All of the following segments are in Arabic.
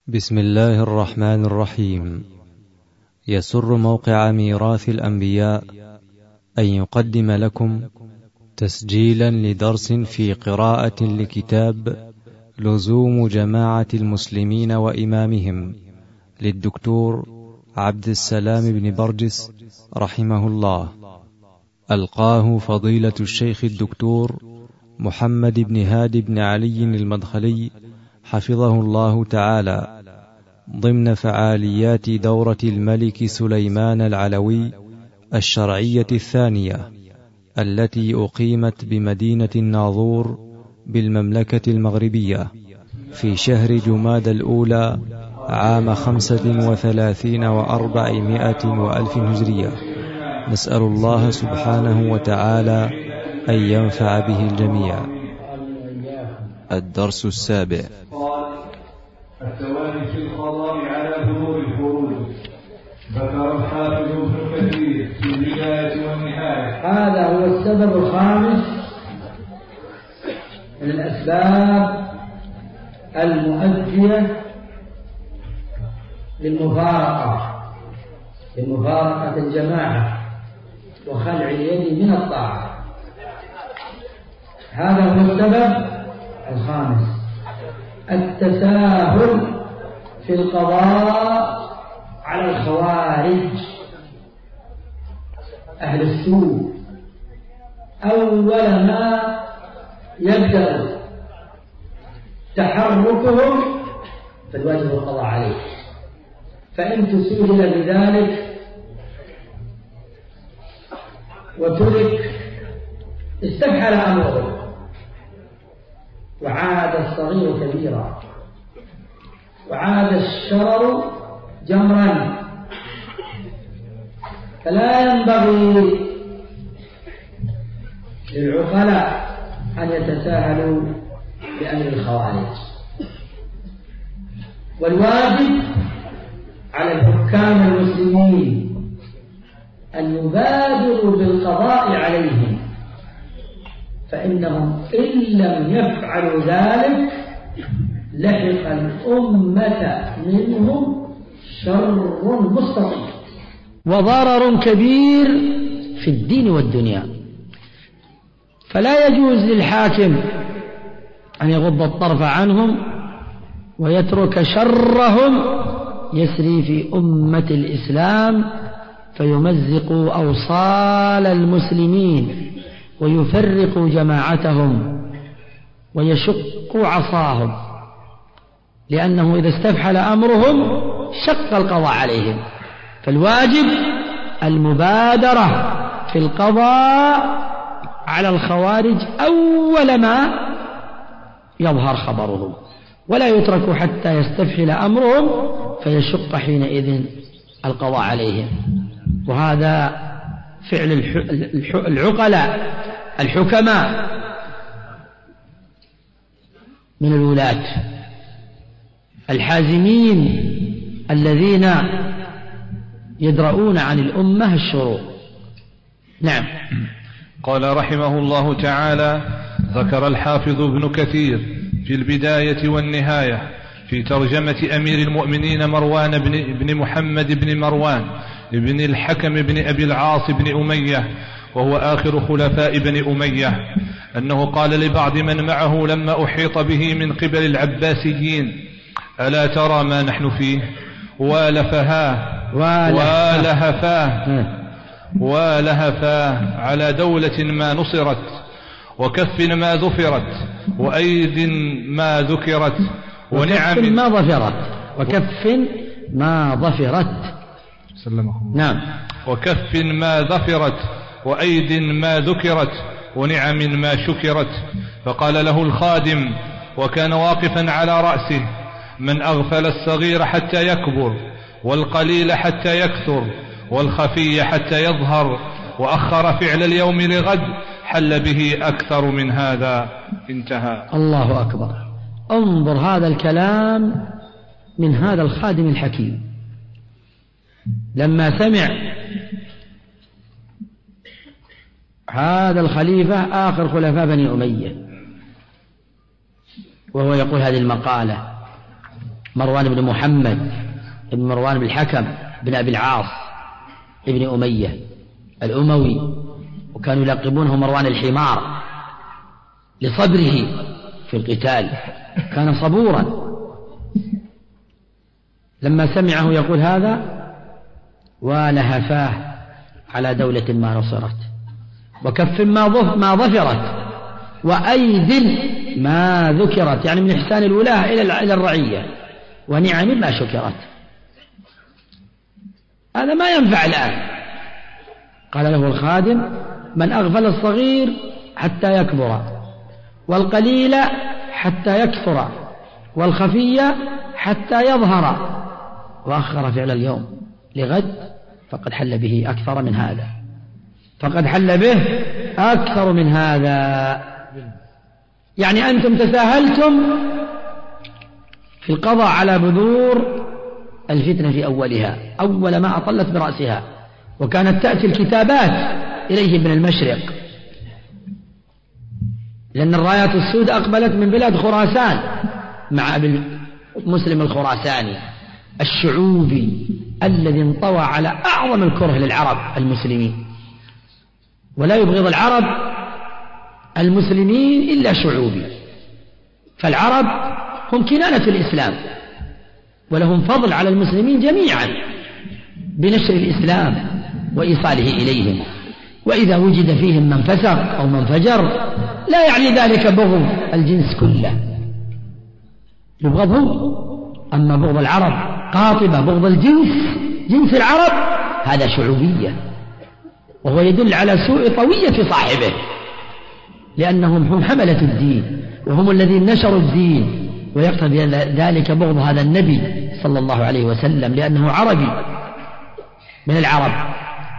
بسم الله الرحمن الرحيم. يسر موقع ميراث الأنبياء أن يقدم لكم تسجيلا لدرس في قراءة لكتاب لزوم جماعة المسلمين وإمامهم للدكتور عبد السلام بن برجس رحمه الله، ألقاه فضيلة الشيخ الدكتور محمد بن هادي بن علي المدخلي حفظه الله تعالى، ضمن فعاليات دورة الملك سليمان العلوي الشرعية الثانية التي أقيمت بمدينة الناظور بالمملكة المغربية في شهر جماد الأولى عام 35 و400 وألف هجرية. نسأل الله سبحانه وتعالى أن ينفع به الجميع. الدرس السابع. الثواني في القضاء على ظهور الفروج. ذكر الحافظ ابن كثير في البداية والنهاية. هذا هو السبب الخامس من الأسباب المؤدية لمفارقة الجماعة وخلع اليد من الطاعة. هذا هو السبب الخامس: التساهل في القضاء على الخوارج أهل السوء. أول ما يبدأ تحركهم فالواجب القضاء عليه، فإن تسهل بذلك وترك استفحل أمره وعاد الصغير كبيرا وعاد الشرر جمرا. فلا ينبغي للعقلاء أن يتساهلوا بأمر الخوارج، والواجب على الحكام المسلمين أن يبادروا بالقضاء عليهم، فإنهم إن لم يفعلوا ذلك لحق الأمة منهم شر مستطيل وضرر كبير في الدين والدنيا. فلا يجوز للحاكم أن يغض الطرف عنهم ويترك شرهم يسري في أمة الإسلام فيمزق أوصال المسلمين ويفرق جماعتهم ويشق عصاهم، لأنه إذا استفحل أمرهم شق القضاء عليهم. فالواجب المبادرة في القضاء على الخوارج أول ما يظهر خبرهم، ولا يترك حتى يستفحل أمرهم فيشق حينئذ القضاء عليهم. وهذا فعل العقلاء الحكماء من الولاة الحازمين الذين يدرؤون عن الأمة الشرور. نعم. قال رحمه الله تعالى: ذكر الحافظ ابن كثير في البداية والنهاية في ترجمة أمير المؤمنين مروان بن محمد بن مروان بن الحكم بن أبي العاص بن أمية، وهو آخر خلفاء بن أمية، أنه قال لبعض من معه لما أحيط به من قبل العباسيين: ألا ترى ما نحن فيه؟ والهفاه على دولة ما نصرت، وكف ما ظفرت، وأيد ما ذكرت، ونعم ما ظفرت، وكف ما ظفرت. سلمكم. نعم. وكف ما ظفرت، وأيد ما ذكرت، ونعم ما شكرت. فقال له الخادم وكان واقفا على رأسه: من أغفل الصغير حتى يكبر، والقليل حتى يكثر، والخفي حتى يظهر، وأخر فعل اليوم لغد، حل به أكثر من هذا. انتهى. الله أكبر. انظر هذا الكلام من هذا الخادم الحكيم لما سمع هذا الخليفة آخر خلفاء بني أمية وهو يقول هذه المقالة: مروان بن محمد بن مروان بن الحكم بن أبي العاص ابن أمية الأموي، وكانوا يلقبونه مروان الحمار لصبره في القتال، كان صبورا. لما سمعه يقول هذا ولهفاه على دولة ما نصرت، وكف ما ظفرت، وأيد ما ذكرت، يعني من إحسان الولاة إلى الرعية، ونعم ما شكرت. هذا ما ينفع الآن. قال له الخادم: من أغفل الصغير حتى يكبر، والقليل حتى يكثر، والخفي حتى يظهر، وأخر فعل اليوم لغد فقد حل به أكثر من هذا، فقد حل به أكثر من هذا. يعني أنتم تساهلتم في القضاء على بذور الفتنة في أولها، أول ما أطلت برأسها، وكانت تأتي الكتابات إليه من المشرق، لأن الرايات السود أقبلت من بلاد خراسان مع أبي مسلم الخراساني الشعوبي الذي انطوى على أعظم الكره للعرب المسلمين، ولا يبغض العرب المسلمين إلا شعوبي، فالعرب هم كنانة الإسلام، ولهم فضل على المسلمين جميعا بنشر الإسلام وإيصاله إليهم. وإذا وجد فيهم من فسق أو من فجر لا يعني ذلك بغض الجنس كله، يبغضهم. أما بغض العرب قاطبة، بغض الجنس، جنس العرب، هذا شعوبية، وهو يدل على سوء طوية صاحبه، لأنهم هم حملة الدين، وهم الذين نشروا الدين، ويقتضي ذلك بغض هذا النبي صلى الله عليه وسلم لأنه عربي من العرب.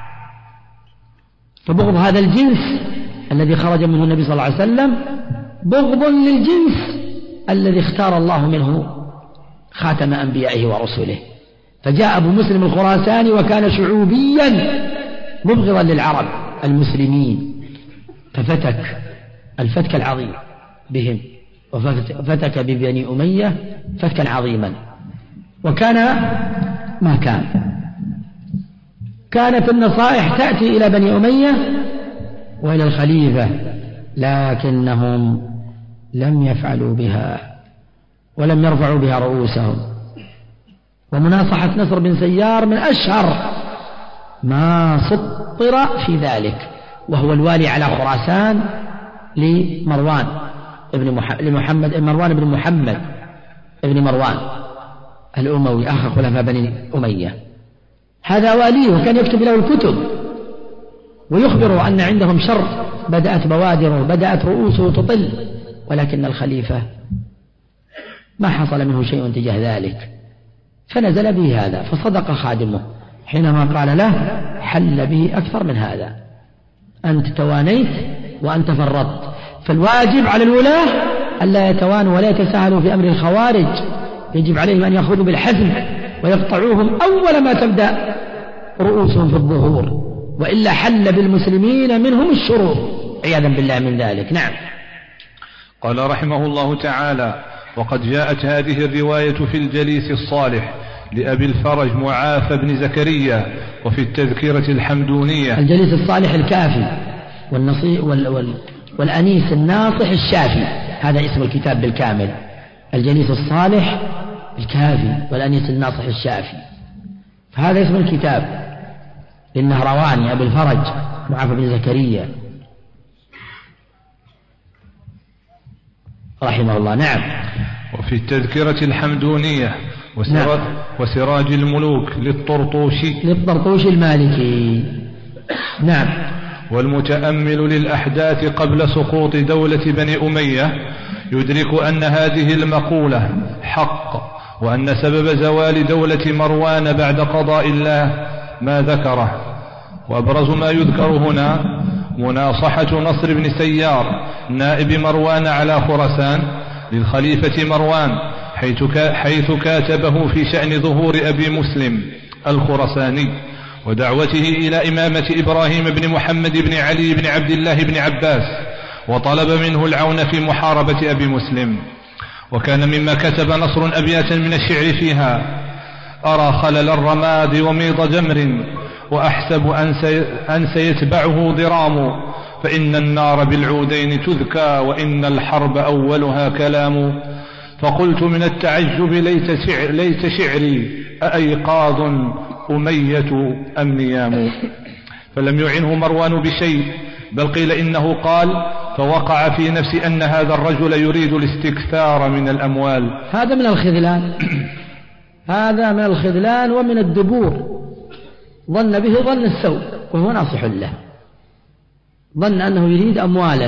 فبغض هذا الجنس الذي خرج منه النبي صلى الله عليه وسلم بغض للجنس الذي اختار الله منه خاتم أنبيائه ورسله. فجاء أبو مسلم الخراساني وكان شعوبيا مبغضا للعرب المسلمين، ففتك الفتك العظيم بهم، وفتك ببني أمية فتكا عظيما. وكان ما كانت النصائح تأتي إلى بني أمية وإلى الخليفة، لكنهم لم يفعلوا بها ولم يرفعوا بها رؤوسهم. ومناصحة نصر بن سيار من أشهر ما سطر في ذلك، وهو الوالي على خراسان لمروان مروان بن محمد ابن مروان الأموي أخ خلفاء بني أمية. هذا واليه، وكان يكتب له الكتب ويخبر أن عندهم شر، بدأت بوادره، بدأت رؤوسه تطل، ولكن الخليفة ما حصل منه شيء تجاه ذلك، فنزل به هذا. فصدق خادمه حينما قال له: حل به أكثر من هذا، أنت توانيت وأنت فرطت. فالواجب على الولاة ألا يتوانوا ولا يتساهلوا في أمر الخوارج، يجب عليهم أن يأخذوا بالحزم ويقطعوهم أول ما تبدأ رؤوسهم في الظهور، وإلا حل بالمسلمين منهم الشرور عياذا بالله من ذلك. نعم. قال رحمه الله تعالى: وقد جاءت هذه الرواية في الجليس الصالح لأبي الفرج معافى بن زكريا، وفي التذكرة الحمدونية. الجليس الصالح الكافي والأنيس الناصح الشافي، هذا اسم الكتاب بالكامل، الجليس الصالح الكافي والأنيس الناصح الشافي، فهذا اسم الكتاب للنهرواني أبي الفرج معافى بن زكريا رحمه الله. نعم. وفي التذكرة الحمدونية وسراج الملوك للطرطوشي المالكي. نعم. والمتأمل للأحداث قبل سقوط دولة بني أمية يدرك أن هذه المقولة حق، وأن سبب زوال دولة مروان بعد قضاء الله ما ذكره. وأبرز ما يذكر هنا مناصحة نصر بن سيار نائب مروان على خراسان للخليفة مروان، حيث كاتبه في شأن ظهور أبي مسلم الخراساني ودعوته إلى إمامة إبراهيم بن محمد بن علي بن عبد الله بن عباس، وطلب منه العون في محاربة أبي مسلم. وكان مما كتب نصر أبياتا من الشعر فيها: أرى خلل الرماد وميض جمر وأحسب أن سيتبعه ضرام، فإن النار بالعودين تذكى وإن الحرب أولها كلام. فقلت من التعجب ليت شعري أأيقاظ أمية أم نيام. فلم يعنه مروان بشيء، بل قيل إنه قال: فوقع في نفسي أن هذا الرجل يريد الاستكثار من الأموال. هذا من الخذلان هذا من الخذلان ومن الدبور. ظن به ظن السوء وهو ناصح له، ظن أنه يريد أموالا،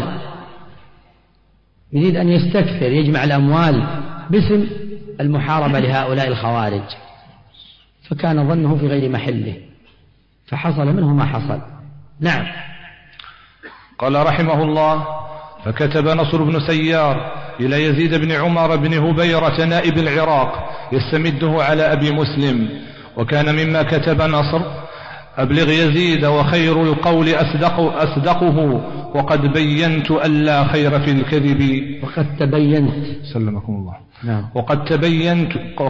يريد أن يستكثر، يجمع الأموال باسم المحاربة لهؤلاء الخوارج، فكان ظنه في غير محله، فحصل منه ما حصل. نعم. قال رحمه الله: فكتب نصر بن سيار إلى يزيد بن عمر بن هبيرة نائب العراق يستمده على أبي مسلم. وكان مما كتب نصر: أبلغ يزيد وخير القول أصدقه وقد بينت ألا خير في الكذب. وقد تبينت. سلمكم الله. نعم. وقد تبينت.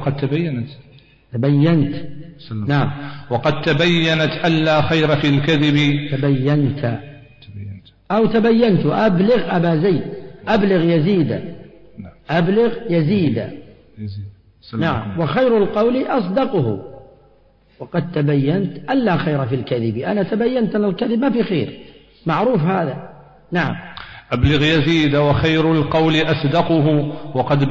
نعم. وقد تبينت ألا خير في الكذب. تبينت أو تبينت. أبلغ أبا زيد، أبلغ يزيد، أبلغ يزيد. نعم. وخير القول أصدقه وقد تبينت ألا خير في الكذب. أنا تبينت أن الكذب ما في خير، معروف هذا. نعم. أبلغ يزيد وخير القول أصدقه وقد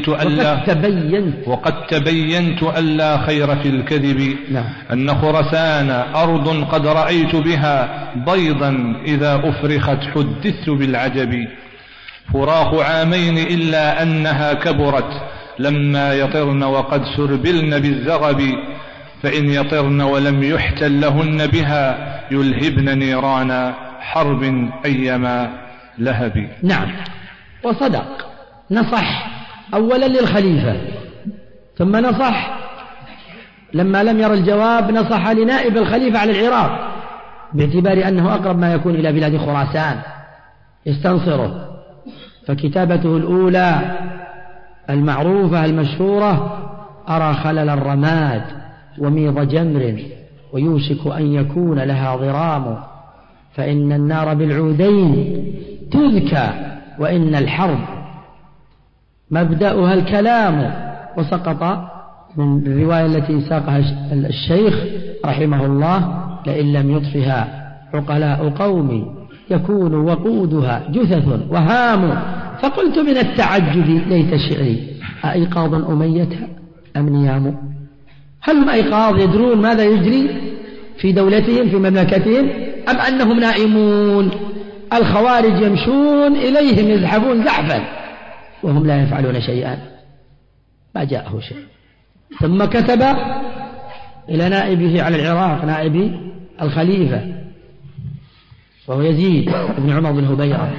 تبينت ألا خير في الكذب. نعم. أن خرسان أرض قد رأيت بها بيضا إذا أفرخت حدثت بالعجب. فراق عامين إلا أنها كبرت لما يطرن وقد سربلن بالزغب. فإن يطرن ولم يحتل لهن بها يلهبن نيران حرب أيما لهب. نعم. وصدق، نصح أولا للخليفة، ثم نصح لما لم ير الجواب نصح لنائب الخليفة على العراق، باعتبار أنه أقرب ما يكون إلى بلاد خراسان يستنصره. فكتابته الأولى المعروفة المشهورة: أرى خلل الرماد وميض جمر ويوشك أن يكون لها ضرام، فإن النار بالعودين تذكى وإن الحرب مبدأها الكلام. وسقط من الرواية التي ساقها الشيخ رحمه الله: لئن لم يطفها عقلاء قومي يكون وقودها جثث وهام. فقلت من التعجب ليت شعري أأيقاظ أمية أم نيام. هل هم أيقاظ يدرون ماذا يجري في دولتهم في مملكتهم، أم أنهم نائمون؟ الخوارج يمشون إليهم يزحفون زحفا وهم لا يفعلون شيئا، ما جاءه شيء. ثم كتب إلى نائبه على العراق، نائب الخليفة وهو يزيد بن عمر بن هبيرة،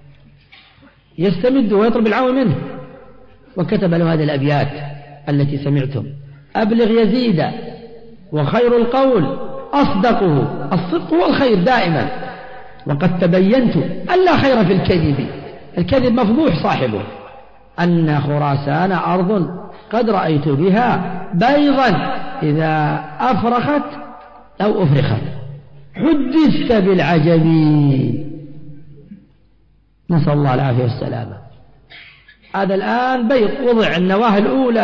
يستمد ويطلب العون منه، وكتب له هذه الأبيات التي سمعتم: أبلغ يزيد وخير القول أصدقه. الصدق هو الخير دائما. وقد تبينت ألا خير في الكذب. الكذب مفضوح صاحبه. أن خراسان أرض قد رأيت بها بيضا إذا أفرخت أو أفرخت حدثت بالعجب. نسأل الله العافية والسلامة. هذا الآن بيض وضع النواة الأولى،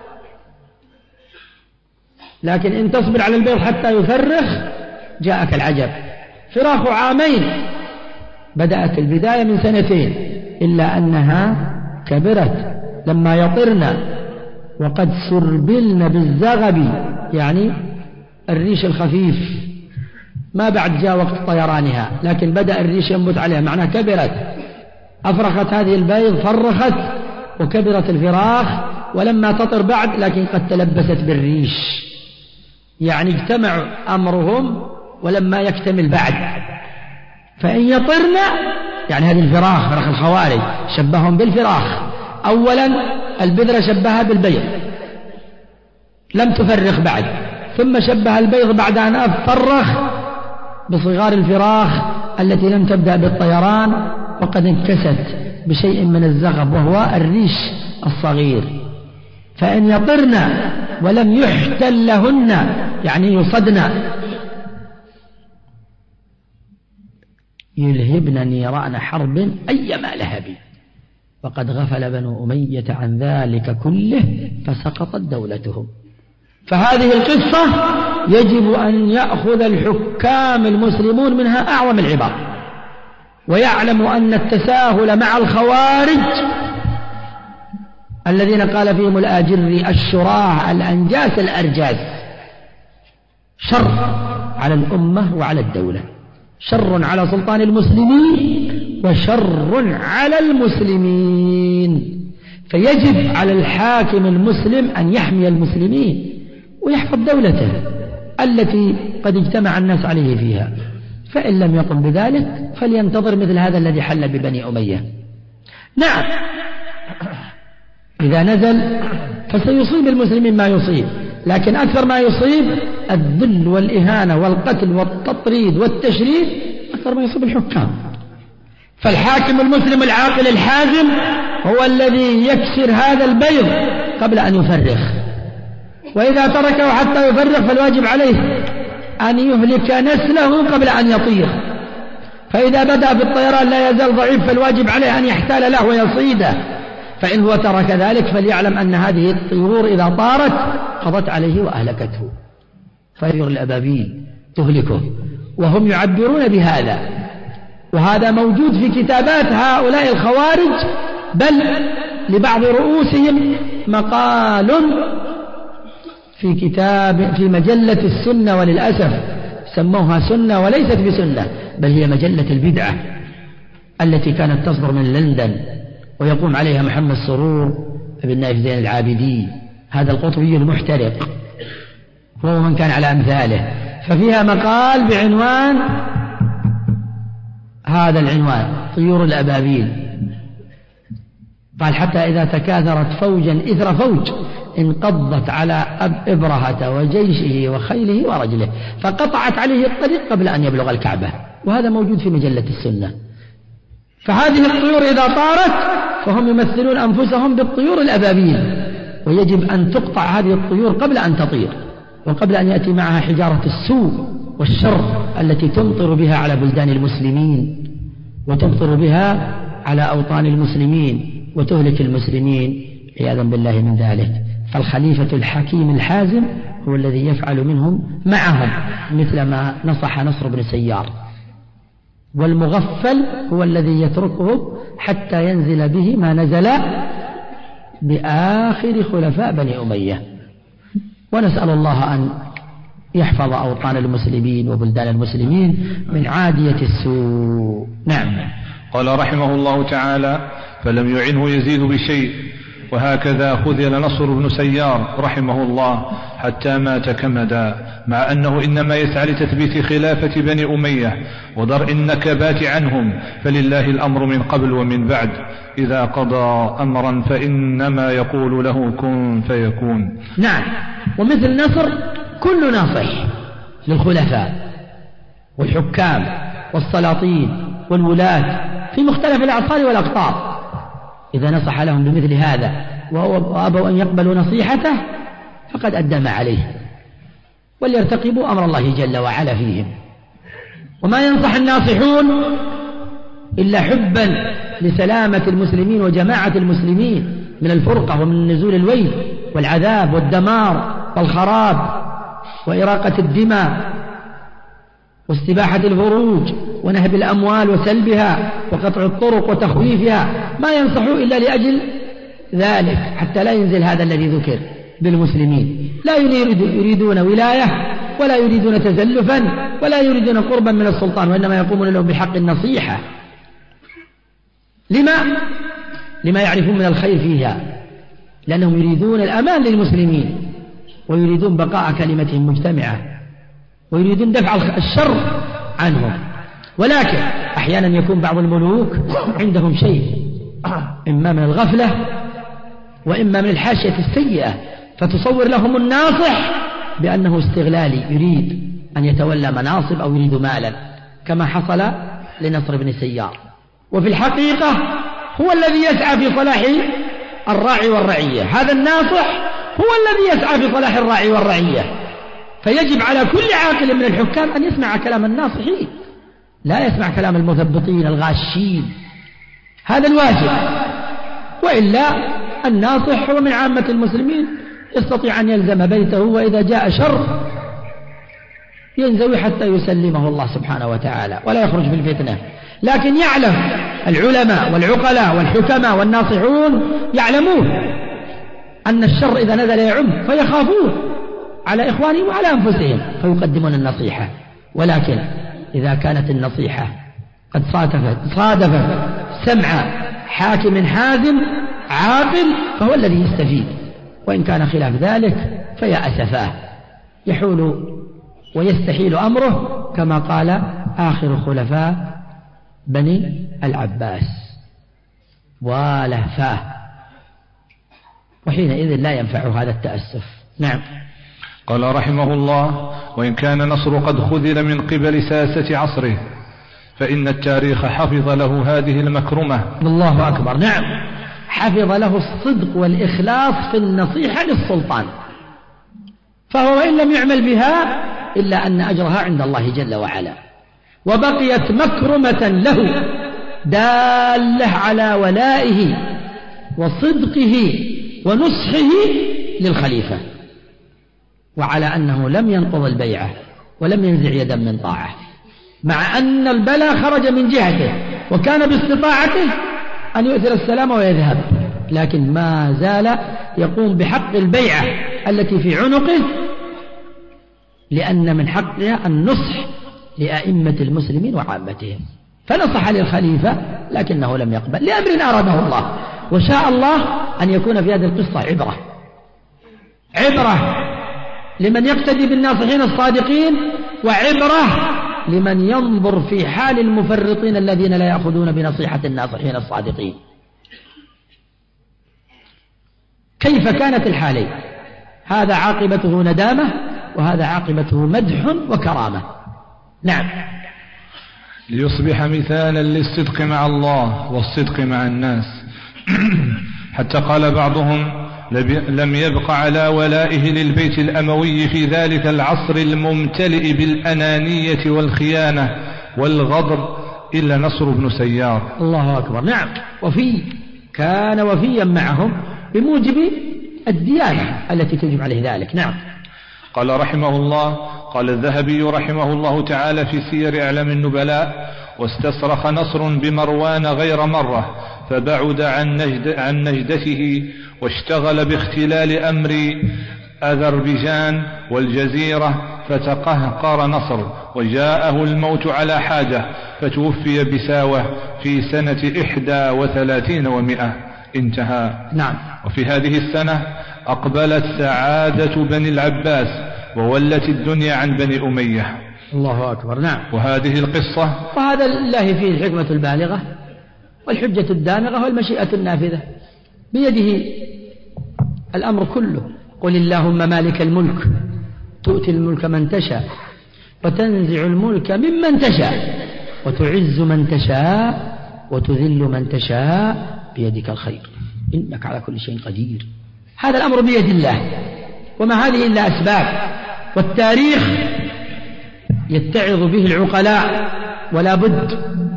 لكن إن تصبر على البيض حتى يفرخ جاءك العجب. فراق عامين، بدأت البداية من 2 إلا أنها كبرت لما يطرن وقد سربلن بالزغب، يعني الريش الخفيف، ما بعد جاء وقت طيرانها لكن بدأ الريش ينبت عليها، معناها كبرت. أفرخت هذه البيض، فرخت وكبرت الفراخ، ولما تطر بعد لكن قد تلبست بالريش، يعني اجتمع أمرهم ولما يكتمل بعد. فإن يطرن يعني هذه الفراخ، فراخ الخوارج شبههم بالفراخ. أولا البذرة شبهها بالبيض لم تفرخ بعد، ثم شبه البيض بعد أن أفرخ بصغار الفراخ التي لم تبدأ بالطيران وقد انكست بشيء من الزغب وهو الريش الصغير، فإن يطرن ولم يحتل لهن يعني يصدن يلهبن نيران حرب أيما لهب، وقد غفل بنو أمية عن ذلك كله فسقطت دولتهم. فهذه القصة يجب أن يأخذ الحكام المسلمون منها أعظم العبر، ويعلم أن التساهل مع الخوارج الذين قال فيهم الآجري الشراع الأنجاس الأرجاس شر على الأمة وعلى الدولة، شر على سلطان المسلمين وشر على المسلمين. فيجب على الحاكم المسلم أن يحمي المسلمين ويحفظ دولته التي قد اجتمع الناس عليه فيها، فإن لم يقم بذلك فلينتظر مثل هذا الذي حل ببني أمية. نعم، إذا نزل فسيصيب المسلمين ما يصيب، لكن أكثر ما يصيب الذل والإهانة والقتل والتطريد والتشريد أكثر ما يصيب الحكام. فالحاكم المسلم العاقل الحازم هو الذي يكسر هذا البيض قبل أن يفرخ، وإذا تركه حتى يفرخ فالواجب عليه أن يهلك نسله قبل أن يطير، فإذا بدأ بالطيران لا يزال ضعيف فالواجب عليه أن يحتال له ويصيده، فإن هو ترك ذلك فليعلم أن هذه الطيور إذا طارت قضت عليه وأهلكته. فطيور الأبابيل تهلكه، وهم يعبرون بهذا، وهذا موجود في كتابات هؤلاء الخوارج، بل لبعض رؤوسهم مقال في كتاب في مجلة السنة، وللأسف سموها سنة وليست بسنة بل هي مجلة البدعة التي كانت تصدر من لندن ويقوم عليها محمد سرور بن نايف زين العابدين، هذا القطبي المحترق هو من كان على أمثاله. ففيها مقال بعنوان هذا العنوان طيور الأبابيل، قال حتى إذا تكاثرت فوجا إثر فوج انقضت على إبرهة وجيشه وخيله ورجله فقطعت عليه الطريق قبل أن يبلغ الكعبة، وهذا موجود في مجلة السنة. فهذه الطيور إذا طارت فهم يمثلون أنفسهم بالطيور الأبابيل، ويجب أن تقطع هذه الطيور قبل أن تطير وقبل أن يأتي معها حجارة السوء والشر التي تمطر بها على بلدان المسلمين وتمطر بها على أوطان المسلمين وتهلك المسلمين عياذا بالله من ذلك. فالخليفة الحكيم الحازم هو الذي يفعل منهم معهم مثل ما نصح نصر بن سيار، والمغفل هو الذي يتركه حتى ينزل به ما نزل بآخر خلفاء بني أمية. ونسأل الله أن يحفظ أوطان المسلمين وبلدان المسلمين من عادية السوء. نعم. قال رحمه الله تعالى: فلم يعنه يزيد بشيء، وهكذا خذل نصر بن سيار رحمه الله حتى مات كمدا، مع أنه إنما يسعى لتثبيت خلافة بني أمية ودرء النكبات عنهم، فلله الأمر من قبل ومن بعد، إذا قضى أمرا فإنما يقول له كن فيكون. نعم. ومثل نصر كل ناصح للخلفاء والحكام والسلاطين والولاة في مختلف الأعصار والأقطار، إذا نصح لهم بمثل هذا وأبوا أن يقبلوا نصيحته فقد أدى ما عليه، وليرتقبوا أمر الله جل وعلا فيهم. وما ينصح الناصحون إلا حبا لسلامة المسلمين وجماعة المسلمين من الفرقة ومن نزول الويل والعذاب والدمار والخراب وإراقة الدماء واستباحة الفروج ونهب الأموال وسلبها وقطع الطرق وتخويفها، ما ينصحوا إلا لأجل ذلك حتى لا ينزل هذا الذي ذكر بالمسلمين. لا يريدون ولاية ولا يريدون تزلفا ولا يريدون قربا من السلطان، وإنما يقومون لهم بحق النصيحة. لما يعرفون من الخير فيها، لأنهم يريدون الأمان للمسلمين ويريدون بقاء كلمتهم مجتمعة ويريدون دفع الشر عنهم. ولكن أحيانا يكون بعض الملوك عندهم شيء إما من الغفلة وإما من الحاشية السيئة، فتصور لهم الناصح بأنه استغلالي يريد أن يتولى مناصب أو يريد مالا، كما حصل لنصر بن سيار. وفي الحقيقة هو الذي يسعى في صلاح الراعي والرعية، هذا الناصح هو الذي يسعى في صلاح الراعي والرعية. فيجب على كل عاقل من الحكام أن يسمع كلام الناصحين، لا يسمع كلام المثبطين الغاشين، هذا الواجب. وإلا الناصح هو من عامة المسلمين، يستطيع أن يلزم بيته، وإذا جاء شر ينزوي حتى يسلمه الله سبحانه وتعالى ولا يخرج في الفتنة. لكن يعلم العلماء والعقلاء والحكماء والناصحون يعلمون أن الشر إذا نزل يعم، فيخافون على إخوانهم وعلى أنفسهم فيقدمون النصيحة. ولكن إذا كانت النصيحة قد صادفت سمع حاكم حازم عاقل فهو الذي يستفيد، وإن كان خلاف ذلك فيا أسفاه يحول ويستحيل أمره، كما قال آخر خلفاء بني العباس ولهفاه، وحينئذ لا ينفع هذا التأسف. نعم. قال رحمه الله: وإن كان نصر قد خذل من قبل ساسة عصره فإن التاريخ حفظ له هذه المكرمة. الله أكبر. نعم، حفظ له الصدق والإخلاص في النصيحة للسلطان، فهو إن لم يعمل بها إلا أن أجرها عند الله جل وعلا، وبقيت مكرمة له دالة على ولائه وصدقه ونصحه للخليفة، وعلى أنه لم ينقض البيعة ولم ينزع يدا من طاعة، مع أن البلاء خرج من جهته وكان باستطاعته أن يؤثر السلام ويذهب، لكن ما زال يقوم بحق البيعة التي في عنقه، لأن من حقها النصح لأئمة المسلمين وعامتهم. فنصح للخليفة لكنه لم يقبل لأمر أراده الله، وشاء الله أن يكون في هذه القصة عبرة لمن يقتدي بالناصحين الصادقين، وعبرة لمن ينظر في حال المفرطين الذين لا يأخذون بنصيحة الناصحين الصادقين. كيف كانت الحالين؟ هذا عاقبته ندامة، وهذا عاقبته مدح وكرامة. نعم. ليصبح مثالا للصدق مع الله والصدق مع الناس حتى قال بعضهم: لم يبق على ولائه للبيت الأموي في ذلك العصر الممتلئ بالأنانية والخيانة والغدر إلا نصر بن سيار. الله أكبر. نعم، كان وفيا معهم بموجب الديانة التي تجب عليه ذلك. نعم. قال رحمه الله: قال الذهبي رحمه الله تعالى في سير أعلام النبلاء: واستصرخ نصر بمروان غير مرة فبعد عن نجدته واشتغل باختلال أمر أذربيجان والجزيرة فتقهقر نصر وجاءه الموت على حاجة فتوفي بساوة في سنة 31 و100. انتهى. نعم. وفي هذه السنة أقبلت سعادة بني العباس وولت الدنيا عن بني أمية. الله أكبر. نعم. وهذه القصة، وهذا الله فيه الحكمة البالغة والحجة الدامغة والمشيئة النافذة، بيده الأمر كله. قل اللهم مالك الملك تؤتي الملك من تشاء وتنزع الملك ممن تشاء وتعز من تشاء وتذل من تشاء بيدك الخير إنك على كل شيء قدير. هذا الأمر بيد الله، وما هذه إلا أسباب، والتاريخ يتعظ به العقلاء، ولا بد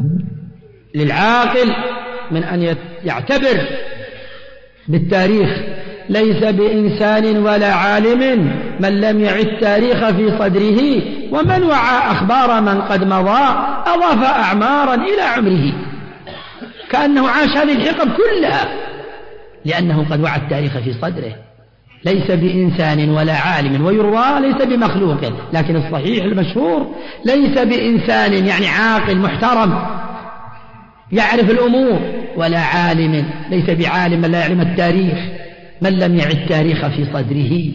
للعاقل من أن يعتبر بالتاريخ. ليس بإنسان ولا عالم من لم يعي التاريخ في صدره، ومن وعى أخبار من قد مضى أضاف أعمارا إلى عمره. كأنه عاش هذه الحقب كلها لأنه قد وعى التاريخ في صدره. ليس بإنسان ولا عالم، ويروى ليس بمخلوق، لكن الصحيح المشهور ليس بإنسان يعني عاقل محترم يعرف الأمور، ولا عالم، ليس بعالم من لا يعلم التاريخ، من لم يعي التاريخ في صدره.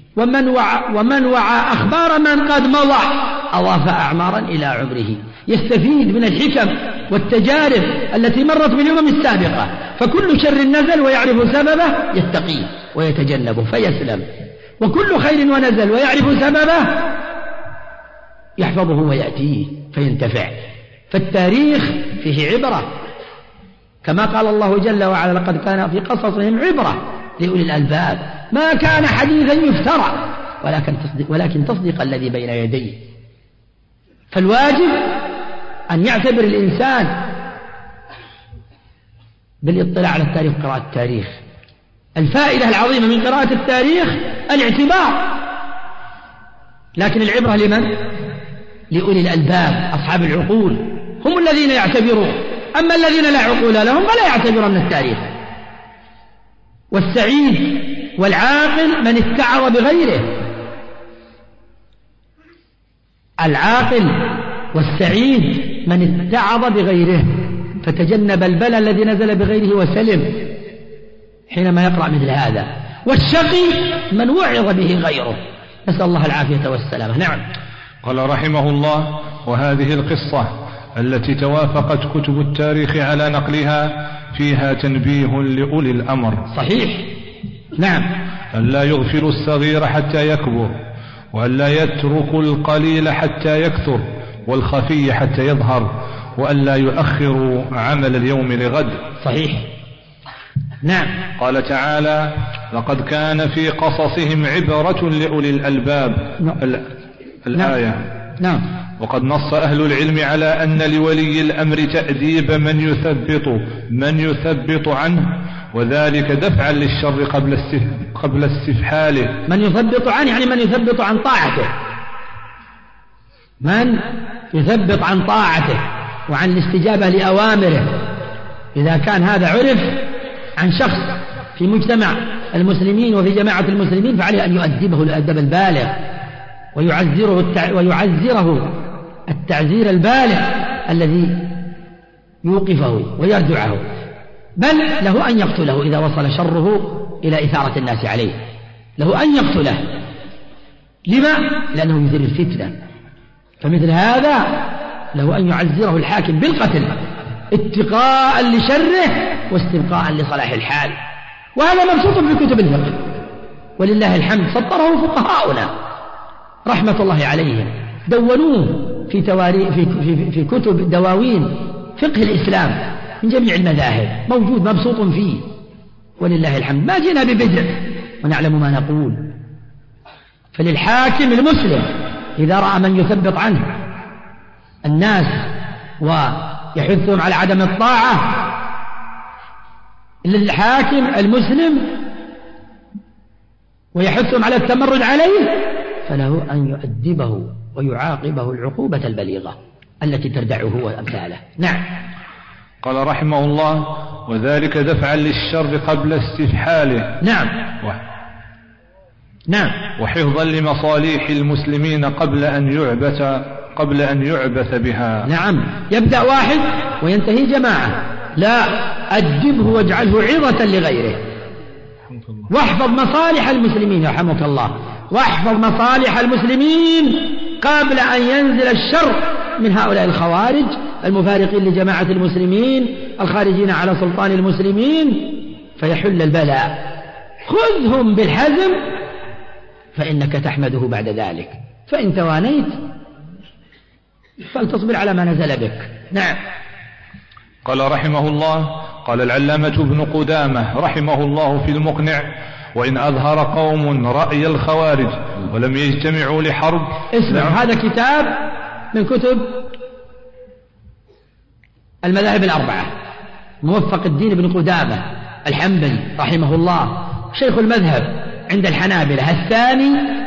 ومن وعى أخبار من قد مضى أضاف أعمارا إلى عمره. يستفيد من الحكم والتجارب التي مرت بالأمم السابقة، فكل شر نزل ويعرف سببه يتقيه ويتجنبه فيسلم، وكل خير ونزل ويعرف سببه يحفظه ويأتيه فينتفع. فالتاريخ فيه عبرة، كما قال الله جل وعلا لقد كان في قصصهم عبرة لأولي الألباب ما كان حديثا يفترى ولكن تصديق الذي بين يديه. فالواجب أن يعتبر الإنسان بالاطلاع على التاريخ قراءة التاريخ. الفائدة العظيمة من قراءة التاريخ الاعتبار، لكن العبرة لمن؟ لأولي الألباب أصحاب العقول، هم الذين يعتبرون، أما الذين لا عقول لهم فلا يعتبرون من التاريخ. والسعيد والعاقل من اتعظ بغيره، العاقل والسعيد من اتعظ بغيره فتجنب البلاء الذي نزل بغيره وسلم حينما يقرأ مثل هذا. والشقي من وعظ به غيره، نسأل الله العافية والسلامة. نعم. قال رحمه الله: وهذه القصة التي توافقت كتب التاريخ على نقلها فيها تنبيه لأولي الأمر. صحيح. نعم. ألا يغفلوا الصغير حتى يكبر، وألا يتركوا القليل حتى يكثر، والخفي حتى يظهر، وألا يؤخروا عمل اليوم لغد. صحيح. نعم. قال تعالى: لقد كان في قصصهم عبرة لأولي الألباب. الآية. نعم. وقد نص أهل العلم على أن لولي الأمر تأديب من يثبط عنه، وذلك دفعا للشر قبل استفحاله. من يثبط عنه يعني من يثبط عن طاعته، من يثبط عن طاعته وعن الاستجابة لأوامره. إذا كان هذا عرف عن شخص في مجتمع المسلمين وفي جماعة المسلمين فعليه أن يؤدبه الأدب البالغ ويعزره التعزير البالغ الذي يوقفه ويردعه، بل له أن يقتله إذا وصل شره إلى إثارة الناس عليه، له أن يقتله. لما؟ لأنه يثير الفتنة. فمثل هذا له أن يعزره الحاكم بالقتل اتقاء لشره واستبقاء لصلاح الحال. وهذا مبسوط في كتب الفقه ولله الحمد، سطره فقهاؤنا رحمة الله عليهم، دونوه في كتب دواوين فقه الإسلام من جميع المذاهب، موجود مبسوط فيه ولله الحمد. ما جينا ببدع ونعلم ما نقول. فللحاكم المسلم إذا رأى من يثبط عنه الناس ويحثهم على عدم الطاعة، للحاكم المسلم ويحثهم على التمرد عليه، فله أن يؤدبه ويعاقبه العقوبة البليغة التي تردعه وأمثاله. نعم. قال رحمه الله: وذلك دفعا للشر قبل استفحاله. نعم. نعم. وحفظا لمصالح المسلمين قبل أن يعبث بها. نعم. يبدأ واحد وينتهي جماعة، لا، أدبه واجعله عظة لغيره. واحفظ مصالح المسلمين رحمك الله، واحفظ مصالح المسلمين قبل أن ينزل الشر من هؤلاء الخوارج المفارقين لجماعة المسلمين الخارجين على سلطان المسلمين فيحل البلاء. خذهم بالحزم فإنك تحمده بعد ذلك، فإن توانيت فلتصبر على ما نزل بك. نعم. قال رحمه الله: قال العلامة ابن قدامة رحمه الله في المقنع: وإن أظهر قوم رأي الخوارج ولم يجتمعوا لحرب. اسمع، هذا كتاب من كتب المذاهب الأربعة، موفق الدين ابن قدامة الحنبلي رحمه الله، شيخ المذهب عند الحنابلة، الثاني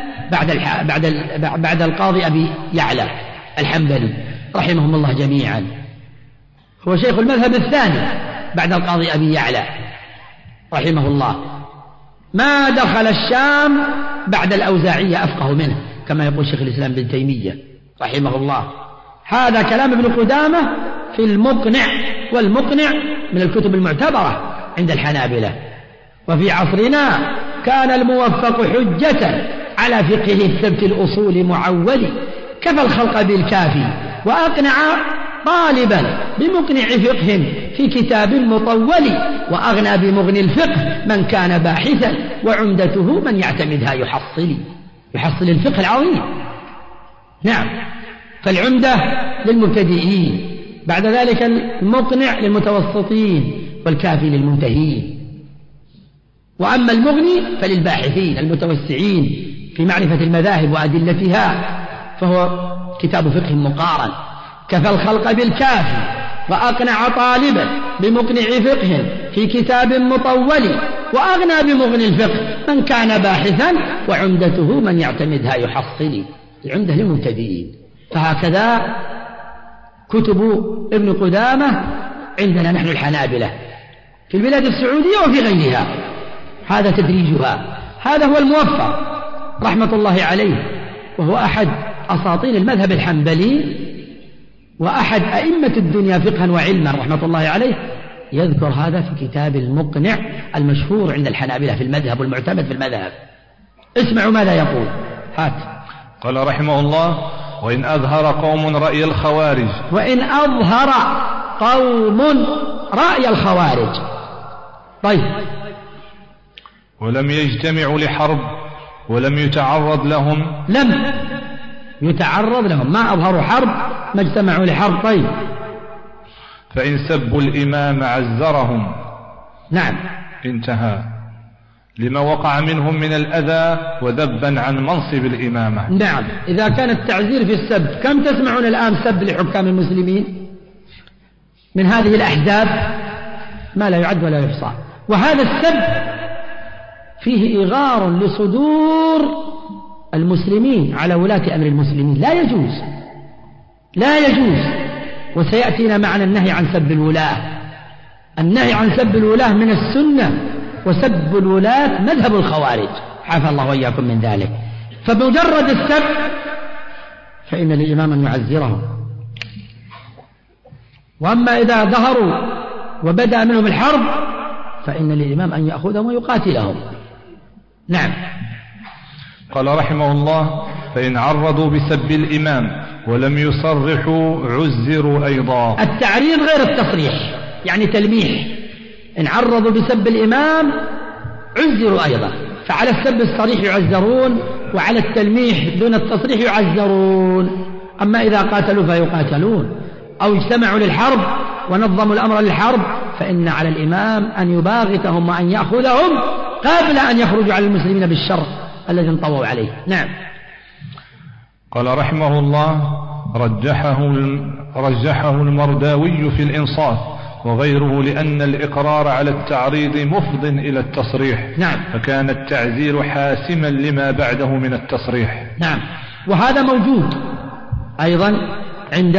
بعد القاضي أبي يعلى الحنبلي رحمهم الله جميعا، هو شيخ المذهب الثاني بعد القاضي أبي يعلى رحمه الله. ما دخل الشام بعد الأوزاعية أفقه منه، كما يقول شيخ الإسلام ابن تيمية رحمه الله. هذا كلام ابن قدامة في المقنع، والمقنع من الكتب المعتبرة عند الحنابلة. وفي عصرنا كان الموفق حجة على فقه الثبت الأصول معول، كفى الخلق بالكافي وأقنع طالبا بمقنع فقه في كتاب مطول، وأغنى بمغني الفقه من كان باحثا، وعمدته من يعتمدها يحصل الفقه العظيم. نعم. فالعمدة للمبتدئين، بعد ذلك المقنع للمتوسطين، والكافي للمنتهين. وأما المغني فللباحثين المتوسعين في معرفة المذاهب وأدلتها، فهو كتاب فقه مقارن، كفى الخلق بالكافي وأقنع طالبا بمقنع فقه في كتاب مطول، وأغنى بمغني الفقه من كان باحثا، وعمدته من يعتمدها يحصل. العمدة للمبتدئين. فهكذا كتب ابن قدامة عندنا نحن الحنابلة في البلاد السعودية وفي غيرها، هذا تدريجها. هذا هو الموفق رحمة الله عليه، وهو أحد أساطين المذهب الحنبلي وأحد أئمة الدنيا فقها وعلما رحمة الله عليه، يذكر هذا في كتاب المقنع المشهور عند الحنابلة في المذهب والمعتمد في المذهب. اسمعوا ماذا يقول. هات. قال رحمه الله: وإن أظهر قوم رأي الخوارج. وإن أظهر قوم رأي الخوارج. طيب. ولم يجتمعوا لحرب ولم يتعرض لهم. لم يتعرض لهم، ما أظهروا حرب، ما اجتمعوا لحرب. طيب. فإن سبوا الإمام عزرهم. نعم. انتهى. لما وقع منهم من الأذى وذبا عن منصب الإمامة. نعم. إذا كان التعزير في السب، كم تسمعون الآن سب لحكام المسلمين من هذه الأحزاب؟ ما لا يعد ولا يحصى. وهذا السب فيه إغار لصدور المسلمين على ولاة أمر المسلمين، لا يجوز، لا يجوز. وسيأتينا معنا النهي عن سب الولاة. النهي عن سب الولاة من السنة، وسب الولاة مذهب الخوارج، عافى الله وإياكم من ذلك. فمجرد السب فإن للإمام أن يعزرهم. وأما إذا ظهروا وبدأ منهم الحرب فإن للإمام أن يأخذهم ويقاتلهم. نعم. قال رحمه الله: فإن عرضوا بسب الإمام ولم يصرحوا عزروا أيضا. التعريض غير التصريح، يعني تلميح. إن عرضوا بسب الإمام عزروا أيضا، فعلى السب الصريح يعزرون، وعلى التلميح دون التصريح يعزرون. أما إذا قاتلوا فيقاتلون، أو اجتمعوا للحرب ونظموا الأمر للحرب، فإن على الإمام أن يباغتهم وأن يأخذهم قبل أن يخرجوا على المسلمين بالشر الذي انطووا عليه. نعم. قال رحمه الله: رجحه المرداوي في الإنصاف وغيره، لأن الإقرار على التعريض مفض إلى التصريح. نعم. فكان التعزير حاسما لما بعده من التصريح. نعم. وهذا موجود أيضا عند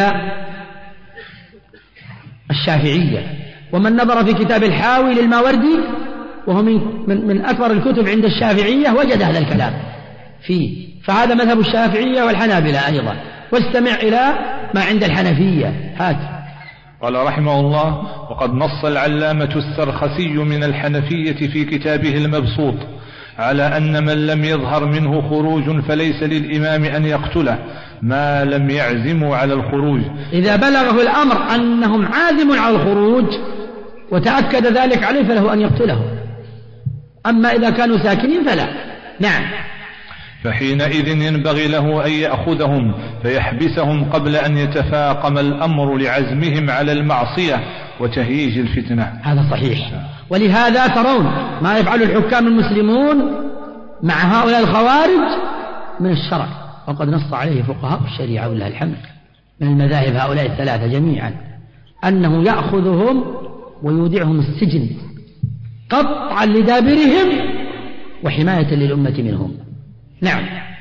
الشافعية. ومن نظر في كتاب الحاوي للماوردي، وهو من أكبر الكتب عند الشافعية، وجد هذا الكلام فيه. فهذا مذهب الشافعية والحنابلة أيضا. واستمع إلى ما عند الحنفية. هات. قال رحمه الله: وقد نص العلامة السرخسي من الحنفية في كتابه المبسوط على أن من لم يظهر منه خروج فليس للإمام أن يقتله ما لم يعزموا على الخروج. إذا بلغه الأمر أنهم عازم على الخروج وتأكد ذلك عليه فله أن يقتله. أما إذا كانوا ساكنين فلا. نعم. فحينئذ ينبغي له أن يأخذهم فيحبسهم قبل أن يتفاقم الأمر لعزمهم على المعصية وتهييج الفتنة. هذا صحيح. ولهذا ترون ما يفعل الحكام المسلمون مع هؤلاء الخوارج من الشرع، وقد نص عليه فقهاء الشريعة ولله الحمد من المذاهب هؤلاء الثلاثة جميعا، أنه يأخذهم ويودعهم السجن قطعا لدابرهم وحماية للأمة منهم. نعم.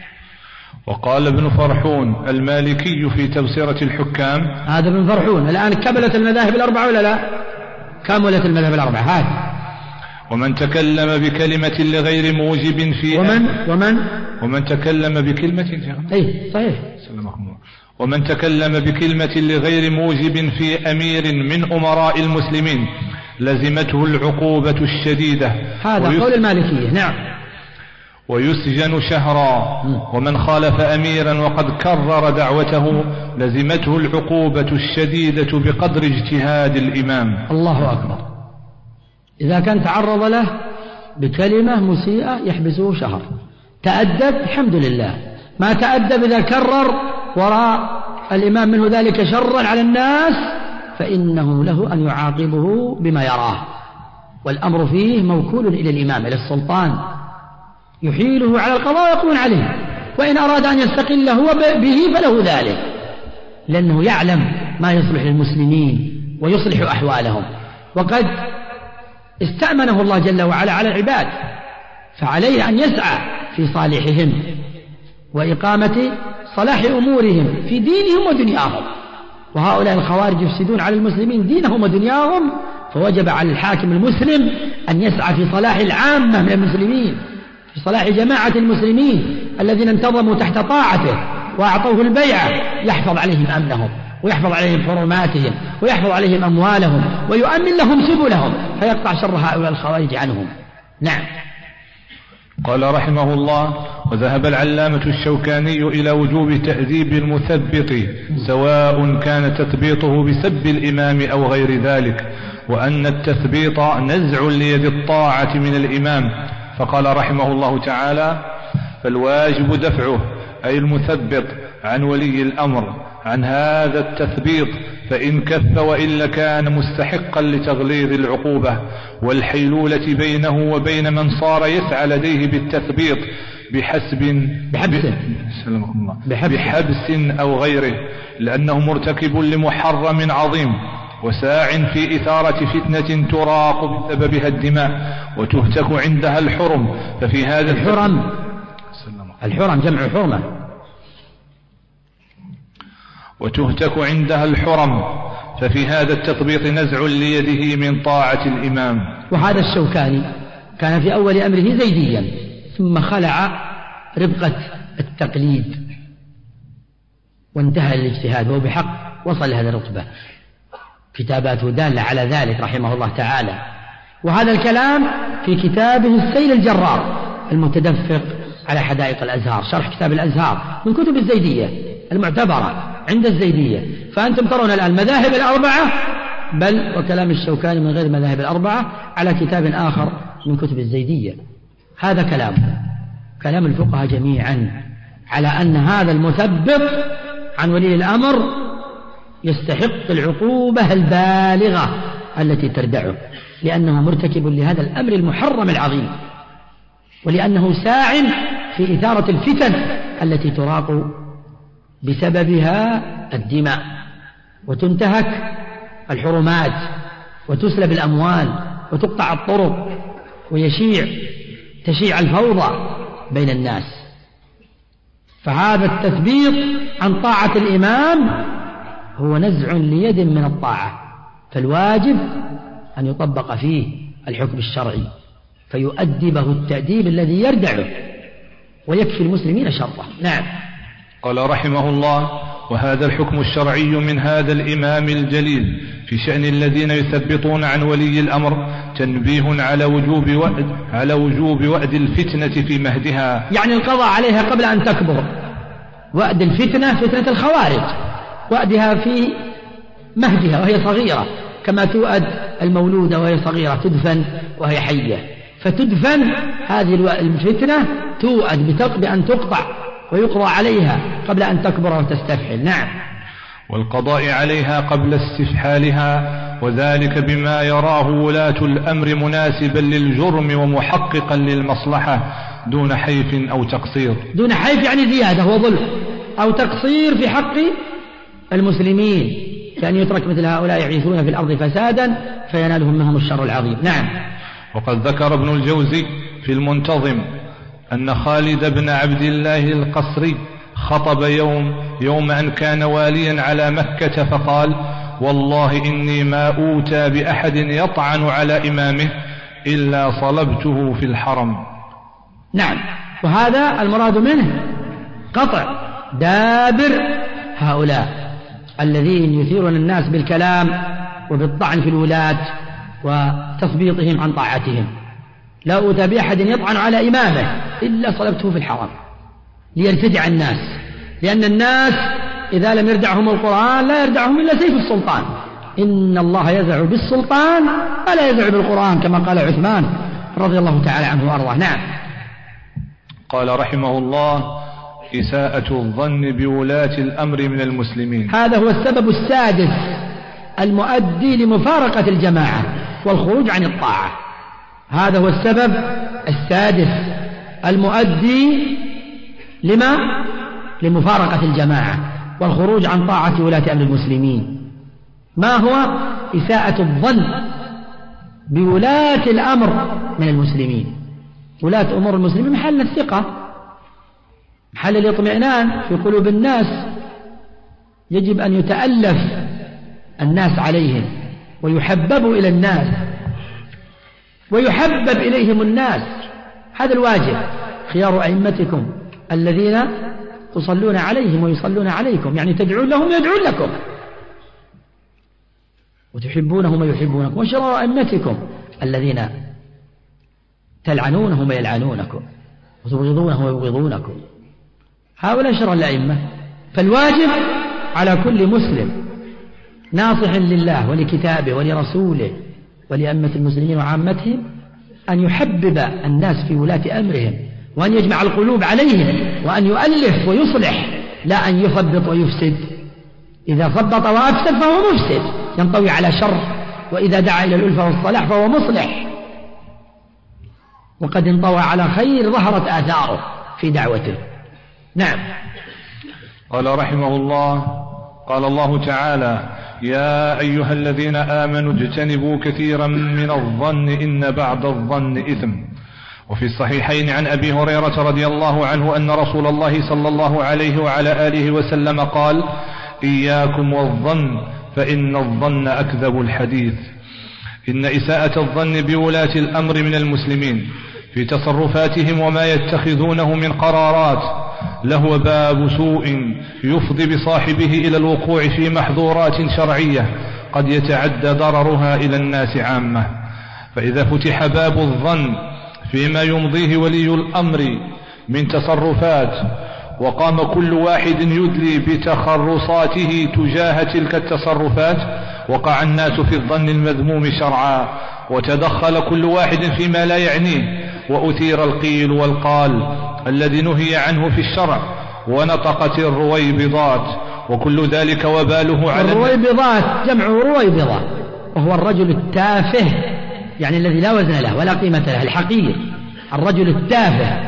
وقال ابن فرحون المالكي في تبصرة الحكام. هذا ابن فرحون. الآن كملت المذاهب الأربعة ولا لا؟ كملت المذاهب الأربعة. هذا. ومن تكلم بكلمة لغير موجب في ومن تكلم بكلمة. أي صحيح. ومن تكلم بكلمة لغير موجب في أمير من أمراء المسلمين لزمته العقوبة الشديدة. هذا قول المالكية. نعم. ويسجن شهرا. ومن خالف أميرا وقد كرر دعوته لزمته العقوبة الشديدة بقدر اجتهاد الإمام. الله أكبر. إذا كان تعرض له بكلمة مسيئة يحبسه شهر. تأدب الحمد لله. ما تأدب إذا كرر وراء الإمام منه ذلك شرا على الناس فإنه له أن يعاقبه بما يراه. والأمر فيه موكول إلى الإمام، إلى السلطان، يحيله على القضاء ويقوم عليه، وإن أراد أن يستقل هو به فله ذلك، لأنه يعلم ما يصلح للمسلمين ويصلح أحوالهم، وقد استأمنه الله جل وعلا على العباد، فعليه أن يسعى في صالحهم وإقامة صلاح أمورهم في دينهم ودنياهم. وهؤلاء الخوارج يفسدون على المسلمين دينهم ودنياهم، فوجب على الحاكم المسلم أن يسعى في صلاح العامة من المسلمين، في صلاح جماعة المسلمين الذين انتظموا تحت طاعته وأعطوه البيعة، يحفظ عليهم أمنهم ويحفظ عليهم حرماتهم ويحفظ عليهم أموالهم ويؤمن لهم سبلهم، فيقطع شر هؤلاء الخوارج عنهم. نعم. قال رحمه الله: وذهب العلامة الشوكاني إلى وجوب تأديب المثبط سواء كان تثبيطه بسب الإمام أو غير ذلك، وأن التثبيط نزع ليد الطاعة من الإمام، فقال رحمه الله تعالى: فالواجب دفعه أي المثبط عن ولي الأمر عن هذا التثبيط، فإن كف وإلا كان مستحقا لتغليظ العقوبة والحيلولة بينه وبين من صار يسعى لديه بالتثبيط بحبس أو غيره، لأنه مرتكب لمحرم عظيم وساع في إثارة فتنة تراق بسببها الدماء وتهتك عندها الحرم، ففي هذا الحرم جمع حرمة، وتهتك عندها الحرم، ففي هذا التثبيط نزع ليده من طاعة الإمام. وهذا الشوكاني كان في أول أمره زيديا، ثم خلع ربقة التقليد وانتهى الاجتهاد، وهو بحق وصل لهذه الرتبة، كتاباته دالة على ذلك رحمه الله تعالى. وهذا الكلام في كتابه السيل الجرار المتدفق على حدائق الأزهار، شرح كتاب الأزهار من كتب الزيدية المعتبرة عند الزيدية. فأنتم ترون الآن المذاهب الأربعة، بل وكلام الشوكاني من غير المذاهب الأربعة على كتاب آخر من كتب الزيدية. هذا كلام الفقهاء جميعا على أن هذا المثبط عن ولي الأمر يستحق العقوبة البالغة التي تردعه، لأنه مرتكب لهذا الأمر المحرم العظيم، ولأنه ساع في إثارة الفتن التي تراق بسببها الدماء وتنتهك الحرمات وتسلب الأموال وتقطع الطرق تشيع الفوضى بين الناس. فهذا التثبيط عن طاعة الإمام هو نزع ليد من الطاعة، فالواجب أن يطبق فيه الحكم الشرعي فيؤدبه التأديب الذي يردعه ويكفي المسلمين شره. نعم. قال رحمه الله: وهذا الحكم الشرعي من هذا الإمام الجليل في شأن الذين يثبطون عن ولي الأمر تنبيه على وجوب وأد الفتنة في مهدها، يعني القضاء عليها قبل أن تكبر. وأد الفتنة فتنة الخوارج، وأدها في مهدها وهي صغيرة، كما تؤد المولودة وهي صغيرة تدفن وهي حية، فتدفن هذه الفتنة تؤد بأن تقطع ويقضى عليها قبل أن تكبر وتستفحل. نعم. والقضاء عليها قبل استفحالها، وذلك بما يراه ولاة الأمر مناسبا للجرم ومحققا للمصلحة دون حيف أو تقصير. دون حيف يعني زيادة وظلم أو تقصير في حق المسلمين، كأن يترك مثل هؤلاء يعيثون في الأرض فسادا فينالهم منهم الشر العظيم. نعم. وقد ذكر ابن الجوزي في المنتظم أن خالد بن عبد الله القصري خطب يوم أن كان واليا على مكة فقال: والله إني ما أوتى بأحد يطعن على إمامه إلا صلبته في الحرم. نعم. وهذا المراد منه قطع دابر هؤلاء الذين يثيرون الناس بالكلام وبالطعن في الولاة وتثبيطهم عن طاعتهم. لا أوتى بأحد يطعن على إمامه إلا صلبته في الحرم، ليرتدع الناس، لأن الناس إذا لم يردعهم القرآن لا يردعهم إلا سيف السلطان. إن الله يزع بالسلطان ولا يزع بالقرآن، كما قال عثمان رضي الله تعالى عنه وأرضاه. نعم. قال رحمه الله: إساءة الظن بولاة الأمر من المسلمين. هذا هو السبب السادس المؤدي لمفارقة الجماعة والخروج عن الطاعة، هذا هو السبب السادس المؤدي لمفارقة الجماعة والخروج عن طاعة ولاة أمر المسلمين. ما هو؟ إساءة الظن بولاة الأمر من المسلمين. ولاة أمور المسلمين محل الثقة، محل الاطمئنان في قلوب الناس، يجب أن يتألف الناس عليهم ويحببوا إلى الناس ويحبب إليهم الناس. هذا الواجب. خيار أئمتكم الذين تصلون عليهم ويصلون عليكم، يعني تدعون لهم ويدعون لكم، وتحبونهم ويحبونكم. وشرار أئمتكم الذين تلعنونهم ويلعنونكم وتبغضونهم ويبغضونكم. هؤلاء شرار الأئمة. فالواجب على كل مسلم ناصح لله ولكتابه ولرسوله ولأئمة المسلمين وعامتهم أن يحبب الناس في ولاة أمرهم، وأن يجمع القلوب عليهم، وأن يؤلف ويصلح، لا أن يثبط ويفسد. إذا ثبط وأفسد فهو مفسد ينطوي على شر، وإذا دعا إلى الألفة والصلاح فهو مصلح، وقد انطوى على خير ظهرت آثاره في دعوته. نعم. قال رحمه الله: قال الله تعالى: يا أيها الذين آمنوا اجتنبوا كثيرا من الظن إن بعض الظن إثم. وفي الصحيحين عن أبي هريرة رضي الله عنه أن رسول الله صلى الله عليه وعلى آله وسلم قال: إياكم والظن فإن الظن أكذب الحديث. إن إساءة الظن بولاة الأمر من المسلمين في تصرفاتهم وما يتخذونه من قرارات له باب سوء يفضي بصاحبه إلى الوقوع في محظورات شرعية قد يتعدى ضررها إلى الناس عامة. فإذا فتح باب الظن فيما يمضيه ولي الأمر من تصرفات، وقام كل واحد يدلي بتخرصاته تجاه تلك التصرفات، وقع الناس في الظن المذموم شرعا، وتدخل كل واحد فيما لا يعنيه، وأثير القيل والقال الذي نهي عنه في الشرع، ونطقت الرويبضات، وكل ذلك وباله على الرويبضات جمع رويبضة، وهو الرجل التافه، يعني الذي لا وزن له ولا قيمة له، الحقير. الرجل التافه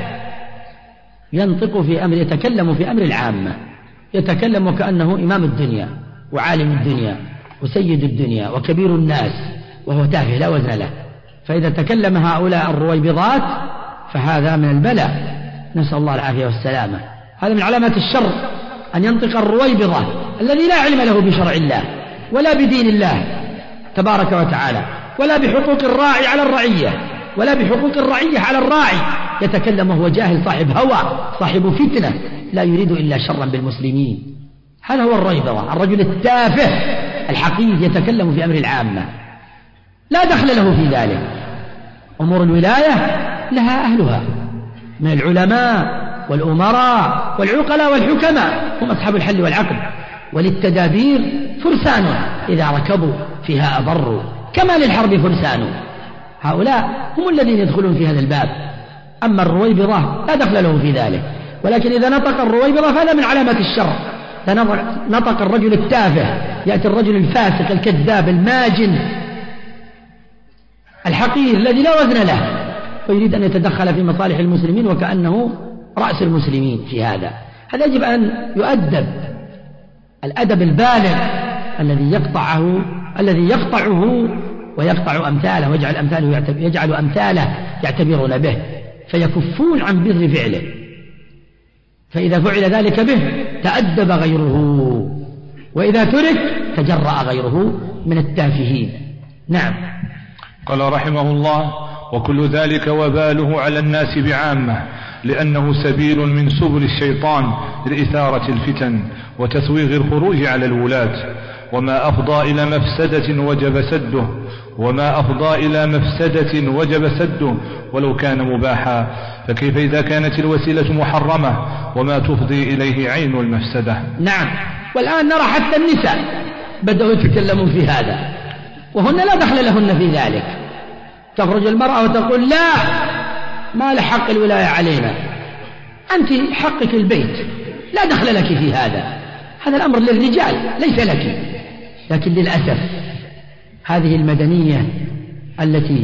ينطق في أمر، يتكلم في أمر العامة، يتكلم وكأنه إمام الدنيا وعالم الدنيا وسيد الدنيا وكبير الناس، وهو تافه لا وزن له. فإذا تكلم هؤلاء الرويبضات فهذا من البلاء، نسأل الله العافية والسلامة. هذا من علامات الشر أن ينطق الرويبضة الذي لا علم له بشرع الله ولا بدين الله تبارك وتعالى، ولا بحقوق الراعي على الرعية، ولا بحقوق الرعية على الراعي. يتكلم وهو جاهل، صاحب هوى، صاحب فتنة، لا يريد إلا شرا بالمسلمين. هذا هو الرويبضة، الرجل التافه الحقير يتكلم في أمر العامة لا دخل له في ذلك. أمور الولاية لها أهلها من العلماء والأمراء والعقلاء والحكماء، هم أصحاب الحل والعقد، وللتدابير فرسان إذا ركبوا فيها أبروا، كما للحرب فرسان. هؤلاء هم الذين يدخلون في هذا الباب. أما الرويبضة لا دخل له في ذلك، ولكن إذا نطق الرويبضة فهذا من علامات الشر. نطق الرجل التافه، يأتي الرجل الفاسق الكذاب الماجن الحقير الذي لا وزن له، ويريد أن يتدخل في مصالح المسلمين وكأنه رأس المسلمين في هذا. هذا يجب أن يؤدب الأدب البالغ الذي يقطعه ويقطع أمثاله، ويجعل أمثاله يعتبرون به فيكفون عن بر فعله. فإذا فعل ذلك به تأدب غيره، وإذا ترك تجرأ غيره من التافهين. نعم. قال رحمه الله: وكل ذلك وباله على الناس بعامة، لأنه سبيل من سبل الشيطان لإثارة الفتن وتسويغ الخروج على الولاة، وما أفضى إلى مفسدة وجب سده ولو كان مباحا، فكيف إذا كانت الوسيلة محرمة وما تفضي إليه عين المفسدة. نعم. والآن نرى حتى النساء بدأوا يتكلمون في هذا، وهن لا دخل لهن في ذلك. تخرج المرأة وتقول: لا، ما لحق الولاية علينا، أنت حقك البيت، لا دخل لك في هذا، هذا الأمر للرجال ليس لك. لكن للأسف هذه المدنية التي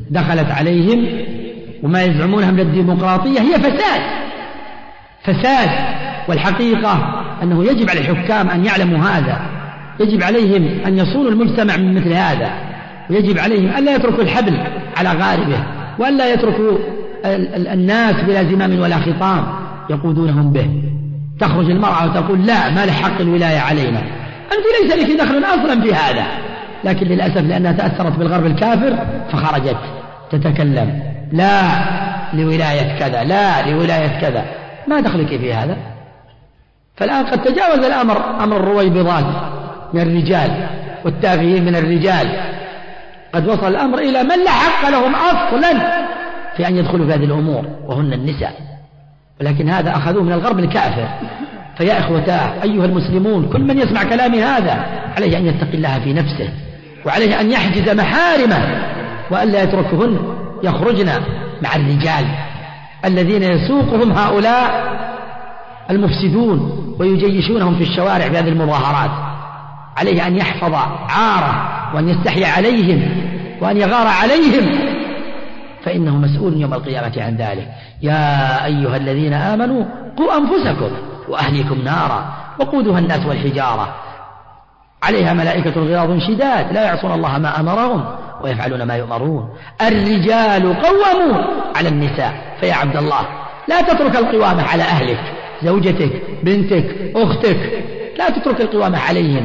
دخلت عليهم، وما يزعمونها من الديمقراطية هي فساد. والحقيقة أنه يجب على الحكام أن يعلموا هذا، يجب عليهم أن يصونوا المجتمع من مثل هذا، ويجب عليهم أن لا يتركوا الحبل على غاربه، وأن لا يتركوا الناس بلا زمام ولا خطام يقودونهم به. تخرج المرأة وتقول لا، ما لحق الولاية علينا، أنت ليس لك دخل أصلا في هذا، لكن للأسف لأنها تأثرت بالغرب الكافر فخرجت تتكلم لا لولاية كذا، لا لولاية كذا، ما دخلك في هذا. فالآن قد تجاوز الأمر أمر الرويبضات من الرجال والتافهين من الرجال، قد وصل الأمر إلى من لا حق لهم أصلا في أن يدخلوا في هذه الأمور وهن النساء، ولكن هذا أخذوه من الغرب الكافر. فيا إخوتاه أيها المسلمون، كل من يسمع كلامي هذا عليه أن يتقي الله في نفسه، وعليه أن يحجز محارمه، وألا يتركهن يخرجن مع الرجال الذين يسوقهم هؤلاء المفسدون ويجيشونهم في الشوارع في هذه المظاهرات. عليه أن يحفظ عاره، وأن يستحي عليهم، وأن يغار عليهم، فإنه مسؤول يوم القيامة عن ذلك. يا أيها الذين آمنوا قوا أنفسكم وأهليكم نارا وقودها الناس والحجارة عليها ملائكة غلاظ شداد لا يعصون الله ما أمرهم ويفعلون ما يؤمرون. الرجال قوامون على النساء. فيا عبد الله لا تترك القوامة على أهلك، زوجتك، بنتك، أختك، لا تترك القوامة عليهم،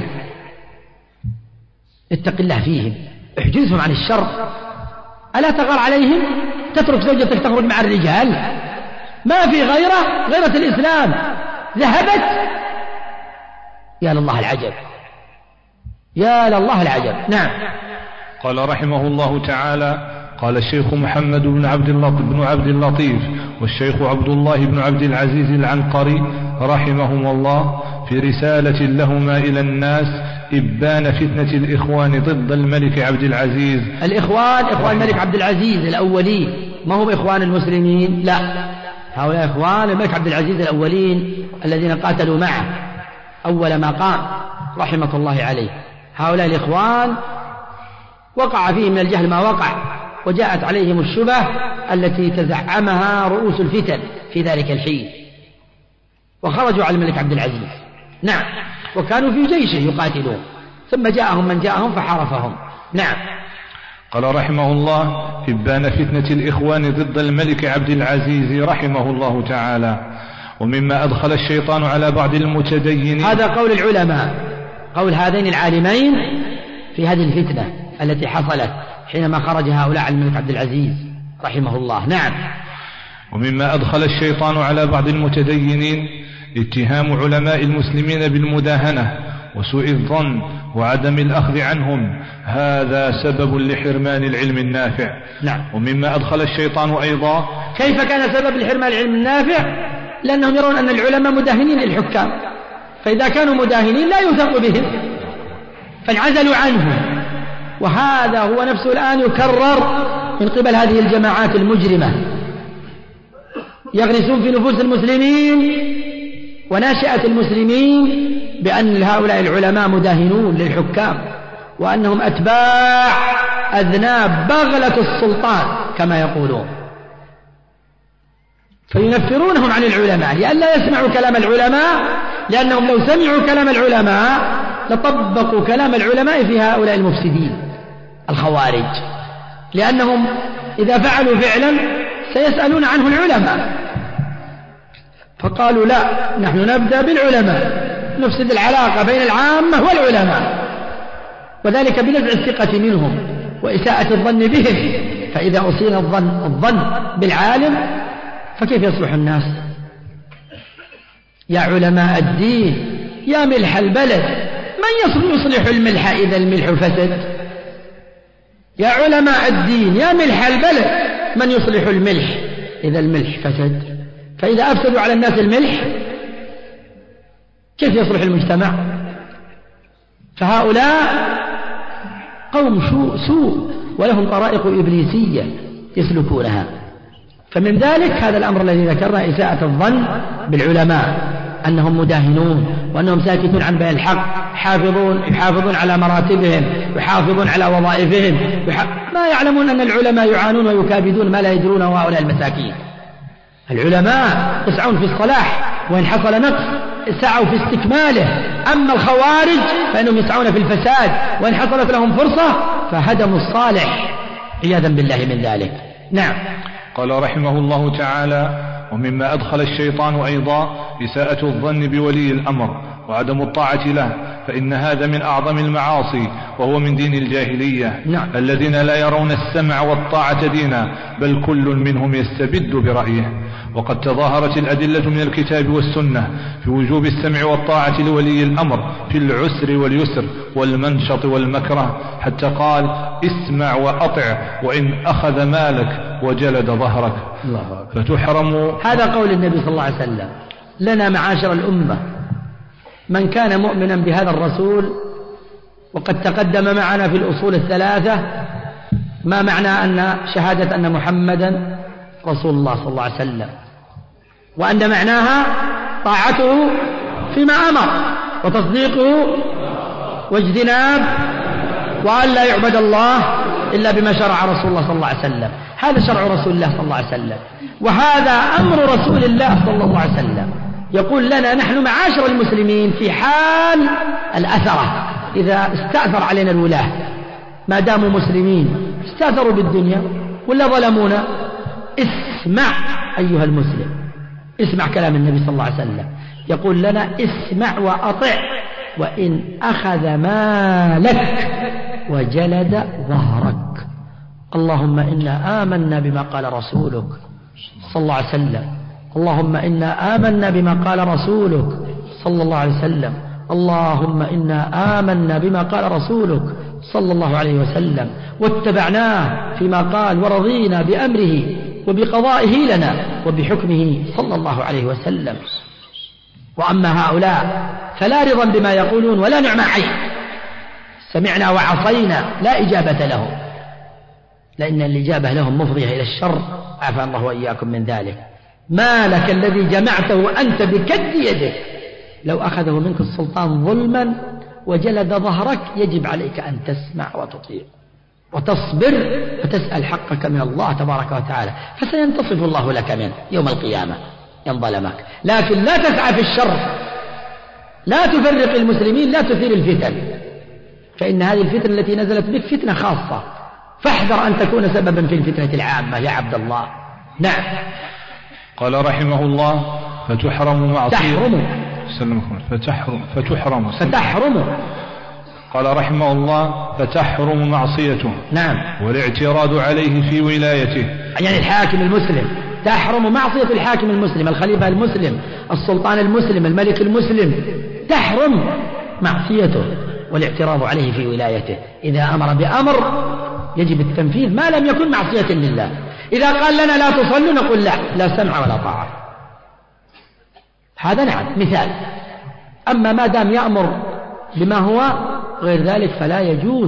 اتق الله فيهم، احجزهم عن الشر. ألا تغار عليهم؟ تترك زوجتك تخرج مع الرجال؟ ما في غيرة الإسلام ذهبت. يا لله العجب، يا لله العجب. نعم. قال رحمه الله تعالى: قال الشيخ محمد بن عبد اللطيف والشيخ عبد الله بن عبد العزيز العنقري رحمهما الله في رسالة لهما إلى الناس إبان فتنة الإخوان ضد الملك عبد العزيز. الإخوان إخوان الملك عبد العزيز الأولين، ما هم إخوان المسلمين، لا، هؤلاء إخوان الملك عبد العزيز الأولين الذين قاتلوا معه أول ما قام رحمة الله عليه. هؤلاء الإخوان وقع فيهم من الجهل ما وقع، وجاءت عليهم الشبه التي تزعمها رؤوس الفتن في ذلك الحين، وخرجوا على الملك عبد العزيز. نعم، وكانوا في جيشه يقاتلون، ثم جاءهم من جاءهم فحارفهم. نعم. قال رحمه الله: إبان فتنة الإخوان ضد الملك عبد العزيز رحمه الله تعالى. ومما أدخل الشيطان على بعض المتدينين، هذا قول العلماء، قول هذين العالمين في هذه الفتنة التي حصلت حينما خرج هؤلاء على الملك عبد العزيز رحمه الله. نعم. ومما أدخل الشيطان على بعض المتدينين اتهام علماء المسلمين بالمداهنة وسوء الظن وعدم الأخذ عنهم، هذا سبب لحرمان العلم النافع. نعم. ومما أدخل الشيطان أيضا، كيف كان سبب لحرمان العلم النافع؟ لأنهم يرون أن العلماء مداهنين للحكام، فإذا كانوا مداهنين لا يوثق بهم فانعزلوا عنهم. وهذا هو نفسه الآن يكرر من قبل هذه الجماعات المجرمة، يغرسون في نفوس المسلمين وناشئة المسلمين بأن هؤلاء العلماء مداهنون للحكام، وأنهم أتباع أذناب بغلة السلطان كما يقولون، فينفرونهم عن العلماء لئلا يسمعوا كلام العلماء، لأنهم لو سمعوا كلام العلماء لطبقوا كلام العلماء في هؤلاء المفسدين الخوارج، لأنهم إذا فعلوا فعلا سيسألون عنه العلماء، فقالوا لا، نحن نبدأ بالعلماء، نفسد العلاقة بين العامة والعلماء، وذلك بنزع الثقة منهم وإساءة الظن بهم. فإذا أصيل الظن بالعالم فكيف يصلح الناس؟ يا علماء الدين يا ملح البلد، من يصلح الملح إذا الملح فسد؟ يا علماء الدين يا ملح البلد، من يصلح الملح إذا الملح فسد؟ فإذا أفسدوا على الناس الملح كيف يصلح المجتمع؟ فهؤلاء قوم سوء ولهم طرائق إبليسية يسلكونها. فمن ذلك هذا الأمر الذي ذكرنا، إساءة الظن بالعلماء، أنهم مداهنون وأنهم ساكتون عن بيان الحق، يحافظون على مراتبهم، يحافظون على وظائفهم، ما يعلمون أن العلماء يعانون ويكابدون ما لا يدرونه هؤلاء المساكين. العلماء يسعون في الصلاح، وإن حصل نقص سعوا في استكماله. أما الخوارج فإنهم يسعون في الفساد، وإن حصلت لهم فرصة فهدموا الصالح عياذا بالله من ذلك. نعم. قال رحمه الله تعالى: ومما أدخل الشيطان أيضا إساءة الظن بولي الأمر وعدم الطاعة له، فإن هذا من أعظم المعاصي، وهو من دين الجاهلية. نعم. الذين لا يرون السمع والطاعة دينا، بل كل منهم يستبد برأيه. وقد تظاهرت الأدلة من الكتاب والسنة في وجوب السمع والطاعة لولي الأمر في العسر واليسر والمنشط والمكره، حتى قال: اسمع وأطع وإن أخذ مالك وجلد ظهرك. فتحرم. هذا قول النبي صلى الله عليه وسلم لنا معاشر الأمة: من كان مؤمنا بهذا الرسول، وقد تقدم معنا في الأصول الثلاثة ما معنى أن شهادة أن محمدا رسول الله صلى الله عليه وسلم، وأن معناها طاعته فيما أمر، وتصديقه واجتناب، وأن لا يعبد الله إلا بما شرع رسول الله صلى الله عليه وسلم. هذا شرع رسول الله صلى الله عليه وسلم، وهذا أمر رسول الله صلى الله عليه وسلم. يقول لنا نحن معاشر المسلمين في حال الأثرة، إذا استأثر علينا الولاة ما داموا مسلمين، استأثروا بالدنيا ولا ظلمونا، اسمع أيها المسلم، اسمع كلام النبي صلى الله عليه وسلم. يقول لنا: اسمع وأطع وإن أخذ مالك وجلد ظهرك. اللهم إنا آمنا بما قال رسولك صلى الله عليه وسلم. اللهم إنا آمنا بما قال رسولك صلى الله عليه وسلم. اللهم إنا آمنا بما قال رسولك صلى الله عليه وسلم، واتبعناه فيما قال، ورضينا بأمره وبقضائه لنا وبحكمه صلى الله عليه وسلم. وأما هؤلاء فلا رضا بما يقولون ولا نعم عليه، سمعنا وعصينا، لا إجابة لهم، لأن الإجابة لهم مفضية إلى الشر، عافى الله وإياكم من ذلك. مالك الذي جمعته أنت بكد يدك، لو أخذه منك السلطان ظلما وجلد ظهرك، يجب عليك أن تسمع وتطيع وتصبر وتسأل حقك من الله تبارك وتعالى، فسينتصف الله لك منه يوم القيامة إن ظلمك. لكن لا تسعى في الشر، لا تفرق المسلمين، لا تثير الفتن، فإن هذه الفتنة التي نزلت بك فتنة خاصة، فاحذر أن تكون سببا في الفتنة العامة يا عبد الله. نعم. قال رحمه الله: فتحرم معصية. فتحرم. قال رحمه الله: فتحرم معصيته. نعم. والاعتراض عليه في ولايته، يعني الحاكم المسلم، تحرم معصية الحاكم المسلم، الخليفة المسلم، السلطان المسلم، الملك المسلم، تحرم معصيته والاعتراض عليه في ولايته. إذا أمر بأمر يجب التنفيذ ما لم يكن معصية لله. إذا قال لنا لا تصلوا نقول لا سمع ولا طاعة، هذا نعم مثال. أما ما دام يأمر بما هو غير ذلك فلا يجوز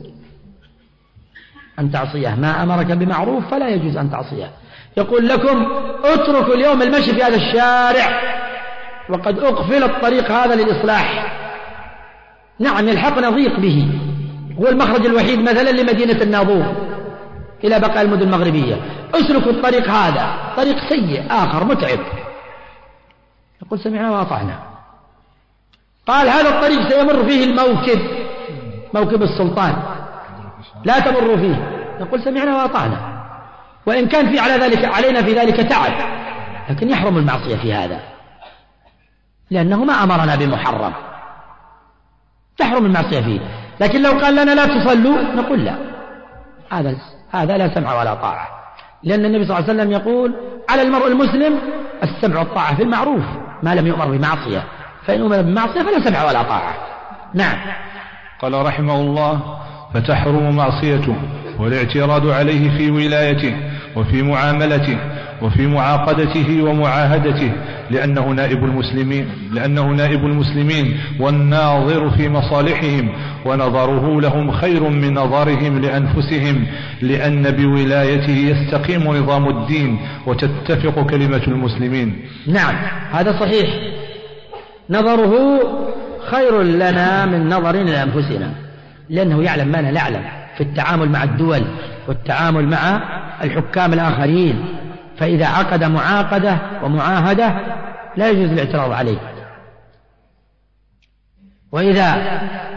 أن تعصيه، ما أمرك بمعروف فلا يجوز أن تعصيه. يقول لكم: اتركوا اليوم المشي في هذا الشارع وقد أقفل الطريق هذا للإصلاح. نعم يلحقنا ضيق به، هو المخرج الوحيد مثلا لمدينة الناظور إلى بقاء المدن المغربية، اسلكوا الطريق هذا، طريق سيء آخر متعب. يقول: سمعنا وأطعنا. قال: هذا الطريق سيمر فيه الموكب، موكب السلطان، لا تمر فيه. يقول: سمعنا وأطعنا، وإن كان في علينا في ذلك تعب، لكن يحرم المعصية في هذا، لأنه ما أمرنا بمحرم، تحرم المعصية فيه. لكن لو قال لنا لا تصلوا نقول لا، هذا لا سمع ولا طاعة، لأن النبي صلى الله عليه وسلم يقول: على المرء المسلم السمع والطاعة في المعروف ما لم يؤمر بمعصية، فإن أمر بمعصية فلا سمع ولا طاعة. نعم. قال رحمه الله: فتحرم معصيته والاعتراض عليه في ولايته وفي معاملته وفي معاقدته ومعاهدته، لأنه نائب المسلمين والناظر في مصالحهم، ونظره لهم خير من نظرهم لأنفسهم، لأن بولايته يستقيم نظام الدين وتتفق كلمة المسلمين. نعم هذا صحيح، نظره خير لنا من نظرنا لأنفسنا، لأنه يعلم ما لا نعلم في التعامل مع الدول والتعامل مع الحكام الآخرين. فإذا عقد معاقدة ومعاهدة لا يجوز الاعتراض عليه، وإذا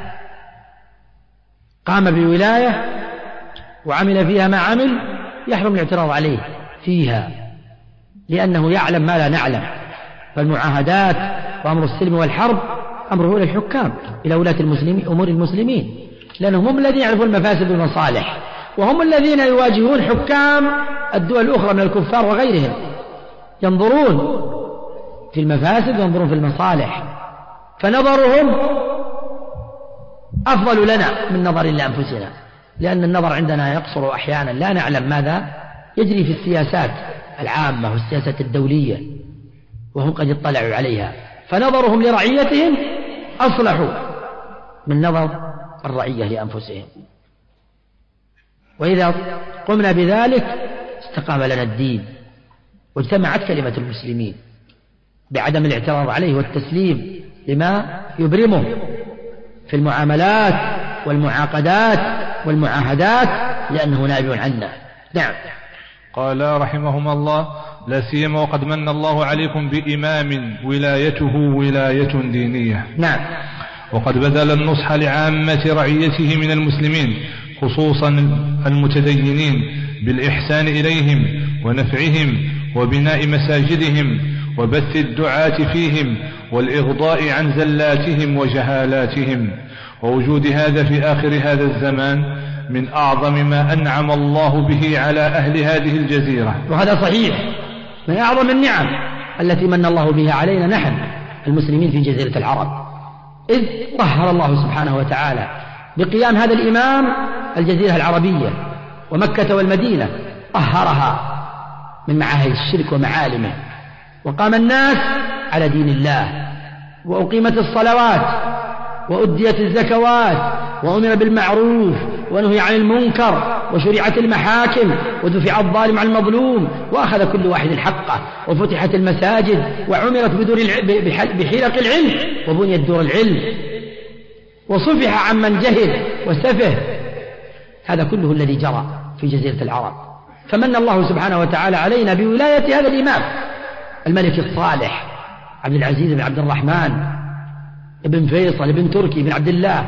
قام بولاية وعمل فيها ما عمل يحرم الاعتراض عليه فيها، لأنه يعلم ما لا نعلم. فالمعاهدات وأمر السلم والحرب أمره إلى الحكام، إلى ولاة المسلمين، أمور المسلمين، لأنهم هم الذين يعرفون المفاسد والمصالح، وهم الذين يواجهون حكام الدول الأخرى من الكفار وغيرهم، ينظرون في المفاسد وينظرون في المصالح، فنظرهم أفضل لنا من نظر لأنفسنا، لأن النظر عندنا يقصر أحيانا، لا نعلم ماذا يجري في السياسات العامة والسياسة الدولية، وهم قد اطلعوا عليها، فنظرهم لرعيتهم أصلح من نظر الرعية لأنفسهم. وإذا قمنا بذلك استقام لنا الدين، واجتمعت كلمة المسلمين بعدم الاعتراض عليه والتسليم لما يبرمه في المعاملات والمعاقدات والمعاهدات، لأنه نائب عنا. نعم. قال رحمهما الله: لا سيما وقد من الله عليكم بإمام ولايته ولاية دينية. نعم. وقد بذل النصح لعامة رعيته من المسلمين خصوصا المتدينين بالإحسان إليهم ونفعهم وبناء مساجدهم وبث الدعاة فيهم والإغضاء عن زلاتهم وجهالاتهم، ووجود هذا في آخر هذا الزمان من أعظم ما أنعم الله به على أهل هذه الجزيرة. وهذا صحيح، من أعظم النعم التي من الله بها علينا نحن المسلمين في جزيرة العرب، إذ طهر الله سبحانه وتعالى بقيام هذا الإمام الجزيرة العربية، ومكة والمدينة طهرها من معاهد الشرك ومعالمه، وقام الناس على دين الله، وأقيمت الصلوات، وأديت الزكوات، وأمر بالمعروف ونهي عن المنكر، وشرعت المحاكم، ودفع الظالم عن المظلوم، وأخذ كل واحد حقه، وفتحت المساجد، وعمرت بحلق العلم، وبنيت دور العلم، وصفح عمن جهل وسفه. هذا كله الذي جرى في جزيرة العرب. فمن الله سبحانه وتعالى علينا بولاية هذا الإمام الملك الصالح عبد العزيز بن عبد الرحمن ابن فيصل ابن تركي بن عبد الله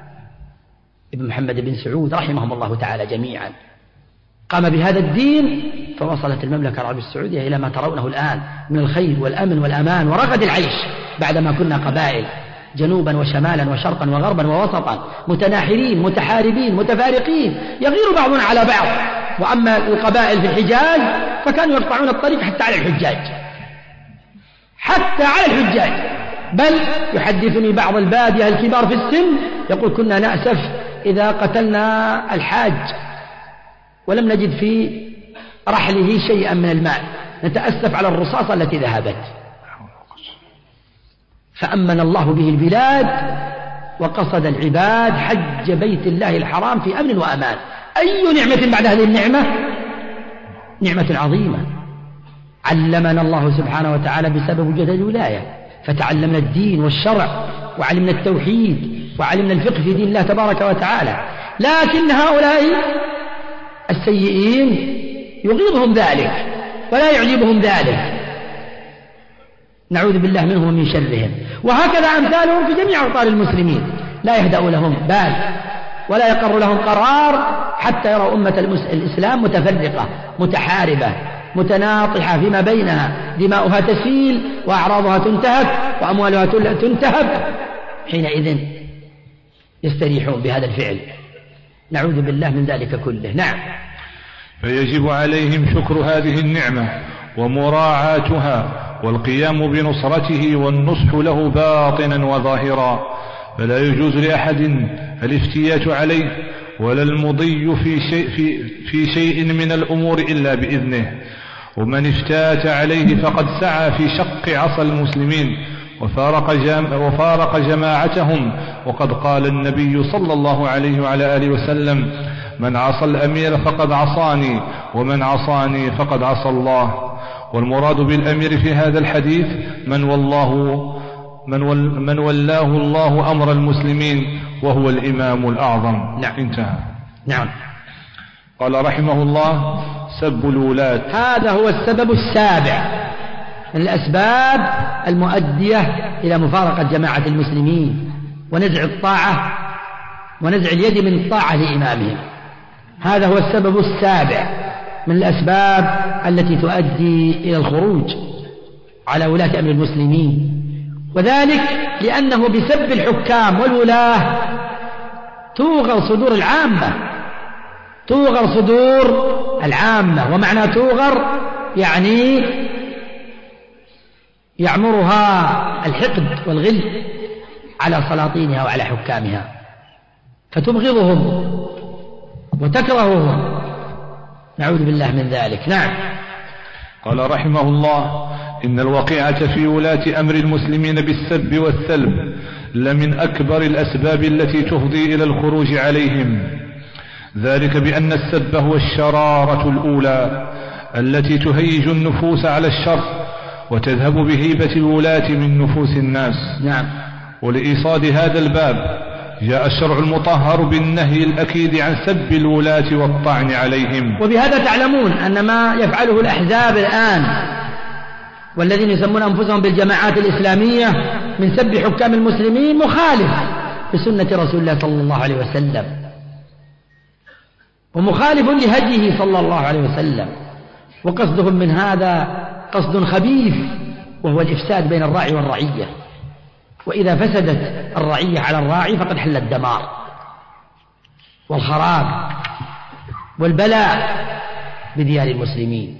ابن محمد بن سعود رحمهم الله تعالى جميعا. قام بهذا الدين فوصلت المملكة العربية السعودية إلى ما ترونه الآن من الخير والأمن والأمان ورغد العيش، بعدما كنا قبائل جنوبا وشمالا وشرقا وغربا ووسطا، متناحرين متحاربين متفارقين، يغير بعضنا على بعض. وأما القبائل في الحجاز فكانوا يقطعون الطريق حتى على الحجاج، حتى على الحجاج. بل يحدثني بعض البادية الكبار في السن يقول: كنا نأسف إذا قتلنا الحاج ولم نجد في رحله شيئا من المال، نتأسف على الرصاصة التي ذهبت. فأمن الله به البلاد، وقصد العباد حج بيت الله الحرام في أمن وأمان. أي نعمة بعد هذه النعمة؟ نعمة عظيمة علمنا الله سبحانه وتعالى بسبب وجود الولاية، فتعلمنا الدين والشرع، وعلمنا التوحيد، وعلمنا الفقه في دين الله تبارك وتعالى. لكن هؤلاء السيئين يغيظهم ذلك ولا يعجبهم ذلك، نعوذ بالله منهم ومن شرهم. وهكذا أمثالهم في جميع أوطان المسلمين، لا يهدأ لهم بال ولا يقر لهم قرار حتى يروا أمة الإسلام متفرقة متحاربة متناطحة فيما بينها، دماؤها تسيل وأعراضها تنتهك وأموالها تنتهب، حينئذ يستريحون بهذا الفعل. نعوذ بالله من ذلك كله. نعم. فيجب عليهم شكر هذه النعمة ومراعاتها والقيام بنصرته والنصح له باطنا وظاهرا، فلا يجوز لأحد الافتيات عليه ولا المضي في شيء من الأمور إلا بإذنه، ومن افتات عليه فقد سعى في شق عصا المسلمين وفارق جماعتهم. وقد قال النبي صلى الله عليه وعلى آله وسلم: من عصى الأمير فقد عصاني، ومن عصاني فقد عصى الله. والمراد بالأمير في هذا الحديث من من ولاه الله أمر المسلمين وهو الإمام الأعظم. نعم. انتهى. نعم. قال رحمه الله: سب الولاة. هذا هو السبب السابع من الأسباب المؤدية إلى مفارقة جماعة المسلمين ونزع الطاعة ونزع اليد من الطاعة لإمامهم. هذا هو السبب السابع من الأسباب التي تؤدي إلى الخروج على ولاة أمر المسلمين، وذلك لأنه بسب الحكام والولاة توغر صدور العامة. توغر صدور العامة، ومعنى توغر يعني يعمرها الحقد والغل على سلاطينها وعلى حكامها، فتبغضهم وتكرههم، نعوذ بالله من ذلك. نعم. قال رحمه الله: إن الوقيعة في ولاة أمر المسلمين بالسب والسلب لمن أكبر الأسباب التي تفضي إلى الخروج عليهم، ذلك بأن السب هو الشرارة الأولى التي تهيج النفوس على الشر وتذهب بهيبة الولاة من نفوس الناس. نعم. ولإيصاد هذا الباب جاء الشرع المطهر بالنهي الأكيد عن سب الولاة والطعن عليهم. وبهذا تعلمون أن ما يفعله الأحزاب الآن والذين يسمون أنفسهم بالجماعات الإسلامية من سب حكام المسلمين مخالف بسنة رسول الله صلى الله عليه وسلم، ومخالف لهديه صلى الله عليه وسلم، وقصدهم من هذا قصد خبيث وهو الإفساد بين الراعي والرعية، وإذا فسدت الرعية على الراعي فقد حل الدمار والخراب والبلاء بديار المسلمين.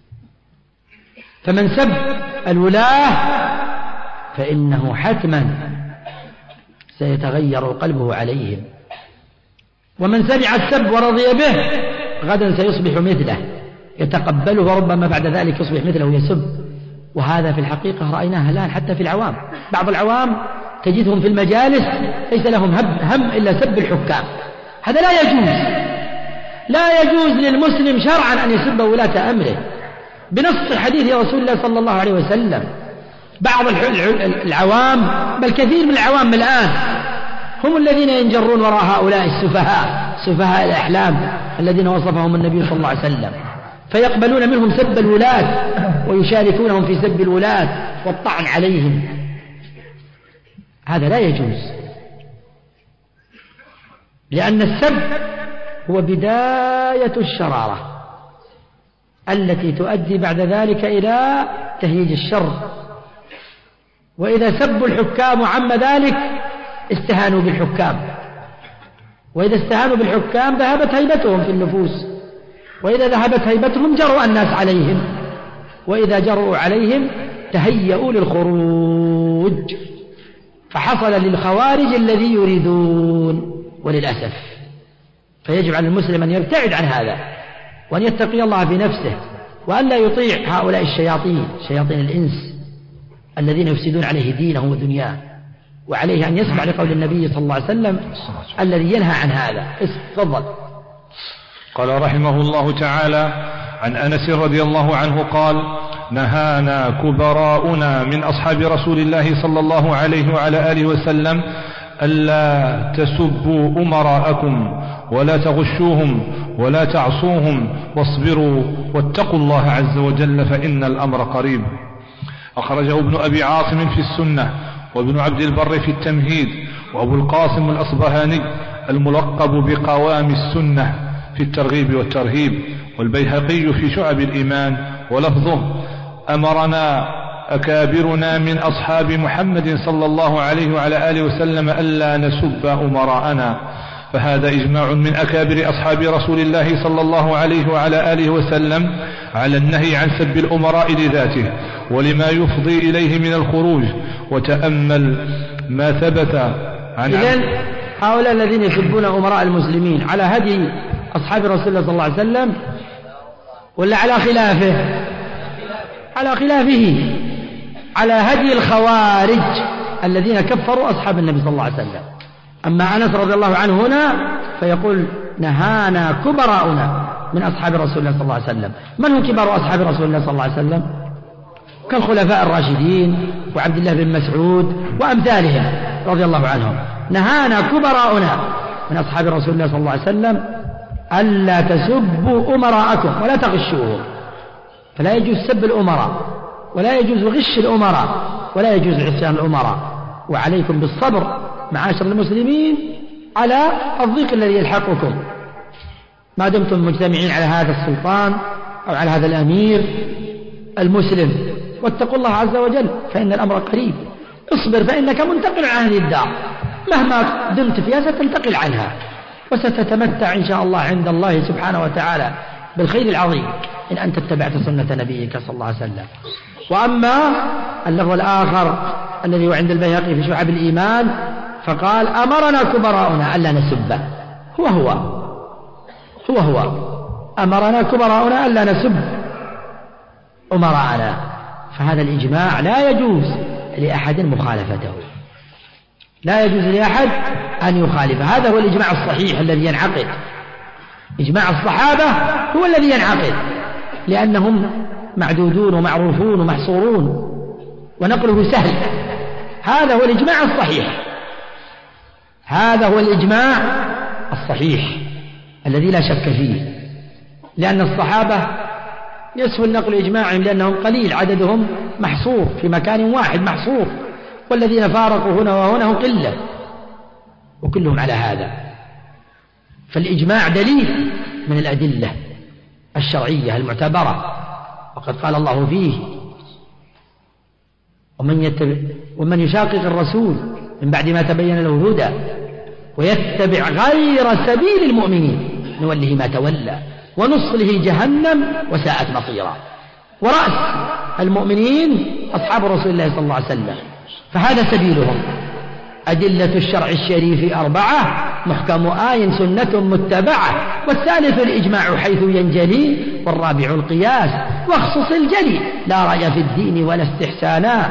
فمن سب الولاة فإنه حتما سيتغير قلبه عليهم، ومن سمع السب ورضي به غدا سيصبح مثله يتقبله، وربما بعد ذلك يصبح مثله يسب. وهذا في الحقيقة رأيناها الآن حتى في العوام. بعض العوام تجدهم في المجالس ليس لهم هم إلا سب الحكام. هذا لا يجوز. لا يجوز للمسلم شرعا أن يسب ولاة أمره بنص حديث رسول الله صلى الله عليه وسلم. بعض العوام بل كثير من العوام الآن هم الذين ينجرون وراء هؤلاء السفهاء، سفهاء الأحلام الذين وصفهم النبي صلى الله عليه وسلم، فيقبلون منهم سب الولاة ويشاركونهم في سب الولاة والطعن عليهم. هذا لا يجوز، لأن السب هو بداية الشرارة التي تؤدي بعد ذلك إلى تهييج الشر. وإذا سبوا الحكام وعم ذلك استهانوا بالحكام، وإذا استهانوا بالحكام ذهبت هيبتهم في النفوس، وإذا ذهبت هيبتهم جرؤ الناس عليهم، وإذا جرؤوا عليهم تهيئوا للخروج، فحصل للخوارج الذي يريدون وللأسف. فيجب على المسلم أن يبتعد عن هذا وأن يتقي الله في نفسه، وأن لا يطيع هؤلاء الشياطين، شياطين الإنس الذين يفسدون عليه دينه ودنياه. وعليه أن يسمع لقول النبي صلى الله عليه وسلم الذي ينهى عن هذا. تفضل. قال رحمه الله تعالى: عن أنس رضي الله عنه قال: نهانا كبراؤنا من أصحاب رسول الله صلى الله عليه وعلى آله وسلم ألا تسبوا أمراءكم ولا تغشوهم ولا تعصوهم واصبروا واتقوا الله عز وجل فإن الأمر قريب. أخرجه ابن أبي عاصم في السنة، وابن عبد البر في التمهيد، وأبو القاسم الأصبهاني الملقب بقوام السنة في الترغيب والترهيب، والبيهقي في شعب الإيمان، ولفظه: أمرنا أكابرنا من أصحاب محمد صلى الله عليه وعلى آله وسلم ألا نسب أمراءنا. فهذا إجماع من أكابر أصحاب رسول الله صلى الله عليه وعلى آله وسلم على النهي عن سب الأمراء لذاته ولما يفضي إليه من الخروج. وتأمل ما ثبت عن إذن هؤلاء الذين يسبون أمراء المسلمين على هدي أصحاب رسول الله صلى الله عليه وسلم ولا على خلافه؟ على خلافه، على هدي الخوارج الذين كفروا أصحاب النبي صلى الله عليه وسلم. أما أنس رضي الله عنه هنا فيقول: نهانا كبراؤنا من أصحاب رسول الله صلى الله عليه وسلم. من هم كبار أصحاب رسول الله صلى الله عليه وسلم؟ كالخلفاء الراشدين وعبد الله بن مسعود وأمثالهم رضي الله عنهم. نهانا كبراؤنا من أصحاب رسول الله صلى الله عليه وسلم ألا تسبوا أمراءكم ولا تغشوهم، فلا يجوز سب الأمراء ولا يجوز غش الأمراء ولا يجوز عصيان الأمراء، وعليكم بالصبر معاشر المسلمين على الضيق الذي يلحقكم ما دمتم مجتمعين على هذا السلطان أو على هذا الأمير المسلم، واتقوا الله عز وجل فإن الأمر قريب. اصبر فإنك منتقل عن هذه الدار، مهما دمت فيها ستنتقل عنها وستتمتع إن شاء الله عند الله سبحانه وتعالى بالخير العظيم إن أنت اتبعت سنة نبيك صلى الله عليه وسلم. وأما اللفظ الآخر الذي هو عند البيهقي في شعب الإيمان فقال أمرنا كبراؤنا ألا نسب، هو أمرنا كبراؤنا ألا نسب أمراءنا، فهذا الإجماع لا يجوز لأحد مخالفته، لا يجوز لأحد أن يخالف. هذا هو الإجماع الصحيح الذي ينعقد، إجماع الصحابة هو الذي ينعقد لأنهم معدودون ومعروفون ومحصورون ونقله سهل. هذا هو الإجماع الصحيح، هذا هو الإجماع الصحيح الذي لا شك فيه، لأن الصحابة يسهل نقل إجماعهم لأنهم قليل عددهم محصور في مكان واحد محصور، والذين فارقوا هنا وهنا هم قلة وكلهم على هذا. فالإجماع دليل من الأدلة الشرعية المعتبرة، وقد قال الله فيه ومن يشاقق الرسول من بعد ما تبين له الهدى ويتبع غير سبيل المؤمنين نوله ما تولى ونصله جهنم وساءت مصيرا. ورأس المؤمنين أصحاب رسول الله صلى الله عليه وسلم، فهذا سبيلهم. أدلة الشرع الشريف 4: محكم آي سنة متبعة، والثالث الإجماع حيث ينجلي، والرابع القياس واخصص الجلي، لا رأي في الدين ولا استحسانا،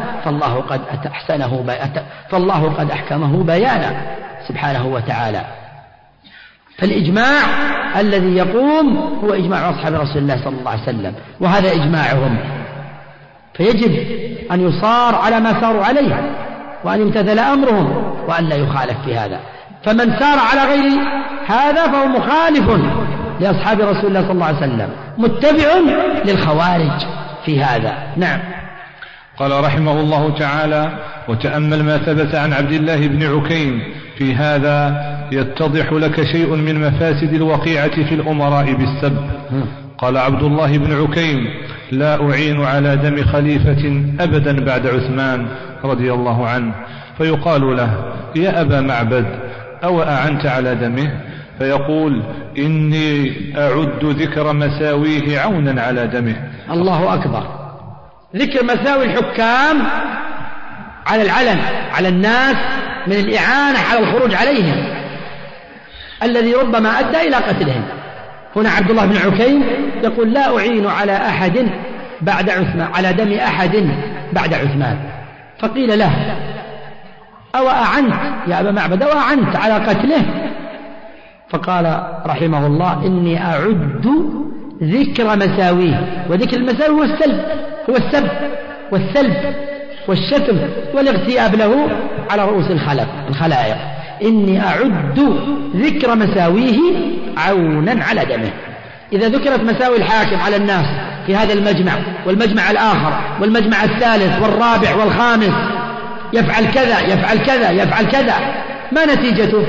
فالله قد أحكمه بيانا سبحانه وتعالى. فالإجماع الذي يقوم هو إجماع أصحاب رسول الله صلى الله عليه وسلم، وهذا إجماعهم، فيجب أن يصار على ما ساروا عليه وأن يمتثل أمرهم وأن لا يخالف في هذا. فمن سار على غير هذا فهو مخالف لأصحاب رسول الله صلى الله عليه وسلم، متبع للخوارج في هذا. نعم. قال رحمه الله تعالى: وتأمل ما ثبت عن عبد الله بن عكيم في هذا يتضح لك شيء من مفاسد الوقيعة في الأمراء بالسب. قال عبد الله بن عكيم: لا أعين على دم خليفة أبدا بعد عثمان رضي الله عنه، فيقال له: يا أبا معبد، أو أعنت على دمه؟ فيقول: إني أعد ذكر مساويه عونا على دمه. الله أكبر. ذكر مساوي الحكام على العلن على الناس من الإعانة على الخروج عليهم الذي ربما أدى إلى قتلهم. هنا عبد الله بن عكيم يقول: لا أعين على أحد بعد عثمان، على دم أحد بعد عثمان. فقيل له: أو أعنت يا أبا معبد، أو أعنت على قتله؟ فقال رحمه الله: إني أعد ذكر مساويه. وذكر المساوي هو السب والسلب والشتم والاغتياب له على رؤوس الخلائق. إني أعد ذكر مساويه عونا على دمه. إذا ذكرت مساوي الحاكم على الناس في هذا المجمع والمجمع الآخر والمجمع الثالث والرابع والخامس، يفعل كذا يفعل كذا يفعل كذا، ما نتيجته؟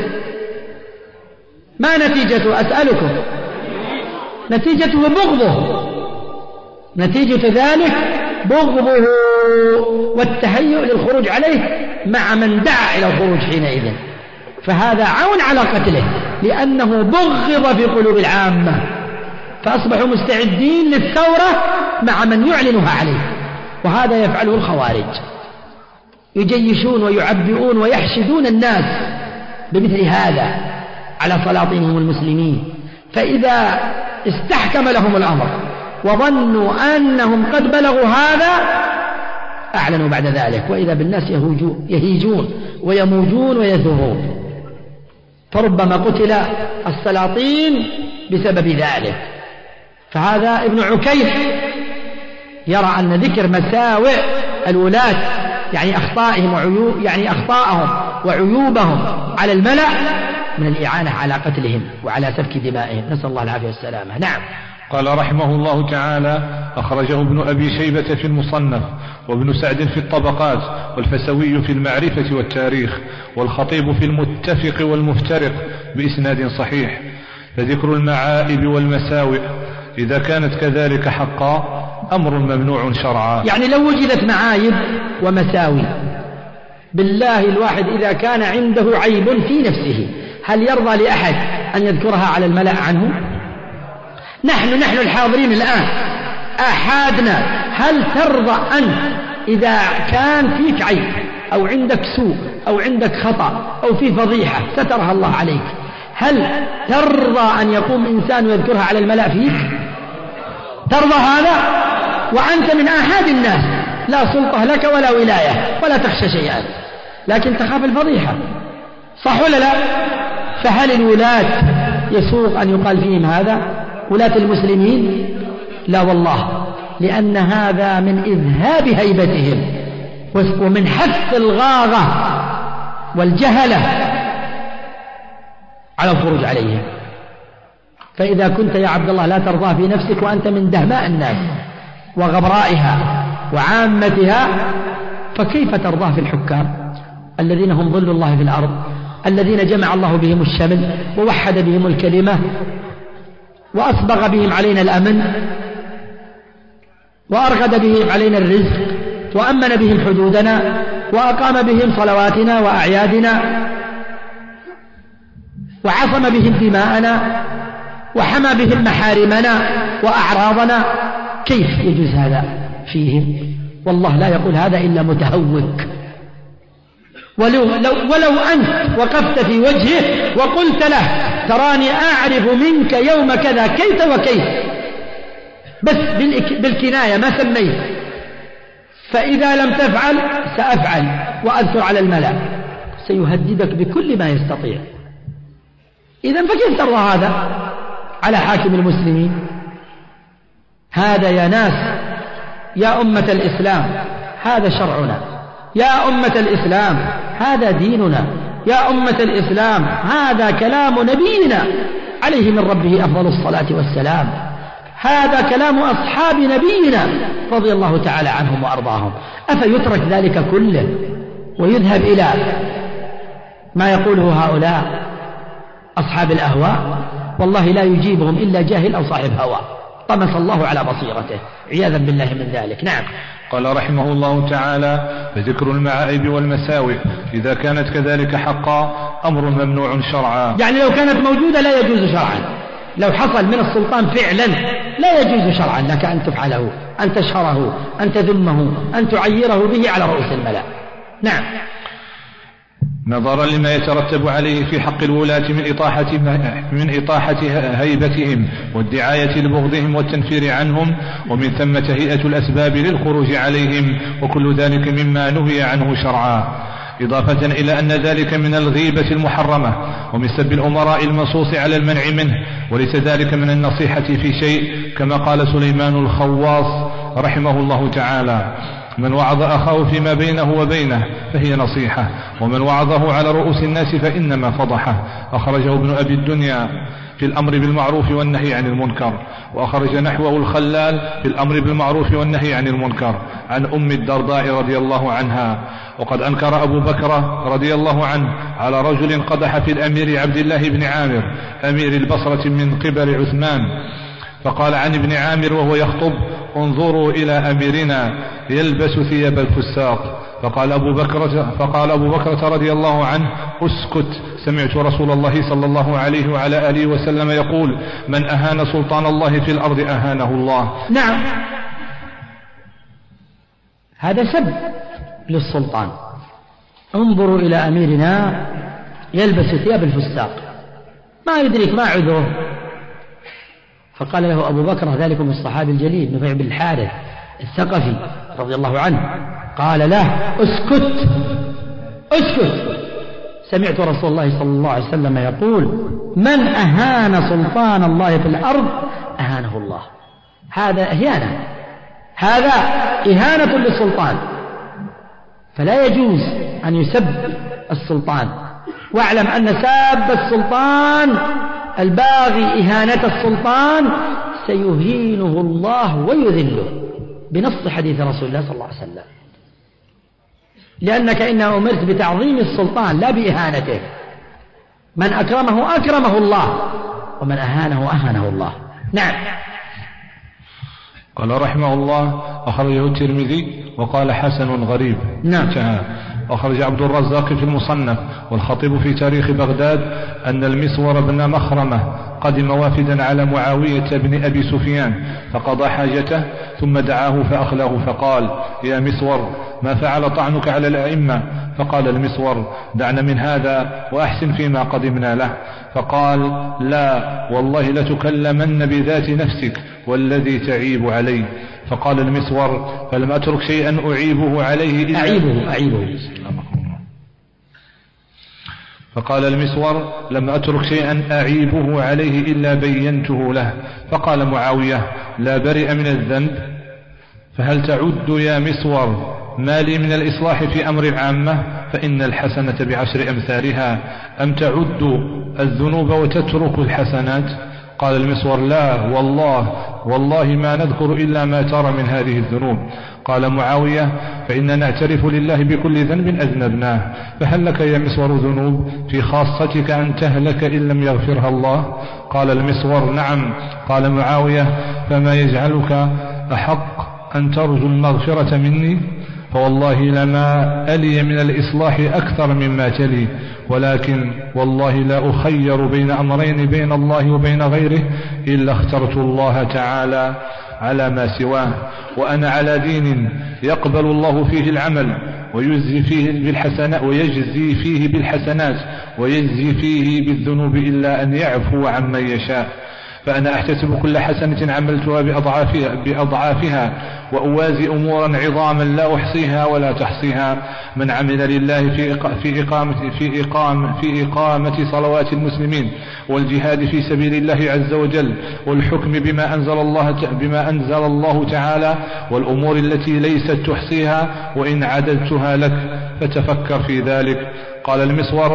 ما نتيجته؟ أسألكم. نتيجته بغضه، نتيجة ذلك بغضه والتهيؤ للخروج عليه مع من دعا إلى الخروج حينئذ، فهذا عون على قتله لأنه بغض في قلوب العامة، فأصبحوا مستعدين للثورة مع من يعلنها عليه. وهذا يفعله الخوارج، يجيشون ويعبئون ويحشدون الناس بمثل هذا على سلاطينهم المسلمين، فإذا استحكم لهم الأمر وظنوا أنهم قد بلغوا هذا أعلنوا بعد ذلك، وإذا بالناس يهيجون ويموجون ويثورون، فربما قتل السلاطين بسبب ذلك. فهذا ابن عكيم يرى أن ذكر مساوئ الولاة يعني أخطائهم وعيوبهم على الملأ من الإعانة على قتلهم وعلى سفك دمائهم، نسأل الله العافية والسلامة. نعم. قال رحمه الله تعالى: أخرجه ابن أبي شيبة في المصنف، وابن سعد في الطبقات، والفسوي في المعرفة والتاريخ، والخطيب في المتفق والمفترق بإسناد صحيح. فذكر المعائب والمساوئ إذا كانت كذلك حقا أمر ممنوع شرعا. يعني لو وجدت معايب ومساوي، بالله الواحد إذا كان عنده عيب في نفسه هل يرضى لأحد أن يذكرها على الملأ عنه؟ نحن الحاضرين الآن أحادنا، هل ترضى أن إذا كان فيك عيب أو عندك سوء أو عندك خطأ أو في فضيحة سترها الله عليك، هل ترضى أن يقوم إنسان ويذكرها على الملأ فيك؟ ترضى هذا؟ وأنت من أحد الناس لا سلطة لك ولا ولاية ولا تخشى شيئا، لكن تخاف الفضيحة، صح ولا لا؟ فهل الولاة يسوق أن يقال فيهم هذا؟ ولاة المسلمين؟ لا والله، لأن هذا من إذهاب هيبتهم ومن حث الغاغة والجهلة على الخروج عليهم. فإذا كنت يا عبد الله لا ترضاه في نفسك وأنت من دهماء الناس وغبرائها وعامتها، فكيف ترضاه في الحكام الذين هم ظل الله في الأرض، الذين جمع الله بهم الشمل ووحد بهم الكلمة وأسبغ بهم علينا الأمن وأرغد بهم علينا الرزق وأمن بهم حدودنا وأقام بهم صلواتنا وأعيادنا وعصم بهم دماءنا وحمى بهم محارمنا وأعراضنا؟ كيف يجوز هذا فيهم؟ والله لا يقول هذا إلا متهوك. ولو أنت وقفت في وجهه وقلت له تراني أعرف منك يوم كذا كيف وكيف، بس بالكناية ما سميت، فإذا لم تفعل سأفعل وأذكر على الملأ، سيهددك بكل ما يستطيع. إذن فكيف ترضى هذا على حاكم المسلمين؟ هذا يا ناس، يا أمة الإسلام، هذا شرعنا، يا أمة الإسلام هذا ديننا، يا أمة الإسلام هذا كلام نبينا عليه من ربه أفضل الصلاة والسلام، هذا كلام أصحاب نبينا رضي الله تعالى عنهم وأرضاهم. أفيترك ذلك كله ويذهب إلى ما يقوله هؤلاء أصحاب الأهواء؟ والله لا يجيبهم إلا جاهل أو صاحب هوى طمس الله على بصيرته، عياذا بالله من ذلك. نعم. قال رحمه الله تعالى: فذكر المعائب والمساوئ إذا كانت كذلك حقا أمر ممنوع شرعا. يعني لو كانت موجودة لا يجوز شرعا، لو حصل من السلطان فعلا لا يجوز شرعا لك أن تفعله، أن تشهره، أن تذمه، أن تعيره به على رؤوس الملأ. نعم. نظرا لما يترتب عليه في حق الولاة من إطاحة هيبتهم والدعاية لبغضهم والتنفير عنهم، ومن ثم تهيئة الأسباب للخروج عليهم، وكل ذلك مما نهي عنه شرعا، إضافة إلى أن ذلك من الغيبة المحرمة ومن سب الأمراء المنصوص على المنع منه، وليس ذلك من النصيحة في شيء، كما قال سليمان الخواص رحمه الله تعالى: من وعظ أخاه فيما بينه وبينه فهي نصيحة، ومن وعظه على رؤوس الناس فإنما فضحه. أخرجه ابن أبي الدنيا في الأمر بالمعروف والنهي عن المنكر، وأخرج نحوه الخلال في الأمر بالمعروف والنهي عن المنكر عن أم الدرداء رضي الله عنها. وقد أنكر أبو بكر رضي الله عنه على رجل قدح في الأمير عبد الله بن عامر أمير البصرة من قبل عثمان، فقال عن ابن عامر وهو يخطب: انظروا إلى أميرنا يلبس ثياب الفساق. فقال أبو بكرة رضي الله عنه: اسكت، سمعت رسول الله صلى الله عليه وعلى آله وسلم يقول: من أهان سلطان الله في الأرض أهانه الله. نعم، هذا سب للسلطان. انظروا إلى أميرنا يلبس ثياب الفساق، ما يدرك ما عذره. فقال له أبو بكر، ذلكم الصحابي الجليل نفيع بن الحارث الثقفي رضي الله عنه، قال له: اسكت اسكت، سمعت رسول الله صلى الله عليه وسلم يقول: من أهان سلطان الله في الأرض أهانه الله. هذا إهانة هذا إهانة للسلطان، فلا يجوز أن يسب السلطان. واعلم أن ساب السلطان الباغي إهانة السلطان سيهينه الله ويذله بنص حديث رسول الله صلى الله عليه وسلم، لأنك إنما أمرت بتعظيم السلطان لا بإهانته. من أكرمه أكرمه الله، ومن أهانه أهانه الله. نعم. قال رحمه الله: أخرجه الترمذي وقال حسن غريب. نعم. أخرج عبد الرزاق في المصنف والخطيب في تاريخ بغداد أن المسور بن مخرمة قدم وافدا على معاوية بن أبي سفيان فقضى حاجته ثم دعاه فأخله فقال: يا مسور، ما فعل طعنك على الأئمة؟ فقال المسور: دعنا من هذا وأحسن فيما قدمنا له. فقال: لا والله لتكلمن بذات نفسك والذي تعيب عليه. فقال المسور: فلم أترك شيئا أعيبه عليه إلا أعيبه. فقال المسور: لم أترك شيئا أعيبه عليه إلا بينته له. فقال معاوية: لا برئ من الذنب. فهل تعد يا مسور ما لي من الإصلاح في أمر العامة فإن الحسنة بعشر أمثالها، أم تعد الذنوب وتترك الحسنات؟ قال المسور: لا والله ما نذكر إلا ما ترى من هذه الذنوب. قال معاوية: فإننا نعترف لله بكل ذنب أذنبناه، فهل لك يا مسور ذنوب في خاصتك أن تهلك إن لم يغفرها الله؟ قال المسور: نعم. قال معاوية: فما يجعلك أحق أن ترجو المغفرة مني؟ فوالله لما ألي من الإصلاح أكثر مما تلي، ولكن والله لا أخير بين أمرين بين الله وبين غيره إلا اخترت الله تعالى على ما سواه، وأنا على دين يقبل الله فيه العمل ويجزي فيه بالحسنات ويجزي فيه بالذنوب إلا أن يعفو عمن يشاء. فأنا أحتسب كل حسنة عملتها بأضعافها وأوازي أمورا عظاما لا أحصيها ولا تحصيها. من عمل لله في إقامة صلوات المسلمين والجهاد في سبيل الله عز وجل والحكم بما أنزل الله تعالى والأمور التي ليست تحصيها، وإن عددتها لك فتفكر في ذلك. قال المسور: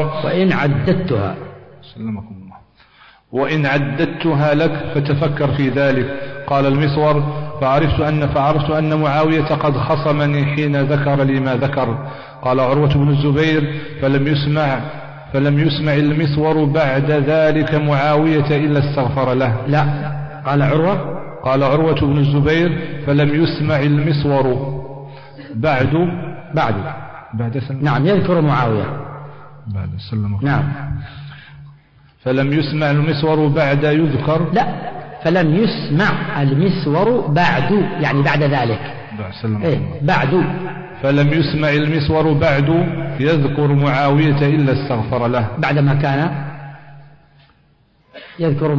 وإن عددتها لك فتفكر في ذلك. قال المسور: فعرفت أن معاوية قد خصمني حين ذكر لي ما ذكر. قال عروة بن الزبير: فلم يسمع المسور بعد ذلك معاوية إلا استغفر له. لا، قال عروة بن الزبير: فلم يسمع المسور بعد سلم. نعم، يذكر معاوية بعد سلم. نعم. فلم يسمع المسور بعد يذكر. لا، فلم يسمع المسور بعد، يعني بعد ذلك. بعد. فلم يسمع المسور بعد يذكر معاوية إلا استغفر له، بعدما كان يذكر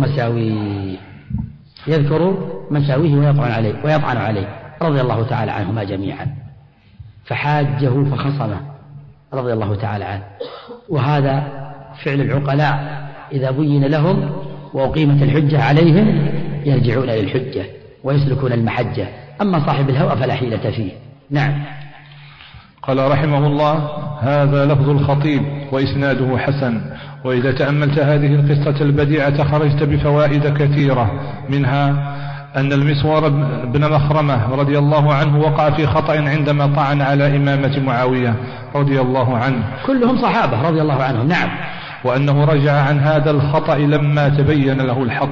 مساويه ويطعن عليه رضي الله تعالى عنهما جميعا، فحاجه فخصمه رضي الله تعالى عنه. وهذا فعل العقلاء، إذا بين لهم وأقيمت الحجة عليهم يرجعون إلى الحجة ويسلكون المحجة، أما صاحب الهوى فلا حيلة فيه. نعم. قال رحمه الله: هذا لفظ الخطيب وإسناده حسن. وإذا تأملت هذه القصة البديعة خرجت بفوائد كثيرة، منها أن المسور بن مخرمة رضي الله عنه وقع في خطأ عندما طعن على إمامة معاوية رضي الله عنه، كلهم صحابة رضي الله عنهم. نعم. وأنه رجع عن هذا الخطأ لما تبين له الحق.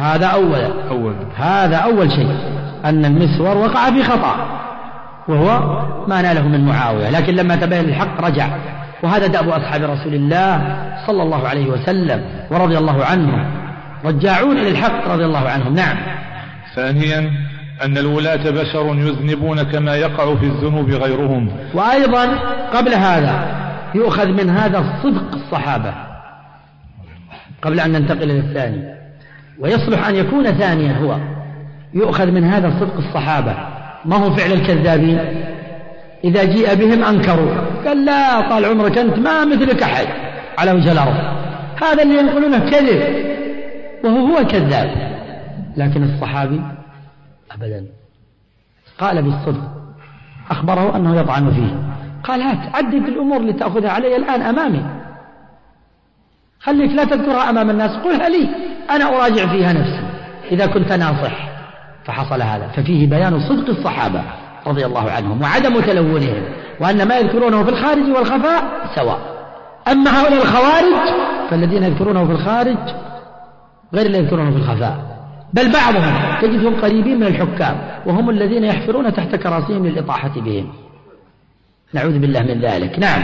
هذا أول شيء، أن المسور وقع في خطأ وهو ما ناله من معاوية، لكن لما تبين الحق رجع. وهذا دأب أصحاب رسول الله صلى الله عليه وسلم ورضي الله عنهم، رجاعون إلى الحق رضي الله عنهم. نعم. ثانيا أن الولاة بشر يذنبون كما يقع في الذنوب غيرهم. وأيضا قبل هذا يؤخذ من هذا صدق الصحابة قبل أن ننتقل إلى الثاني، ويصلح أن يكون ثانيا هو يؤخذ من هذا صدق الصحابة، ما هو فعل الكذابين إذا جيء بهم أنكروا، قال: لا طال عمرك أنت ما مثلك أحد على وجه الأرض. هذا اللي ينقلونه كذب وهو كذاب. لكن الصحابي أبدا قال بالصدق، أخبره أنه يطعن فيه، قال هات عدد الأمور اللي تأخذها علي الآن أمامي، خليك لا تذكرها أمام الناس، قلها لي أنا أراجع فيها نفسي إذا كنت ناصح. فحصل هذا، ففيه بيان صدق الصحابة رضي الله عنهم وعدم تلونهم، وأن ما يذكرونه في الخارج والخفاء سواء. أما هؤلاء الخوارج فالذين يذكرونه في الخارج غير الذين يذكرونه في الخفاء، بل بعضهم تجدهم قريبين من الحكام وهم الذين يحفرون تحت كراسيهم للإطاحة بهم، نعوذ بالله من ذلك. نعم.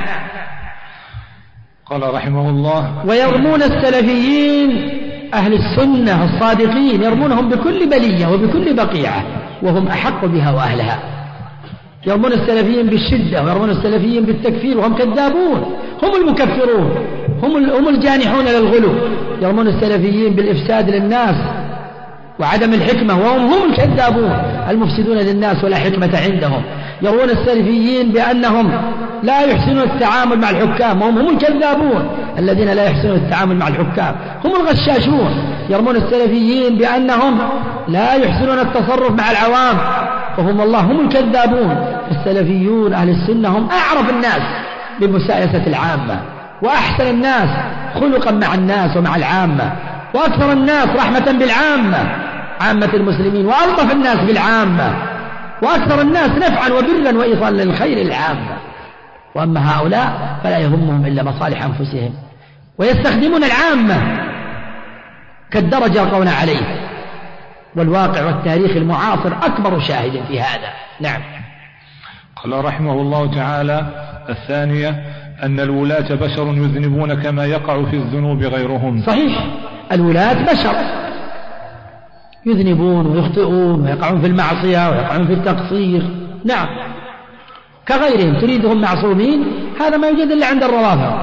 قال رحمه الله: ويرمون السلفيين أهل السنة الصادقين، يرمونهم بكل بلية وبكل بقيعة وهم أحق بها وأهلها. يرمون السلفيين بالشدة ويرمون السلفيين بالتكفير وهم كذابون، هم المكفرون، هم الجانحون للغلو. يرمون السلفيين بالإفساد للناس وعدم الحكمة وهم الكذابون المفسدون للناس ولا حكمة عندهم. يرون السلفيين بأنهم لا يحسنون التعامل مع الحكام وهم الكذابون الذين لا يحسنون التعامل مع الحكام، هم الغشاشون. يرمون السلفيين بأنهم لا يحسنون التصرف مع العوام وهم والله هم الكذابون. السلفيون أهل السنة هم أعرف الناس بمسايسة العامة، وأحسن الناس خلقا مع الناس ومع العامة، وأكثر الناس رحمة بالعامة عامة المسلمين، وألطف الناس بالعامة، وأكثر الناس نفعا وبرا وإيصالا للخير العامة. وأما هؤلاء فلا يهمهم إلا مصالح أنفسهم، ويستخدمون العامة كالدرجة يلقون عليه، والواقع والتاريخ المعاصر أكبر شاهد في هذا. نعم. قال رحمه الله تعالى: الثانية أن الولاة بشر يذنبون كما يقع في الذنوب غيرهم. صحيح، الولاة بشر يذنبون ويخطئون ويقعون في المعصية ويقعون في التقصير، نعم، كغيرهم. تريدهم معصومين، هذا ما يوجد إلا عند الروافض.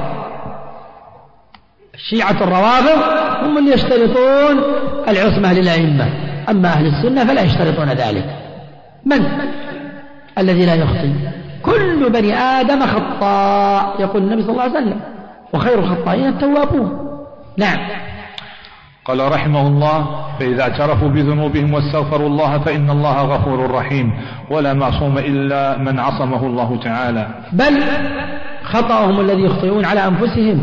الشيعة الروافض هم اللي يشترطون العصمة للأئمة، أما أهل السنة فلا يشترطون ذلك. من الذي لا يخطئ؟ كل بني آدم خطاء، يقول النبي صلى الله عليه وسلم، وخير الخطائين التوابون. نعم. قال رحمه الله: فإذا اعترفوا بذنوبهم واستغفروا الله فإن الله غفور رحيم، ولا معصوم إلا من عصمه الله تعالى. بل خطأهم الذي يخطئون على أنفسهم،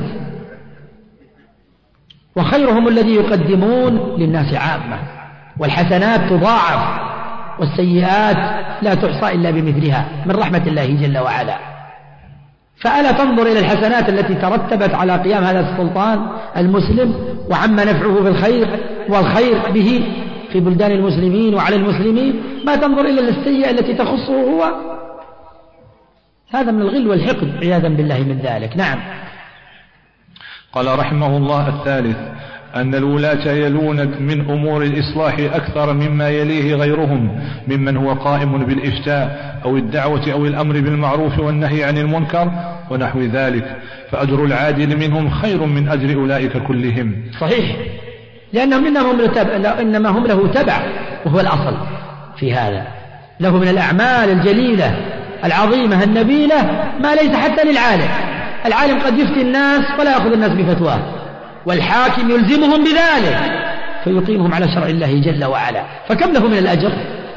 وخيرهم الذي يقدمون للناس عامة. والحسنات تضاعف والسيئات لا تحصى إلا بمثلها من رحمة الله جل وعلا. فألا تنظر إلى الحسنات التي ترتبت على قيام هذا السلطان المسلم وعم نفعه بالخير والخير به في بلدان المسلمين وعلى المسلمين، ما تنظر إلى السيئة التي تخصه هو. هذا من الغل والحقد عياذا بالله من ذلك. نعم. قال رحمه الله: الثالث أن الولاة يلون من أمور الإصلاح أكثر مما يليه غيرهم ممن هو قائم بالإفتاء أو الدعوة أو الأمر بالمعروف والنهي عن المنكر ونحو ذلك، فأجر العادل منهم خير من أجر أولئك كلهم. صحيح، لأنهم إنما هم له تبع، وهو الأصل في هذا. له من الأعمال الجليلة العظيمة النبيلة ما ليس حتى للعالم. العالم قد يفتي الناس ولا يأخذ الناس بفتواه، والحاكم يلزمهم بذلك فيقيمهم على شرع الله جل وعلا، فكم له من الأجر؟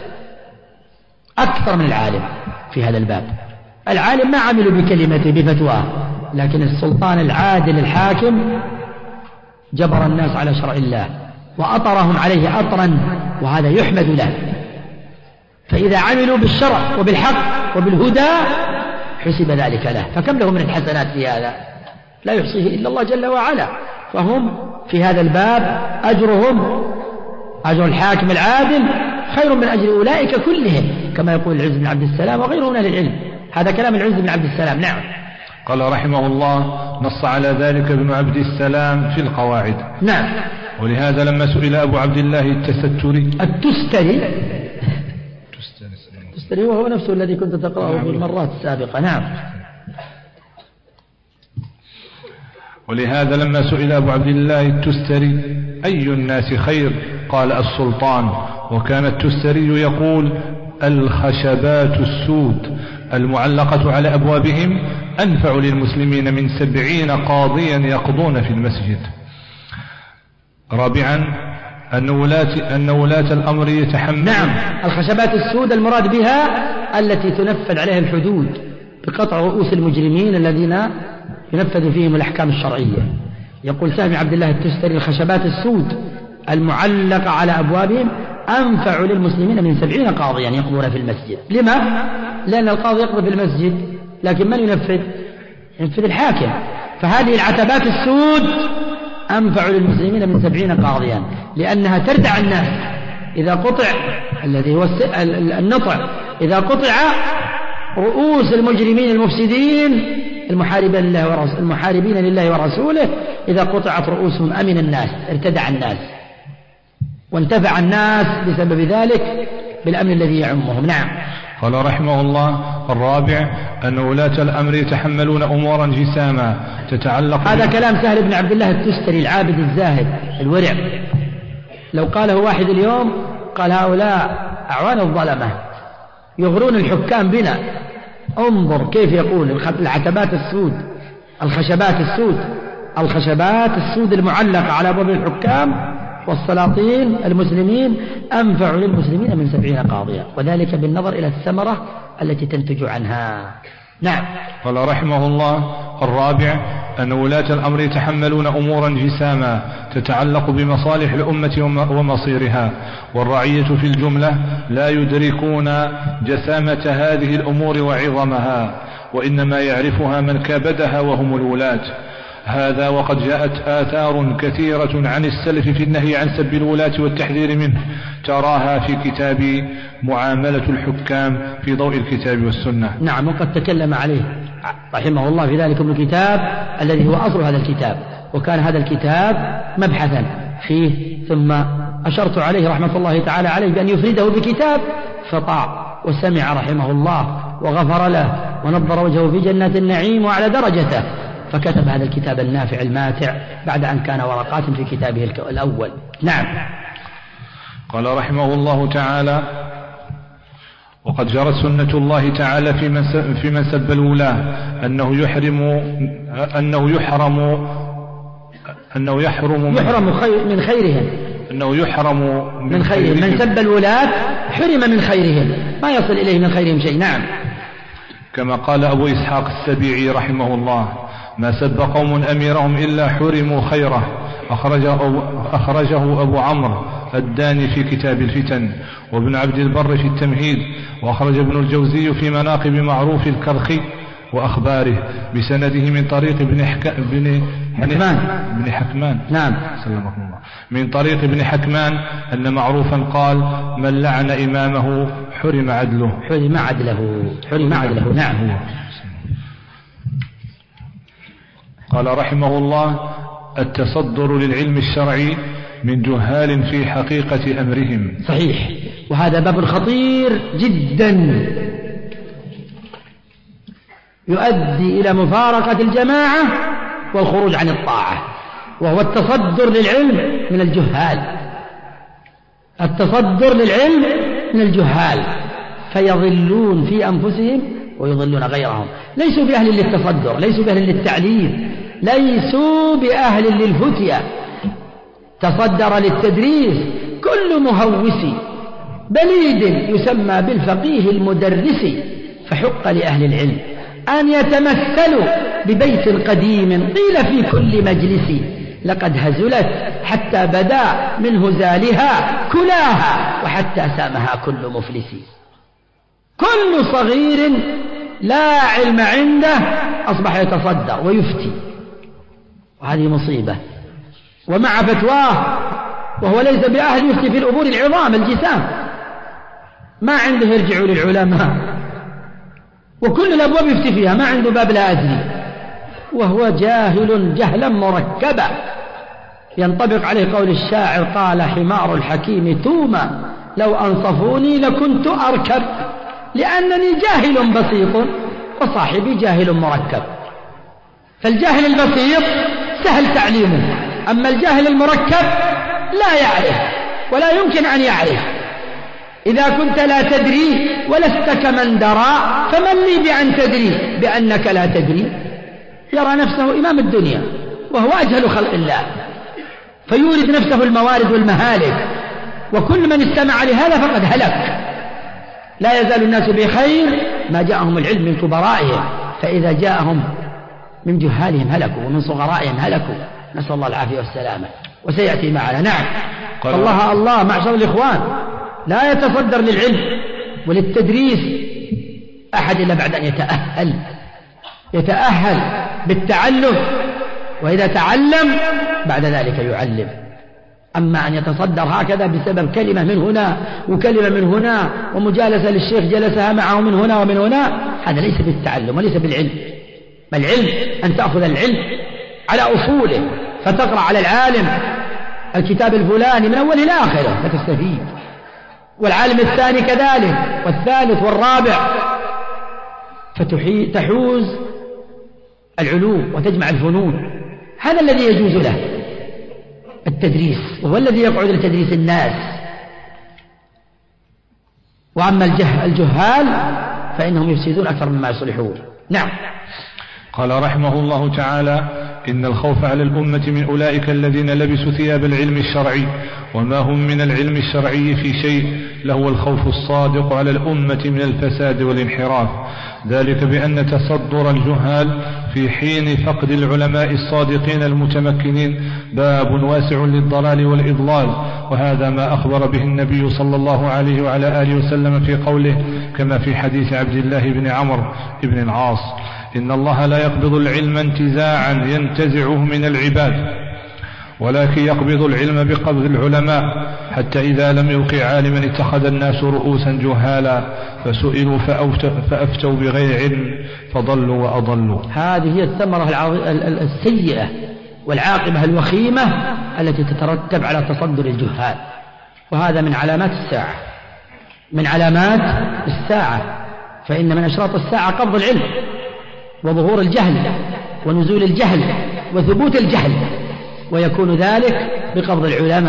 أكثر من العالم في هذا الباب. العالم ما عملوا بكلمته بفتواه، لكن السلطان العادل الحاكم جبر الناس على شرع الله وأطرهم عليه أطرا، وهذا يحمد له. فإذا عملوا بالشرع وبالحق وبالهدى حسب ذلك له، فكم له من الحسنات في هذا لا يحصيه إلا الله جل وعلا. فهم في هذا الباب أجرهم أجر الحاكم العادل خير من أجر أولئك كلهم، كما يقول العز بن عبد السلام وغيره من أهل العلم. هذا كلام العز بن عبد السلام. نعم. قال رحمه الله: نص على ذلك ابن عبد السلام في القواعد. نعم. ولهذا لما سئل أبو عبد الله التستري وهو نفسه الذي كنت تقرأه في المرات السابقة. نعم. ولهذا لما سئل أبو عبد الله التستري أي الناس خير قال السلطان، وكان التستري يقول: الخشبات السود المعلقة على أبوابهم أنفع للمسلمين من 70 قاضيا يقضون في المسجد. رابعا أن ولاة الأمر يتحمل. نعم، الخشبات السود المراد بها التي تنفذ عليها الحدود بقطع رؤوس المجرمين الذين ينفذ فيهم الأحكام الشرعية. يقول سامي عبد الله التستري: الخشبات السود المعلقة على أبوابهم أنفع للمسلمين من 70 قاضيا يقضون في المسجد. لما؟ لأن القاضي يقضي في المسجد، لكن من ينفذ الحاكم. فهذه العتبات السود أنفع للمسلمين من 70 قاضيا، لأنها تردع الناس إذا قطع الذي هو النطع، إذا قطع رؤوس المجرمين المفسدين المحاربين لله ورسوله، إذا قطعت رؤوسهم أمن الناس، ارتدع الناس، وانتفع الناس بسبب ذلك بالأمن الذي يعمهم. نعم. قال رحمه الله: الرابع أن ولاة الأمر يتحملون أمورا جساما تتعلق. هذا كلام سهل بن عبد الله التستري العابد الزاهد الورع. لو قاله واحد اليوم قال: هؤلاء أعوان الظلمة يغرون الحكام بنا. انظر كيف يقول: العتبات السود، الخشبات السود المعلقة على أبواب الحكام والسلاطين المسلمين أنفع للمسلمين من 70 قاضيا، وذلك بالنظر إلى الثمرة التي تنتج عنها. نعم. قال رحمه الله: الرابع أن ولاة الأمر يتحملون أمورا جساما تتعلق بمصالح الأمة ومصيرها، والرعية في الجملة لا يدركون جسامة هذه الأمور وعظمها، وإنما يعرفها من كابدها وهم الولاة. هذا وقد جاءت آثار كثيرة عن السلف في النهي عن سب الولاة والتحذير منه، تراها في كتاب معاملة الحكام في ضوء الكتاب والسنة. نعم، وقد تكلم عليه رحمه الله في ذلك الكتاب الذي هو أصل هذا الكتاب، وكان هذا الكتاب مبحثا فيه، ثم أشرت عليه رحمة الله تعالى عليه بأن يفرده بكتاب، فطاع وسمع رحمه الله وغفر له ونظر وجهه في جنة النعيم وعلى درجته، فكتب هذا الكتاب النافع الماتع بعد أن كان ورقات في كتابه الأول. نعم. قال رحمه الله تعالى: وقد جرت سنة الله تعالى في من سب الولاة أنه يحرم من خيرهم. من سب الولاة حرم من خيرهم، ما يصل إليه من خيرهم شيء. نعم. كما قال أبو إسحاق السبيعي رحمه الله: ما سب قوم أميرهم إلا حرموا خيره. أخرجه أبو عمرو الداني في كتاب الفتن، وابن عبد البر في التمهيد، وأخرج ابن الجوزي في مناقب معروف الكرخي وأخباره بسنده من طريق ابن حكمان. نعم. سلمكم الله. من طريق ابن حكمان أن معروفا قال: من لعن إمامه حرم عدله. نعم. قال رحمه الله: التصدر للعلم الشرعي من جهال في حقيقة أمرهم. صحيح، وهذا باب خطير جدا يؤدي إلى مفارقة الجماعة والخروج عن الطاعة، وهو التصدر للعلم من الجهال، فيضلون في أنفسهم ويضلون غيرهم. ليسوا بأهل للتصدر، ليسوا بأهل للتعليم، ليسوا بأهل للفتية. تصدر للتدريس كل مهوس بليد يسمى بالفقيه المدرس، فحق لأهل العلم أن يتمثلوا ببيت قديم قيل في كل مجلس، لقد هزلت حتى بدا من هزالها كلاها، وحتى سامها كل مفلس. كل صغير لا علم عنده أصبح يتصدر ويفتي، وهذه مصيبة. ومع فتواه وهو ليس بأهل يفتي في الأمور العظام الجسام، ما عنده يرجع للعلماء، وكل الأبواب يفتي فيها، ما عنده باب لا أدري، وهو جاهل جهلا مركبا. ينطبق عليه قول الشاعر: قال حمار الحكيم توما لو أنصفوني لكنت أركب، لأنني جاهل بسيط وصاحبي جاهل مركب. فالجاهل البسيط سهل تعليمه، أما الجاهل المركب لا يعرف ولا يمكن أن يعرف. إذا كنت لا تدري ولست كمن درى فمن لي بأن تدري بأنك لا تدري. يرى نفسه إمام الدنيا وهو أجهل خلق الله، فيورد نفسه الموارد والمهالك، وكل من استمع لهذا فقد هلك. لا يزال الناس بخير ما جاءهم العلم من كبرائهم، فإذا جاءهم من جهالهم هلكوا ومن صغرائهم هلكوا، نسأل الله العافية والسلامة. وسيأتي معنا. نعم. الله معشر الإخوان، لا يتصدر للعلم وللتدريس أحد إلا بعد أن يتأهل بالتعلم، وإذا تعلم بعد ذلك يعلم. أما أن يتصدر هكذا بسبب كلمة من هنا وكلمة من هنا ومجالسة للشيخ جلسها معه من هنا ومن هنا، هذا ليس بالتعلم وليس بالعلم. بل العلم أن تأخذ العلم على أصوله، فتقرأ على العالم الكتاب الفلاني من أوله إلى آخره فتستفيد، والعالم الثاني كذلك، والثالث والرابع، فتحوز العلوم وتجمع الفنون. هذا الذي يجوز له التدريس، وهو الذي يقعد لتدريس الناس. وأما الجهال فإنهم يفسدون أكثر مما يصلحون. نعم. قال رحمه الله تعالى: إن الخوف على الأمة من أولئك الذين لبسوا ثياب العلم الشرعي وما هم من العلم الشرعي في شيء، لهو الخوف الصادق على الأمة من الفساد والانحراف، ذلك بأن تصدر الجهال في حين فقد العلماء الصادقين المتمكنين باب واسع للضلال والإضلال. وهذا ما أخبر به النبي صلى الله عليه وعلى آله وسلم في قوله كما في حديث عبد الله بن عمرو بن العاص: إن الله لا يقبض العلم انتزاعا ينتزعه من العباد، ولكن يقبض العلم بقبض العلماء، حتى إذا لم يبق عالما اتخذ الناس رؤوسا جهالا فسئلوا فأفتوا بغير علم فضلوا وأضلوا. هذه هي الثمرة السيئة والعاقبة الوخيمة التي تترتب على تصدر الجهال، وهذا من علامات الساعة، من علامات الساعة. فإن من أشراط الساعة قبض العلم وظهور الجهل ونزول الجهل وثبوت الجهل، ويكون ذلك بقبض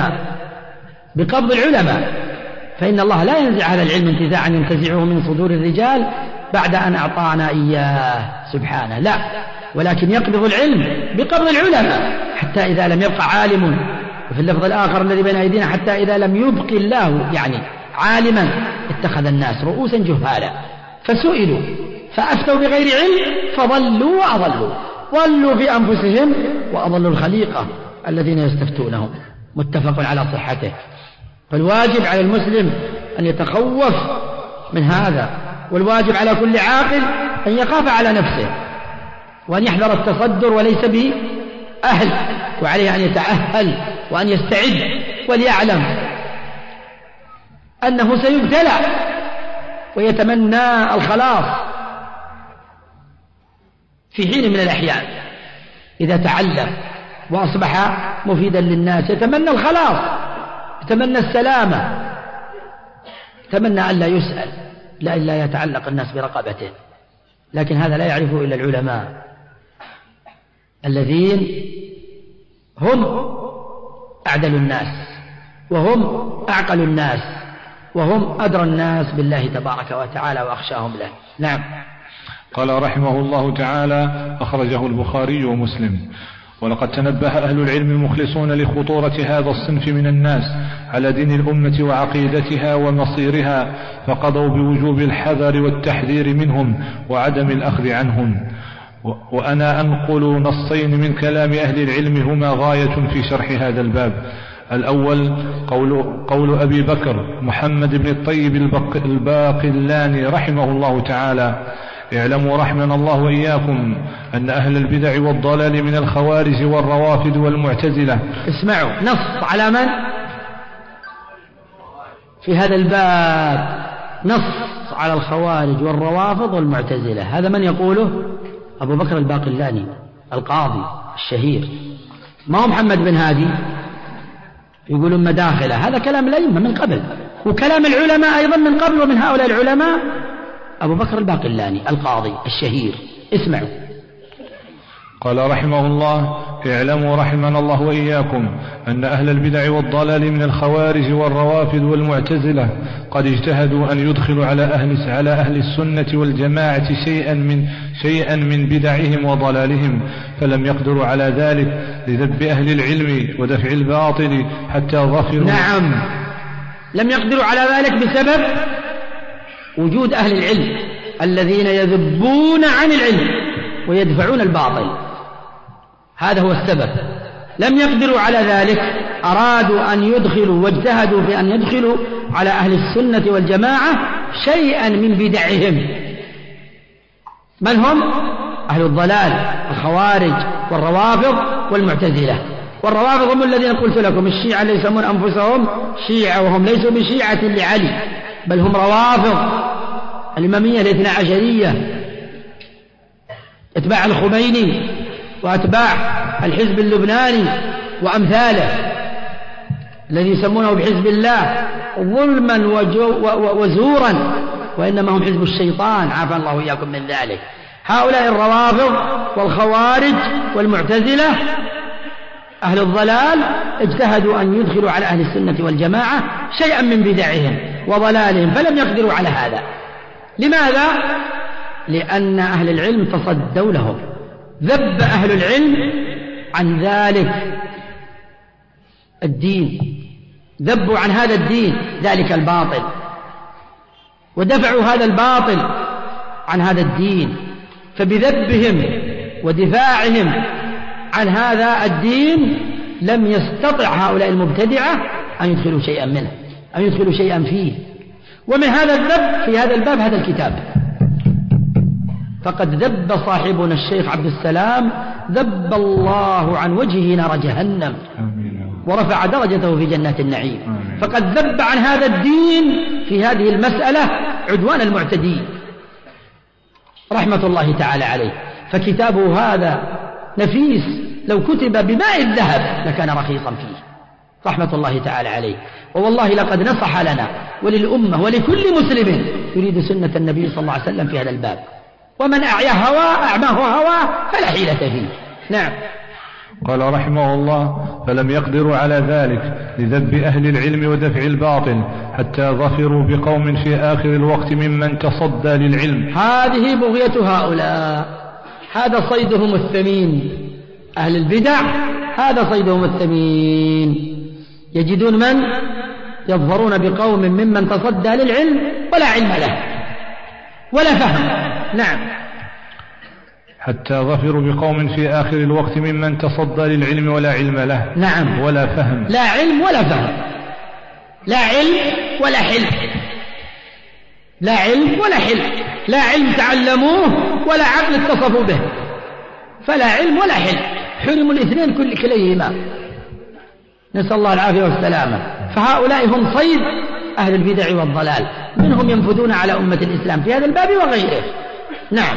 العلماء. فإن الله لا ينزع هذا العلم انتزاعا ينتزعه من صدور الرجال بعد أن أعطانا إياه سبحانه، لا، ولكن يقبض العلم بقبض العلماء حتى إذا لم يبقى عالم. وفي اللفظ الآخر الذي بين أيدينا: حتى إذا لم يبق الله يعني عالما اتخذ الناس رؤوسا جهالا فسئلوا فأفتوا بغير علم فضلوا وأضلوا، ضلوا في أنفسهم وأضلوا الخليقة الذين يستفتونهم. متفق على صحته. فالواجب على المسلم أن يتخوف من هذا، والواجب على كل عاقل أن يخاف على نفسه وأن يحذر التصدر وليس به أهل، وعليه أن يتأهل وأن يستعد وليعلم أنه سيبتلى ويتمنى الخلاص في حين من الأحيان. إذا تعلم وأصبح مفيدا للناس يتمنى الخلاص، يتمنى السلامة، يتمنى أن لا يسأل، لا يتعلق الناس برقبته. لكن هذا لا يعرفه إلا العلماء الذين هم أعدل الناس وهم أعقل الناس وهم أدرى الناس بالله تبارك وتعالى وأخشاهم له. نعم. قال رحمه الله تعالى: أخرجه البخاري ومسلم. ولقد تنبه أهل العلم المخلصون لخطورة هذا الصنف من الناس على دين الأمة وعقيدتها ومصيرها، فقضوا بوجوب الحذر والتحذير منهم وعدم الأخذ عنهم. وأنا أنقل نصين من كلام أهل العلم هما غاية في شرح هذا الباب. الأول قول أبي بكر محمد بن الطيب الباقلاني رحمه الله تعالى: اعلموا رحمنا الله وإياكم أن أهل البدع والضلال من الخوارج والروافد والمعتزلة. اسمعوا، نص على من؟ في هذا الباب نص على الخوارج والروافض والمعتزلة. هذا من يقوله؟ أبو بكر الباقلاني القاضي الشهير، ما هو محمد بن هادي. يقولون مداخلة. هذا كلام الأئمة من قبل، وكلام العلماء أيضا من قبل، ومن هؤلاء العلماء أبو بكر الباقلاني القاضي الشهير. اسمعوا: قال رحمه الله: اعلموا رحمنا الله وإياكم أن أهل البدع والضلال من الخوارج والروافض والمعتزلة قد اجتهدوا أن يدخلوا على أهل السنة والجماعة شيئا من بدعهم وضلالهم، فلم يقدروا على ذلك لذب أهل العلم ودفع الباطل حتى ظفروا. نعم، لم يقدروا على ذلك بسبب وجود أهل العلم الذين يذبون عن العلم ويدفعون الباطل، هذا هو السبب. لم يقدروا على ذلك، أرادوا أن يدخلوا واجتهدوا في أن يدخلوا على أهل السنة والجماعة شيئا من بدعهم. من هم؟ أهل الضلال، الخوارج والروافض والمعتزلة. والروافض هم الذين قلت لكم، الشيعة اللي يسمون أنفسهم شيعة وهم ليسوا بشيعة لعلي، بل هم روافض الإمامية الاثنى عشرية، اتباع الخميني وأتباع الحزب اللبناني وأمثاله الذي يسمونه بحزب الله ظلما وزورا، وإنما هم حزب الشيطان، عافى الله وإياكم من ذلك. هؤلاء الروافض والخوارج والمعتزلة أهل الضلال اجتهدوا أن يدخلوا على أهل السنة والجماعة شيئا من بدعهم وضلالهم، فلم يقدروا على هذا. لماذا؟ لأن أهل العلم تصدوا لهم، ذب أهل العلم عن ذلك الدين، ذبوا عن هذا الدين ذلك الباطل، ودفعوا هذا الباطل عن هذا الدين. فبذبهم ودفاعهم عن هذا الدين لم يستطع هؤلاء المبتدعة أن يدخلوا شيئا منه، أن يدخلوا شيئا فيه. ومن هذا الذب في هذا الباب هذا الكتاب، فقد ذب صاحبنا الشيخ عبد السلام ذب الله عن وجهه نار جهنم ورفع درجته في جنات النعيم. فقد ذب عن هذا الدين في هذه المسألة عدوان المعتدين رحمة الله تعالى عليه. فكتابه هذا نفيس، لو كتب بماء الذهب لكان رخيصا فيه رحمة الله تعالى عليه. ووالله لقد نصح لنا وللأمة ولكل مسلم يريد سنة النبي صلى الله عليه وسلم في هذا الباب. ومن أعماه هواه فلا حيلة فيه. نعم. قال رحمه الله: فلم يقدروا على ذلك لذب أهل العلم ودفع الباطل حتى ظفروا بقوم في آخر الوقت ممن تصدى للعلم. هذه بغية هؤلاء، هذا صيدهم الثمين. أهل البدع هذا صيدهم الثمين، يجدون من يظفرون بقوم ممن تصدى للعلم ولا علم له ولا فهم. نعم. حتى ظفروا بقوم في آخر الوقت ممن تصدى للعلم ولا علم له. نعم. ولا فهم. لا علم ولا فهم، لا علم ولا حلم، لا علم ولا حلم، لا علم تعلموه ولا عقل اتصفوا به، فلا علم ولا حلم، حرموا الاثنين كليهما، نسأل الله العافية والسلامة. فهؤلاء هم صيد أهل البدع والضلال، منهم ينفذون على أمة الإسلام في هذا الباب وغيره. نعم.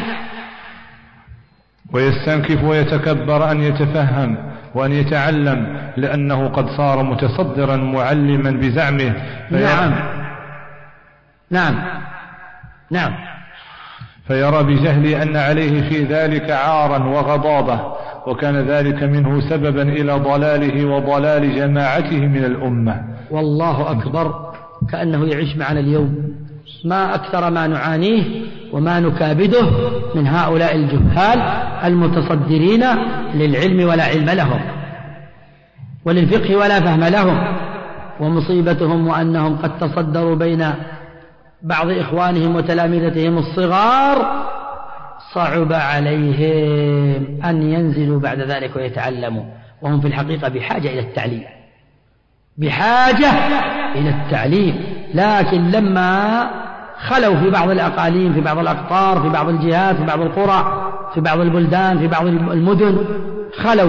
ويستنكف ويتكبر أن يتفهم وأن يتعلم، لأنه قد صار متصدرا معلما بزعمه. نعم. نعم. نعم. فيرى بجهل أن عليه في ذلك عارا وغضاضة، وكان ذلك منه سببا إلى ضلاله وضلال جماعته من الأمة. والله أكبر، كأنه يعيش معنا اليوم. ما أكثر ما نعانيه وما نكابده من هؤلاء الجهال المتصدرين للعلم ولا علم لهم وللفقه ولا فهم لهم. ومصيبتهم وأنهم قد تصدروا بين بعض إخوانهم وتلامذتهم الصغار، صعب عليهم أن ينزلوا بعد ذلك ويتعلموا، وهم في الحقيقة بحاجة إلى التعليم، بحاجة إلى التعليم. لكن لما خلوا في بعض الأقاليم، في بعض الأقطار، في بعض الجهات، في بعض القرى، في بعض البلدان، في بعض المدن، خلوا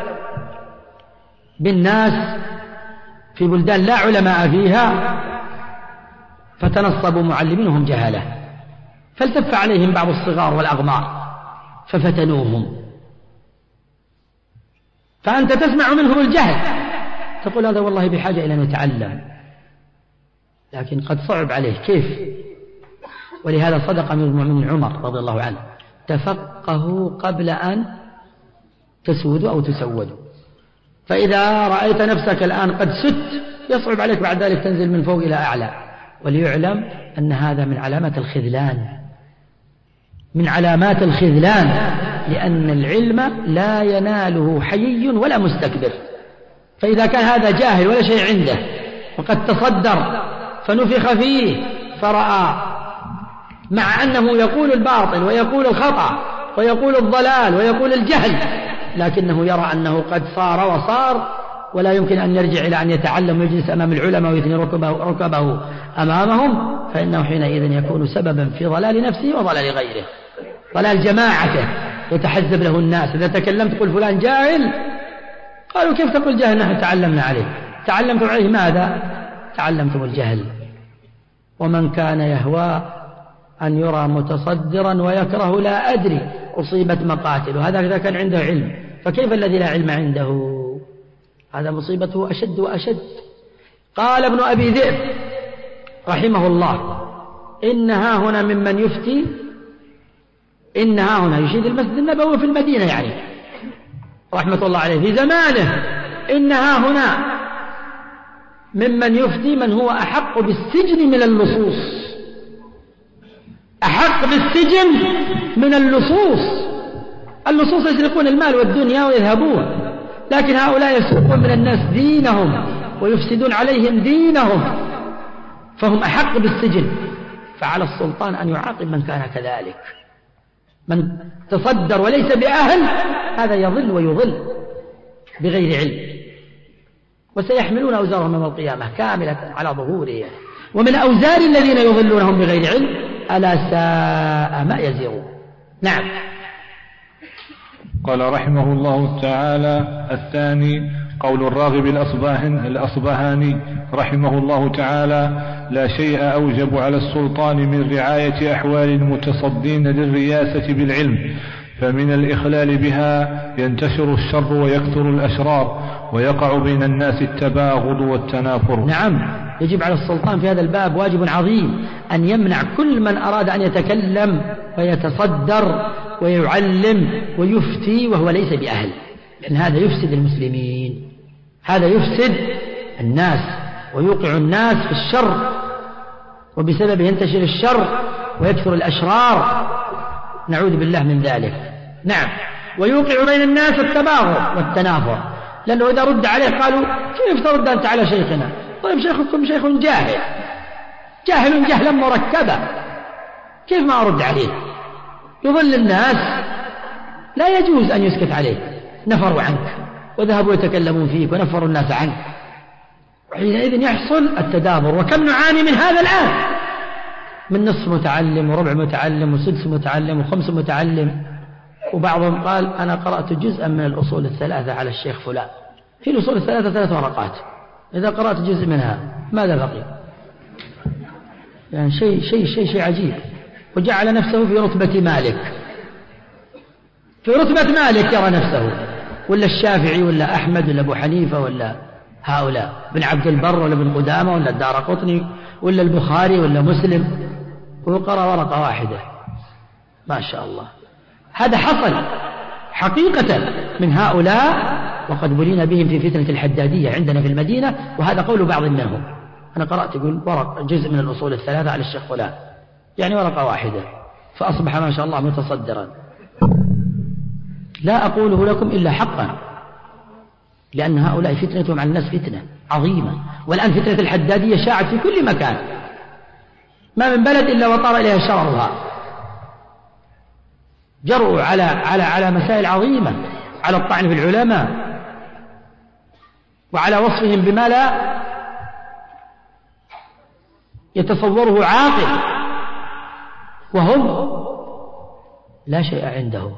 بالناس في بلدان لا علماء فيها، فتنصبوا معلمينهم جهلة، فالتف عليهم بعض الصغار والأغمار ففتنوهم. فأنت تسمع منهم الجهل تقول هذا والله بحاجة إلى أن يتعلم، لكن قد صعب عليه كيف. ولهذا صدق أمير المؤمنين عمر رضي الله عنه: تفقهوا قبل أن تسود أو تسود. فإذا رأيت نفسك الآن قد سدت يصعب عليك بعد ذلك تنزل من فوق إلى أعلى. وليعلم أن هذا من علامات الخذلان، من علامات الخذلان، لأن العلم لا يناله حيي ولا مستكبر. فإذا كان هذا جاهل ولا شيء عنده وقد تصدر فنفخ فيه فرأى، مع أنه يقول الباطل ويقول الخطأ ويقول الضلال ويقول الجهل، لكنه يرى أنه قد صار وصار ولا يمكن أن يرجع إلى أن يتعلم ويجلس أمام العلماء ويثني ركبه أمامهم، فإنه حينئذ يكون سببا في ضلال نفسه وضلال غيره، ضلال جماعته، يتحزب له الناس. إذا تكلمت قل فلان جاهل، قالوا كيف تقول جاهل؟ نحن تعلمنا عليه. تعلمتم عليه ماذا؟ تعلمتم الجهل. ومن كان يهوى أن يرى متصدرا ويكره لا أدري أصيبت مقاتله، هذا إذا كان عنده علم، فكيف الذي لا علم عنده؟ هذا مصيبته أشد وأشد. قال ابن أبي ذئب رحمه الله: إنها هنا ممن يفتي، إنها هنا يشيد المسجد النبوي في المدينة يعني رحمة الله عليه في زمانه، إنها هنا ممن يفتي من هو أحق بالسجن من اللصوص، أحق بالسجن من اللصوص. اللصوص يسرقون المال والدنيا ويذهبون، لكن هؤلاء يسرقون من الناس دينهم ويفسدون عليهم دينهم، فهم أحق بالسجن. فعلى السلطان أن يعاقب من كان كذلك. من تصدر وليس بأهل هذا يضل ويضل بغير علم، وسيحملون أوزارهم يوم القيامة كاملة على ظهورهم. ومن أوزار الذين يضلونهم بغير علم ألا ساء ما يزرون. نعم. قال رحمه الله تعالى: الثاني قول الراغب الأصبهاني رحمه الله تعالى: لا شيء أوجب على السلطان من رعاية أحوال المتصدين للرياسة بالعلم، فمن الإخلال بها ينتشر الشر ويكثر الأشرار ويقع بين الناس التباغض والتنافر. نعم، يجب على السلطان في هذا الباب واجب عظيم أن يمنع كل من أراد أن يتكلم ويتصدر ويعلم ويفتي وهو ليس بأهل، لأن هذا يفسد المسلمين، هذا يفسد الناس ويوقع الناس في الشر، وبسببه ينتشر الشر ويكثر الأشرار، نعوذ بالله من ذلك. نعم، ويوقع بين الناس التباغض والتنافر، لأنه إذا رد عليه قالوا: كيف ترد أنت على شيخنا؟ طيب شيخكم شيخ جاهل، جاهل جهلا مركبا، كيف ما أرد عليه؟ يضل الناس، لا يجوز أن يسكت عليه. نفروا عنك وذهبوا يتكلمون فيك ونفروا الناس عنك، وحينئذ يحصل التدابر. وكم نعاني من هذا الآن، من نصف متعلم وربع متعلم وسدس متعلم وخمس متعلم. وبعضهم قال: أنا قرأت جزءا من الأصول الثلاثة على الشيخ فلان. في الأصول الثلاثة 3 ورقات، إذا قرأت جزء منها ماذا بقي؟ يعني شيء عجيب. وجعل نفسه في رتبة مالك، في رتبة مالك يرى نفسه، ولا الشافعي ولا أحمد ولا أبو حنيفة ولا هؤلاء، بن عبد البر ولا بن قدامة ولا الدارقطني ولا البخاري ولا مسلم، وقرأ ورقة واحدة. ما شاء الله. هذا حصل حقيقة من هؤلاء، وقد بلينا بهم في فتنة الحدادية عندنا في المدينة، وهذا قول بعض منهم. أنا قرأت يقول جزء من الأصول الثلاثة على الشيخ فلان، يعني ورقة واحدة، فأصبح ما شاء الله متصدرا. لا أقوله لكم إلا حقا، لأن هؤلاء فتنتهم على الناس فتنة عظيمة. والآن فتنة الحدادية شاعت في كل مكان، ما من بلد إلا وطار إليها شررها. جرؤوا على مسائل عظيمة، على الطعن في العلماء وعلى وصفهم بما لا يتصوره عاقل، وهم لا شيء عندهم،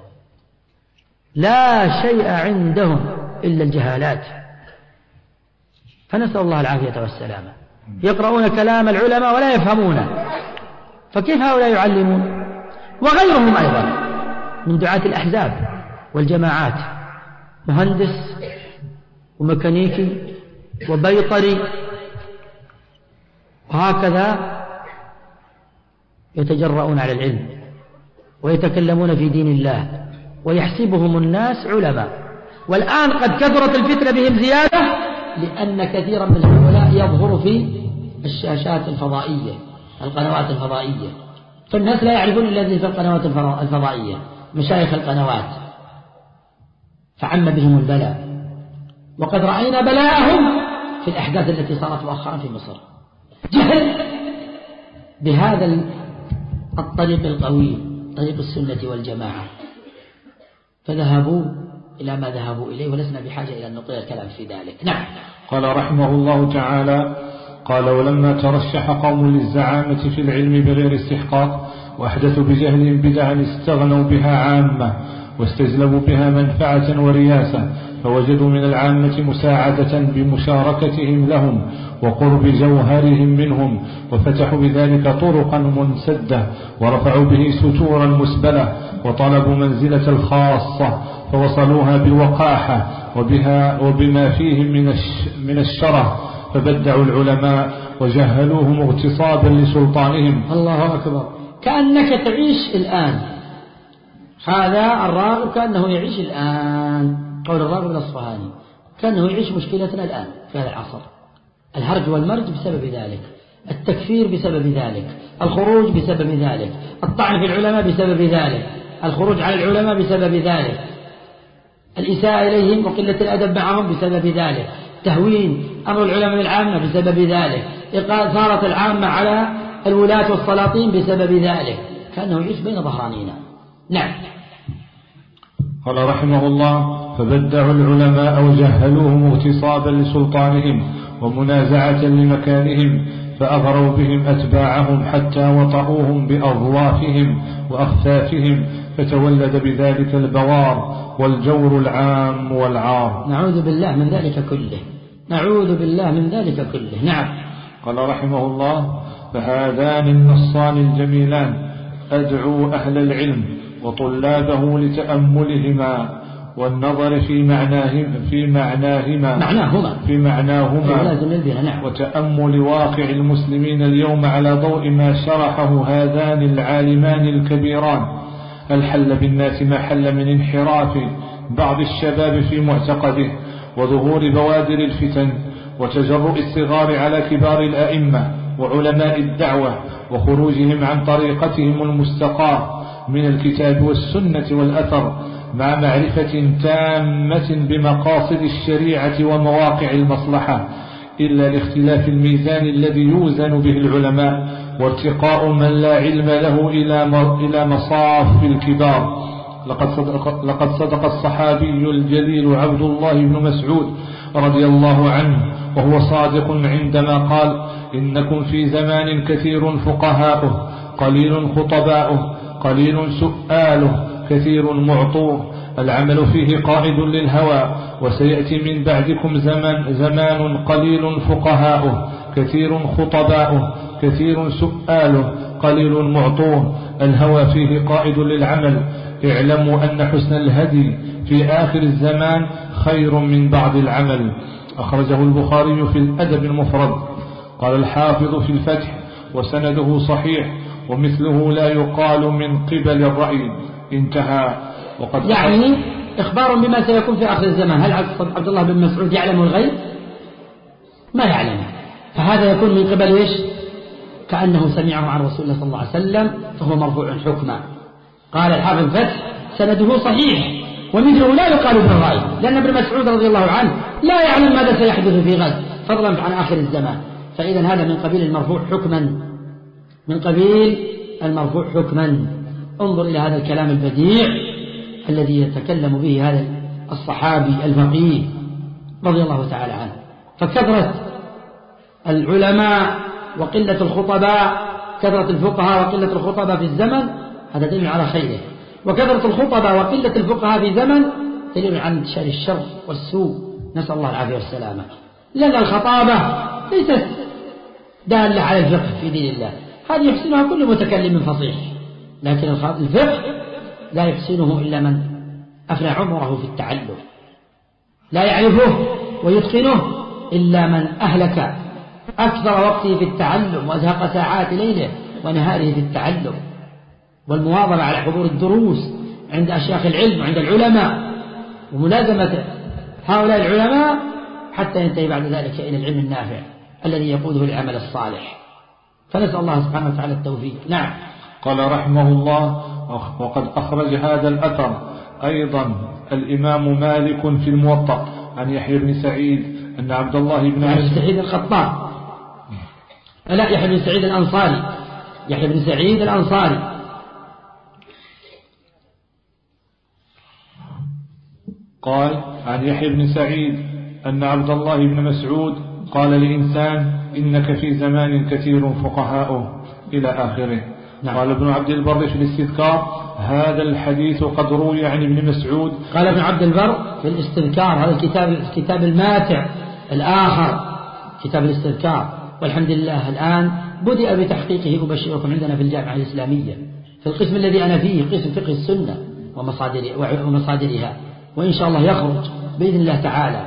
لا شيء عندهم إلا الجهالات. فنسأل الله العافية والسلامة. يقرؤون كلام العلماء ولا يفهمونه، فكيف هؤلاء يعلمون؟ وغيرهم أيضا من دعاة الأحزاب والجماعات، مهندس وميكانيكي وبيطري، وهكذا يتجرؤون على العلم ويتكلمون في دين الله، ويحسبهم الناس علماء والآن قد كثرت الفتنة بهم زيادة لأن كثيرا من هؤلاء يظهر في الشاشات الفضائية القنوات الفضائية، فالناس لا يعرفون الذي في القنوات الفضائية مشايخ القنوات، فعم بهم البلاء. وقد رأينا بلاءهم في الأحداث التي صارت مؤخرا في مصر، جهل بهذا الطريق القوي طريق السنة والجماعة، فذهبوا إلى ما ذهبوا إليه، ولسنا بحاجة إلى أن نطيل الكلام في ذلك. نعم. قال رحمه الله تعالى: قال: ولما ترشح قوم للزعامة في العلم بغير استحقاق وأحدثوا بجهل بدعا استغنوا بها عامة واستجلبوا بها منفعة ورياسة، فوجدوا من العامة مساعدة بمشاركتهم لهم وقرب جوهرهم منهم، وفتحوا بذلك طرقا منسدة ورفعوا به ستورا مسبلة، وطلبوا منزلة الخاصة فوصلوها بوقاحة وبما فيهم من الشره، فبدعوا العلماء وجهلوهم اغتصابا لسلطانهم. الله أكبر. كأنك تعيش الآن، هذا الراغب كأنه يعيش الآن، قول الراغب الأصفهاني كأنه يعيش مشكلتنا الآن في هذا العصر. الهرج والمرج بسبب ذلك، التكفير بسبب ذلك، الخروج بسبب ذلك، الطعن في العلماء بسبب ذلك، الخروج على العلماء بسبب ذلك، الإساءة إليهم وقلة الأدب معهم بسبب ذلك، تهوين أمر العلماء العامة بسبب ذلك، إثارة العامة على الولاة والسلاطين بسبب ذلك، كأنه يعيش بين ظهرانينا. نعم. قال رحمه الله: فبدعوا العلماء وجهلوهم اغتصابا لسلطانهم ومنازعة لمكانهم، فأغروا بهم أتباعهم حتى وطئوهم بأظلافهم وأخفافهم، فتولد بذلك البوار والجور العام والعار. نعوذ بالله من ذلك كله، نعوذ بالله من ذلك كله. نعم. قال رحمه الله: فهذان النصان الجميلان أدعو أهل العلم وطلابه لتأملهما والنظر في معناهما وتأمل واقع المسلمين اليوم على ضوء ما شرحه هذان العالمان الكبيران، الحل بالناس ما حل من انحراف بعض الشباب في معتقده وظهور بوادر الفتن وتجرؤ الصغار على كبار الأئمة وعلماء الدعوة وخروجهم عن طريقتهم المستقاة من الكتاب والسنة والأثر، مع معرفة تامة بمقاصد الشريعة ومواقع المصلحة، إلا لاختلاف الميزان الذي يوزن به العلماء وارتقاء من لا علم له إلى مصاف الكبار. لقد صدق الصحابي الجليل عبد الله بن مسعود رضي الله عنه وهو صادق عندما قال: إنكم في زمان كثير فقهاؤه قليل خطباؤه قليل سؤاله كثير معطوه، العمل فيه قائد للهوى، وسيأتي من بعدكم زمان قليل فقهاؤه كثير خطباؤه كثير سؤاله قليل معطوه، الهوى فيه قائد للعمل. اعلموا أن حسن الهدي في آخر الزمان خير من بعض العمل. أخرجه البخاري في الأدب المفرد. قال الحافظ في الفتح: وسنده صحيح ومثله لا يقال من قبل الرأي. انتهى. وقد يعني إخبار بما سيكون في آخر الزمان. هل عبد الله بن مسعود يعلم الغيب؟ ما يعلم، فهذا يكون من قبل إيش؟ كأنه سمعه عن رسول الله صلى الله عليه وسلم، فهو مرفوع حكما. قال الحافظ الفتح: سنده صحيح ومثله لا يقال بالرأي، لأن ابن مسعود رضي الله عنه لا يعلم ماذا سيحدث في غد فضلا عن آخر الزمان، فإذا هذا من قبيل المرفوع حكما، من قبيل المرفوع حكما. انظر إلى هذا الكلام البديع الذي يتكلم به هذا الصحابي الفقيه رضي الله تعالى عنه. فكثرة العلماء وقلة الخطباء، كثرة الفقهاء وقلة الخطباء في الزمن هذا دليل على خيره، وكثرة الخطباء وقلة الفقهاء في زمن دليل على انتشار الشر والسوء، نسأل الله العافية والسلامة. لأن الخطابة ليست دالة على الفقه في دين الله، هذه يحسنها كل متكلم فصيح، لكن الفقه لا يحسنه إلا من أفنى عمره في التعلم، لا يعرفه ويتقنه إلا من أهلك أكثر وقته في التعلم وأزهق ساعات ليله ونهاره في التعلم والمواظبة على حضور الدروس عند أشياخ العلم وعند العلماء وملازمة هؤلاء العلماء حتى ينتهي بعد ذلك إلى العلم النافع الذي يقوده العمل الصالح. فنسأل الله سبحانه وتعالى التوفيق. نعم. قال رحمه الله: وقد أخرج هذا الأثر أيضا الإمام مالك في الموطأ عن يحيى بن سعيد أن عبد الله بن سعيد الخطاب، لا، يحيى بن سعيد الأنصاري، يحيى بن سعيد الأنصاري. قال عن يحيى بن سعيد أن عبد الله بن مسعود قال لإنسان: إنك في زمان كثير فقهاؤه، إلى آخره. نعم. قال ابن عبد البر في الاستذكار: هذا الحديث قد روي عن ابن مسعود. قال ابن عبد البر في الاستذكار، هذا الكتاب الماتع الآخر، كتاب الاستذكار، والحمد لله الآن بدأ بتحقيقه أبشركم عندنا في الجامعة الإسلامية في القسم الذي أنا فيه، قسم فقه السنة ومصادرها، وإن شاء الله يخرج بإذن الله تعالى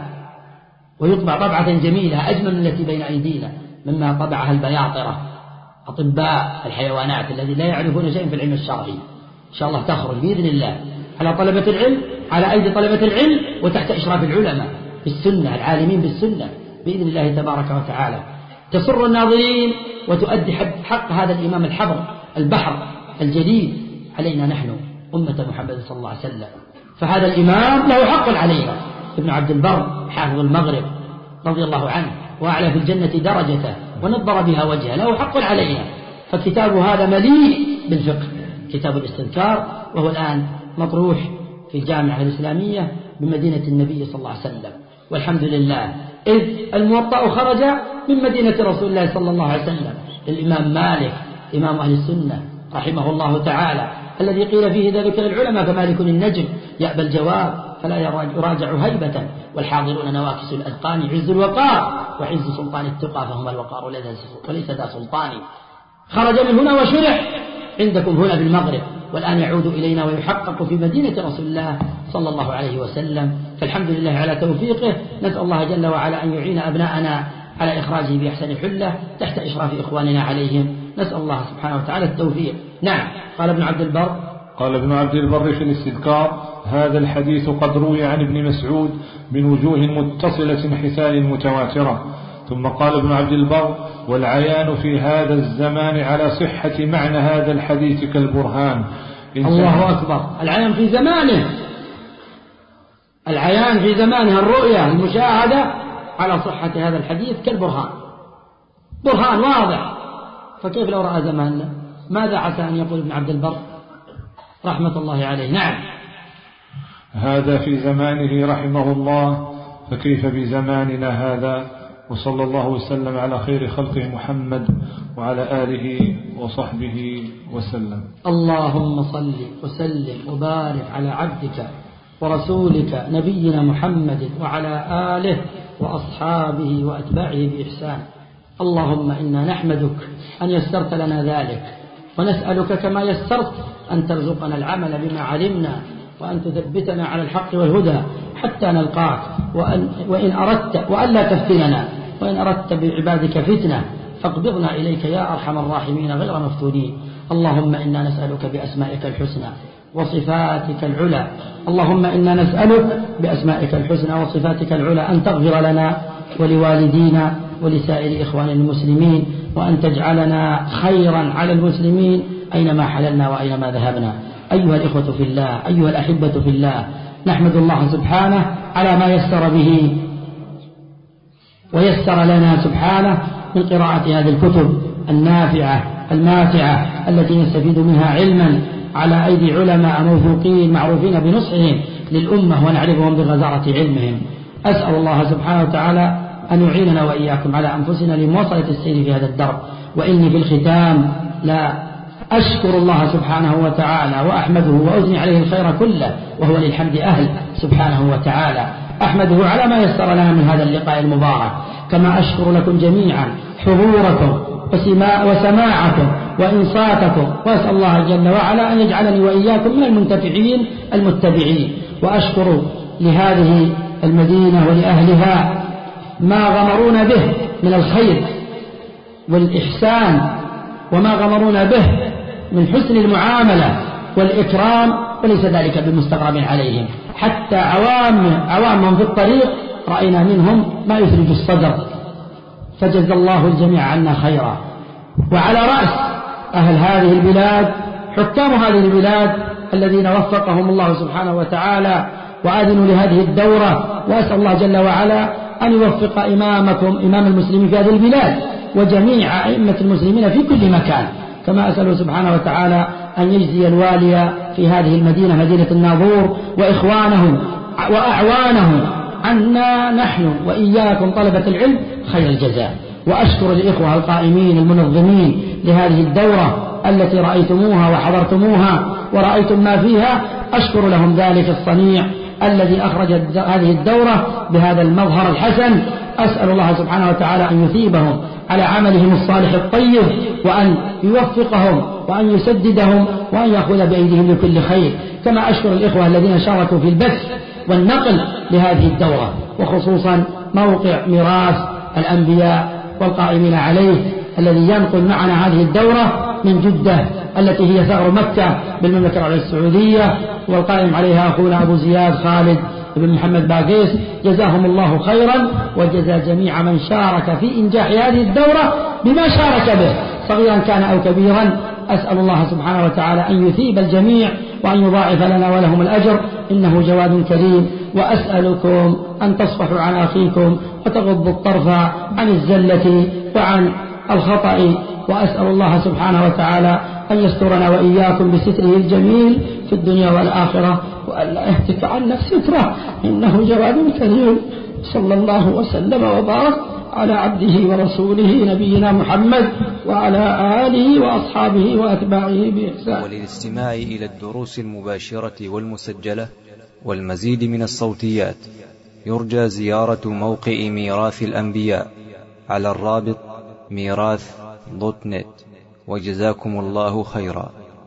ويطبع طبعة جميلة أجمل من التي بين أيدينا مما طبعها البياطرة أطباء الحيوانات الذي لا يعرفون شيئا في العلم الشرعي. إن شاء الله تخرج بإذن الله على طلبة العلم، على أيدي طلبة العلم، وتحت إشراف العلماء بالسنة العالمين بالسنة بإذن الله تبارك وتعالى. تسر الناظرين وتؤدي حق هذا الإمام الحبر البحر الجليل علينا نحن أمة محمد صلى الله عليه وسلم. فهذا الإمام له حق علينا. ابن عبد البر حافظ المغرب رضي الله عنه وأعلى في الجنة درجته ونضر بها وجهه، له حق علينا. فكتاب هذا مليء بالفقه، كتاب الاستذكار، وهو الآن مطروح في الجامعة الإسلامية بمدينة النبي صلى الله عليه وسلم، والحمد لله. إذ الموطأ خرج من مدينة رسول الله صلى الله عليه وسلم الإمام مالك إمام أهل السنة رحمه الله تعالى، الذي قيل فيه ذلك للعلماء كمالك النجم يأبى الجواب فلا يراجع هيبة، والحاضرون نواكس الأذقان عز الوقار وعز سلطان التقى فهما الوقار وليس ذا سلطان. خرج من هنا وشرح عندكم هنا بالمغرب، والآن يعود إلينا ويحقق في مدينة رسول الله صلى الله عليه وسلم. فالحمد لله على توفيقه، نسأل الله جل وعلا أن يعين أبناءنا على إخراجه بأحسن حلة تحت إشراف إخواننا عليهم، نسأل الله سبحانه وتعالى التوفيق. نعم. قال ابن عبد البر في الاستذكار: هذا الحديث قد روي عن ابن مسعود من وجوه متصلة حسان متواترة. ثم قال ابن عبد البر: والعيان في هذا الزمان على صحة معنى هذا الحديث كالبرهان. الله أكبر. العيان في زمانه الرؤية المشاهدة على صحة هذا الحديث كالبرهان، برهان واضح. فكيف لو رأى زماننا؟ ماذا عسى أن يقول ابن عبد البر رحمة الله عليه؟ نعم. هذا في زمانه رحمه الله، فكيف بزماننا هذا؟ وصلى الله وسلم على خير خلقه محمد وعلى آله وصحبه وسلم. اللهم صل وسلم وبارك على عبدك ورسولك نبينا محمد وعلى آله وأصحابه وأتباعه بإحسان. اللهم إنا نحمدك أن يسرت لنا ذلك، ونسألك كما يسرت أن ترزقنا العمل بما علمنا، وأن تثبتنا على الحق والهدى حتى نلقاك، وإن أردت وألا تفتننا، وإن أردت بعبادك فتنة فاقبضنا إليك يا أرحم الراحمين غير مفتونين. اللهم إنا نسألك بأسمائك الحسنى وصفاتك العلى، اللهم إنا نسألك بأسمائك الحسنى وصفاتك العلى أن تغفر لنا ولوالدينا ولسائر إخوان المسلمين، وأن تجعلنا خيرا على المسلمين أينما حللنا وأينما ذهبنا. أيها الإخوة في الله، أيها الأحبة في الله، نحمد الله سبحانه على ما يسر به ويسر لنا سبحانه من قراءة هذه الكتب النافعة الماتعة التي نستفيد منها علما على أيدي علماء موثوقين معروفين بنصحهم للأمة ونعرفهم بغزارة علمهم. أسأل الله سبحانه وتعالى أن يعيننا وإياكم على أنفسنا لمواصلة السير في هذا الدرب. وإني في الختام لا أشكر الله سبحانه وتعالى وأحمده وأثني عليه الخير كله، وهو للحمد أهل سبحانه وتعالى. أحمده على ما يسر لنا من هذا اللقاء المبارك، كما أشكر لكم جميعا حضوركم وسماعكم وإنصاتكم، وأسأل الله جل وعلا أن يجعلني وإياكم من المنتفعين المتبعين. وأشكر لهذه المدينة ولأهلها ما غمرون به من الخير والإحسان، وما غمرون به من حسن المعاملة والإكرام وليس ذلك بمستغرب عليهم. حتى عوام في الطريق رأينا منهم ما يثلج الصدر، فجزى الله الجميع عنا خيرا. وعلى رأس أهل هذه البلاد حكام هذه البلاد الذين وفقهم الله سبحانه وتعالى وأذنوا لهذه الدورة، وأسأل الله جل وعلا أن يوفق إمامكم إمام المسلمين في هذه البلاد وجميع أئمة المسلمين في كل مكان، كما أسأله سبحانه وتعالى أن يجزي الوالي في هذه المدينة مدينة الناظور وإخوانه وأعوانه عنا نحن وإياكم طلبة العلم خير الجزاء. وأشكر الإخوة القائمين المنظمين لهذه الدورة التي رأيتموها وحضرتموها ورأيتم ما فيها، أشكر لهم ذلك الصنيع الذي أخرج هذه الدورة بهذا المظهر الحسن. أسأل الله سبحانه وتعالى أن يثيبهم على عملهم الصالح الطيب، وأن يوفقهم وأن يسددهم وأن يأخذ بأيديهم لكل خير. كما أشكر الإخوة الذين شاركوا في البث والنقل لهذه الدورة، وخصوصا موقع ميراث الأنبياء والقائمين عليه الذي ينقل معنا هذه الدورة من جدة التي هي ثغر مكة بالمملكة العربية السعودية، والقائم عليها أخونا أبو زياد خالد بن محمد باقيس، جزاهم الله خيرا وجزا جميع من شارك في إنجاح هذه الدورة بما شارك به صغيرا كان أو كبيرا. أسأل الله سبحانه وتعالى أن يثيب الجميع وأن يضاعف لنا ولهم الأجر، إنه جواد كريم. وأسألكم أن تصفحوا عن أخيكم وتغضوا الطرف عن الزلة وعن الخطأ، وأسأل الله سبحانه وتعالى أن يسترنا وإياكم بستره الجميل في الدنيا والآخرة، وألا يهتك عنا ستره، إنه جواد كريم. صلى الله وسلم وبارك على عبده ورسوله نبينا محمد وعلى آله وأصحابه وأتباعه بإحسان. وللاستماع إلى الدروس المباشرة والمسجلة والمزيد من الصوتيات يرجى زيارة موقع ميراث الأنبياء على الرابط ميراث.net. وجزاكم الله خيرا.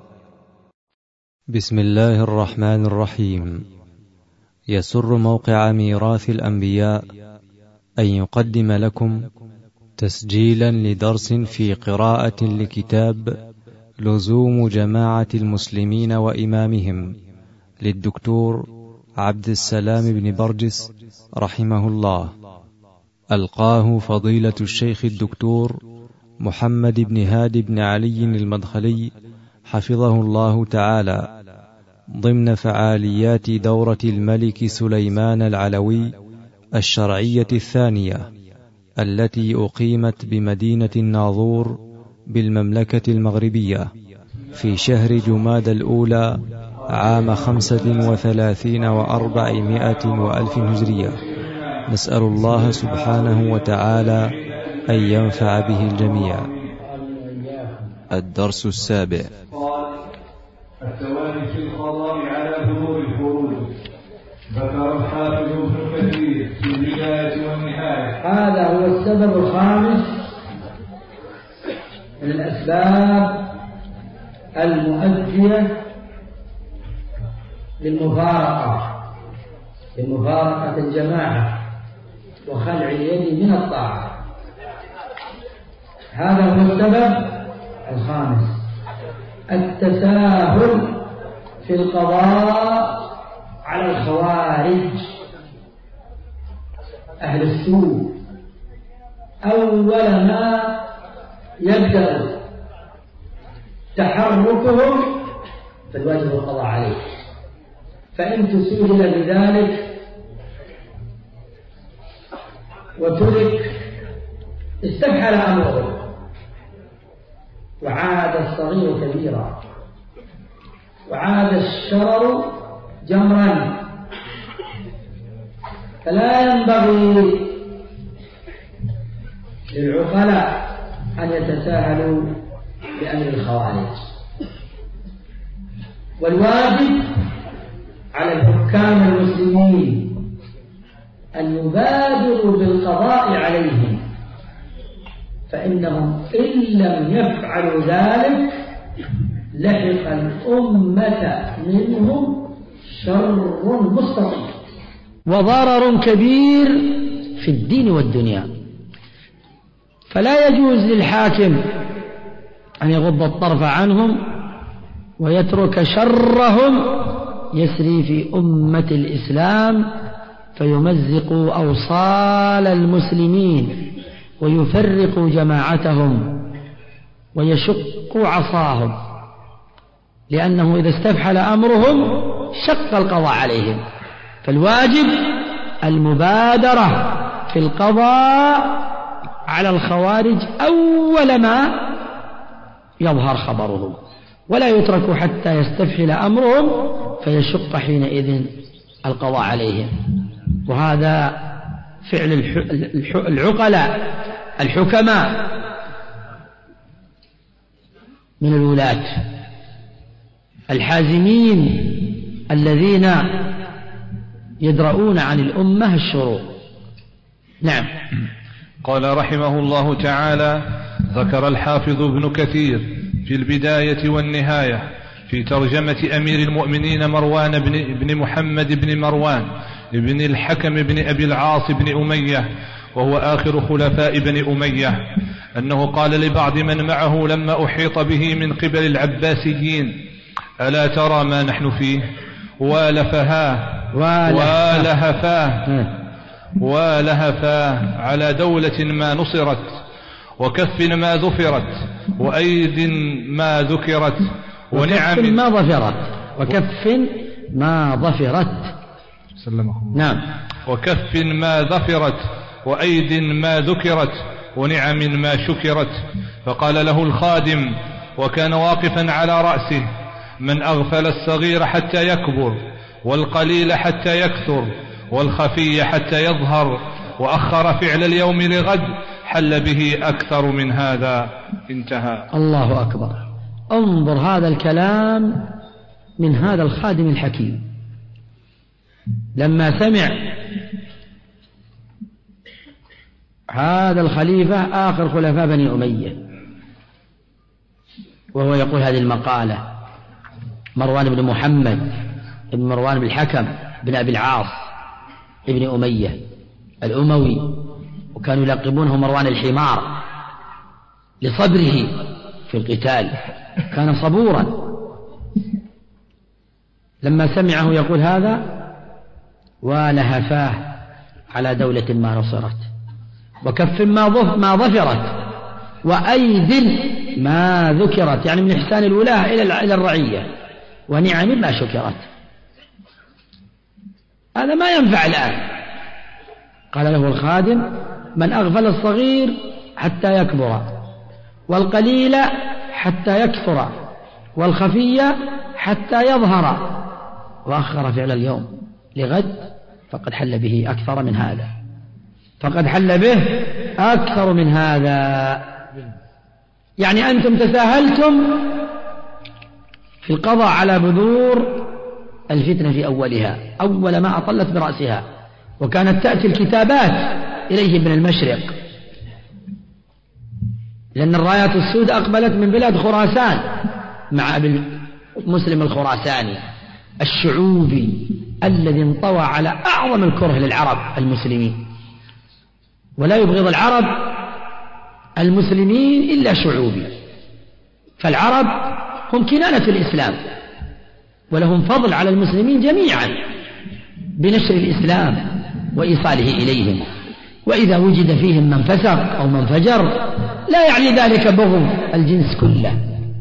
بسم الله الرحمن الرحيم. يسر موقع ميراث الأنبياء أن يقدم لكم تسجيلا لدرس في قراءة لكتاب لزوم جماعة المسلمين وإمامهم للدكتور عبد السلام بن برجس رحمه الله، ألقاه فضيلة الشيخ الدكتور محمد بن هادي بن علي المدخلي حفظه الله تعالى، ضمن فعاليات دورة الملك سليمان العلوي الشرعية الثانية التي أقيمت بمدينة الناظور بالمملكة المغربية في شهر جماد الأولى عام 35 و400 وألف هجرية. نسأل الله سبحانه وتعالى أن ينفع به الجميع. الدرس السابع. الثواني في القضاء على ظهور الفروج. ذكر الحافظ ابن كثير في البداية والنهاية. هذا هو السبب الخامس من الأسباب المؤدية لمفارقة الجماعة وخلع اليد من الطاعة. هذا هو السبب الخامس، التساهل في القضاء على الخوارج أهل السوء. أول ما يبدأ تحركهم فالواجب القضاء عليه، فإن تسهل بذلك وترك استبحل أمره وعاد الصغير كبيرا وعاد الشرر جمرا. فلا ينبغي للعقلاء أن يتساهلوا بأمر الخوارج، والواجب على الحكام المسلمين أن يبادروا بالقضاء عليهم، فإنهم إن لم يفعلوا ذلك لحق الأمة منهم شر مستطيل وضرر كبير في الدين والدنيا. فلا يجوز للحاكم أن يغض الطرف عنهم ويترك شرهم يسري في أمة الإسلام فيمزق أوصال المسلمين ويفرق جماعتهم ويشق عصاهم، لأنه إذا استفحل أمرهم شق القضاء عليهم. فالواجب المبادرة في القضاء على الخوارج أول ما يظهر خبرهم، ولا يترك حتى يستفحل أمرهم فيشق حينئذ القضاء عليهم. وهذا فعل العقلاء الحكماء من الولاة الحازمين الذين يدرؤون عن الأمة الشرور. نعم. قال رحمه الله تعالى: ذكر الحافظ ابن كثير في البداية والنهاية في ترجمة أمير المؤمنين مروان بن محمد بن مروان بن الحكم بن أبي العاص بن أمية، وهو آخر خلفاء بن أمية، أنه قال لبعض من معه لما أحيط به من قبل العباسيين: ألا ترى ما نحن فيه؟ والهفاه على دولة ما نصرت، وكف ما ظفرت، وأيد ما ذكرت، ونعم ما ظفرت، وكف ما ظفرت. نعم. وكف ما ظفرت، وأيد ما ذكرت، ونعم ما شكرت. فقال له الخادم وكان واقفا على رأسه: من أغفل الصغير حتى يكبر، والقليل حتى يكثر، والخفي حتى يظهر، وأخر فعل اليوم لغد، حل به أكثر من هذا. انتهى. الله أكبر. انظر هذا الكلام من هذا الخادم الحكيم لما سمع هذا الخليفة آخر خلفاء بني أمية وهو يقول هذه المقالة: مروان بن محمد بن مروان بن الحكم بن أبي العاص ابن أمية الأموي، وكانوا يلقبونه مروان الحمار لصبره في القتال، كان صبورا. لما سمعه يقول هذا ولهفاه على دولة ما نصرت، وكف ما ظفرت، وأيد ما ذكرت، يعني من إحسان الولاة إلى الرعية، ونعم ما شكرت. هذا ما ينفع الآن. قال له الخادم: من أغفل الصغير حتى يكبر، والقليل حتى يكثر، والخفي حتى يظهر، وأخر فعل اليوم لغد، فقد حل به أكثر من هذا، فقد حل به أكثر من هذا. يعني أنتم تساهلتم في القضاء على بذور الفتنة في أولها، أول ما أطلت برأسها، وكانت تأتي الكتابات إليه من المشرق، لأن الرايات السود أقبلت من بلاد خراسان مع أبي مسلم الخراساني الشعوبي الذي انطوى على أعظم الكره للعرب المسلمين، ولا يبغض العرب المسلمين إلا شعوبي. فالعرب هم كنانة الإسلام، ولهم فضل على المسلمين جميعا بنشر الإسلام وإيصاله إليهم. وإذا وجد فيهم من فسق أو من فجر لا يعني ذلك بغض الجنس كله،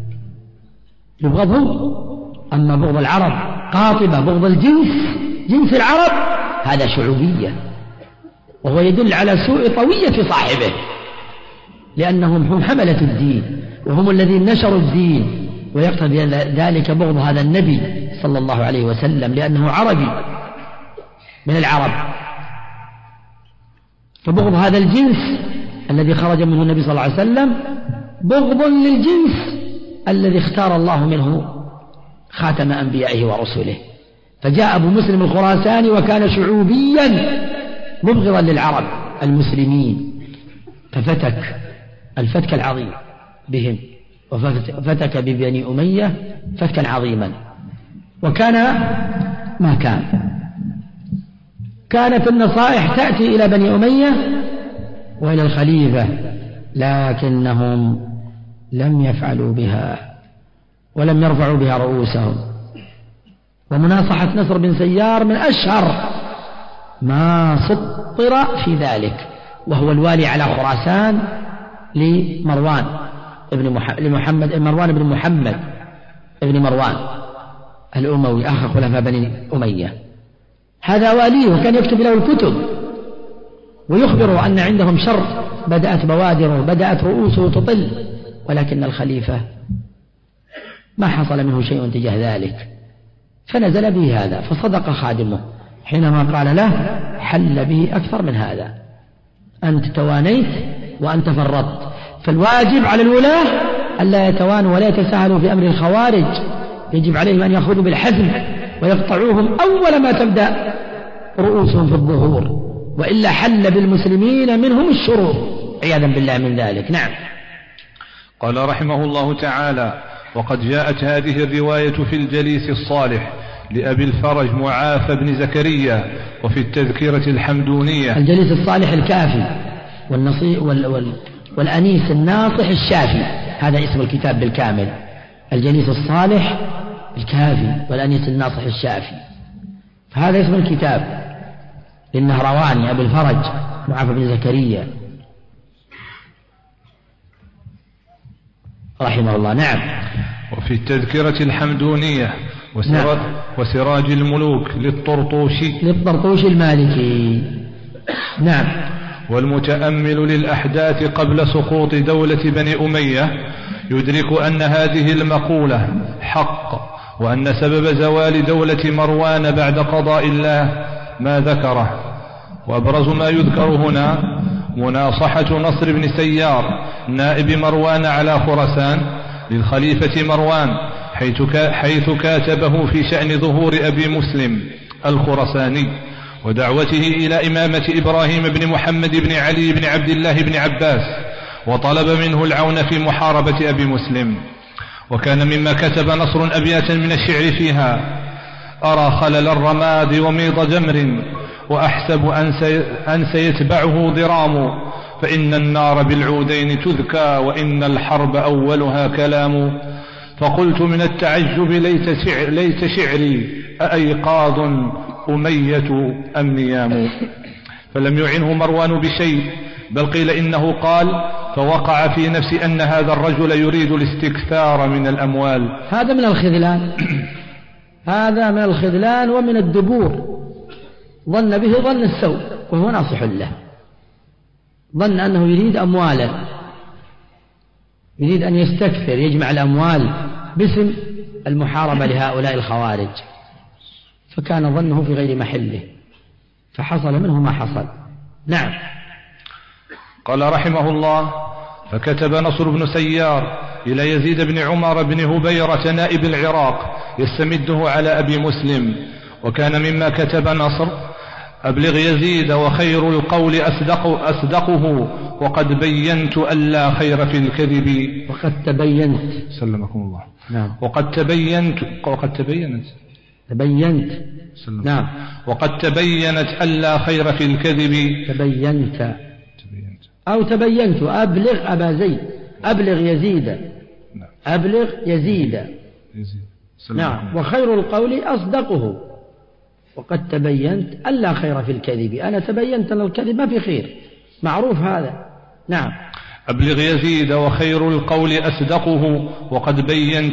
يبغضهم. أما بغض العرب قاطبة، بغض الجنس، جنس العرب، هذا شعوبية، وهو يدل على سوء طوية صاحبه، لأنهم هم حملة الدين، وهم الذين نشروا الدين، ويقتضي ذلك بغض هذا النبي صلى الله عليه وسلم لأنه عربي من العرب. فبغض هذا الجنس الذي خرج منه النبي صلى الله عليه وسلم بغض للجنس الذي اختار الله منه خاتم أنبيائه ورسله. فجاء أبو مسلم الخراساني وكان شعوبيا مبغضا للعرب المسلمين، ففتك الفتك العظيم بهم، وفتك ببني أمية فتكا عظيما. وكان ما كانت النصائح تأتي إلى بني أمية وإلى الخليفة، لكنهم لم يفعلوا بها ولم يرفعوا بها رؤوسهم، ومناصحة نصر بن سيار من أشهر ما سطر في ذلك، وهو الوالي على خراسان لمروان بن محمد الأموي آخر خلفاء بني أمية. هذا واليه كان يكتب له الكتب ويخبر أن عندهم شر، بدأت بوادره، بدأت رؤوسه تطل، ولكن الخليفة ما حصل منه شيء تجاه ذلك، فنزل به هذا، فصدق خادمه حينما قال له حل به أكثر من هذا، أنت توانيت وأنت فرطت. فالواجب على الولاة ألا يتوانوا ولا يتساهلوا في أمر الخوارج، يجب عليهم أن يأخذوا بالحزم ويقطعوهم أول ما تبدأ رؤوسهم في الظهور، وإلا حل بالمسلمين منهم الشرور عياذا بالله من ذلك. نعم. قال رحمه الله تعالى: وقد جاءت هذه الرواية في الجليس الصالح لأبي الفرج معافى بن زكريا، وفي التذكرة الحمدونية. الجليس الصالح الكافي والأنيس الناصح الشافي، هذا اسم الكتاب بالكامل، الجليس الصالح الكافي والأنيس الناصح الشافي، فهذا اسم الكتاب للنهرواني أبي الفرج معافى بن زكريا رحمه الله. نعم. وفي التذكرة الحمدونية وسراج الملوك للطرطوشي المالكي. نعم. والمتأمل للأحداث قبل سقوط دولة بني أمية يدرك أن هذه المقولة حق، وأن سبب زوال دولة مروان بعد قضاء الله ما ذكره. وأبرز ما يذكر هنا مناصحة نصر بن سيار نائب مروان على خراسان للخليفة مروان، حيث كاتبه في شأن ظهور أبي مسلم الخرساني ودعوته إلى إمامة إبراهيم بن محمد بن علي بن عبد الله بن عباس، وطلب منه العون في محاربة أبي مسلم. وكان مما كتب نصر أبياتا من الشعر فيها: أرى خلل الرماد وميض جمر، وأحسب أن سيتبعه ضرام، فإن النار بالعودين تذكى، وإن الحرب أولها كلام. فقلت من التعجب ليت شعري أأيقاظ أمية أم نيام. فلم يعنه مروان بشيء، بل قيل إنه قال فوقع في نفسي أن هذا الرجل يريد الاستكثار من الأموال. هذا من الخذلان هذا من الخذلان ومن الدبور، ظن به ظن السوء وهو ناصح له، ظن أنه يريد أموالا، يريد أن يستكثر يجمع الأموال باسم المحاربة لهؤلاء الخوارج، فكان ظنه في غير محله، فحصل منه ما حصل. نعم. قال رحمه الله: فكتب نصر بن سيار إلى يزيد بن عمر بن هبيرة نائب العراق يستمده على أبي مسلم. وكان مما كتب نصر: أبلغ يزيد وخير القول أصدقه، وقد بينت ألا خير في الكذب. وقد تبينت سلمكم الله. نعم. وقد تبينت نعم. وقد تبينت ألا خير في الكذب. تبينت أو تبينت. أبلغ أبا زيد، أبلغ يزيد. نعم. أبلغ يزيد. نعم. وخير القول أصدقه، وقد تبينت ألا خير في الكذب. أنا تبينت أن الكذب ما في خير، معروف هذا. نعم. أبلغ يزيد وخير القول أصدقه، وقد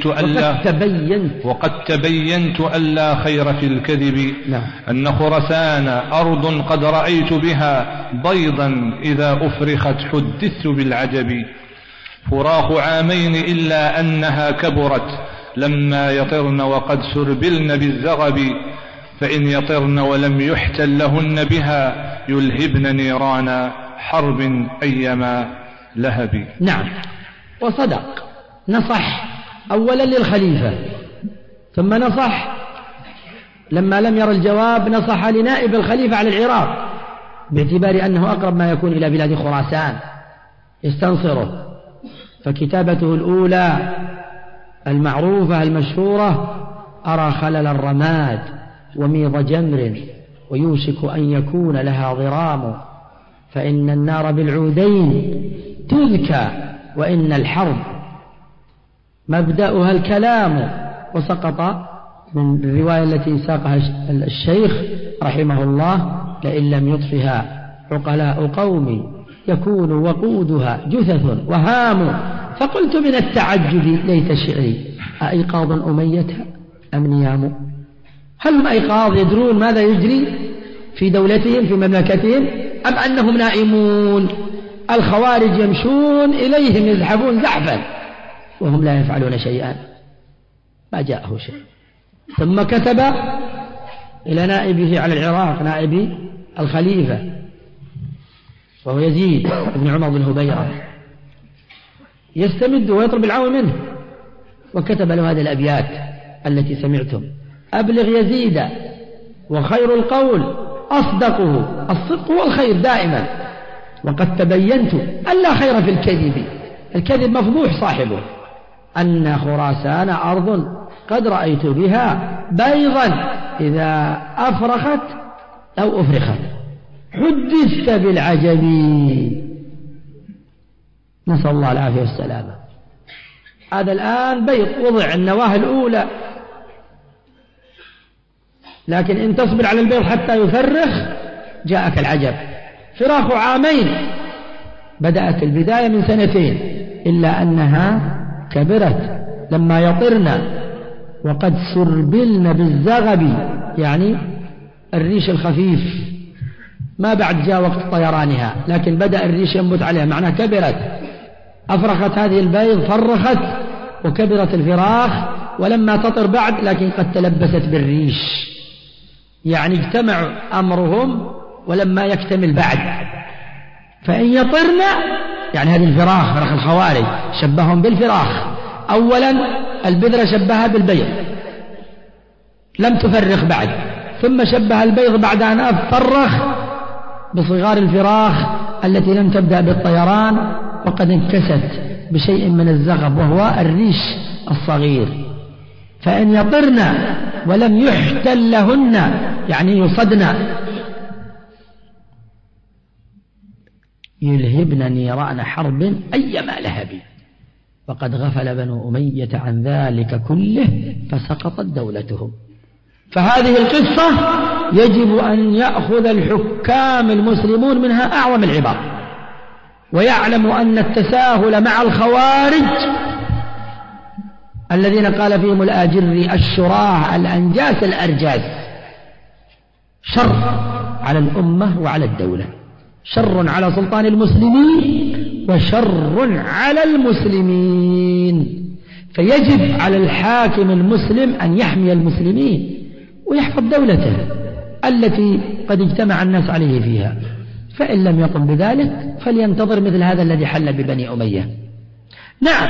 تبينت ألا خير في الكذب. نعم. أن خرسان أرض قد رأيت بها بيضا إذا أفرخت حدثت بالعجب، فراق عامين إلا أنها كبرت لما يطرن وقد سربلن بالزغب، فإن يطرن ولم يحتل لهن بها يلهبن نيران حرب أيما لهب. نعم. وصدق، نصح أولا للخليفة، ثم نصح لما لم ير الجواب نصح لنائب الخليفة على العراق، باعتبار أنه أقرب ما يكون إلى بلاد خراسان يستنصره. فكتابته الأولى المعروفة المشهورة: أرى خلل الرماد وميض جمر، ويوشك أن يكون لها ضرام، فإن النار بالعودين تذكى، وإن الحرب مبدأها الكلام. وسقط من الرواية التي ساقها الشيخ رحمه الله: لئن لم يطفها عقلاء قومي يكون وقودها جثث وهام. فقلت من التعجب: ليت شعري أأيقاظ أمية أم نيام؟ هل هم أيقاظ يدرون ماذا يجري في دولتهم في مملكتهم، أم أنهم نائمون؟ الخوارج يمشون إليهم يزحفون زحفا وهم لا يفعلون شيئا، ما جاءه شيء. ثم كتب إلى نائبه على العراق، نائب الخليفة وهو يزيد بن عمر بن هبيرة، يستمد ويطلب العون منه، وكتب له هذه الأبيات التي سمعتم: أبلغ يزيد وخير القول أصدقه، الصدق هو الخير دائما، وقد تبينت أن لا خير في الكذب، الكذب مفضوح صاحبه، أن خراسان أرض قد رأيت بها بيضا إذا أفرخت أو أفرخت، حدثت بالعجب. نسأل الله العافية والسلامة. هذا الآن بيض وضع النواة الأولى، لكن إن تصبر على البيض حتى يفرخ جاءك العجب. فراخ عامين، بدأت البداية من 2 إلا أنها كبرت لما يطرن وقد سربلن بالزغب، يعني الريش الخفيف، ما بعد جاء وقت طيرانها، لكن بدأ الريش ينبت عليها، معناها كبرت. أفرخت هذه البيض، فرخت وكبرت الفراخ، ولما تطر بعد لكن قد تلبست بالريش، يعني اجتمع أمرهم ولما يكتمل بعد. فإن يطرن يعني هذه الفراخ، فراخ الخوارج شبههم بالفراخ. أولا البذرة شبهها بالبيض لم تفرخ بعد، ثم شبه البيض بعد أن أفرخ بصغار الفراخ التي لم تبدأ بالطيران وقد انكست بشيء من الزغب وهو الريش الصغير. فإن يطرن ولم يحتل لهن يعني يصدن يلهبن نيران حرب أيما لهب، وقد غفل بنو أمية عن ذلك كله فسقطت دولتهم. فهذه القصة يجب أن يأخذ الحكام المسلمون منها أعظم العبر، ويعلموا أن التساهل مع الخوارج الذين قال فيهم الآجري: الشراع الأنجاس الأرجاس، شر على الأمة وعلى الدولة، شر على سلطان المسلمين وشر على المسلمين. فيجب على الحاكم المسلم أن يحمي المسلمين ويحفظ دولته التي قد اجتمع الناس عليه فيها، فإن لم يقم بذلك فلينتظر مثل هذا الذي حل ببني أمية. نعم،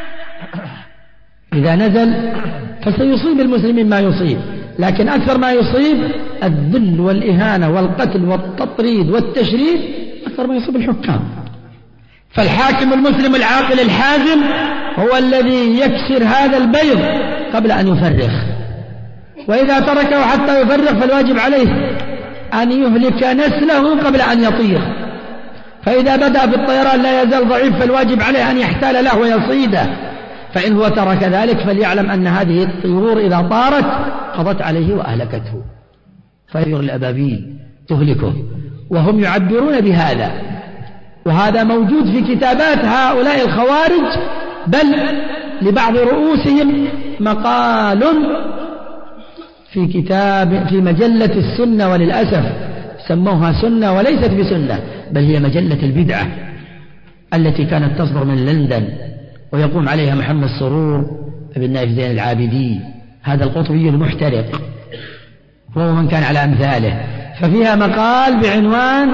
إذا نزل فسيصيب المسلمين ما يصيب، لكن أكثر ما يصيب الذل والإهانة والقتل والتطريد والتشريد، أكثر ما يصيب الحكام. فالحاكم المسلم العاقل الحازم هو الذي يكسر هذا البيض قبل أن يفرخ، وإذا تركه حتى يفرخ فالواجب عليه أن يهلك نسله قبل أن يطير. فإذا بدأ بالطيران لا يزال ضعيف فالواجب عليه أن يحتال له ويصيده، فإن هو ترك ذلك فليعلم أن هذه الطيور إذا طارت قضت عليه وأهلكته. فيغر الأبابيل تهلكه، وهم يعبرون بهذا، وهذا موجود في كتابات هؤلاء الخوارج، بل لبعض رؤوسهم مقال في كتاب في مجلة السنة، وللأسف سموها سنة وليست بسنة، بل هي مجلة البدعة التي كانت تصدر من لندن، ويقوم عليها محمد سرور بن نايف زين العابدي، هذا القطبي المحترق هو من كان على أمثاله. ففيها مقال بعنوان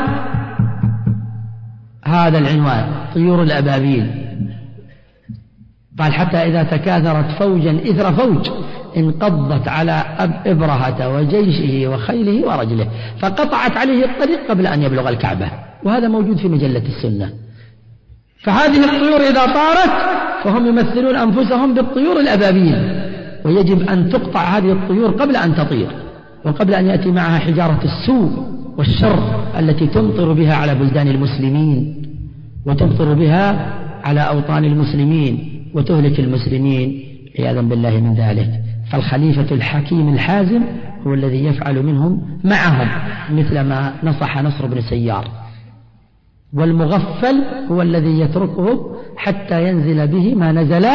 هذا العنوان: طيور الأبابيل. قال: حتى إذا تكاثرت فوجا إثر فوج انقضت على إبرهة وجيشه وخيله ورجله فقطعت عليه الطريق قبل أن يبلغ الكعبة. وهذا موجود في مجلة السنة. فهذه الطيور إذا طارت فهم يمثلون أنفسهم بالطيور الأبابيل، ويجب أن تقطع هذه الطيور قبل أن تطير، وقبل أن يأتي معها حجارة السوء والشر التي تمطر بها على بلدان المسلمين وتمطر بها على أوطان المسلمين وتهلك المسلمين عياذا بالله من ذلك. فالخليفة الحكيم الحازم هو الذي يفعل منهم معهم مثل ما نصح نصر بن سيار، والمغفل هو الذي يتركه حتى ينزل به ما نزل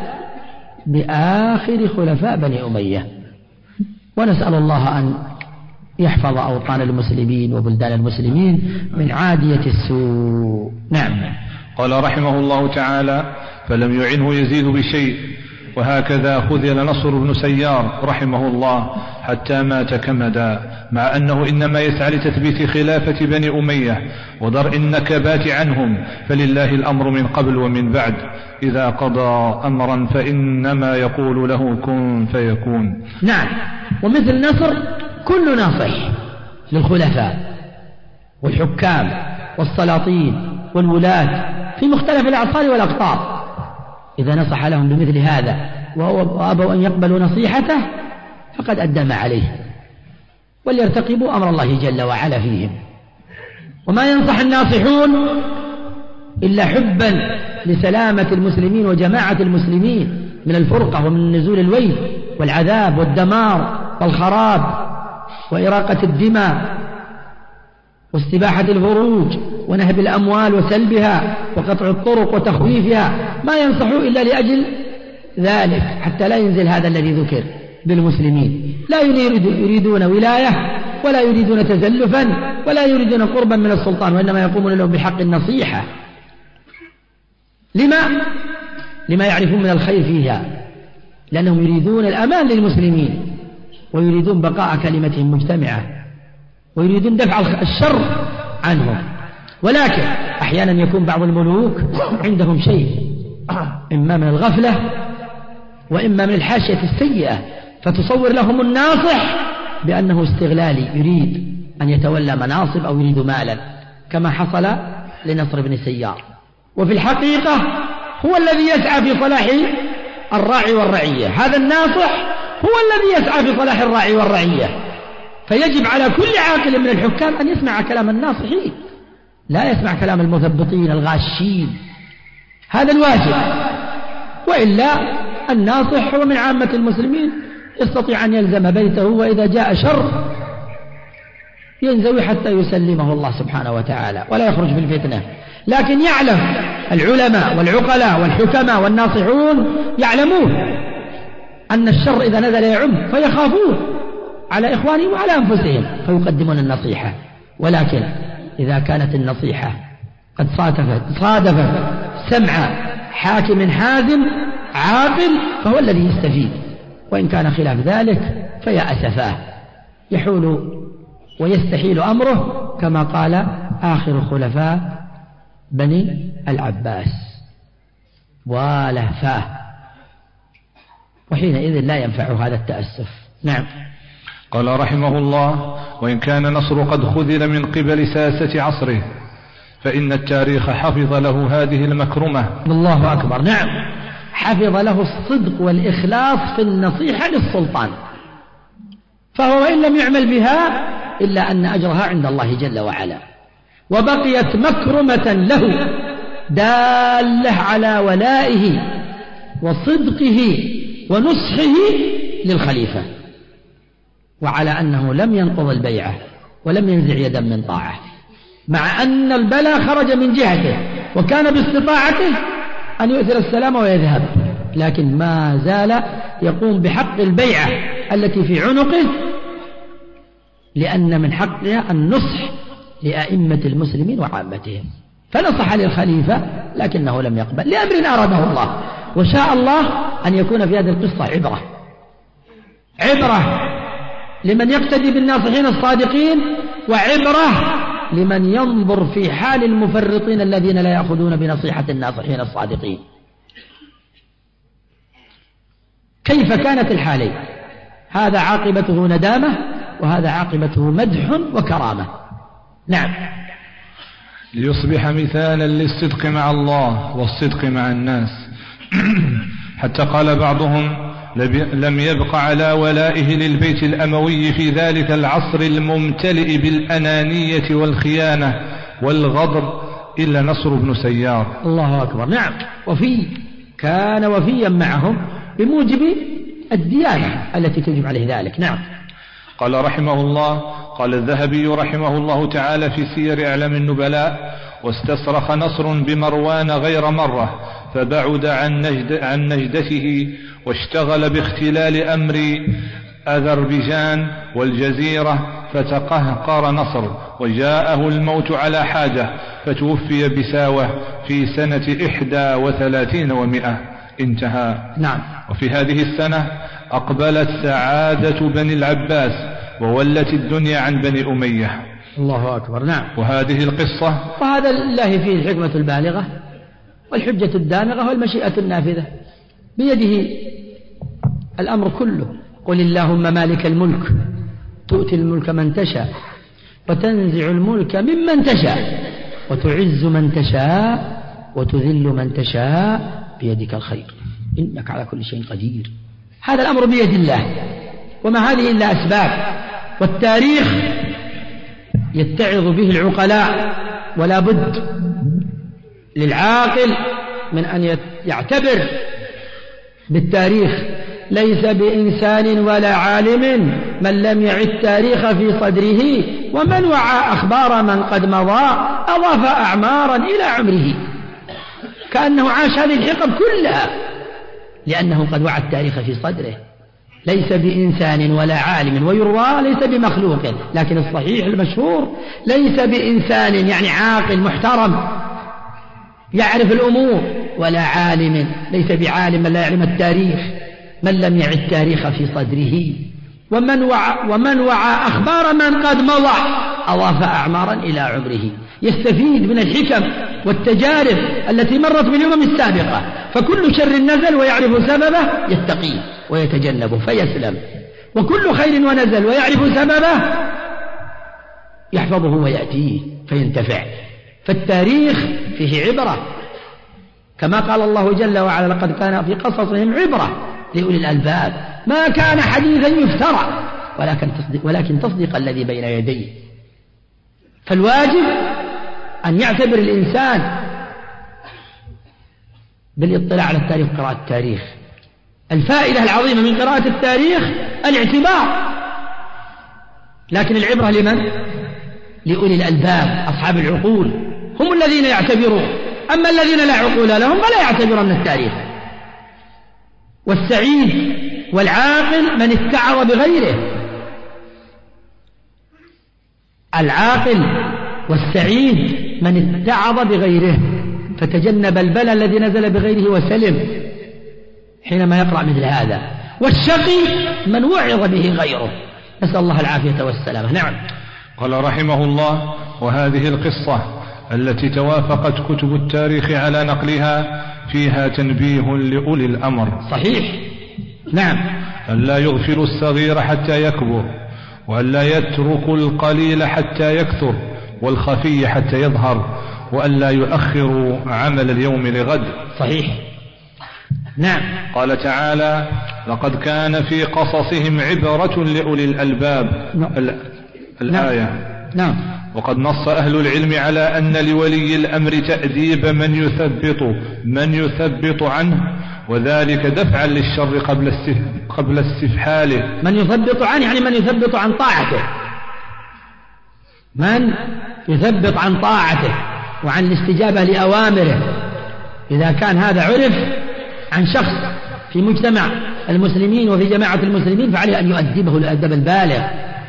بآخر خلفاء بني أمية. ونسأل الله أن يحفظ أوطان المسلمين وبلدان المسلمين من عادية السوء. نعم. قال رحمه الله تعالى: فلم يعنه يزيد بشيء، وهكذا خذل نصر بن سيار رحمه الله حتى مات كمدا، مع أنه إنما يسعى لتثبيت خلافة بني أمية ودرء النكبات عنهم، فلله الأمر من قبل ومن بعد، إذا قضى أمرا فإنما يقول له كن فيكون. نعم. ومثل نصر كل ناصح للخلفاء والحكام والسلاطين والولاة في مختلف الأعصار والأقطار، إذا نصح لهم بمثل هذا وأبوا أن يقبلوا نصيحته فقد أدى ما عليه، وليرتقبوا أمر الله جل وعلا فيهم. وما ينصح الناصحون إلا حبا لسلامة المسلمين وجماعة المسلمين من الفرقة ومن نزول الويل والعذاب والدمار والخراب وإراقة الدماء واستباحة الفروج ونهب الأموال وسلبها وقطع الطرق وتخويفها، ما ينصحوا إلا لأجل ذلك حتى لا ينزل هذا الذي ذكر بالمسلمين. لا يريدون ولاية ولا يريدون تزلفا ولا يريدون قربا من السلطان، وإنما يقومون لهم بحق النصيحة. لما يعرفون من الخير فيها، لأنهم يريدون الأمان للمسلمين ويريدون بقاء كلمتهم مجتمعة ويريدون دفع الشر عنهم. ولكن أحيانا يكون بعض الملوك عندهم شيء إما من الغفلة وإما من الحاشية السيئة، فتصور لهم الناصح بأنه استغلالي يريد أن يتولى مناصب أو يريد مالا، كما حصل لنصر بن سيار. وفي الحقيقة هو الذي يسعى في صلاح الراعي والرعية، هذا الناصح هو الذي يسعى في صلاح الراعي والرعية. فيجب على كل عاقل من الحكام أن يسمع كلام الناصحين، لا يسمع كلام المثبطين الغاشين، هذا الواجب. وإلا الناصح هو من عامة المسلمين، يستطيع أن يلزم بيته، وإذا جاء شر ينزوي حتى يسلمه الله سبحانه وتعالى ولا يخرج في الفتنة. لكن يعلم العلماء والعقلاء والحكماء والناصحون يعلمون أن الشر إذا نزل يعم، فيخافون على إخوانهم وعلى أنفسهم فيقدمون النصيحة. ولكن إذا كانت النصيحة قد صادفت سمع حاكم حازم عاقل فهو الذي يستفيد، وإن كان خلاف ذلك فيا أسفاه يحول ويستحيل أمره، كما قال آخر خلفاء بني العباس ولهفاه، وحينئذ لا ينفع هذا التأسف. نعم. قال رحمه الله: وإن كان نصر قد خذل من قبل ساسة عصره، فإن التاريخ حفظ له هذه المكرمة. الله أكبر. نعم، حفظ له الصدق والإخلاص في النصيحة للسلطان، فهو إن لم يعمل بها إلا أن أجرها عند الله جل وعلا، وبقيت مكرمة له دالة على ولائه وصدقه ونصحه للخليفة، وعلى أنه لم ينقض البيعة ولم ينزع يدا من طاعة، مع أن البلاء خرج من جهته وكان باستطاعته أن يؤثر السلام ويذهب، لكن ما زال يقوم بحق البيعة التي في عنقه، لأن من حقها النصح لأئمة المسلمين وعامتهم. فنصح للخليفة لكنه لم يقبل لأمر أراده الله، وشاء الله أن يكون في هذه القصة عبرة لمن يقتدي بالناصحين الصادقين، وعبرة لمن ينظر في حال المفرطين الذين لا يأخذون بنصيحة الناصحين الصادقين. كيف كانت الحالين؟ هذا عاقبته ندامة وهذا عاقبته مدح وكرامة. نعم. ليصبح مثالا للصدق مع الله والصدق مع الناس حتى قال بعضهم: لم يبق على ولائه للبيت الأموي في ذلك العصر الممتلئ بالأنانية والخيانة والغضب إلا نصر بن سيار. الله أكبر. نعم. كان وفيا معهم بموجب الديانة التي تجب عليه ذلك. نعم. قال رحمه الله: قال الذهبي رحمه الله تعالى في سير أعلام النبلاء: واستصرخ نصر بمروان غير مرة فبعد عن نجدته واشتغل باختلال أمر أذربيجان والجزيرة فتقهقر نصر وجاءه الموت على حاجة فتوفي بساوة في سنة 31 و100. انتهى. نعم. وفي هذه السنة أقبلت سعادة بني العباس وولت الدنيا عن بني أمية. الله أكبر. نعم. وهذه القصة، وهذا لله فيه الحكمة البالغة والحجة الدامغة والمشيئة النافذة، بيده الأمر كله. قل اللهم مالك الملك تؤتي الملك من تشاء وتنزع الملك ممن تشاء وتعز من تشاء وتذل من تشاء بيدك الخير إنك على كل شيء قدير. هذا الأمر بيد الله، وما هذه إلا أسباب، والتاريخ يتعظ به العقلاء، ولا بد للعاقل من أن يعتبر بالتاريخ. ليس بإنسان ولا عالم من لم يعد التاريخ في صدره، ومن وعى أخبار من قد مضى أضاف أعمارا إلى عمره. كأنه عاش هذه الحقب كلها لأنه قد وعى التاريخ في صدره. ليس بإنسان ولا عالم، ويروى ليس بمخلوق، لكن الصحيح المشهور ليس بإنسان يعني عاقل محترم يعرف الأمور، ولا عالم، ليس بعالم من لا يعلم التاريخ، من لم يعد التاريخ في صدره. ومن وعى أخبار من قد مضى أضاف أعمارا إلى عمره. يستفيد من الحكم والتجارب التي مرت بالأمم السابقة، فكل شر نزل ويعرف سببه يتقيه ويتجنبه فيسلم، وكل خير ونزل ويعرف سببه يحفظه ويأتيه فينتفع. فالتاريخ فيه عبرة، كما قال الله جل وعلا: لقد كان في قصصهم عبرة لأولي الألباب ما كان حديثا يفترى ولكن تصديق الذي بين يديه. فالواجب أن يعتبر الإنسان بالاطلاع على التاريخ، قراءة التاريخ. الفائدة العظيمة من قراءة التاريخ الاعتبار، لكن العبرة لمن؟ لأولي الألباب، أصحاب العقول، هم الذين يعتبرون. أما الذين لا عقول لهم فلا يعتبرون التاريخ. والسعيد والعاقل من اتعظ بغيره. العاقل والسعيد من اتعظ بغيره فتجنب البلاء الذي نزل بغيره وسلم حينما يقرأ مثل هذا. والشقي من وعظ به غيره، نسأل الله العافية والسلامة. نعم. قال رحمه الله: وهذه القصة التي توافقت كتب التاريخ على نقلها فيها تنبيه لأولي الأمر. صحيح. نعم. أن لا يغفلوا الصغير حتى يكبر، وأن لا يتركوا القليل حتى يكثر، والخفي حتى يظهر، وأن لا يؤخروا عمل اليوم لغد. صحيح. نعم. قال تعالى: لقد كان في قصصهم عبرة لأولي الألباب. الآية. نعم. وقد نص أهل العلم على أن لولي الأمر تأديب من يثبط عنه، وذلك دفعا للشر قبل استفحاله. من يثبط عنه يعني من يثبط عن طاعته، من يثبط عن طاعته وعن الاستجابة لأوامره. إذا كان هذا عرف عن شخص في مجتمع المسلمين وفي جماعة المسلمين فعليه أن يؤدبه الأدب البالغ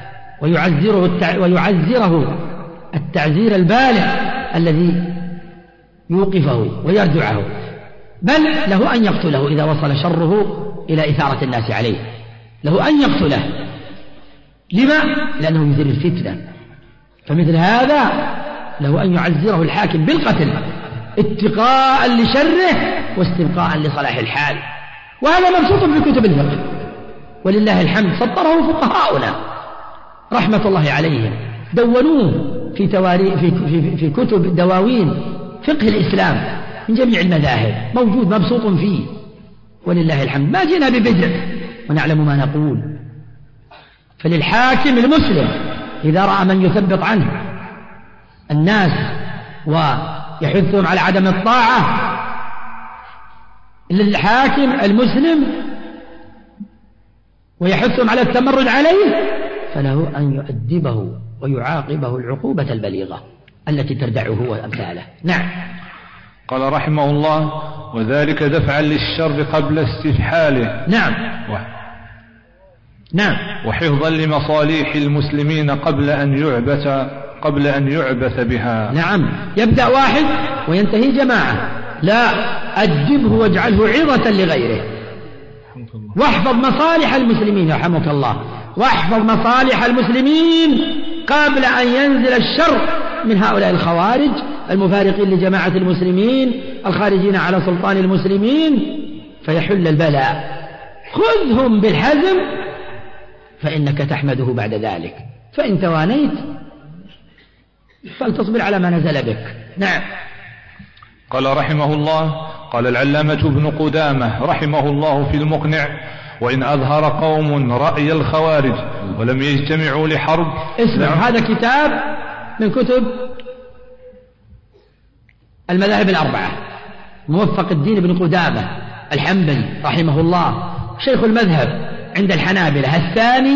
ويعزره التعزير البالغ الذي يوقفه ويردعه، بل له أن يقتله إذا وصل شره إلى إثارة الناس عليه، له أن يقتله. لما؟ لأنه يثير الفتنة. فمثل هذا له أن يعزره الحاكم بالقتل اتقاء لشره واستبقاء لصلاح الحال. وهذا مبسوط في كتب الفقه ولله الحمد، سطره فقهاؤنا رحمة الله عليهم، دونوه في كتب دواوين فقه الإسلام من جميع المذاهب، موجود مبسوط فيه ولله الحمد. ما جينا ببدع ونعلم ما نقول. فللحاكم المسلم إذا رأى من يثبط عنه الناس ويحثهم على عدم الطاعة، للحاكم المسلم ويحثهم على التمرد عليه فله أن يؤدبه ويعاقبه العقوبة البليغة التي تردعه وأمثاله. نعم. قال رحمه الله: وذلك دفعا للشر قبل استفحاله. نعم. نعم. وحفظا لمصالح المسلمين قبل أن يعبث بها. نعم. يبدأ واحد وينتهي جماعة، لا، أدبه واجعله عظة لغيره. واحفظ مصالح المسلمين رحمك الله، واحفظ مصالح المسلمين قبل أن ينزل الشر من هؤلاء الخوارج المفارقين لجماعة المسلمين الخارجين على سلطان المسلمين فيحل البلاء. خذهم بالحزم فإنك تحمده بعد ذلك، فإن توانيت فلتصبر على ما نزل بك. نعم. قال رحمه الله: قال العلامة ابن قدامة رحمه الله في المقنع: وإن أظهر قوم رأي الخوارج ولم يجتمعوا لحرب. اسمعوا، هذا كتاب من كتب المذاهب الأربعة، موفق الدين ابن قدامة الحنبلي رحمه الله، شيخ المذهب عند الحنابلة، الثاني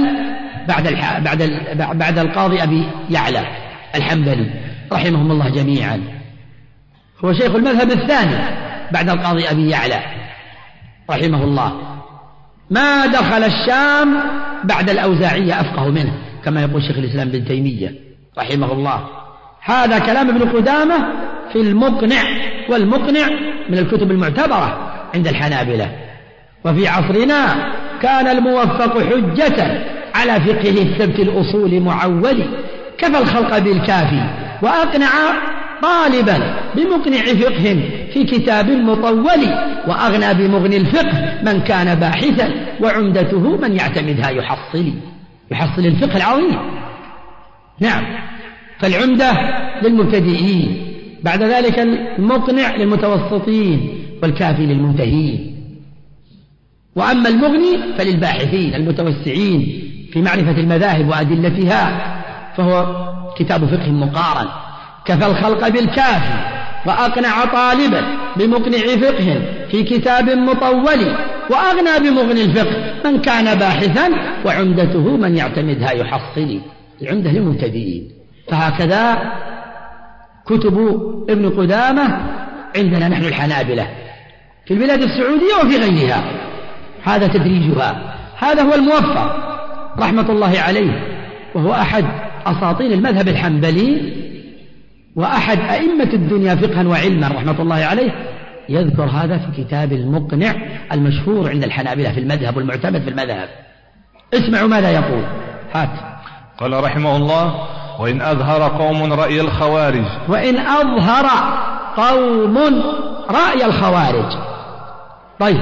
بعد القاضي أبي يعلى الحنبلي رحمهم الله جميعا، هو شيخ المذهب الثاني بعد القاضي أبي يعلى رحمه الله. ما دخل الشام بعد الأوزاعية أفقه منه كما يقول شيخ الإسلام ابن تيمية رحمه الله. هذا كلام ابن قدامة في المقنع، والمقنع من الكتب المعتبرة عند الحنابلة. وفي عصرنا كان الموفق حجة على فقهه الثبت الأصول معول، كفى الخلق بالكافي وأقنع طالبا بمقنع فقه في كتاب مطول، وأغنى بمغني الفقه من كان باحثا وعمدته من يعتمدها يحصل الفقه العظيم. نعم. فالعمدة للمبتدئين، بعد ذلك المقنع للمتوسطين، والكافي للمنتهين. وأما المغني فللباحثين المتوسعين في معرفة المذاهب وأدلتها، فهو كتاب فقه مقارن. كفى الخلق بالكافي وأقنع طالبا بمقنع فقه في كتاب مطول، وأغنى بمغني الفقه من كان باحثا وعمدته من يعتمدها يحصل. العمدة للمبتدئين. فهكذا كتب ابن قدامة عندنا نحن الحنابلة في البلاد السعودية وفي غيرها، هذا تدريجها. هذا هو الموفق رحمة الله عليه، وهو أحد أساطين المذهب الحنبلي وأحد أئمة الدنيا فقها وعلما رحمة الله عليه. يذكر هذا في كتاب المقنع المشهور عند الحنابلة في المذهب والمعتمد في المذهب. اسمعوا ماذا يقول. هات. قال رحمه الله: وإن أظهر قوم رأي الخوارج. وإن أظهر قوم رأي الخوارج. طيب.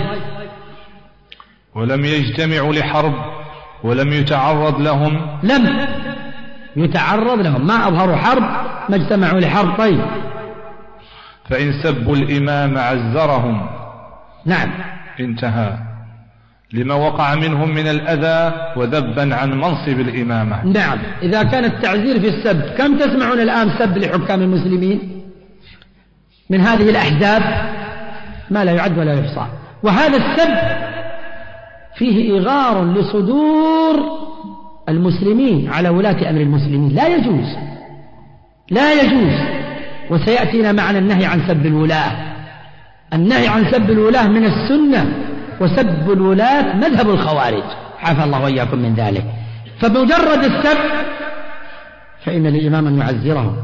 ولم يجتمعوا لحرب ولم يتعرض لهم. لم يتعرض لهم، ما أظهروا حرب، ما اجتمعوا لحرب. طيب. فإن سبوا الإمام عزرهم. نعم. انتهى. لما وقع منهم من الأذى وذبا عن منصب الإمامة. نعم. إذا كان التعزير في السب، كم تسمعون الآن سب لحكام المسلمين من هذه الأحزاب؟ ما لا يعد ولا يحصى. وهذا السب فيه إغار لصدور المسلمين على ولاة أمر المسلمين، لا يجوز، لا يجوز. وسيأتينا معنا النهي عن سب الولاة. النهي عن سب الولاة من السنة، وسب الولاة مذهب الخوارج، عافى الله وإياكم من ذلك. فمجرد السب فإن الإمام أن يعزره.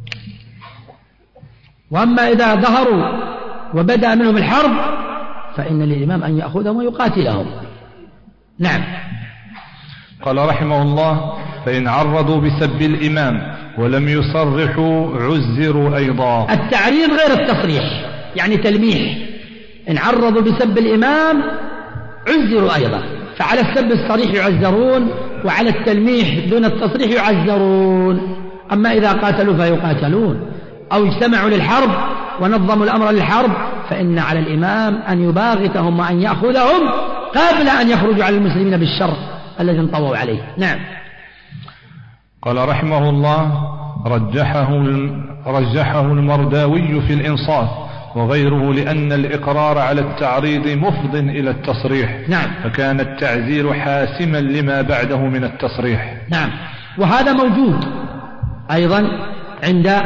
وأما إذا ظهروا وبدأ منهم الحرب فإن الإمام أن يأخذهم ويقاتلهم. نعم. قال رحمه الله: فإن عرضوا بسب الإمام ولم يصرحوا عزروا أيضا. التعريض غير التصريح، يعني تلميح. إن عرضوا بسب الإمام عزروا أيضا، فعلى السب الصريح يعزرون، وعلى التلميح دون التصريح يعزرون. أما إذا قاتلوا فيقاتلون، أو اجتمعوا للحرب ونظموا الأمر للحرب، فإن على الإمام أن يباغتهم وأن يأخذهم قبل أن يخرجوا على المسلمين بالشر الذي انطووا عليه. نعم. قال رحمه الله: رجحه المرداوي في الإنصاف وغيره لأن الإقرار على التعريض مفض إلى التصريح. نعم. فكان التعزير حاسما لما بعده من التصريح. نعم. وهذا موجود أيضا عند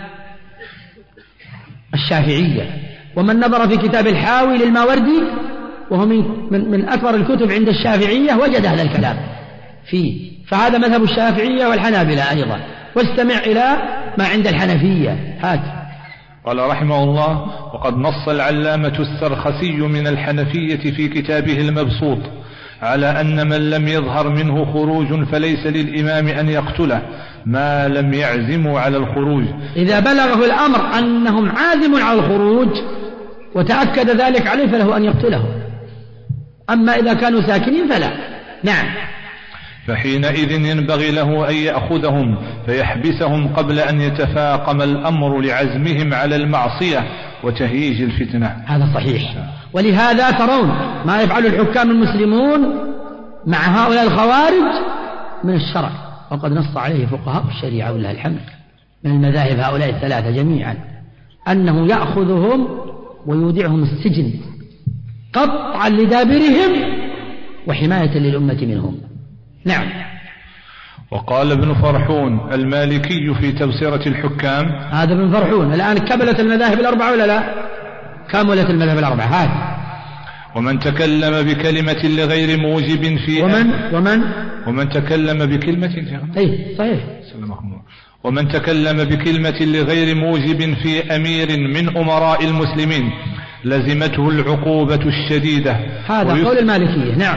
الشافعية، ومن نظر في كتاب الحاوي للماوردي وهو من أكبر الكتب عند الشافعية وجد هذا الكلام فيه، فهذا مذهب الشافعية والحنابلة أيضا. واستمع إلى ما عند الحنفية. هات. قال رحمه الله: وقد نص العلامة السرخسي من الحنفية في كتابه المبسوط على أن من لم يظهر منه خروج فليس للإمام أن يقتله ما لم يعزموا على الخروج. إذا بلغه الأمر أنهم عازم على الخروج وتأكد ذلك عليه فله أن يقتله، أما إذا كانوا ساكنين فلا. نعم. فحينئذ ينبغي له أن يأخذهم فيحبسهم قبل أن يتفاقم الأمر لعزمهم على المعصية وتهييج الفتنة. هذا صحيح. ولهذا ترون ما يفعل الحكام المسلمون مع هؤلاء الخوارج من الشرع، وقد نص عليه فقهاء الشريعة ولله الحمد من المذاهب هؤلاء الثلاثة جميعا، أنه يأخذهم ويودعهم السجن قطعا لدابرهم وحماية للأمة منهم. نعم. وقال ابن فرحون المالكي في تبصرة الحكام. هذا ابن فرحون. الآن كملت المذاهب الأربعة ولا لا؟ كملت المذاهب الأربعة. هذا ومن تكلم بكلمة لغير موجب في ومن تكلم بكلمة. أي صحيح. ومن تكلم بكلمة لغير موجب في أمير من أمراء المسلمين لزمته العقوبة الشديدة. هذا قول المالكية. نعم.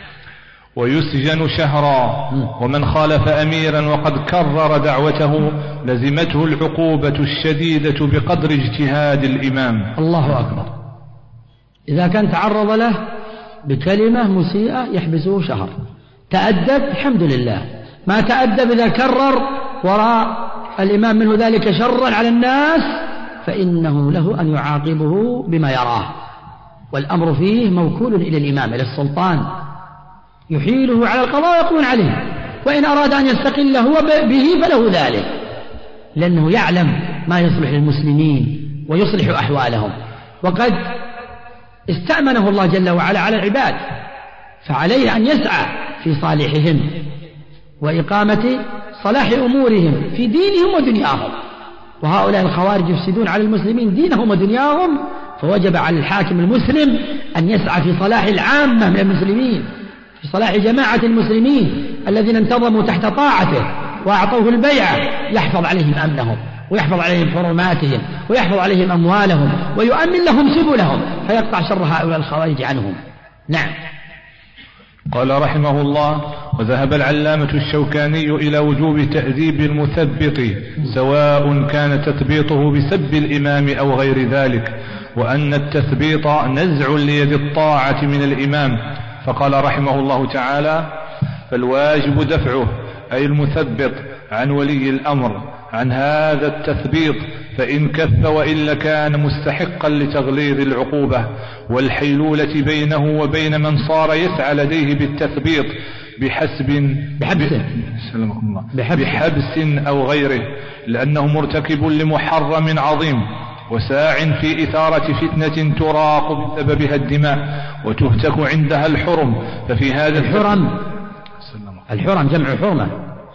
ويسجن شهرا. ومن خالف أميرا وقد كرر دعوته لزمته العقوبة الشديدة بقدر اجتهاد الإمام. الله أكبر. إذا كان تعرض له بكلمة مسيئة يحبسه شهر. تأدب الحمد لله، ما تأدب إذا كرر وراء الإمام منه ذلك شرا على الناس فإنه له أن يعاقبه بما يراه، والأمر فيه موكول إلى الإمام إلى السلطان يحيله على القضاء ويقوم عليه، وإن أراد أن يستقل هو به فله ذلك، لأنه يعلم ما يصلح للمسلمين ويصلح أحوالهم، وقد استأمنه الله جل وعلا على العباد، فعليه أن يسعى في صالحهم وإقامة صلاح أمورهم في دينهم ودنياهم. وهؤلاء الخوارج يفسدون على المسلمين دينهم ودنياهم، فوجب على الحاكم المسلم أن يسعى في صلاح العامة من المسلمين، في صلاح جماعة المسلمين الذين انتظموا تحت طاعته وأعطوه البيعة، يحفظ عليهم أمنهم ويحفظ عليهم حرماتهم ويحفظ عليهم أموالهم ويؤمن لهم سبلهم، فيقطع شر هؤلاء الخوارج عنهم. نعم. قال رحمه الله: وذهب العلامة الشوكاني إلى وجوب تأديب المثبط سواء كان تثبيطه بسب الإمام أو غير ذلك، وأن التثبيط نزع ليد الطاعة من الإمام، فقال رحمه الله تعالى: فالواجب دفعه أي المثبط عن ولي الأمر عن هذا التثبيط، فإن كف وإلا كان مستحقا لتغليظ العقوبة والحيلولة بينه وبين من صار يسعى لديه بالتثبيط بحبس أو غيره، لأنه مرتكب لمحرم عظيم وساع في إثارة فتنة تراق بسببها الدماء وتهتك عندها الحرم، ففي هذا الحرم جمع حرمة،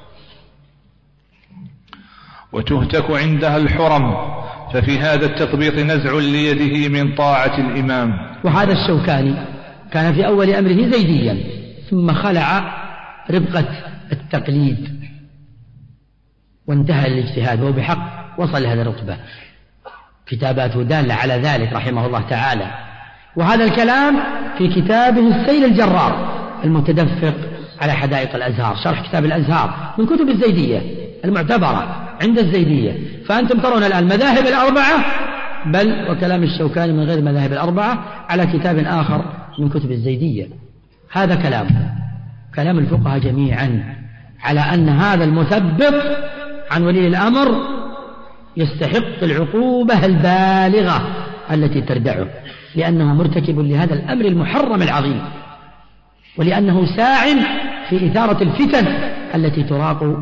وتهتك عندها الحرم، ففي هذا التثبيط نزع ليده من طاعة الإمام. وهذا الشوكاني كان في أول أمره زيديا، ثم خلع ربقة التقليد وانتهى الاجتهاد، وهو بحق وصل لهذه الرتبة، كتاباته دالة على ذلك رحمه الله تعالى. وهذا الكلام في كتابه السيل الجرار المتدفق على حدائق الأزهار، شرح كتاب الأزهار من كتب الزيدية المعتبرة عند الزيدية. فأنتم ترون الآن مذاهب الأربعة، بل وكلام الشوكاني من غير المذاهب الأربعة على كتاب آخر من كتب الزيدية. هذا كلام الفقهاء جميعا على أن هذا المثبط عن ولي الأمر يستحق العقوبة البالغة التي تردعه، لأنه مرتكب لهذا الأمر المحرم العظيم، ولأنه ساع في إثارة الفتن التي تراق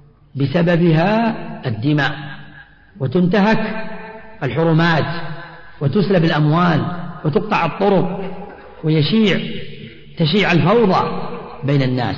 بسببها الدماء وتنتهك الحرمات وتسلب الأموال وتقطع الطرق تشيع الفوضى بين الناس.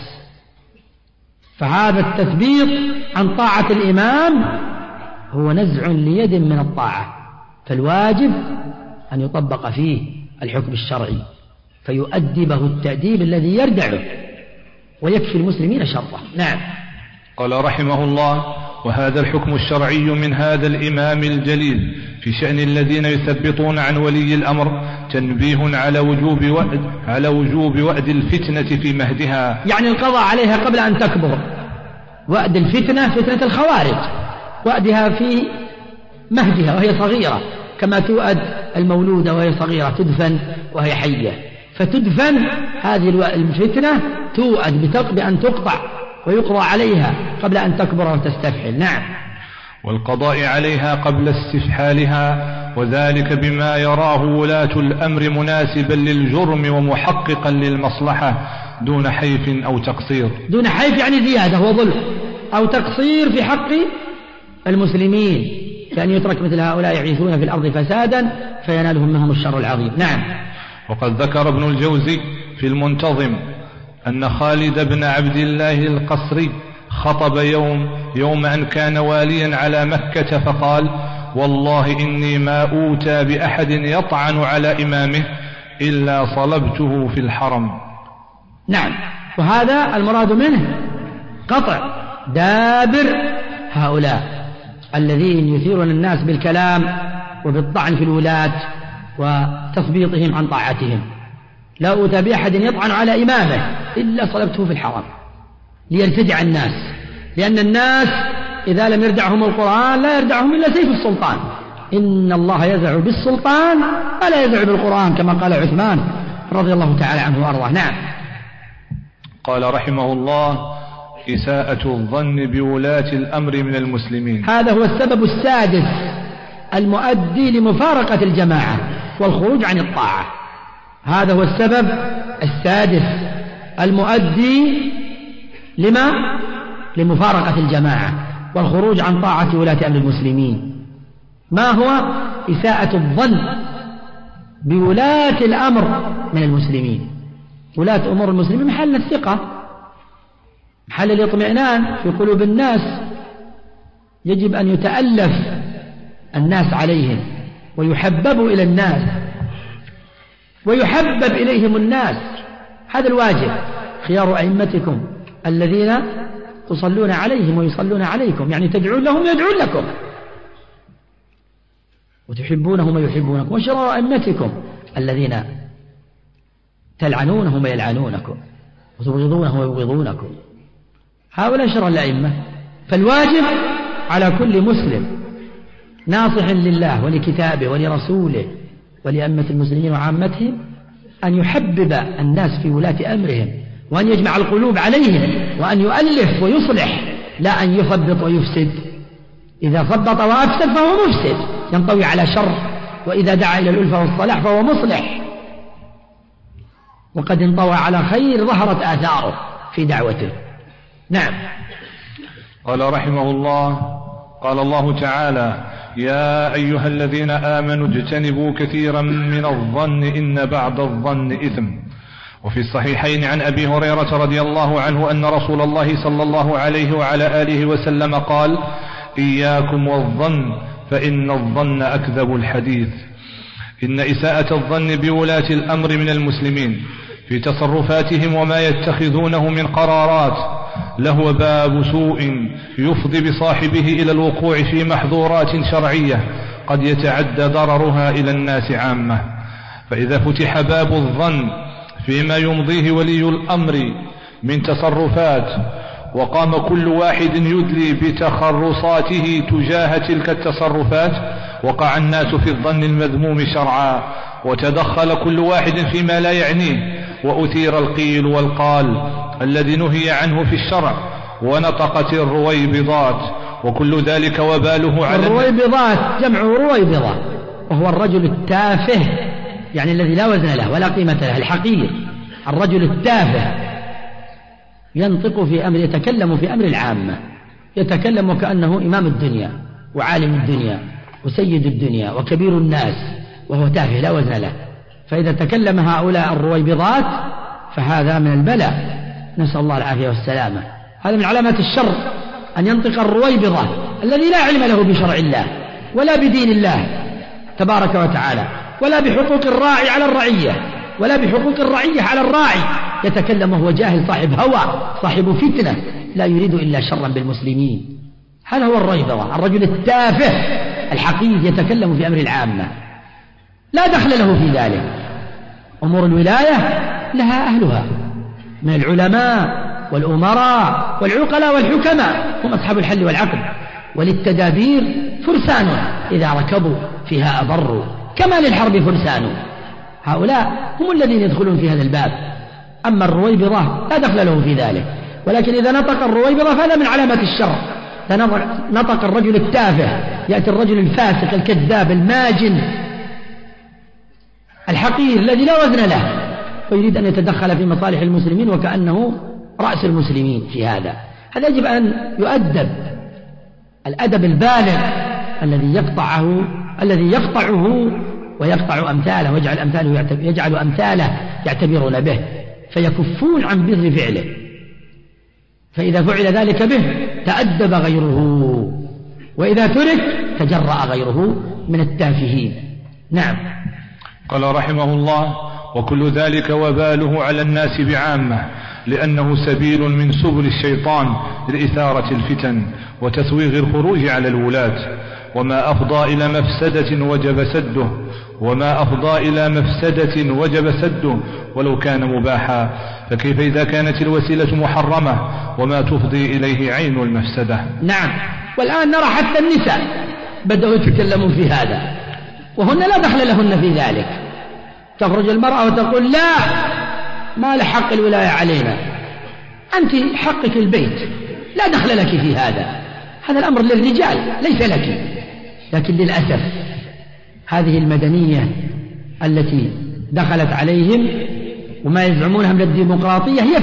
فهذا التثبيط عن طاعة الإمام هو نزع ليد من الطاعة، فالواجب أن يطبق فيه الحكم الشرعي فيؤدبه التأديب الذي يردعه ويكفي المسلمين شره. نعم. قال رحمه الله: وهذا الحكم الشرعي من هذا الإمام الجليل في شأن الذين يثبطون عن ولي الأمر تنبيه على وجوب وأد الفتنة في مهدها، يعني القضاء عليها قبل أن تكبر. وأد الفتنة فتنة الخوارج، وأدها في مهدها وهي صغيرة، كما تؤد المولودة وهي صغيرة تدفن وهي حية، فتدفن هذه الفتنة تؤد بأن تقطع ويقضى عليها قبل أن تكبر وتستفحل. نعم. والقضاء عليها قبل استفحالها، وذلك بما يراه ولاة الأمر مناسبا للجرم ومحققا للمصلحة دون حيف أو تقصير. دون حيف يعني زيادة وظلم أو تقصير في حق المسلمين، كأن يترك مثل هؤلاء يعيثون في الأرض فسادا فينالهم منهم الشر العظيم. نعم. وقد ذكر ابن الجوزي في المنتظم أن خالد بن عبد الله القصري خطب يوم أن كان واليا على مكة فقال: والله إني ما أوتى بأحد يطعن على إمامه إلا صلبته في الحرم. نعم. وهذا المراد منه قطع دابر هؤلاء الذين يثيرون الناس بالكلام وبالطعن في الولاة وتثبيطهم عن طاعتهم. لا أوتى بأحد يطعن على إمامه إلا صلبته في الحرم، ليرتدع الناس، لأن الناس إذا لم يردعهم القرآن لا يردعهم إلا سيف السلطان. إن الله يزع بالسلطان ولا يزع بالقرآن، كما قال عثمان رضي الله تعالى عنه وأرضاه. نعم. قال رحمه الله: إساءة الظن بولاة الأمر من المسلمين. هذا هو السبب السادس المؤدي لمفارقة الجماعة والخروج عن الطاعة. هذا هو السبب السادس المؤدي لمفارقة الجماعة والخروج عن طاعة ولاة أمر المسلمين. ما هو؟ إساءة الظن بولاة الأمر من المسلمين. ولاة أمور المسلمين محل الثقة، محل الاطمئنان في قلوب الناس، يجب أن يتألف الناس عليهم ويحببوا إلى الناس ويحبب إليهم الناس. هذا الواجب. خيار أئمتكم الذين تصلون عليهم ويصلون عليكم، يعني تدعون لهم يدعون لكم، وتحبونهم ويحبونكم. وشرار أئمتكم الذين تلعنونهم ويلعنونكم وتبغضونهم ويبغضونكم. هؤلاء شرار الأئمة. فالواجب على كل مسلم ناصح لله ولكتابه ولرسوله ولأئمة المسلمين وعامتهم أن يحبب الناس في ولاة أمرهم، وأن يجمع القلوب عليهم، وأن يؤلف ويصلح، لا أن يثبط ويفسد. إذا ثبط وأفسد فهو مفسد ينطوي على شر، وإذا دعا إلى الألفة والصلاح فهو مصلح، وقد انطوى على خير ظهرت آثاره في دعوته. نعم. قال رحمه الله: قال الله تعالى: يا أيها الذين آمنوا اجتنبوا كثيرا من الظن إن بعض الظن إثم. وفي الصحيحين عن أبي هريرة رضي الله عنه أن رسول الله صلى الله عليه وعلى آله وسلم قال: إياكم والظن فإن الظن أكذب الحديث. إن إساءة الظن بولاة الأمر من المسلمين في تصرفاتهم وما يتخذونه من قرارات لهو باب سوء يفضي بصاحبه إلى الوقوع في محظورات شرعية قد يتعدى ضررها إلى الناس عامة. فإذا فتح باب الظن فيما يمضيه ولي الأمر من تصرفات، وقام كل واحد يدلي بتخرصاته تجاه تلك التصرفات، وقع الناس في الظن المذموم شرعا، وتدخل كل واحد فيما لا يعنيه، وأثير القيل والقال الذي نهي عنه في الشرع، ونطقت الرويبضات، وكل ذلك وباله على الرويبضات جمع رويبضة، وهو الرجل التافه، يعني الذي لا وزن له ولا قيمة له، الحقير. الرجل التافه ينطق في أمر، يتكلم في أمر العامة، يتكلم وكأنه إمام الدنيا وعالم الدنيا وسيد الدنيا وكبير الناس وهو تافه لا وزن له. فإذا تكلم هؤلاء الرويبضات فهذا من البلاء، نسأل الله العافية والسلامة. هذا من علامات الشر أن ينطق الرويبضة الذي لا علم له بشرع الله ولا بدين الله تبارك وتعالى ولا بحقوق الراعي على الرعية ولا بحقوق الرعية على الراعي، يتكلم وهو جاهل صاحب هوى صاحب فتنة لا يريد إلا شرا بالمسلمين. هذا هو الرويبضة، الرجل التافه الحقير يتكلم في أمر العامة لا دخل له في ذلك. أمور الولاية لها أهلها من العلماء والأمراء والعقلاء والحكماء، هم أصحاب الحل والعقد، وللتدابير فرسان إذا ركبوا فيها أضروا، كما للحرب فرسان. هؤلاء هم الذين يدخلون في هذا الباب. أما الرويبضة لا دخل له في ذلك، ولكن إذا نطق الرويبضة فهذا من علامات الشر. نطق الرجل التافه، يأتي الرجل الفاسق الكذاب الماجن الحقير الذي لا وزن له ويريد أن يتدخل في مصالح المسلمين وكأنه رأس المسلمين في هذا. هذا يجب أن يؤدب الأدب البالغ الذي يقطعه ويقطع أمثاله ويجعل أمثاله يعتبرون به فيكفون عن بر فعله، فإذا فعل ذلك به تأدب غيره، وإذا ترك تجرأ غيره من التافهين. نعم. قال رحمه الله: وكل ذلك وباله على الناس بعامة، لأنه سبيل من سبل الشيطان لإثارة الفتن وتسويغ الخروج على الولاة، وما أفضى إلى مفسدة وجب سده ولو كان مباحا، فكيف إذا كانت الوسيلة محرمة وما تفضي إليه عين المفسدة؟ نعم. والآن نرى حتى النساء بدأوا يتكلمون في هذا وهن لا دخل لهن في ذلك. تخرج المرأة وتقول: لا، ما لحق الولاية علينا، أنت حقك البيت، لا دخل لك في هذا الأمر للرجال ليس لك. لكن للأسف هذه المدنية التي دخلت عليهم وما يزعمونها من الديمقراطية هي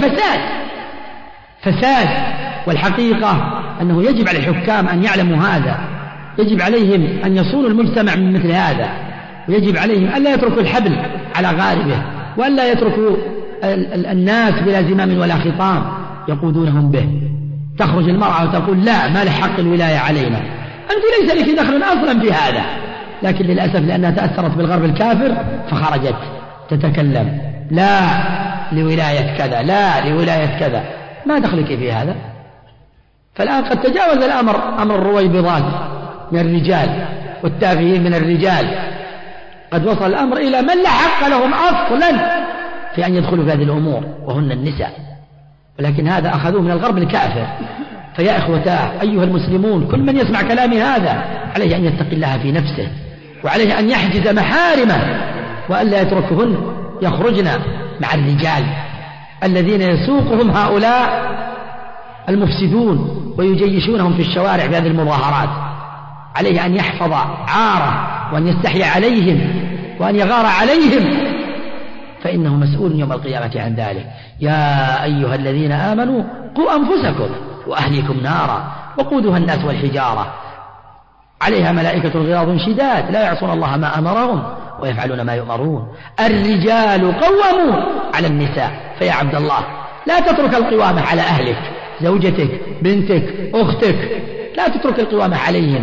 فساد. والحقيقة أنه يجب على الحكام أن يعلموا هذا، يجب عليهم أن يصونوا المجتمع من مثل هذا، ويجب عليهم أن لا يتركوا الحبل على غاربه، وأن لا يتركوا الناس بلا زمام ولا خطام يقودونهم به. تخرج المرأة وتقول: لا، ما لحق الولاية علينا، أنت ليس لك دخل أصلا في هذا. لكن للأسف لأنها تأثرت بالغرب الكافر فخرجت تتكلم: لا لولاية كذا، لا لولاية كذا، ما دخلك في هذا. فالآن قد تجاوز الأمر أمر الرويبضات من الرجال والتافهين من الرجال، قد وصل الأمر إلى من لا حق لهم أصلا في أن يدخلوا في هذه الأمور وهن النساء. ولكن هذا أخذوه من الغرب الكافر. فيا إخوتاه أيها المسلمون، كل من يسمع كلامي هذا عليه أن يتقي الله في نفسه، وعليه أن يحجز محارمه، وأن لا يتركهن يخرجن مع الرجال الذين يسوقهم هؤلاء المفسدون ويجيشونهم في الشوارع بهذه المظاهرات. عليه أن يحفظ عاره وأن يستحي عليهم وأن يغار عليهم، فإنه مسؤول يوم القيامة عن ذلك. يا أيها الذين آمنوا قوا أنفسكم وأهليكم نارا وقودها الناس والحجارة عليها ملائكة غلاظ شداد لا يعصون الله ما أمرهم ويفعلون ما يؤمرون. الرجال قوامون على النساء. فيا عبد الله لا تترك القوامة على أهلك، زوجتك، بنتك، أختك، لا تترك القوامة عليهم،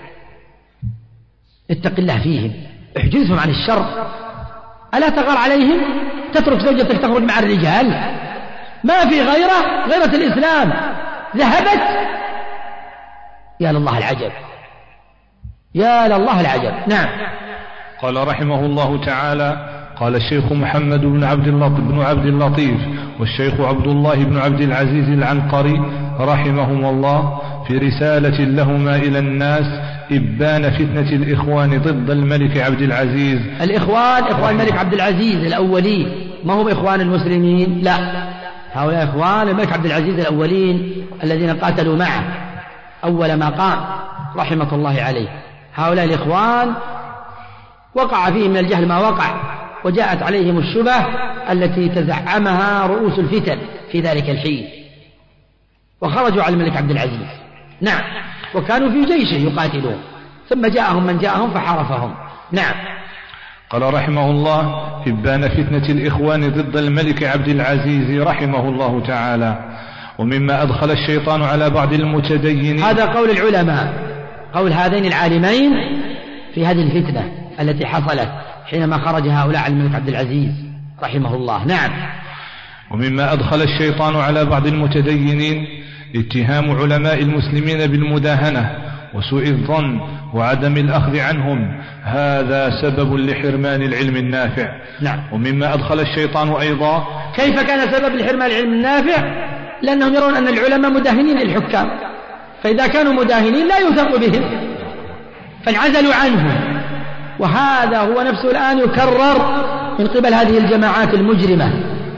اتق الله فيهم، احجزهم عن الشر. ألا تغار عليهم؟ تترك زوجتك تخرج مع الرجال؟ ما في غيرة الإسلام ذهبت. يا لله العجب، يا لله العجب. نعم. قال رحمه الله تعالى: قال الشيخ محمد بن عبد اللطيف والشيخ عبد الله بن عبد العزيز العنقري رحمهم الله في رسالة لهما إلى الناس: إبان فتنة الإخوان ضد الملك عبد العزيز. إخوان الملك عبد العزيز الأولين، ما هم إخوان المسلمين، لا، هؤلاء إخوان الملك عبد العزيز الأولين الذين قاتلوا معه أول ما قام رحمة الله عليه. هؤلاء الإخوان وقع فيهم من الجهل ما وقع، وجاءت عليهم الشبه التي تزعمها رؤوس الفتن في ذلك الحين، وخرجوا على الملك عبد العزيز. نعم. وكانوا في جيشه يقاتلون، ثم جاءهم من جاءهم فحارفهم. نعم. قال رحمه الله: إبان فتنة الإخوان ضد الملك عبد العزيز رحمه الله تعالى. ومما أدخل الشيطان على بعض المتدينين. هذا قول العلماء، قول هذين العالمين في هذه الفتنة التي حصلت حينما خرج هؤلاء على الملك عبد العزيز رحمه الله. نعم. ومما أدخل الشيطان على بعض المتدينين اتهام علماء المسلمين بالمداهنة وسوء الظن وعدم الأخذ عنهم، هذا سبب لحرمان العلم النافع. نعم. ومما أدخل الشيطان أيضا. كيف كان سبب لحرمان العلم النافع؟ لأنهم يرون أن العلماء مداهنين للحكام، فإذا كانوا مداهنين لا يوثق بهم فانعزلوا عنهم، وهذا هو نفسه الآن يكرر من قبل هذه الجماعات المجرمة،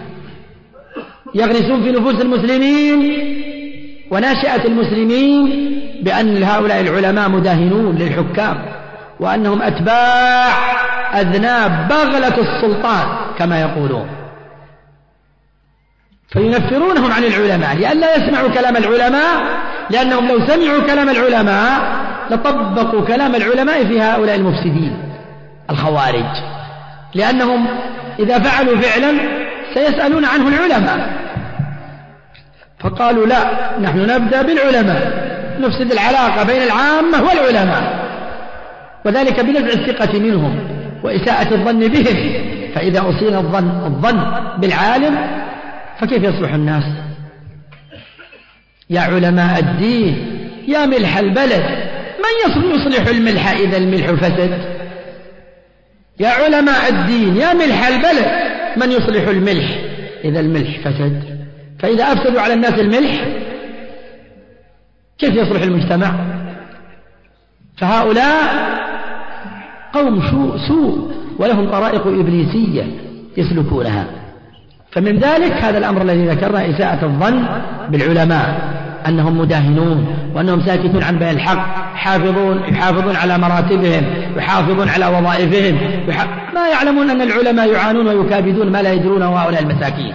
يغرسون في نفوس المسلمين وناشئة المسلمين بأن هؤلاء العلماء مداهنون للحكام، وأنهم أتباع أذناب بغلة السلطان كما يقولون، فينفرونهم عن العلماء لئلا يسمعوا كلام العلماء، لأنهم لو سمعوا كلام العلماء لطبقوا كلام العلماء في هؤلاء المفسدين الخوارج، لأنهم إذا فعلوا فعلا سيسألون عنه العلماء، فقالوا لا، نحن نبدأ بالعلماء، نفسد العلاقة بين العامة والعلماء، وذلك بنزع الثقة منهم وإساءة الظن بهم، فإذا أصيل الظن بالعالم فكيف يصلح الناس؟ يا علماء الدين يا ملح البلد، من يصلح الملح إذا الملح فسد؟ يا علماء الدين يا ملح البلد، من يصلح الملح إذا الملح فسد؟ فإذا أفسدوا على الناس الملح كيف يصلح المجتمع؟ فهؤلاء قوم سوء ولهم طرائق إبليسية يسلكونها. فمن ذلك هذا الأمر الذي ذكرنا، إساءة الظن بالعلماء أنهم مداهنون وأنهم ساكتون عن بيان الحق، يحافظون على مراتبهم، يحافظون على وظائفهم، ما يعلمون أن العلماء يعانون ويكابدون ما لا يدرونه هؤلاء المساكين.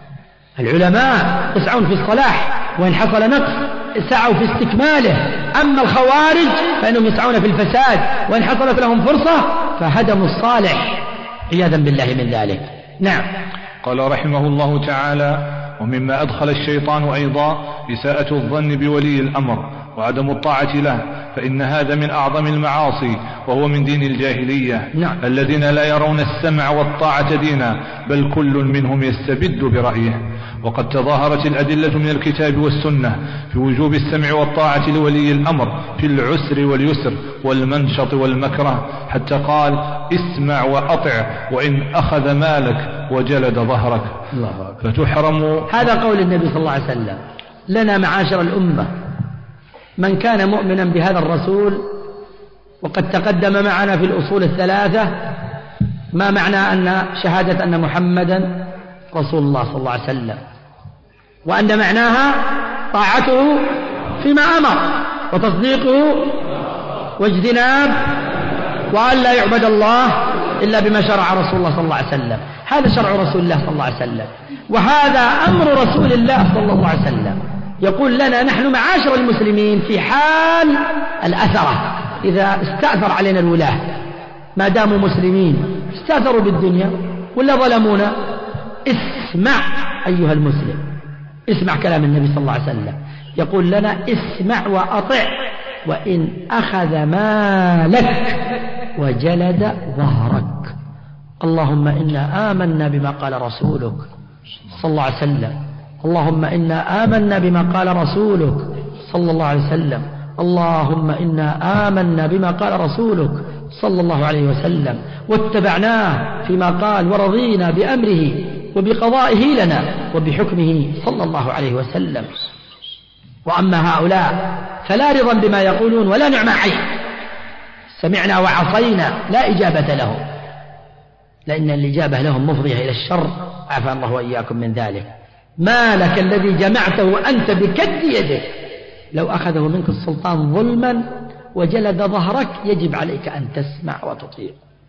العلماء يسعون في الصلاح، وإن حصل نقص سعوا في استكماله، أما الخوارج فإنهم يسعون في الفساد، وإن حصلت لهم فرصة فهدموا الصالح عياذا بالله من ذلك. نعم. قال رحمه الله تعالى: ومما أدخل الشيطان أيضا إساءة الظن بولي الأمر وعدم الطاعة له، فإن هذا من أعظم المعاصي، وهو من دين الجاهلية. نعم. الذين لا يرون السمع والطاعة دينا، بل كل منهم يستبد برأيه. وقد تظاهرت الأدلة من الكتاب والسنة في وجوب السمع والطاعة لولي الأمر في العسر واليسر والمنشط والمكره، حتى قال: اسمع وأطع وإن أخذ مالك وجلد ظهرك. فتحرم. هذا قول النبي صلى الله عليه وسلم لنا معاشر الأمة من كان مؤمنا بهذا الرسول، وقد تقدم معنا في الأصول الثلاثة ما معنى أن شهادة أن محمدا رسول الله صلى الله عليه وسلم، وأن معناها طاعته فيما أمر وتصديقه واجتناب، وأن لا يعبد الله إلا بما شرع رسول الله صلى الله عليه وسلم. هذا شرع رسول الله صلى الله عليه وسلم، وهذا أمر رسول الله صلى الله عليه وسلم. يقول لنا نحن معاشر المسلمين في حال الأثرة، إذا استأثر علينا الولاة ما داموا مسلمين، استأثروا بالدنيا ولا ظلمونا، اسمع أيها المسلم، اسمع كلام النبي صلى الله عليه وسلم، يقول لنا اسمع وأطع وإن أخذ مالك وجلد ظهرك. اللهم إنا آمنا بما قال رسولك صلى الله عليه وسلم، اللهم إنا آمنا بما قال رسولك صلى الله عليه وسلم، اللهم إنا آمنا بما قال رسولك صلى الله عليه وسلم، واتبعناه فيما قال، ورضينا بأمره وبقضائه لنا وبحكمه صلى الله عليه وسلم. وأما هؤلاء فلا رضا بما يقولون ولا نعم عين، سمعنا وعصينا لا إجابة لهم، لأن الإجابة لهم مفضية إلى الشر، عافى الله وإياكم من ذلك. مالك الذي جمعته أنت بكد يدك لو أخذه منك السلطان ظلما وجلد ظهرك، يجب عليك أن تسمع وتطيع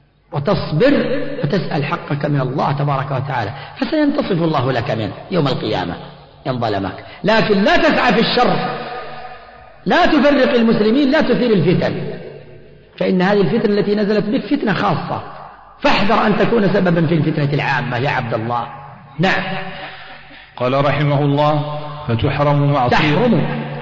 وتصبر وتسأل حقك من الله تبارك وتعالى، فسينتصف الله لك منه يوم القيامة إن ظلمك. لكن لا تسعى في الشر، لا تفرق المسلمين، لا تثير الفتن، فإن هذه الفتنة التي نزلت بك فتنة خاصة فاحذر أن تكون سببا في الفتنة العامة يا عبد الله. نعم. قال رحمه الله فتحرم معصيته.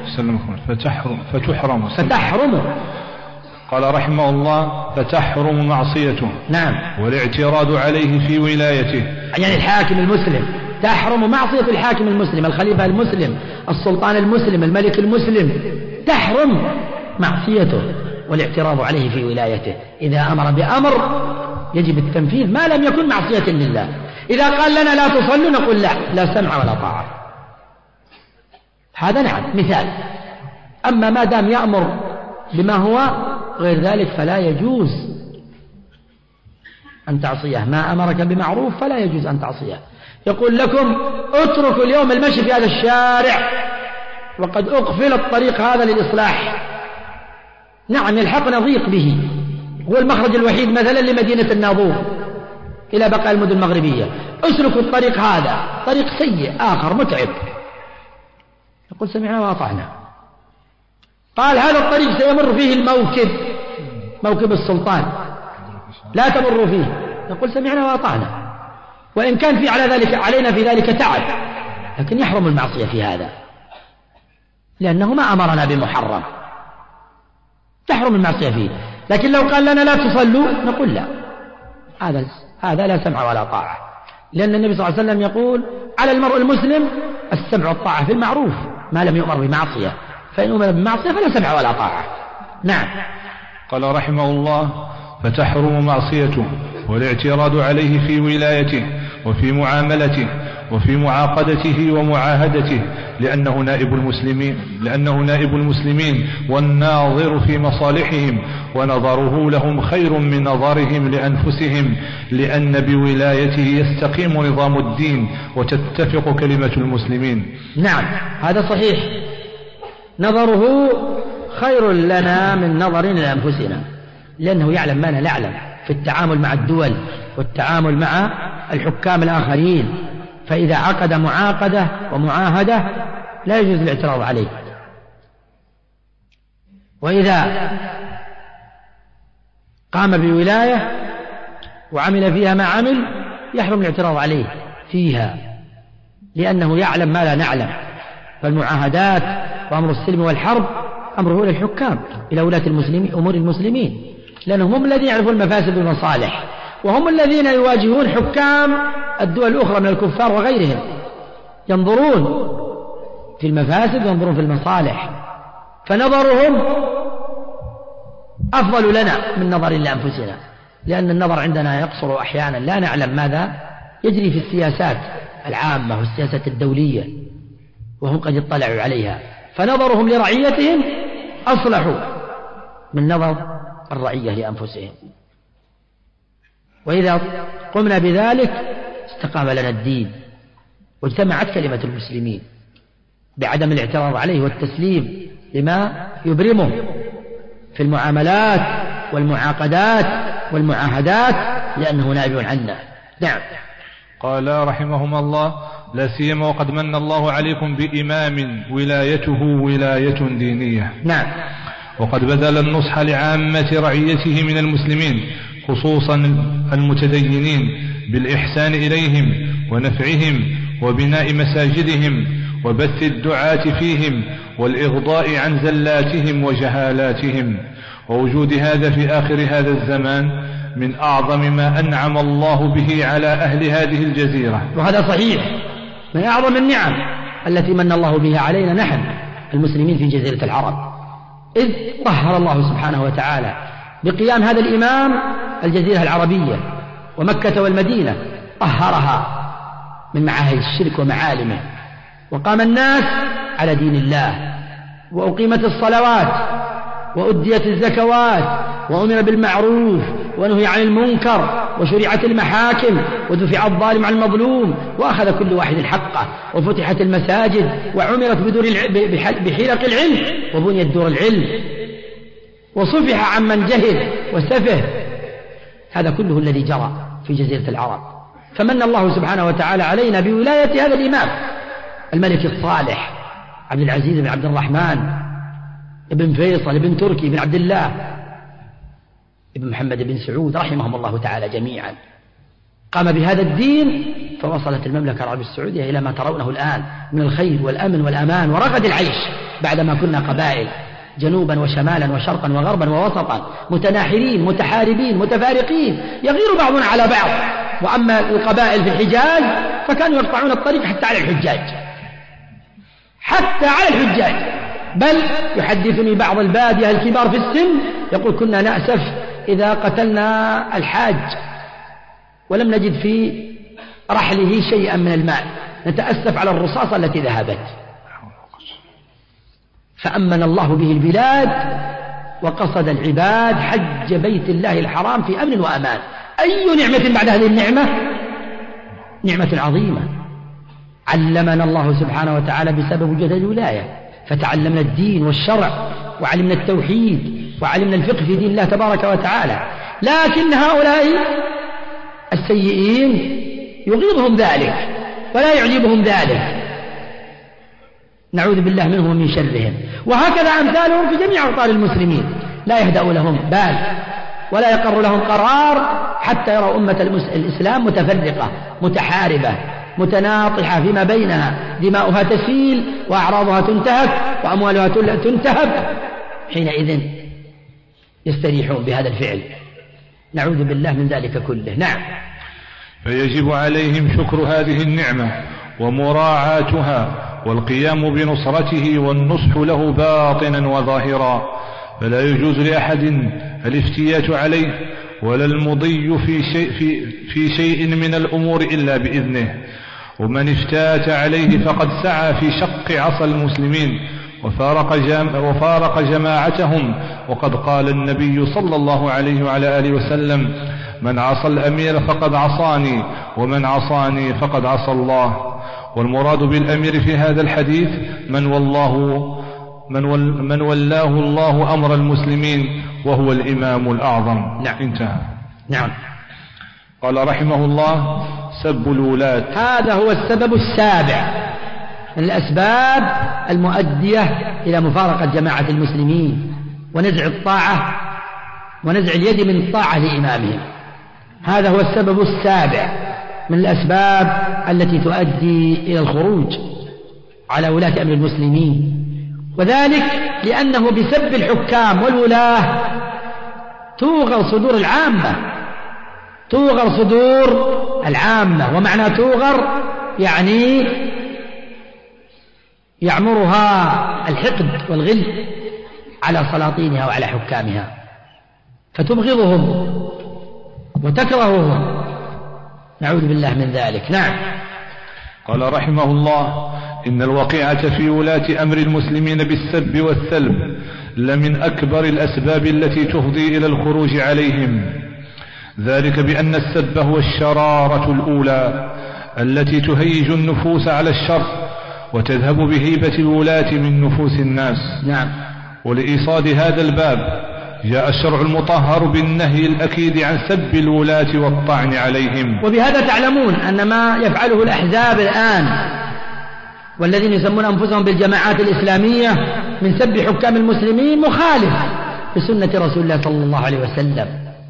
فتحرم. قال رحمه الله فتحرم معصيته. نعم. والاعتراض عليه في ولايته، يعني الحاكم المسلم، تحرم معصية الحاكم المسلم، الخليفة المسلم، السلطان المسلم، الملك المسلم، تحرم معصيته والاعتراض عليه في ولايته. إذا أمر بأمر يجب التنفيذ ما لم يكن معصية لله. إذا قال لنا لا تصلوا نقول لا سمع ولا طاعة. هذا نعم مثال. أما ما دام يأمر بما هو غير ذلك فلا يجوز أن تعصيه. ما أمرك بمعروف فلا يجوز أن تعصيه. يقول لكم اتركوا اليوم المشي في هذا الشارع وقد أقفل الطريق هذا للإصلاح. نعم يلحقنا ضيق به، هو المخرج الوحيد مثلا لمدينة الناظور إلى بقاء المدن المغربية. اسلكوا الطريق هذا، طريق سيء آخر متعب. يقول سمعنا وأطعنا. قال هذا الطريق سيمر فيه الموكب، موكب السلطان، لا تمر فيه. يقول سمعنا وأطعنا، وإن كان في علينا في ذلك تعب، لكن يحرم المعصية في هذا لأنه ما أمرنا بمحرم، تحرم المعصية فيه. لكن لو قال لنا لا تصلوا نقول لا، هذا لا سمع ولا طاعة، لأن النبي صلى الله عليه وسلم يقول على المرء المسلم السمع والطاعة في المعروف ما لم يؤمر بمعصية، فإن أمر بمعصية فلا سمع ولا طاعة. نعم. قال رحمه الله فتحرم معصيته والاعتراض عليه في ولايته وفي معاملته وفي معاقدته ومعاهدته، لأنه نائب المسلمين والناظر في مصالحهم، ونظره لهم خير من نظرهم لأنفسهم، لأن بولايته يستقيم نظام الدين وتتفق كلمة المسلمين. نعم هذا صحيح، نظره خير لنا من نظرنا لأنفسنا، لأنه يعلم ما لا نعلم في التعامل مع الدول والتعامل مع الحكام الآخرين. فإذا عقد معاقدة ومعاهدة لا يجوز الاعتراض عليه، وإذا قام بولاية وعمل فيها ما عمل يحرم الاعتراض عليه فيها، لأنه يعلم ما لا نعلم. فالمعاهدات وأمر السلم والحرب أمره للحكام، إلى ولاة أمور المسلمين، لأنهم هم الذين يعرفون المفاسد والمصالح، وهم الذين يواجهون حكام الدول الأخرى من الكفار وغيرهم، ينظرون في المفاسد وينظرون في المصالح، فنظرهم أفضل لنا من نظر لأنفسنا، لأن النظر عندنا يقصر أحيانا، لا نعلم ماذا يجري في السياسات العامة والسياسات الدولية، وهم قد اطلعوا عليها، فنظرهم لرعيتهم أصلح من نظر الرعية لأنفسهم. وإذا قمنا بذلك استقام لنا الدين واجتمعت كلمة المسلمين بعدم الاعتراض عليه والتسليم لما يبرمه في المعاملات والمعاقدات والمعاهدات، لأنه نائب عنا. نعم. قال رحمهما الله لا سيما وقد من الله عليكم بإمام ولايته ولاية دينية. نعم. وقد بذل النصح لعامة رعيته من المسلمين خصوصا المتدينين بالإحسان إليهم ونفعهم وبناء مساجدهم وبث الدعاة فيهم والإغضاء عن زلاتهم وجهالاتهم، ووجود هذا في آخر هذا الزمان من أعظم ما أنعم الله به على أهل هذه الجزيرة. وهذا صحيح، من أعظم النعم التي من الله بها علينا نحن المسلمين في جزيرة العرب، إذ طهر الله سبحانه وتعالى بقيام هذا الإمام الجزيرة العربية ومكة والمدينة، طهرها من معاهد الشرك ومعالمه، وقام الناس على دين الله، وأقيمت الصلوات وأديت الزكوات وأمر بالمعروف ونهي عن المنكر وشرعت المحاكم ودفع الظالم عن المظلوم وأخذ كل واحد حقه، وفتحت المساجد وعمرت بحلق العلم وبنيت دور العلم، وصفح عمن جهل وسفه. هذا كله الذي جرى في جزيرة العرب، فمن الله سبحانه وتعالى علينا بولاية هذا الإمام الملك الصالح عبد العزيز بن عبد الرحمن بن فيصل بن تركي بن عبد الله ابن محمد بن سعود رحمهم الله تعالى جميعا، قام بهذا الدين فوصلت المملكة العربية السعودية إلى ما ترونه الآن من الخير والأمن والأمان ورغد العيش، بعدما كنا قبائل جنوبا وشمالا وشرقا وغربا ووسطا متناحرين متحاربين متفارقين يغير بعضنا على بعض. وأما القبائل في الحجاز فكانوا يقطعون الطريق حتى على الحجاج، حتى على الحجاج. بل يحدثني بعض البادية الكبار في السن يقول كنا نأسف إذا قتلنا الحاج ولم نجد في رحله شيئا من المال، نتأسف على الرصاصة التي ذهبت. فأمن الله به البلاد وقصد العباد حج بيت الله الحرام في أمن وأمان. أي نعمة بعد هذه النعمة؟ نعمة عظيمة علمنا الله سبحانه وتعالى بسبب وجود الولاية، فتعلمنا الدين والشرع وعلمنا التوحيد وعلمنا الفقه في دين الله تبارك وتعالى. لكن هؤلاء السيئين يغيظهم ذلك ولا يعجبهم ذلك، نعوذ بالله منهم ومن شرهم. وهكذا أمثالهم في جميع أوطان المسلمين، لا يهدأ لهم بال ولا يقر لهم قرار حتى يروا أمة الإسلام متفرقة متحاربة متناطحة فيما بينها، دماؤها تسيل وأعراضها تنتهك وأموالها تنتهب، حينئذ يستريحون بهذا الفعل. نعوذ بالله من ذلك كله. نعم. فيجب عليهم شكر هذه النعمة ومراعاتها والقيام بنصرته والنصح له باطنا وظاهرا، فلا يجوز لأحد الافتيات عليه ولا المضي في شيء من الأمور إلا بإذنه، ومن افتات عليه فقد سعى في شق عصا المسلمين وفارق جماعتهم. وقد قال النبي صلى الله عليه وعلى آله وسلم: من عصى الأمير فقد عصاني، ومن عصاني فقد عصى الله. والمراد بالأمير في هذا الحديث من ولاه الله أمر المسلمين وهو الإمام الأعظم. نعم. انتهى. نعم. قال رحمه الله: سب الولاة. هذا هو السبب السابع من الأسباب المؤدية إلى مفارقة جماعة المسلمين ونزع الطاعة ونزع اليد من الطاعة لإمامهم. هذا هو السبب السابع من الأسباب التي تؤدي إلى الخروج على ولاة أمر المسلمين، وذلك لأنه بسب الحكام والولاة توغر صدور العامة، توغر صدور العامة. ومعنى توغر يعني يعمرها الحقد والغل على سلاطينها وعلى حكامها، فتبغضهم وتكرههم. نعوذ بالله من ذلك. نعم. قال رحمه الله: إن الوقيعة في ولاة أمر المسلمين بالسب والثلب لمن أكبر الأسباب التي تفضي إلى الخروج عليهم، ذلك بأن السب هو الشرارة الأولى التي تهيج النفوس على الشر وتذهب بهيبة الولاة من نفوس الناس. نعم. ولإيصاد هذا الباب جاء الشرع المطهر بالنهي الأكيد عن سب الولاة والطعن عليهم. وبهذا تعلمون أن ما يفعله الأحزاب الآن والذين يسمون أنفسهم بالجماعات الإسلامية من سب حكام المسلمين مخالف بسنة رسول الله صلى الله عليه وسلم،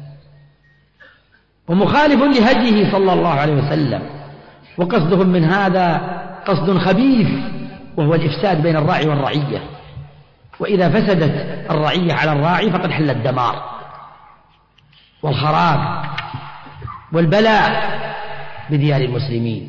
ومخالف لهديه صلى الله عليه وسلم، وقصدهم من هذا قصد خبيث وهو الإفساد بين الراعي والرعية. وإذا فسدت الرعية على الراعي فقد حل الدمار والخراب والبلاء بديار المسلمين.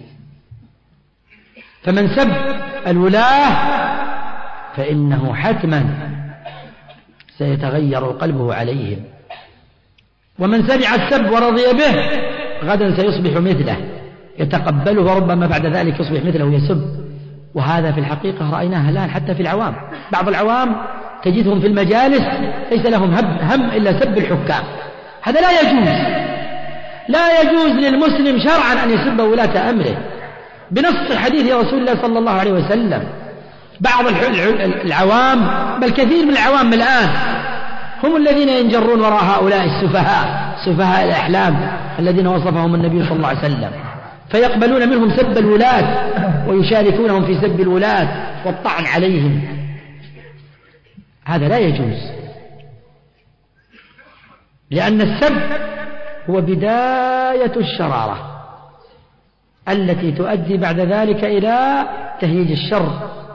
فمن سب الولاة فإنه حتما سيتغير قلبه عليهم، ومن سمع السب ورضي به غدا سيصبح مثله يتقبله، وربما بعد ذلك يصبح مثله يسب. وهذا في الحقيقة رأيناها الآن حتى في العوام. بعض العوام تجدهم في المجالس ليس لهم هم إلا سب الحكام. هذا لا يجوز، لا يجوز للمسلم شرعا أن يسب ولاة أمره بنص حديث رسول الله صلى الله عليه وسلم. بعض العوام بل كثير من العوام الآن هم الذين ينجرون وراء هؤلاء السفهاء، سفهاء الأحلام الذين وصفهم النبي صلى الله عليه وسلم، فيقبلون منهم سب الولاة ويشاركونهم في سب الولاة والطعن عليهم. هذا لا يجوز. لأن السب هو بداية الشرارة التي تؤدي بعد ذلك إلى تهييج الشر.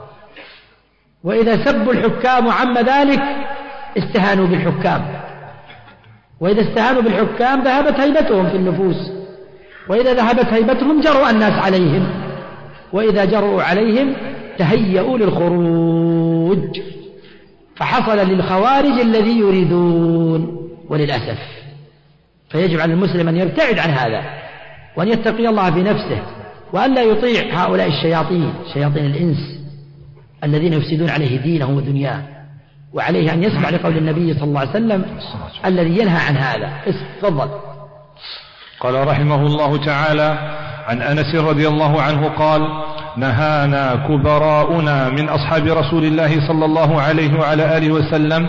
وإذا سبوا الحكام وعم ذلك استهانوا بالحكام، وإذا استهانوا بالحكام ذهبت هيبتهم في النفوس، وإذا ذهبت هيبتهم جرؤ الناس عليهم، وإذا جرؤوا عليهم تهيئوا للخروج، فحصل للخوارج الذي يريدون وللأسف. فيجب على المسلم أن يبتعد عن هذا، وأن يتقي الله في نفسه، وأن لا يطيع هؤلاء الشياطين، شياطين الإنس الذين يفسدون عليه دينه ودنياه. وعليه أن يسمع لقول النبي صلى الله عليه وسلم الذي ينهى عن هذا. تفضل. قال رحمه الله تعالى: عن أنس رضي الله عنه قال: نهانا كبراؤنا من أصحاب رسول الله صلى الله عليه وعلى آله وسلم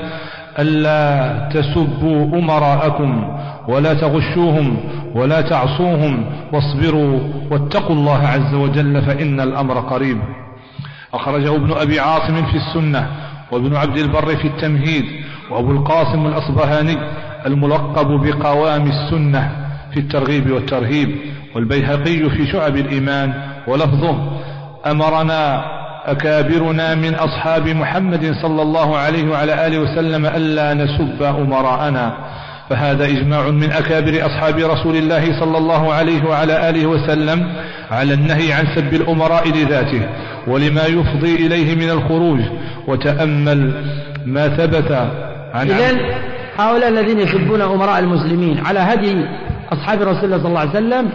ألا تسبوا أمراءكم ولا تغشوهم ولا تعصوهم واصبروا واتقوا الله عز وجل فإن الأمر قريب. أخرجه ابن أبي عاصم في السنة، وابن عبد البر في التمهيد، وأبو القاسم الأصبهاني الملقب بقوام السنة في الترغيب والترهيب، والبيهقي في شعب الإيمان، ولفظه: أمرنا أكابرنا من أصحاب محمد صلى الله عليه وعلى آله وسلم ألا نسب أمراءنا. فهذا إجماع من أكابر أصحاب رسول الله صلى الله عليه وعلى آله وسلم على النهي عن سب الأمراء لذاته ولما يفضي إليه من الخروج. وتأمل ما ثبت عن إذن هؤلاء الذين يسبون أمراء المسلمين على هدي أصحاب رسول الله صلى الله عليه وسلم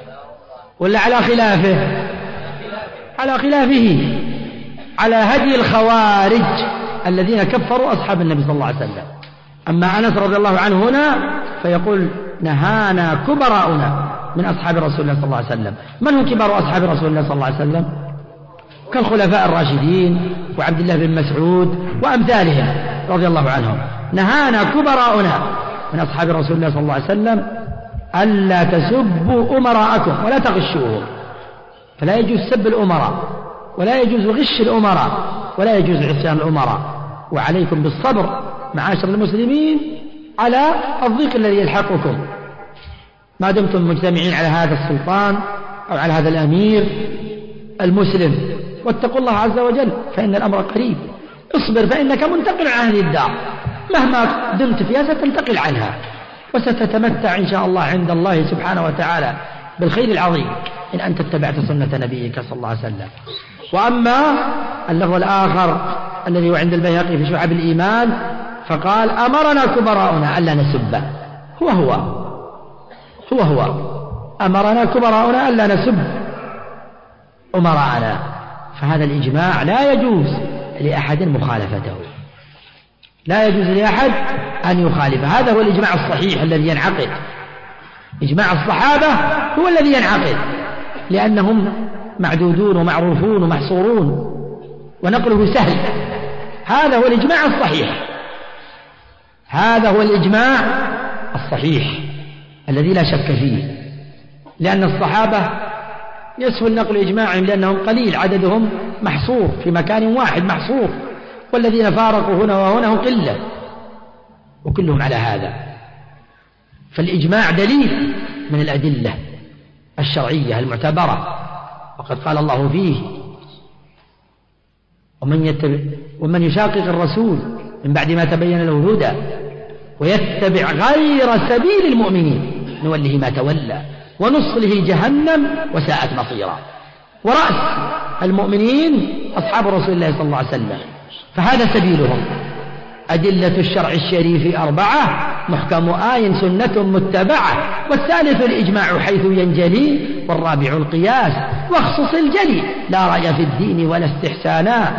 ولا على خلافه؟ على خلافه، على هدي الخوارج الذين كفروا أصحاب النبي صلى الله عليه وسلم. أما أنس رضي الله عنه هنا فيقول: نهانا كبراؤنا من أصحاب رسول الله صلى الله عليه وسلم. من هم كبار أصحاب رسول الله صلى الله عليه وسلم؟ كالخلفاء الراشدين وعبد الله بن مسعود وأمثالهم رضي الله عنهم. نهانا كبراؤنا من أصحاب رسول الله صلى الله عليه وسلم ألا تسبوا أمراءكم ولا تغشوهم. فلا يجوز سب الأمراء، ولا يجوز غش الأمراء، ولا يجوز عصيان الأمراء. وعليكم بالصبر معاشر المسلمين على الضيق الذي يلحقكم ما دمتم مجتمعين على هذا السلطان أو على هذا الأمير المسلم. واتقوا الله عز وجل فإن الأمر قريب. اصبر فإنك منتقل عن هذه الدار، مهما دمت فيها ستنتقل عنها، وستتمتع إن شاء الله عند الله سبحانه وتعالى بالخير العظيم إن أنت اتبعت سنة نبيك صلى الله عليه وسلم. وأما اللفظ الآخر الذي هو عند البيهقي في شعب الإيمان فقال: أمرنا كبراؤنا ألا نسب. هو أمرنا كبراؤنا ألا نسب أمراءنا. فهذا الإجماع لا يجوز لأحد مخالفته، لا يجوز لأحد أن يخالف. هذا هو الإجماع الصحيح الذي ينعقد. إجماع الصحابة هو الذي ينعقد لأنهم معدودون ومعروفون ومحصورون ونقله سهل. هذا هو الإجماع الصحيح، هذا هو الإجماع الصحيح الذي لا شك فيه. لأن الصحابة يسهل نقل إجماعهم لأنهم قليل، عددهم محصور في مكان واحد محصور، والذين فارقوا هنا وهنا هم قلة وكلهم على هذا. فالإجماع دليل من الأدلة الشرعية المعتبرة، وقد قال الله فيه: ومن يشاقق الرسول من بعد ما تبين له الهدى ويتبع غير سبيل المؤمنين نوله ما تولى ونصله جهنم وساءت مصيرا. ورأس المؤمنين أصحاب رسول الله صلى الله عليه وسلم، فهذا سبيلهم. أدلة الشرع الشريف 4: محكم آي سنة متبعة، والثالث الإجماع حيث ينجلي، والرابع القياس واخصص الجلي، لا رأي في الدين ولا استحسانا،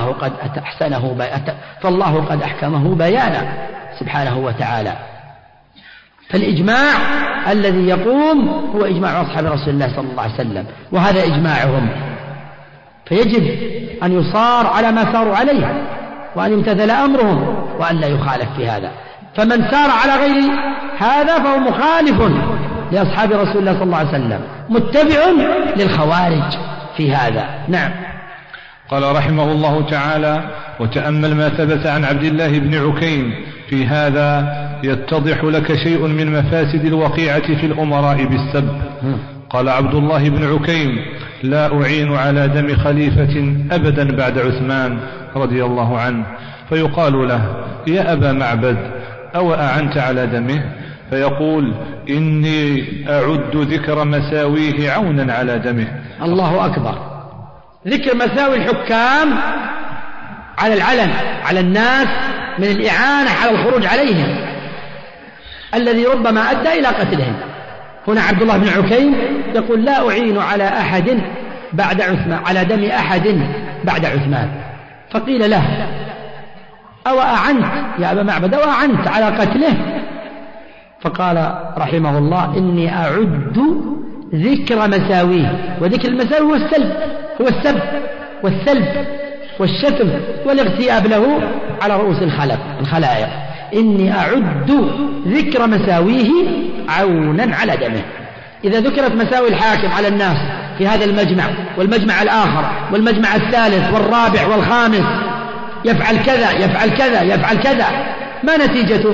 فالله قد أحكمه بيانا سبحانه وتعالى. فالإجماع الذي يقوم هو إجماع أصحاب رسول الله صلى الله عليه وسلم، وهذا إجماعهم. فيجب أن يصار على ما ساروا عليه، وأن يمتثل أمرهم، وأن لا يخالف في هذا. فمن سار على غير هذا فهو مخالف لأصحاب رسول الله صلى الله عليه وسلم، متبع للخوارج في هذا. نعم. قال رحمه الله تعالى: وتأمل ما ثبت عن عبد الله بن عكيم في هذا يتضح لك شيء من مفاسد الوقيعة في الأمراء بالسب. قال عبد الله بن عكيم: لا أعين على دم خليفة أبدا بعد عثمان رضي الله عنه، فيقال له: يا أبا معبد، أو أعنت على دمه؟ فيقول: إني أعد ذكر مساويه عونا على دمه. الله أكبر. ذكر مساوي الحكام على العلن على الناس من الإعانة على الخروج عليهم الذي ربما أدى إلى قتلهم. هنا عبد الله بن عكيم يقول: لا أعين على أحد بعد عثمان، على دم أحد بعد عثمان. فقيل له: أو أعنت يا أبا معبد، أو أعنت على قتله؟ فقال رحمه الله: إني أعد ذكر مساويه. وذكر المساوي هو السب والسلب والشتم والاغتياب له على رؤوس الخلائق. إني أعد ذكر مساويه عونا على دمه. إذا ذكرت مساوي الحاكم على الناس في هذا المجمع والمجمع الآخر والمجمع الثالث والرابع والخامس، يفعل كذا يفعل كذا يفعل كذا، ما نتيجته؟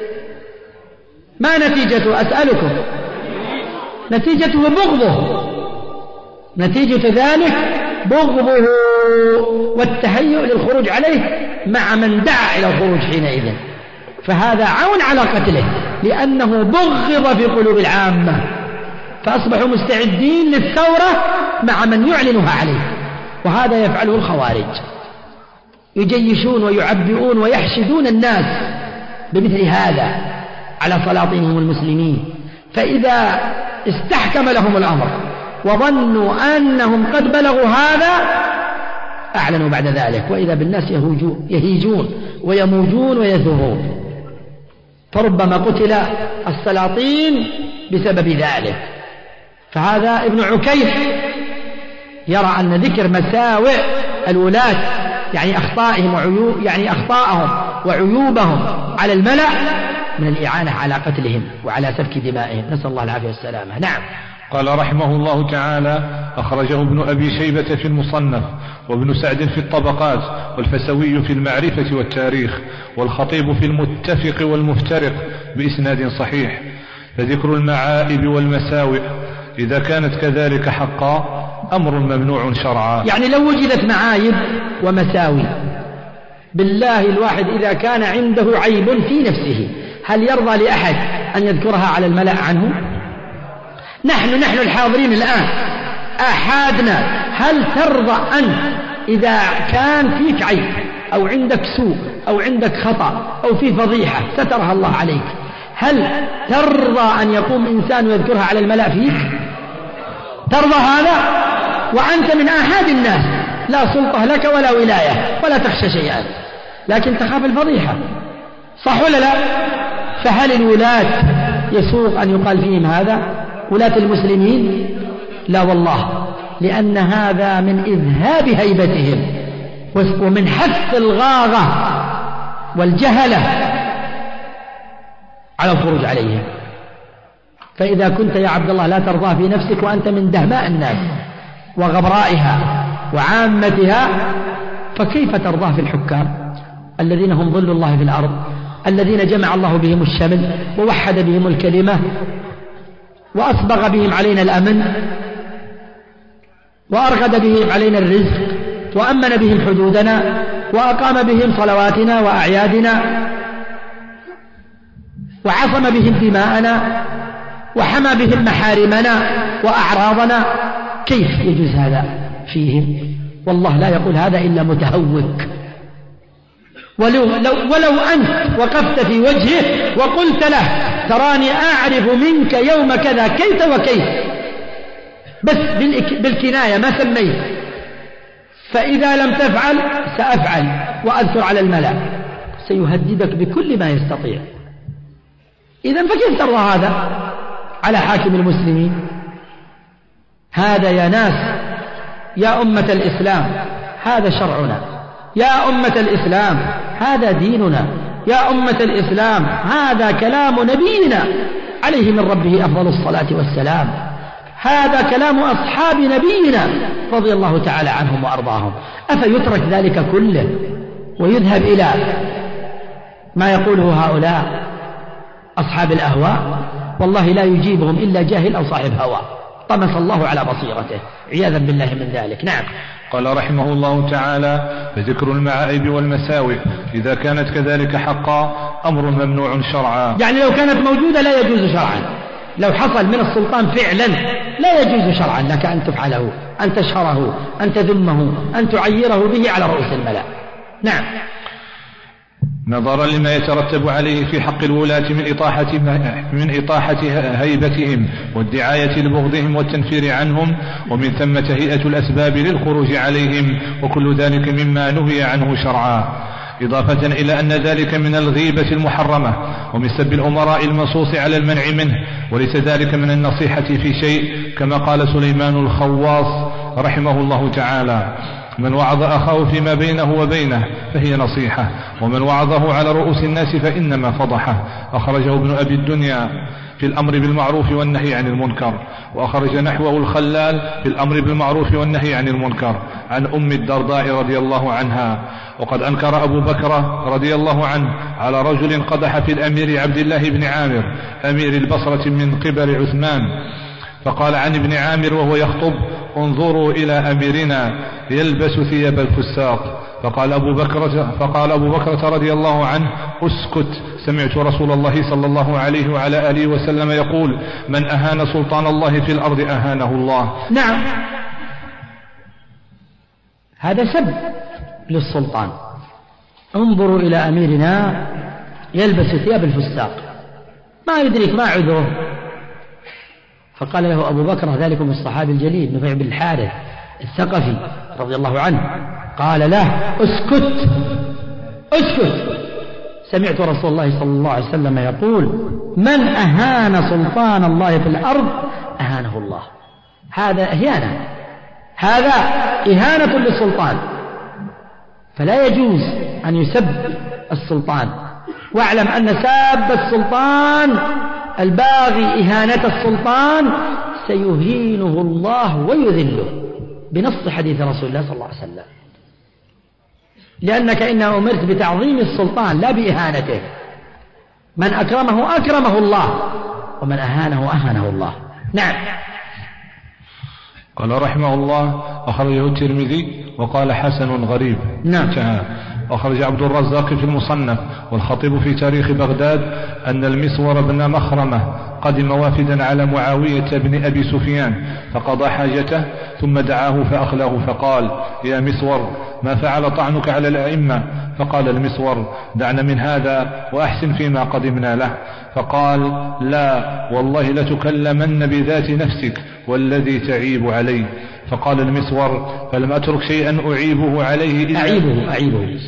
ما نتيجته أسألكم؟ نتيجته بغضه، نتيجة ذلك بغضه والتهيؤ للخروج عليه مع من دعا إلى الخروج حينئذ. فهذا عون على قتله، لأنه بغض في قلوب العامة، فأصبحوا مستعدين للثورة مع من يعلنها عليه. وهذا يفعله الخوارج، يجيشون ويعبئون ويحشدون الناس بمثل هذا على سلاطينهم المسلمين. فإذا استحكم لهم الأمر وظنوا أنهم قد بلغوا هذا أعلنوا بعد ذلك، وإذا بالناس يهيجون ويموجون ويثورون. فربما قتل السلاطين بسبب ذلك. فهذا ابن عكيم يرى أن ذكر مساوئ الولاة، يعني أخطائهم وعيوبهم على الملأ، من الإعانة على قتلهم وعلى سفك دمائهم، نسأل الله العافية والسلامة. نعم. قال رحمه الله تعالى: أخرجه ابن أبي شيبة في المصنف، وابن سعد في الطبقات، والفسوي في المعرفة والتاريخ، والخطيب في المتفق والمفترق بإسناد صحيح. فذكر المعائب والمساوئ إذا كانت كذلك حقا أمر ممنوع شرعا. يعني لو وجدت معايب ومساوي، بالله الواحد إذا كان عنده عيب في نفسه، هل يرضى لأحد أن يذكرها على الملأ عنه؟ نحن الحاضرين الآن أحدنا، هل ترضى أن إذا كان فيك عيب أو عندك سوء أو عندك خطأ أو في فضيحة سترها الله عليك، هل ترضى أن يقوم إنسان ويذكرها على الملأ فيك؟ ترضى هذا؟ وأنت من أحد الناس، لا سلطة لك ولا ولاية ولا تخشى شيئا، لكن تخاف الفضيحة، صح ولا لا؟ فهل الولاة يسوق أن يقال فيهم هذا؟ ولاة المسلمين؟ لا والله، لأن هذا من إذهاب هيبتهم ومن حث الغاغة والجهلة على الخروج عليهم. فإذا كنت يا عبد الله لا ترضى في نفسك وأنت من دهماء الناس وغبرائها وعامتها، فكيف ترضى في الحكام الذين هم ظل الله في الأرض، الذين جمع الله بهم الشمل ووحد بهم الكلمة وأسبغ بهم علينا الأمن وأرغد بهم علينا الرزق وأمن بهم حدودنا وأقام بهم صلواتنا وأعيادنا وعصم بهم دماءنا وحمى بهم محارمنا وأعراضنا؟ كيف يجوز هذا فيهم؟ والله لا يقول هذا إلا متهوك. ولو أنت وقفت في وجهه وقلت له: تراني أعرف منك يوم كذا كيف وكيف، بس بالكناية ما سميت، فإذا لم تفعل سأفعل وأذكر على الملأ، سيهددك بكل ما يستطيع. إذن فكيف ترضى هذا على حاكم المسلمين؟ هذا يا ناس، يا أمة الإسلام، هذا شرعنا، يا أمة الإسلام هذا ديننا، يا أمة الإسلام هذا كلام نبينا عليه من ربه أفضل الصلاة والسلام. هذا كلام أصحاب نبينا رضي الله تعالى عنهم وأرضاهم. أفيترك ذلك كله ويذهب إلى ما يقوله هؤلاء أصحاب الأهواء؟ والله لا يجيبهم إلا جاهل أو صاحب هوى طمس الله على بصيرته، عياذا بالله من ذلك. نعم. قال رحمه الله تعالى: فذكر المعائب والمساوئ إذا كانت كذلك حقا أمر ممنوع شرعا. يعني لو كانت موجودة لا يجوز شرعا، لو حصل من السلطان فعلا لا يجوز شرعا لك أن تفعله، أن تشهره، أن تذمه، أن تعيره به على رؤوس الملأ. نعم. نظرا لما يترتب عليه في حق الولاة من إطاحة هيبتهم والدعاية لبغضهم والتنفير عنهم، ومن ثم تهيئة الأسباب للخروج عليهم، وكل ذلك مما نهي عنه شرعا، إضافة إلى أن ذلك من الغيبة المحرمة ومن سب الأمراء المنصوص على المنع منه، وليس ذلك من النصيحة في شيء، كما قال سليمان الخواص رحمه الله تعالى: من وعظ أخاه فيما بينه وبينه فهي نصيحة، ومن وعظه على رؤوس الناس فإنما فضحه. أخرجه ابن أبي الدنيا في الأمر بالمعروف والنهي عن المنكر، وأخرج نحوه الخلال في الأمر بالمعروف والنهي عن المنكر عن أم الدرداء رضي الله عنها. وقد أنكر أبو بكر رضي الله عنه على رجل قدح في الأمير عبد الله بن عامر أمير البصرة من قبل عثمان، فقال عن ابن عامر وهو يخطب: انظروا إلى أميرنا يلبس ثياب الفساق. فقال أبو بكر رضي الله عنه: اسكت، سمعت رسول الله صلى الله عليه وعلى آله وسلم يقول: من أهان سلطان الله في الأرض أهانه الله. نعم، هذا سب للسلطان. انظروا إلى أميرنا يلبس ثياب الفساق، ما يدرك ما عذره. فقال له أبو بكر، ذلكم الصحابي الجليل نفيع بن الحارث الثقفي رضي الله عنه، قال له: اسكت اسكت، سمعت رسول الله صلى الله عليه وسلم يقول: من أهان سلطان الله في الأرض أهانه الله. هذا إهانة، هذا إهانة للسلطان، فلا يجوز أن يسب السلطان. واعلم أن ساب السلطان الباغي إهانة السلطان سيهينه الله ويذله، بنص حديث رسول الله صلى الله عليه وسلم، لأنك إنما أمرت بتعظيم السلطان لا بإهانته. من أكرمه أكرمه الله، ومن أهانه أهانه الله. نعم. قال رحمه الله: أخرجه الترمذي وقال حسن غريب. نعم. أخرج عبد الرزاق في المصنف والخطيب في تاريخ بغداد أن المسور بن مخرمة قدم وافدا على معاوية بن أبي سفيان فقضى حاجته، ثم دعاه فأخله فقال: يا مسور، ما فعل طعنك على الأئمة؟ فقال المسور: دعنا من هذا وأحسن فيما قدمنا له. فقال: لا والله لتكلمن بذات نفسك والذي تعيب عليه. فقال المسور: فلم أترك شيئا أعيبه عليه إلا أعيبه.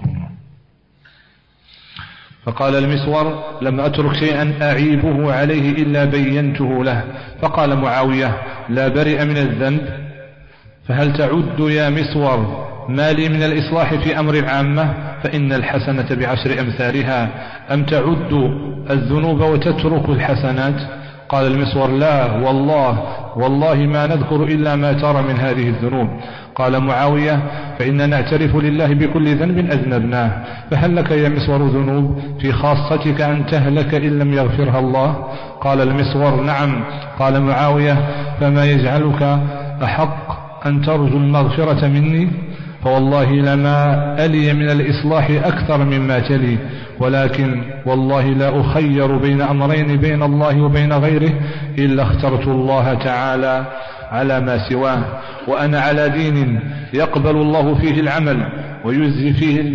فقال المسور: لم أترك شيئا أعيبه عليه إلا بينته له. فقال معاوية: لا برئ من الذنب، فهل تعد يا مسور ما لي من الإصلاح في أمر العامة؟ فإن الحسنة بعشر أمثالها، أم تعد الذنوب وتترك الحسنات؟ قال المسور: لا والله ما نذكر إلا ما ترى من هذه الذنوب. قال معاوية: فإننا نعترف لله بكل ذنب أذنبناه، فهل لك يا مسور ذنوب في خاصتك أن تهلك إن لم يغفرها الله؟ قال المسور: نعم. قال معاوية: فما يجعلك أحق أن ترجو المغفرة مني؟ فوالله لما ألي من الإصلاح أكثر مما تلي، ولكن والله لا أخير بين أمرين بين الله وبين غيره إلا اخترت الله تعالى على ما سواه، وأنا على دين يقبل الله فيه العمل ويجزي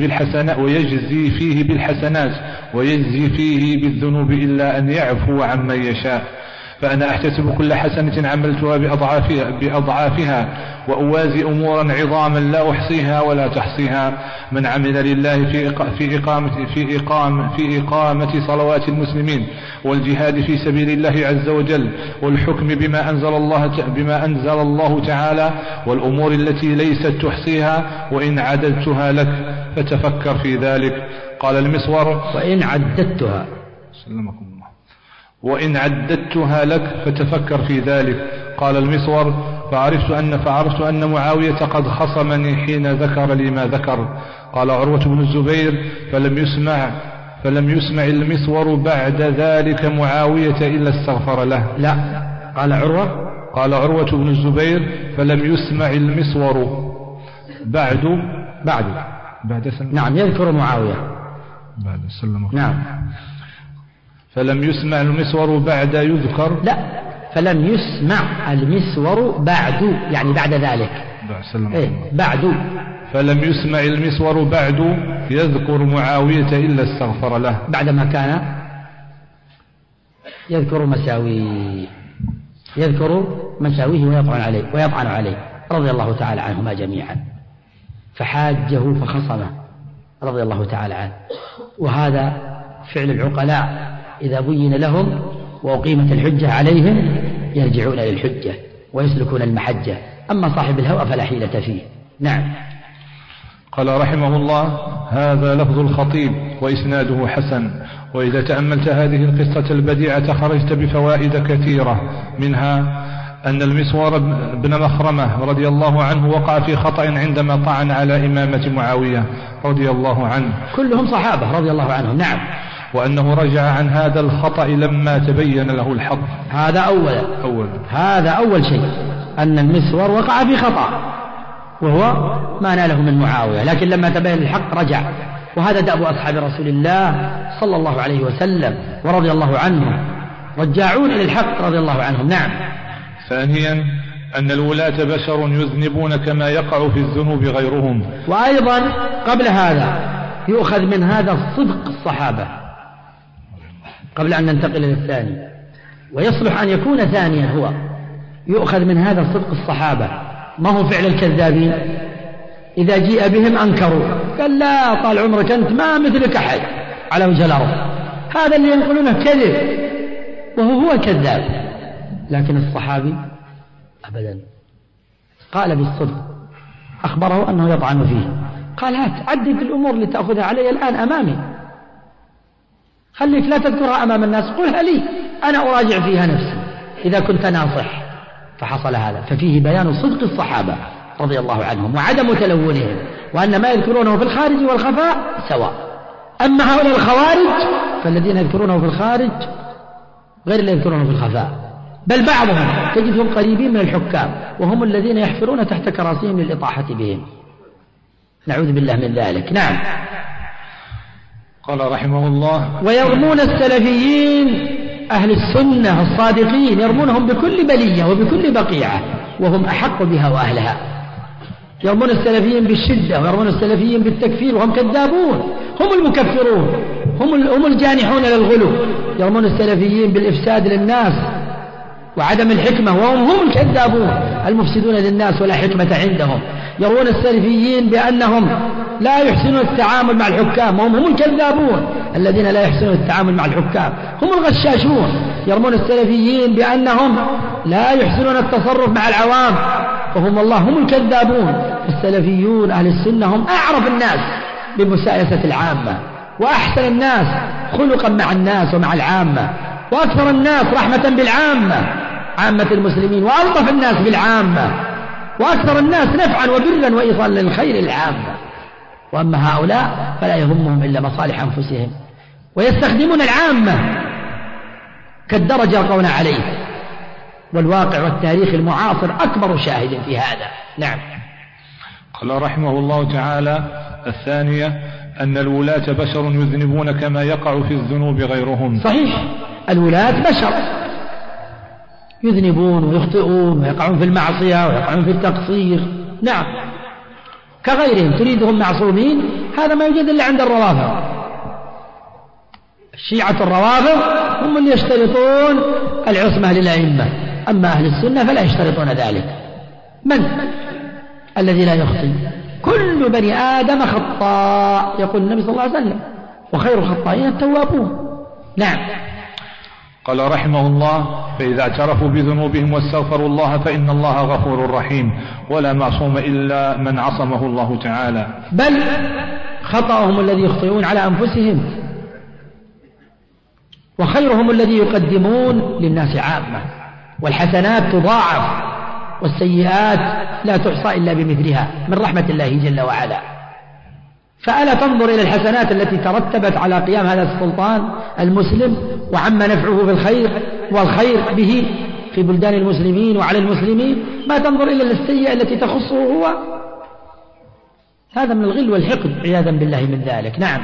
فيه بالحسنات ويجزي فيه بالذنوب إلا أن يعفو عمن يشاء. فأنا أحتسب كل حسنة عملتها بأضعافها وأوازي أمورا عظاما لا أحصيها ولا تحصيها. من عمل لله في إقامة صلوات المسلمين والجهاد في سبيل الله عز وجل والحكم بما أنزل الله تعالى والأمور التي ليست تحصيها، وإن عددتها لك فتفكر في ذلك. قال المسور: وإن عددتها لك فتفكر في ذلك. قال المسور فعرفت أن معاوية قد خصمني حين ذكر لي ما ذكر. قال عروة بن الزبير فلم يسمع المسور بعد ذلك معاوية إلا استغفر له. لا، قال عروة بن الزبير فلم يسمع المسور بعد سلم. نعم، يذكر معاوية بعد سلم. نعم. فلم يسمع المسور بعد يذكر. لا، فلم يسمع المسور بعد، يعني بعد ذلك. بعد. فلم يسمع المسور بعد يذكر معاوية إلا استغفر له. بعدما كان يذكر مساويه ويطعن عليه رضي الله تعالى عنهما جميعا، فحاجه فخصمه رضي الله تعالى عنه. وهذا فعل العقلاء، إذا بين لهم وأقيمت الحجة عليهم يرجعون للحجة ويسلكون المحجة. أما صاحب الهوى فلا حيلة فيه. نعم. قال رحمه الله: هذا لفظ الخطيب وإسناده حسن. وإذا تأملت هذه القصة البديعة خرجت بفوائد كثيرة، منها أن المسور بن مخرمة رضي الله عنه وقع في خطأ عندما طعن على إمامة معاوية رضي الله عنه، كلهم صحابة رضي الله عنهم. نعم. وأنه رجع عن هذا الخطأ لما تبين له الحق. هذا أول شيء، أن المسور وقع في خطأ وهو ما ناله من معاوية، لكن لما تبين الحق رجع. وهذا دأب أصحاب رسول الله صلى الله عليه وسلم ورضي الله عنهم، رجاعون إلى الحق رضي الله عنهم. نعم. ثانيا أن الولاة بشر يذنبون كما يقع في الذنوب غيرهم. وأيضا قبل هذا يؤخذ من هذا صدق الصحابة، قبل أن ننتقل للثاني، ويصلح أن يكون ثانيا هو يؤخذ من هذا صدق الصحابة. ما هو فعل الكذابين؟ إذا جيء بهم أنكروا، قال لا طال عمرك أنت ما مثلك أحد على وجه الأرض. هذا اللي ينقلونه كذب وهو كذاب. لكن الصحابي أبدا قال بالصدق، أخبره أنه يطعن فيه، قال هات عدد الأمور اللي تأخذها علي الآن أمامي، خليك لا تذكرها أمام الناس، قلها لي أنا أراجع فيها نفسي إذا كنت ناصح. فحصل هذا، ففيه بيان صدق الصحابة رضي الله عنهم وعدم تلونهم، وأن ما يذكرونه في الخارج والخفاء سواء. أما هؤلاء الخوارج فالذين يذكرونه في الخارج غير اللي يذكرونه في الخفاء، بل بعضهم تجدهم قريبين من الحكام، وهم الذين يحفرون تحت كراسيهم للإطاحة بهم، نعوذ بالله من ذلك. نعم. قال رحمه الله: ويرمون السلفيين أهل السنة الصادقين، يرمونهم بكل بلية وبكل بقيعة، وهم أحق بها وأهلها. يرمون السلفيين بالشدة ويرمون السلفيين بالتكفير وهم كذابون، هم المكفرون، هم الجانحون للغلو. يرمون السلفيين بالإفساد للناس وعدم الحكمة، وهم الكذابون المفسدون للناس ولا حكمة عندهم. يرون السلفيين بأنهم لا يحسنون التعامل مع الحكام، وهم الكذابون الذين لا يحسنون التعامل مع الحكام، هم الغشاشون. يرمون السلفيين بأنهم لا يحسنون التصرف مع العوام، وهم والله هم الكذابون. السلفيون أهل السنة هم أعرف الناس بمسايسة العامة، وأحسن الناس خلقا مع الناس ومع العامة، وأكثر الناس رحمة بالعامة، عامة المسلمين، وألطف الناس بالعامة، وأكثر الناس نفعا وبرا وإيصالا للخير العامة. وأما هؤلاء فلا يهمهم إلا مصالح أنفسهم، ويستخدمون العامة كالدرجة يلقون عليه، والواقع والتاريخ المعاصر أكبر شاهد في هذا. نعم. قال رحمه الله تعالى: الثانية أن الولاة بشر يذنبون كما يقع في الذنوب غيرهم. صحيح، الولاة بشر يذنبون ويخطئون ويقعون في المعصية ويقعون في التقصير. نعم، كغيرهم. تريدهم معصومين، هذا ما يوجد إلا عند الروافض. الشيعة الروافض هم اللي يشترطون العصمة للأئمة، أما أهل السنة فلا يشترطون ذلك. من الذي لا يخطئ؟ كل بني آدم خطاء، يقول النبي صلى الله عليه وسلم، وخير الخطائين التوابون. نعم. قال رحمه الله: فإذا اعترفوا بذنوبهم واستغفروا الله فإن الله غفور رحيم، ولا معصوم إلا من عصمه الله تعالى. بل خطأهم الذي يخطئون على أنفسهم، وخيرهم الذي يقدمون للناس عامة. والحسنات تضاعف والسيئات لا تحصى إلا بمثلها من رحمة الله جل وعلا. فألا تنظر إلى الحسنات التي ترتبت على قيام هذا السلطان المسلم وعم نفعه بالخير والخير به في بلدان المسلمين وعلى المسلمين، ما تنظر إلى السيئة التي تخصه هو. هذا من الغل والحقد عياذا بالله من ذلك. نعم.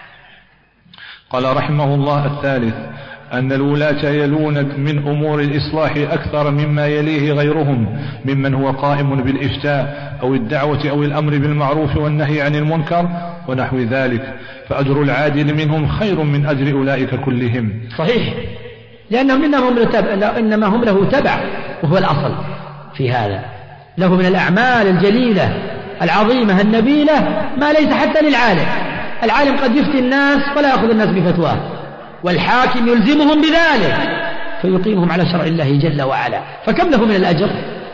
قال رحمه الله: الثالث أن الولاة يلون من أمور الإصلاح أكثر مما يليه غيرهم ممن هو قائم بالإفتاء أو الدعوة أو الأمر بالمعروف والنهي عن المنكر ونحو ذلك، فأجر العادل منهم خير من أجر أولئك كلهم. صحيح، لأنهم إنما هم له تبع، وهو الأصل في هذا. له من الأعمال الجليلة العظيمة النبيلة ما ليس حتى للعالم. العالم قد يفتي الناس ولا يأخذ الناس بفتواه، والحاكم يلزمهم بذلك فيقيمهم على شرع الله جل وعلا، فكم له من الأجر؟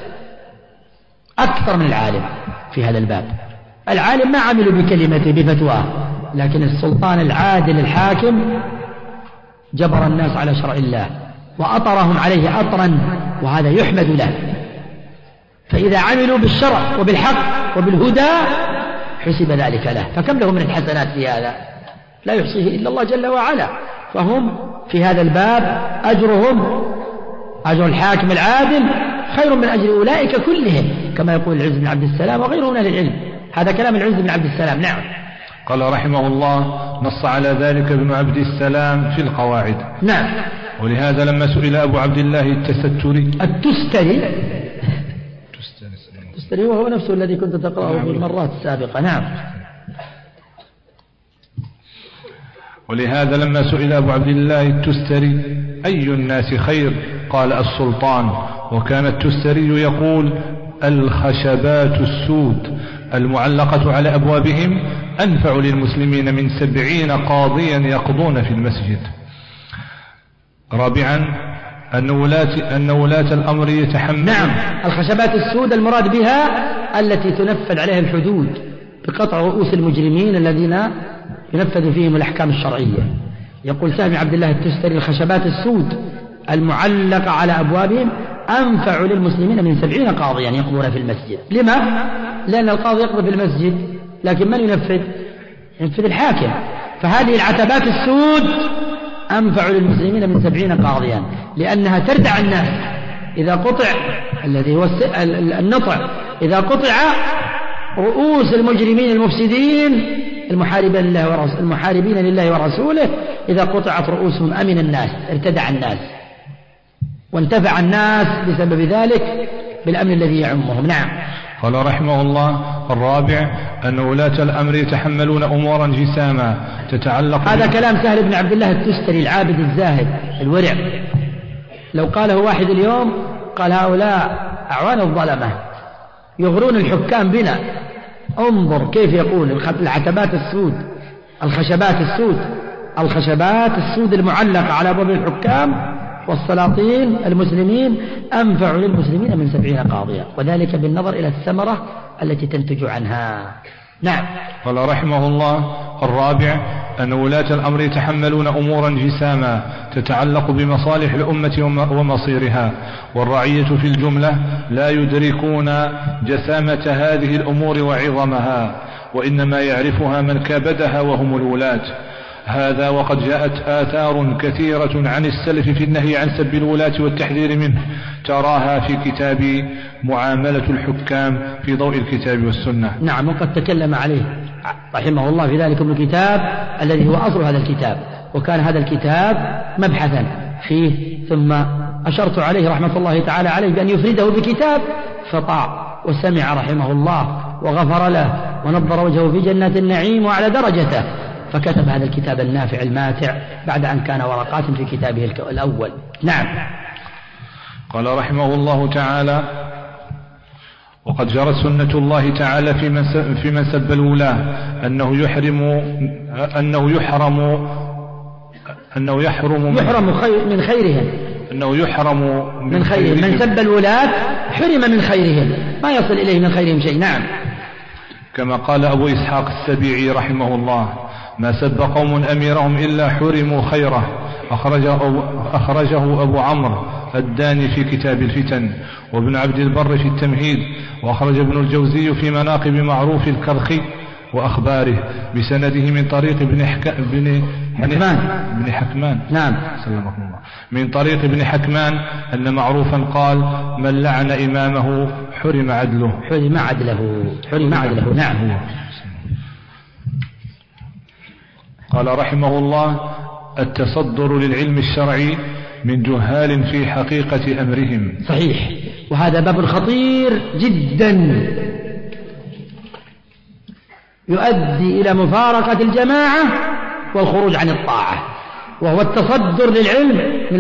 أكثر من العالم في هذا الباب. العالم ما عملوا بكلمته بفتواه، لكن السلطان العادل الحاكم جبر الناس على شرع الله وأطرهم عليه أطرا، وهذا يحمد له. فإذا عملوا بالشرع وبالحق وبالهدى حسب ذلك له، فكم له من الحسنات في هذا لا يحصيه إلا الله جل وعلا. فهم في هذا الباب أجرهم أجر الحاكم العادل خير من أجر أولئك كلهم، كما يقول العز بن عبد السلام وغيره من أهل العلم. هذا كلام العز بن عبد السلام. نعم. قال رحمه الله: نص على ذلك ابن عبد السلام في القواعد. نعم. ولهذا لما سئل أبو عبد الله التستري وهو نفسه الذي كنت تقرأه في المرات السابقة. نعم. ولهذا لما سئل أبو عبد الله التستري أي الناس خير قال السلطان، وكان التستري يقول: الخشبات السود المعلقة على أبوابهم أنفع للمسلمين من 70 قاضيا يقضون في المسجد. رابعا أن ولاة الأمر يتحمل. نعم، الخشبات السود المراد بها التي تنفذ عليها الحدود بقطع رؤوس المجرمين الذين ينفذ فيهم الأحكام الشرعية. يقول سامي عبد الله التستري: الخشبات السود المعلقة على أبوابهم أنفع للمسلمين من 70 قاضيا يقضون في المسجد. لما؟ لأن القاضي يقضي في المسجد، لكن من ينفذ الحاكم. فهذه العتبات السود أنفع للمسلمين من 70 قاضيا، لأنها تردع الناس إذا قطع الذي هو النطع، إذا قطع رؤوس المجرمين المفسدين المحاربين لله ورسوله، إذا قطعت رؤوسهم أمن الناس، ارتدع الناس وانتفع الناس بسبب ذلك بالأمن الذي يعمهم. نعم. قال رحمه الله: الرابع أن ولاة الأمر يتحملون أمورا جساما تتعلق. هذا كلام سهل بن عبد الله التستري العابد الزاهد الورع. لو قاله واحد اليوم قال: هؤلاء أعوان الظلمة يغرون الحكام بنا. انظر كيف يقول: العتبات السود، الخشبات السود المعلقة على أبواب الحكام والسلاطين المسلمين أنفع للمسلمين من 70 قاضية، وذلك بالنظر إلى الثمرة التي تنتج عنها. نعم. قال رحمه الله: الرابع أن ولاة الأمر يتحملون أمورا جساما تتعلق بمصالح الأمة ومصيرها، والرعية في الجملة لا يدركون جسامة هذه الأمور وعظمها، وإنما يعرفها من كابدها وهم الولاة. هذا وقد جاءت آثار كثيرة عن السلف في النهي عن سب الولاة والتحذير منه، تراها في كتاب معاملة الحكام في ضوء الكتاب والسنة. نعم، وقد تكلم عليه رحمه الله في ذلك الكتاب الذي هو أصل هذا الكتاب، وكان هذا الكتاب مبحثا فيه، ثم أشرت عليه رحمة الله تعالى عليه بأن يفرده بكتاب، فطاع وسمع رحمه الله وغفر له ونظر وجهه في جنات النعيم وعلى درجته، فكتب هذا الكتاب النافع الماتع بعد أن كان ورقات في كتابه الأول. نعم. قال رحمه الله تعالى: وقد جرت سنة الله تعالى في من سب الولاة أنه يحرم من خيرهم. من سب الولاة حرم من خيرهم، ما يصل إليه من خيرهم شيء. نعم. كما قال أبو إسحاق السبيعي رحمه الله: ما سب قوم أميرهم إلا حرموا خيره، أخرجه أبو عمرو الداني في كتاب الفتن، وابن عبد البر في التمهيد، وأخرج ابن الجوزي في مناقب معروف الكرخي وأخباره بسنده من طريق ابن حكمان نعم سلمكم الله، من طريق ابن حكمان أن معروفا قال: من لعن إمامه حرم عدله. نعم. قال رحمه الله: التصدر للعلم الشرعي من جهال في حقيقة أمرهم. صحيح، وهذا باب خطير جدا يؤدي إلى مفارقة الجماعة والخروج عن الطاعة، وهو التصدر للعلم من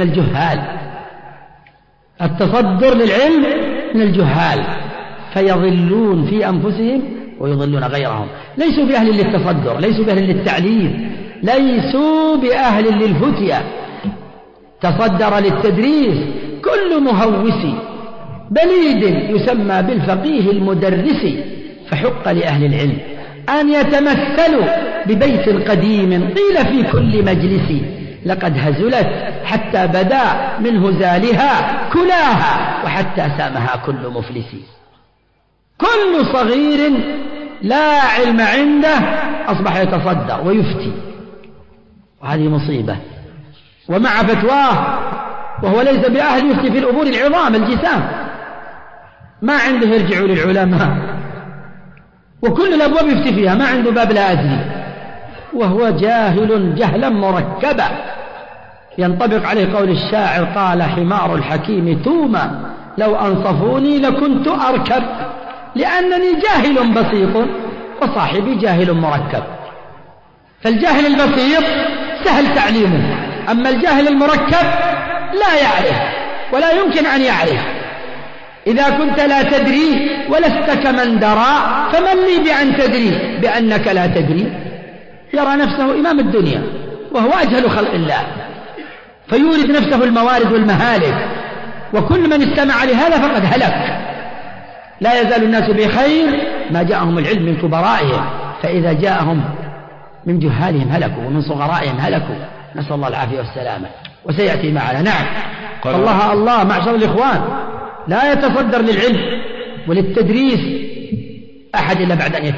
الجهال، فيضلون في أنفسهم ويضلون غيرهم. ليسوا بأهل للتصدر، ليسوا بأهل للتعليم، ليسوا بأهل للفتية. تصدر للتدريس كل مهوس بليد يسمى بالفقيه المدرس، فحق لأهل العلم أن يتمثلوا ببيت قديم قيل في كل مجلس: لقد هزلت حتى بدا من هزالها كلاها، وحتى سامها كل مفلس. كل صغير لا علم عنده أصبح يتصدر ويفتي، وهذه مصيبة. ومع فتواه وهو ليس بأهل يفتي في الأمور العظام الجسام، ما عنده يرجع للعلماء، وكل الأبواب يفتي فيها، ما عنده باب لا أدري، وهو جاهل جهلا مركبا. ينطبق عليه قول الشاعر: قال حمار الحكيم توما لو أنصفوني لكنت أركب، لأنني جاهل بسيط وصاحبي جاهل مركب. فالجاهل البسيط سهل تعليمه، أما الجاهل المركب لا يعرف ولا يمكن أن يعرف. إذا كنت لا تدري ولست كمن درى فمن لي بأن تدري بأنك لا تدري. يرى نفسه إمام الدنيا وهو أجهل خلق الله، فيورد نفسه الموارد والمهالك، وكل من استمع لهذا فقد هلك. لا يزال الناس بخير ما جاءهم العلم من كبرائهم، فإذا جاءهم من جهالهم هلكوا ومن صغرائهم هلكوا، نسأل الله العافية والسلامة. وسيأتي معنا. نعم. الله معشر الإخوان، لا يتصدر للعلم وللتدريس أحد إلا بعد أن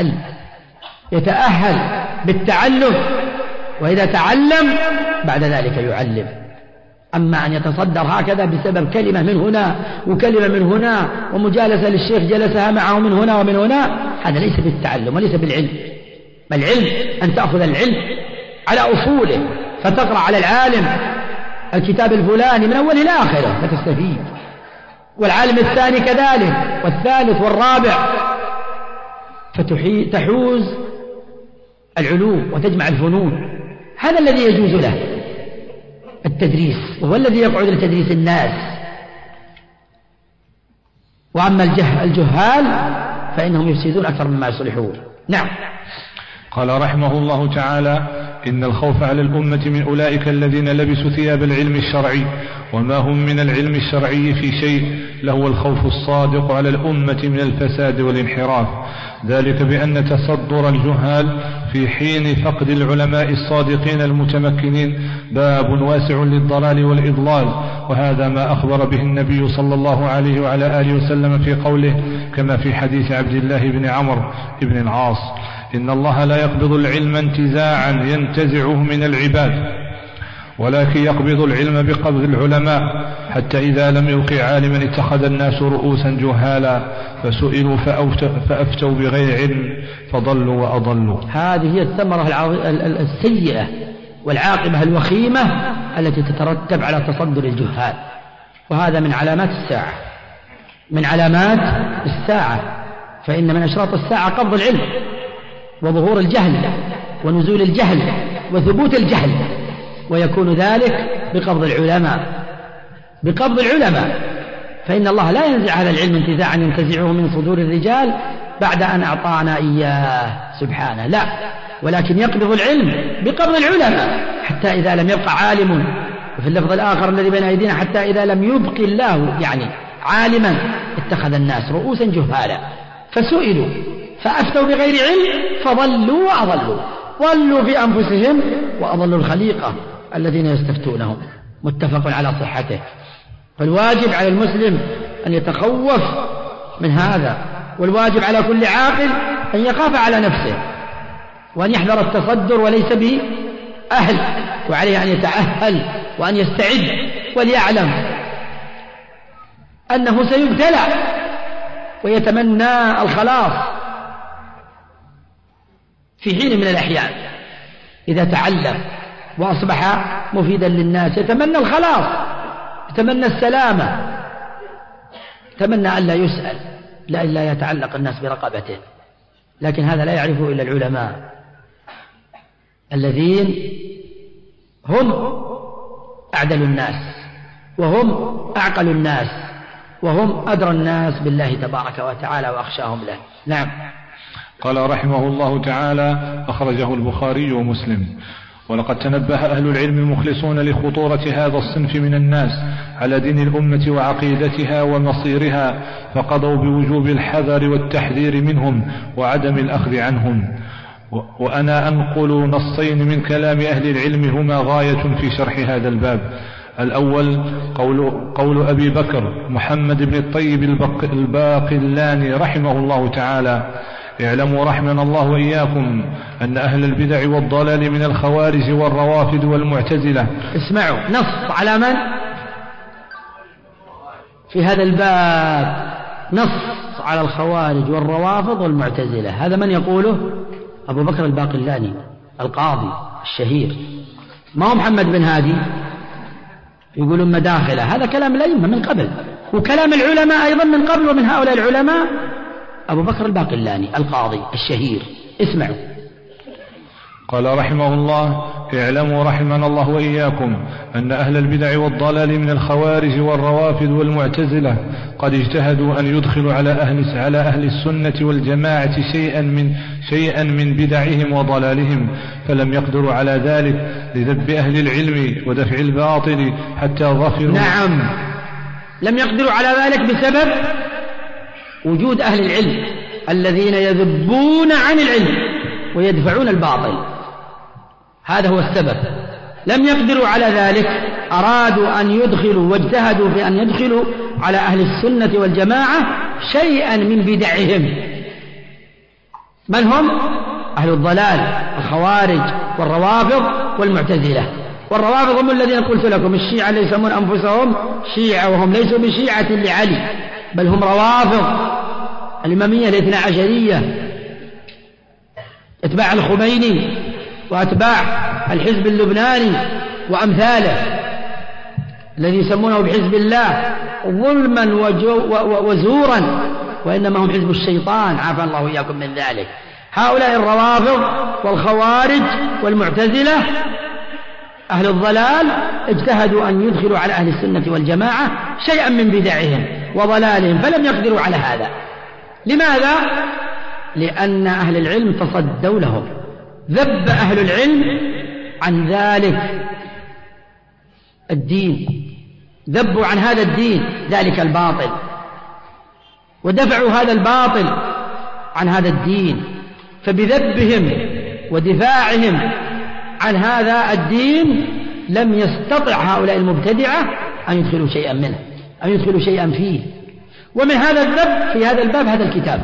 يتأهل بالتعلم، وإذا تعلم بعد ذلك يعلم. أما أن يتصدر هكذا بسبب كلمة من هنا وكلمة من هنا ومجالسة للشيخ جلسها معه من هنا ومن هنا، هذا ليس بالتعلم وليس بالعلم. بل العلم أن تأخذ العلم على أصوله، فتقرأ على العالم الكتاب الفلاني من أوله إلى آخره فتستفيد، والعالم الثاني كذلك، والثالث والرابع، فتحوز العلوم وتجمع الفنون. هذا الذي يجوز له التدريس، وهو الذي يقعد لتدريس الناس. وأما الجهال فإنهم يفسدون أكثر مما يصلحون. نعم. قال رحمه الله تعالى: إن الخوف على الأمة من أولئك الذين لبسوا ثياب العلم الشرعي وما هم من العلم الشرعي في شيء لهو الخوف الصادق على الأمة من الفساد والانحراف، ذلك بأن تصدر الجهال في حين فقد العلماء الصادقين المتمكنين باب واسع للضلال والإضلال. وهذا ما أخبر به النبي صلى الله عليه وعلى آله وسلم في قوله كما في حديث عبد الله بن عمرو بن العاص: إن الله لا يقبض العلم انتزاعا ينتزعه من العباد، ولكن يقبض العلم بقبض العلماء، حتى إذا لم يوقع عالما اتخذ الناس رؤوسا جهالا فسئلوا فأفتوا بغير علم فضلوا وأضلوا. هذه هي الثمرة السيئة والعاقبة الوخيمة التي تترتب على تصدر الجهال، وهذا من علامات الساعة، من علامات الساعة. فإن من أشراط الساعة قبض العلم وظهور الجهل ونزول الجهل وثبوت الجهل، ويكون ذلك بقبض العلماء. فإن الله لا ينزع هذا العلم انتزاعا ينتزعه من صدور الرجال بعد أن أعطانا إياه سبحانه، لا، ولكن يقبض العلم بقبض العلماء حتى إذا لم يبقى عالم. وفي اللفظ الآخر الذي بين أيدينا: حتى إذا لم يبق الله يعني عالما اتخذ الناس رؤوسا جهالا فسئلوا فأفتوا بغير علم فضلوا وأضلوا، ضلوا في أنفسهم وأضلوا الخليقة. الذين يستفتونهم، متفق على صحته. فالواجب على المسلم أن يتخوف من هذا، والواجب على كل عاقل أن يخاف على نفسه وأن يحذر التصدر وليس به أهل، وعليه أن يتأهل وأن يستعد وليعلم أنه سيبتلى ويتمنى الخلاص في حين من الأحيان إذا تعلم وأصبح مفيدا للناس يتمنى الخلاص، يتمنى السلامة، يتمنى أن لا يسأل، لا يتعلق الناس برقبته. لكن هذا لا يعرفه إلا العلماء الذين هم أعدل الناس وهم أعقل الناس وهم أدرى الناس بالله تبارك وتعالى وأخشاهم له. نعم. قال رحمه الله تعالى: أخرجه البخاري ومسلم. ولقد تنبه أهل العلم المخلصون لخطورة هذا الصنف من الناس على دين الأمة وعقيدتها ومصيرها، فقضوا بوجوب الحذر والتحذير منهم وعدم الأخذ عنهم. وأنا أنقل نصين من كلام أهل العلم هما غاية في شرح هذا الباب. الأول قول أبي بكر محمد بن الطيب الباقلاني رحمه الله تعالى: اعلموا رحمنا الله وإياكم أن أهل البدع والضلال من الخوارج والروافد والمعتزلة. اسمعوا، نص على من في هذا الباب؟ نص على الخوارج والروافض والمعتزلة. هذا من يقوله؟ أبو بكر الباقلاني القاضي الشهير، ما هو محمد بن هادي يقولون مداخلة. هذا كلام الأئمة من قبل وكلام العلماء أيضا من قبل، ومن هؤلاء العلماء أبو بكر الباقلاني القاضي الشهير. اسمعوا. قال رحمه الله: اعلموا رحمنا الله وإياكم أن أهل البدع والضلال من الخوارج والروافد والمعتزلة قد اجتهدوا أن يدخلوا على أهل السنة والجماعة شيئا من بدعهم وضلالهم، فلم يقدروا على ذلك لذب أهل العلم ودفع الباطل حتى ظفروا. نعم، لم يقدروا على ذلك بسبب وجود أهل العلم الذين يذبون عن العلم ويدفعون الباطل. هذا هو السبب. لم يقدروا على ذلك، أرادوا أن يدخلوا واجتهدوا في أن يدخلوا على أهل السنة والجماعة شيئا من بدعهم. من هم؟ أهل الضلال، الخوارج والروافض والمعتزلة. والروافض هم الذين قلت لكم الشيعة اللي يسمون أنفسهم شيعة وهم ليسوا بشيعة لعلي، بل هم روافض الإمامية الاثنى عشرية، اتباع الخميني واتباع الحزب اللبناني وأمثاله الذي يسمونه بحزب الله ظلما وزورا، وإنما هم حزب الشيطان، عافى الله وإياكم من ذلك. هؤلاء الروافض والخوارج والمعتزلة أهل الضلال اجتهدوا أن يدخلوا على أهل السنة والجماعة شيئا من بدعهم وضلالهم، فلم يقدروا على هذا. لماذا؟ لأن أهل العلم تصدوا لهم، ذب أهل العلم عن ذلك الدين، ذبوا عن هذا الدين ذلك الباطل، ودفعوا هذا الباطل عن هذا الدين. فبذبهم ودفاعهم عن هذا الدين لم يستطع هؤلاء المبتدعة أن يدخلوا شيئا منه، أن يدخلوا شيئا فيه. ومن هذا الذب في هذا الباب هذا الكتاب،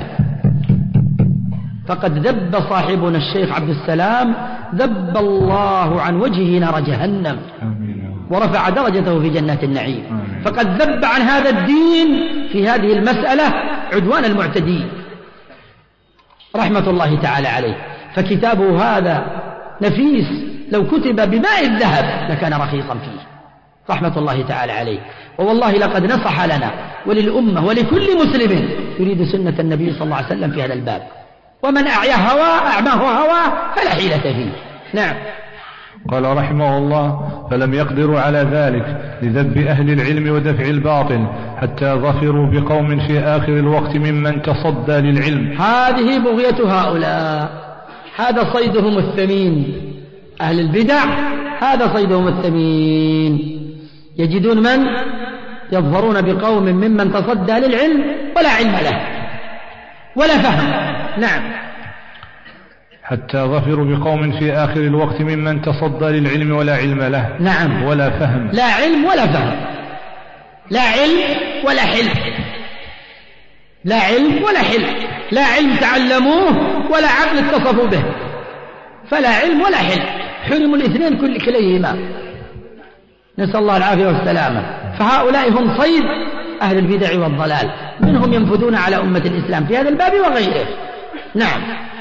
فقد ذب صاحبنا الشيخ عبد السلام ذب الله عن وجهه نار جهنم ورفع درجته في جنات النعيم. فقد ذب عن هذا الدين في هذه المسألة عدوان المعتدين رحمة الله تعالى عليه. فكتابه هذا نفيس، لو كتب بماء الذهب لكان رخيصا فيه رحمة الله تعالى عليه. ووالله لقد نصح لنا وللأمة ولكل مسلم يريد سنة النبي صلى الله عليه وسلم في هذا الباب. ومن أعماه هواه فلا حيلة فيه. نعم. قال رحمه الله: فلم يقدروا على ذلك لذب أهل العلم ودفع الباطل حتى ظفروا بقوم في آخر الوقت ممن تصدى للعلم. هذه بغية هؤلاء، هذا صيدهم الثمين. أهل البدع هذا صيدهم الثمين، يجدون من يظفرون بقوم ممن تصدى للعلم ولا علم له ولا فهم. نعم. حتى ظفروا بقوم في آخر الوقت ممن تصدى للعلم ولا علم له. نعم. ولا فهم. لا علم ولا فهم، لا علم ولا حلم، لا علم ولا حلم، لا علم تعلموه ولا عقل اتصفوا به، فلا علم ولا حلم، حرموا الاثنين كليهما، نسأل الله العافية والسلامة. فهؤلاء هم صيد أهل البدع والضلال، منهم ينفذون على أمة الإسلام في هذا الباب وغيره. نعم.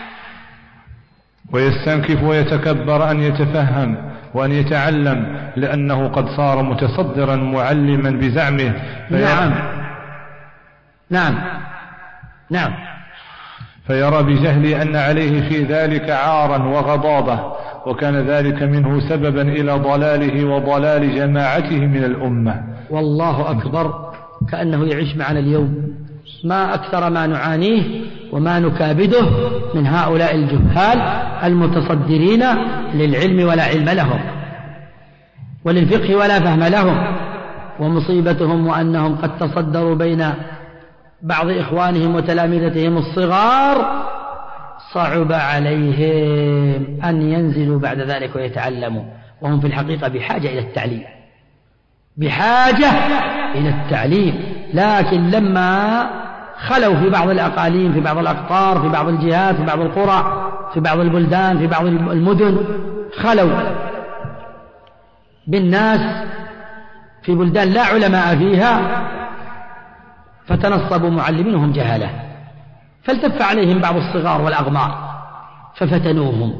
ويستنكف ويتكبر أن يتفهم وأن يتعلم لأنه قد صار متصدرا معلما بزعمه. نعم. نعم. نعم. فيرى بجهله أن عليه في ذلك عارا وغضاضة، وكان ذلك منه سببا إلى ضلاله وضلال جماعته من الأمة. والله أكبر، كأنه يعيش معنا اليوم، ما أكثر ما نعانيه وما نكابده من هؤلاء الجهال المتصدرين للعلم ولا علم لهم، وللفقه ولا فهم لهم. ومصيبتهم وأنهم قد تصدروا بين بعض إخوانهم وتلامذتهم الصغار، صعب عليهم أن ينزلوا بعد ذلك ويتعلموا، وهم في الحقيقة بحاجة إلى التعليم، بحاجة إلى التعليم. لكن لما خلوا في بعض الأقاليم، في بعض الأقطار، في بعض الجهات، في بعض القرى، في بعض البلدان، في بعض المدن، خلوا بالناس في بلدان لا علماء فيها، فتنصبوا معلمينهم جهلة، فالتف عليهم بعض الصغار والأغمار ففتنوهم،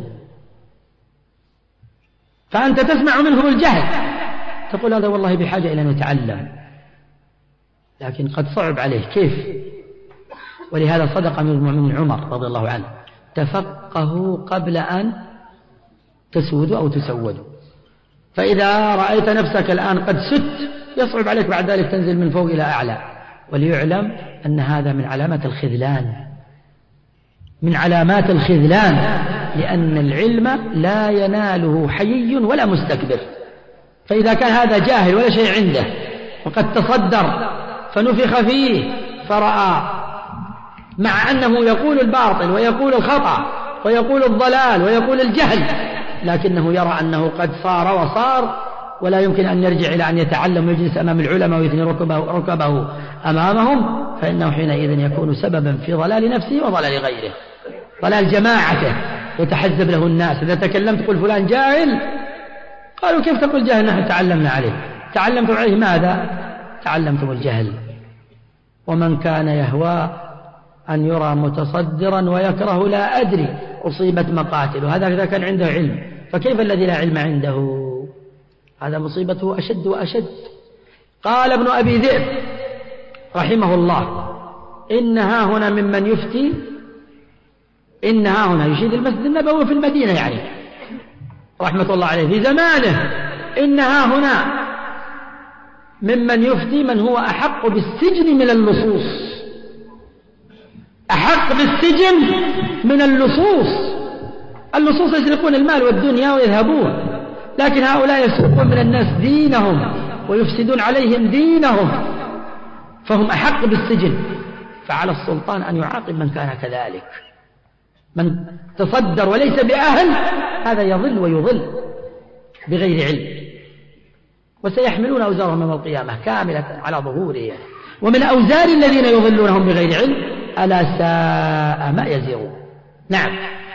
فأنت تسمع منهم الجهل تقول هذا والله بحاجة إلى أن يتعلم، لكن قد صعب عليه كيف. ولهذا صدق أمير المؤمنين عمر رضي الله عنه: تفقهوا قبل أن تسودوا أو تسودوا، فإذا رأيت نفسك الآن قد سدت يصعب عليك بعد ذلك تنزل من فوق إلى أعلى. وليعلم أن هذا من علامات الخذلان، من علامات الخذلان، لأن العلم لا يناله حيي ولا مستكبر. فإذا كان هذا جاهل ولا شيء عنده وقد تصدر فنفخ فيه فرأى، مع أنه يقول الباطل ويقول الخطأ ويقول الضلال ويقول الجهل، لكنه يرى أنه قد صار وصار ولا يمكن أن يرجع إلى أن يتعلم ويجلس أمام العلماء ويثني ركبه أمامهم، فإنه حينئذ يكون سببا في ضلال نفسه وضلال غيره، ضلال جماعته، يتحزب له الناس. إذا تكلمت تقول فلان جاهل، قالوا كيف تقول جاهل؟ نحن تعلمنا عليه. تعلمتم عليه ماذا؟ تعلمتم الجهل. ومن كان يهوى أن يرى متصدرا ويكره لا أدري أصيبت مقاتله، هذا إذا كان عنده علم، فكيف الذي لا علم عنده؟ هذا مصيبته أشد وأشد. قال ابن أبي ذئب رحمه الله: إنها هنا ممن يفتي، إنها هنا يشيد المسجد النبوي في المدينة يعني رحمة الله عليه في زمانه، إنها هنا ممن يفتي من هو أحق بالسجن من اللصوص، أحق بالسجن من اللصوص. اللصوص يسرقون المال والدنيا ويذهبون، لكن هؤلاء يسرقون من الناس دينهم ويفسدون عليهم دينهم، فهم أحق بالسجن. فعلى السلطان أن يعاقب من كان كذلك. من تصدر وليس بأهل هذا يضل ويضل بغير علم، وسيحملون أوزارهم يوم القيامة كاملة على ظهورهم. ومن أوزار الذين يضلونهم بغير علم ألا ساء ما يزرون. نعم.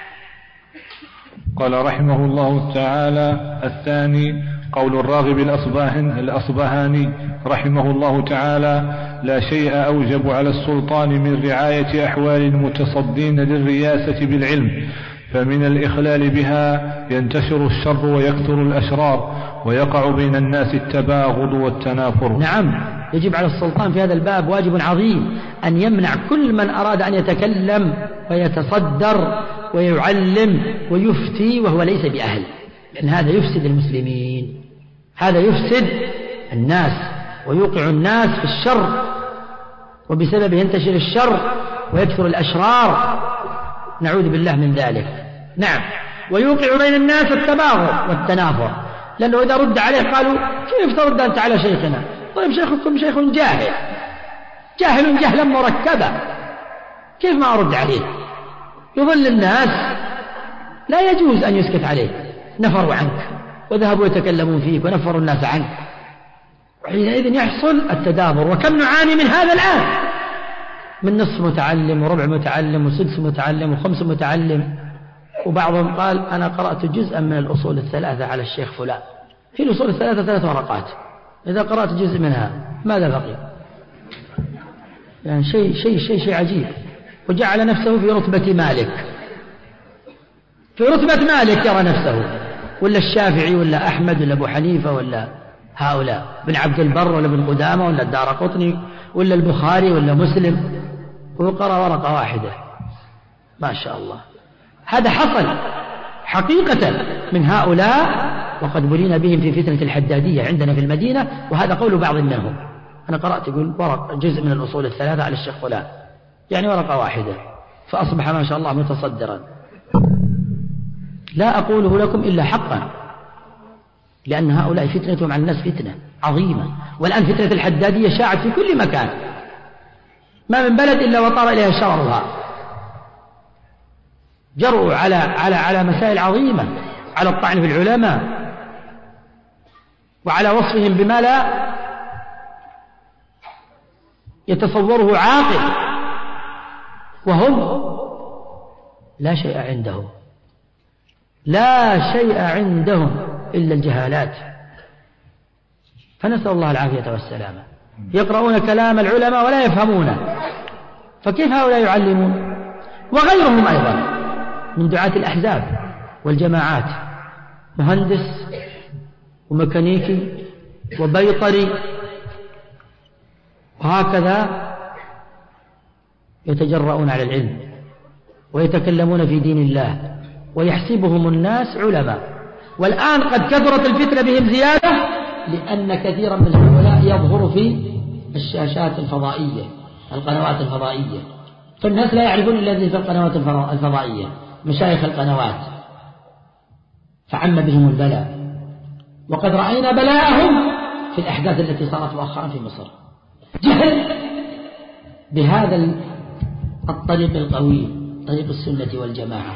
قال رحمه الله تعالى: الثاني قول الراغب الأصبهاني رحمه الله تعالى: لا شيء أوجب على السلطان من رعاية أحوال المتصدين للرياسة بالعلم، فمن الإخلال بها ينتشر الشر ويكثر الأشرار ويقع بين الناس التباغض والتنافر. نعم، يجب على السلطان في هذا الباب واجب عظيم أن يمنع كل من أراد أن يتكلم ويتصدر ويعلم ويفتي وهو ليس بأهل، لأن هذا يفسد المسلمين، هذا يفسد الناس ويوقع الناس في الشر، وبسببه ينتشر الشر ويكثر الأشرار، نعوذ بالله من ذلك. نعم، ويوقع بين الناس التباغض والتنافر، لأنه إذا رد عليه قالوا كيف ترد أنت على شيخنا؟ طيب شيخكم شيخ جاهل جهلا مركبا، كيف ما أرد عليه؟ يضل الناس لا يجوز أن يسكت عليك، نفروا عنك وذهبوا يتكلمون فيك ونفروا الناس عنك، وحينئذ يحصل التدابر. وكم نعاني من هذا الآن، من نصف متعلم وربع متعلم وسدس متعلم وخمس متعلم، وبعضهم قال أنا قرأت جزءا من الأصول الثلاثة على الشيخ فلان. في الأصول الثلاثة 3 ورقات، إذا قرأت جزء منها ماذا بقي؟ يعني شيء عجيب. وجعل نفسه في رتبة مالك، في رتبة مالك يرى نفسه، ولا الشافعي ولا أحمد ولا أبو حنيفة ولا هؤلاء، بن عبد البر ولا بن قدامة ولا الدارقطني ولا البخاري ولا مسلم، وقرأ ورقة واحدة. ما شاء الله. هذا حصل حقيقة من هؤلاء، وقد بلينا بهم في فتنة الحدادية عندنا في المدينة، وهذا قول بعض منهم. أنا قرأت يقول ورق جزء من الأصول الثلاثة على الشيخ فلان، يعني ورقة واحدة، فأصبح ما شاء الله متصدرا. لا أقوله لكم إلا حقا، لأن هؤلاء فتنتهم على الناس فتنة عظيمة. والآن فتنة الحدادية شاعت في كل مكان، ما من بلد إلا وطار إليها شررها. جرؤوا على مسائل عظيمة، على الطعن في العلماء وعلى وصفهم بما لا يتصوره عاقل، وهم لا شيء عندهم، لا شيء عندهم إلا الجهالات. فنسأل الله العافية والسلامة. يقرؤون كلام العلماء ولا يفهمونه، فكيف هؤلاء يعلمون؟ وغيرهم أيضا من دعاة الأحزاب والجماعات، مهندس وميكانيكي وبيطري، وهكذا يتجرؤون على العلم ويتكلمون في دين الله ويحسبهم الناس علماء. والآن قد كثرت الفتنة بهم زيادة، لأن كثيرا من هؤلاء يظهر في الشاشات الفضائية، القنوات الفضائية، فالناس لا يعرفون إلا في القنوات الفضائية، مشايخ القنوات، فعم بهم البلاء. وقد رأينا بلاءهم في الأحداث التي صارت مؤخرا في مصر. جهل بهذا الطريق القويم، طريق السنة والجماعة،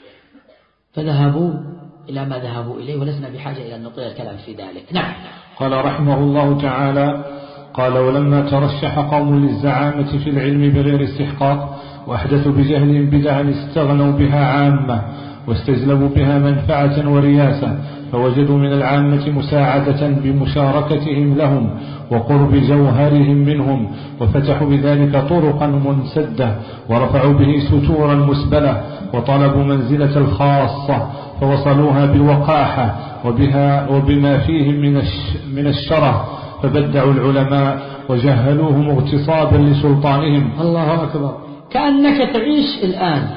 فذهبوا إلى ما ذهبوا إليه، ولسنا بحاجة إلى أن نطيل الكلام في ذلك. نعم. قال رحمه الله تعالى: قال: ولما ترشح قوم للزعامة في العلم بغير استحقاق وأحدثوا بجهلهم بدعا استغنوا بها عامة واستجلبوا بها منفعة ورياسة، فوجدوا من العامة مساعدة بمشاركتهم لهم وقرب جوهرهم منهم، وفتحوا بذلك طرقا منسدة ورفعوا به ستورا مسبلة، وطلبوا منزلة الخاصة فوصلوها بالوقاحة وبما فيهم من الشره، فبدعوا العلماء وجهلوهم اغتصابا لسلطانهم. الله أكبر. كأنك تعيش الآن،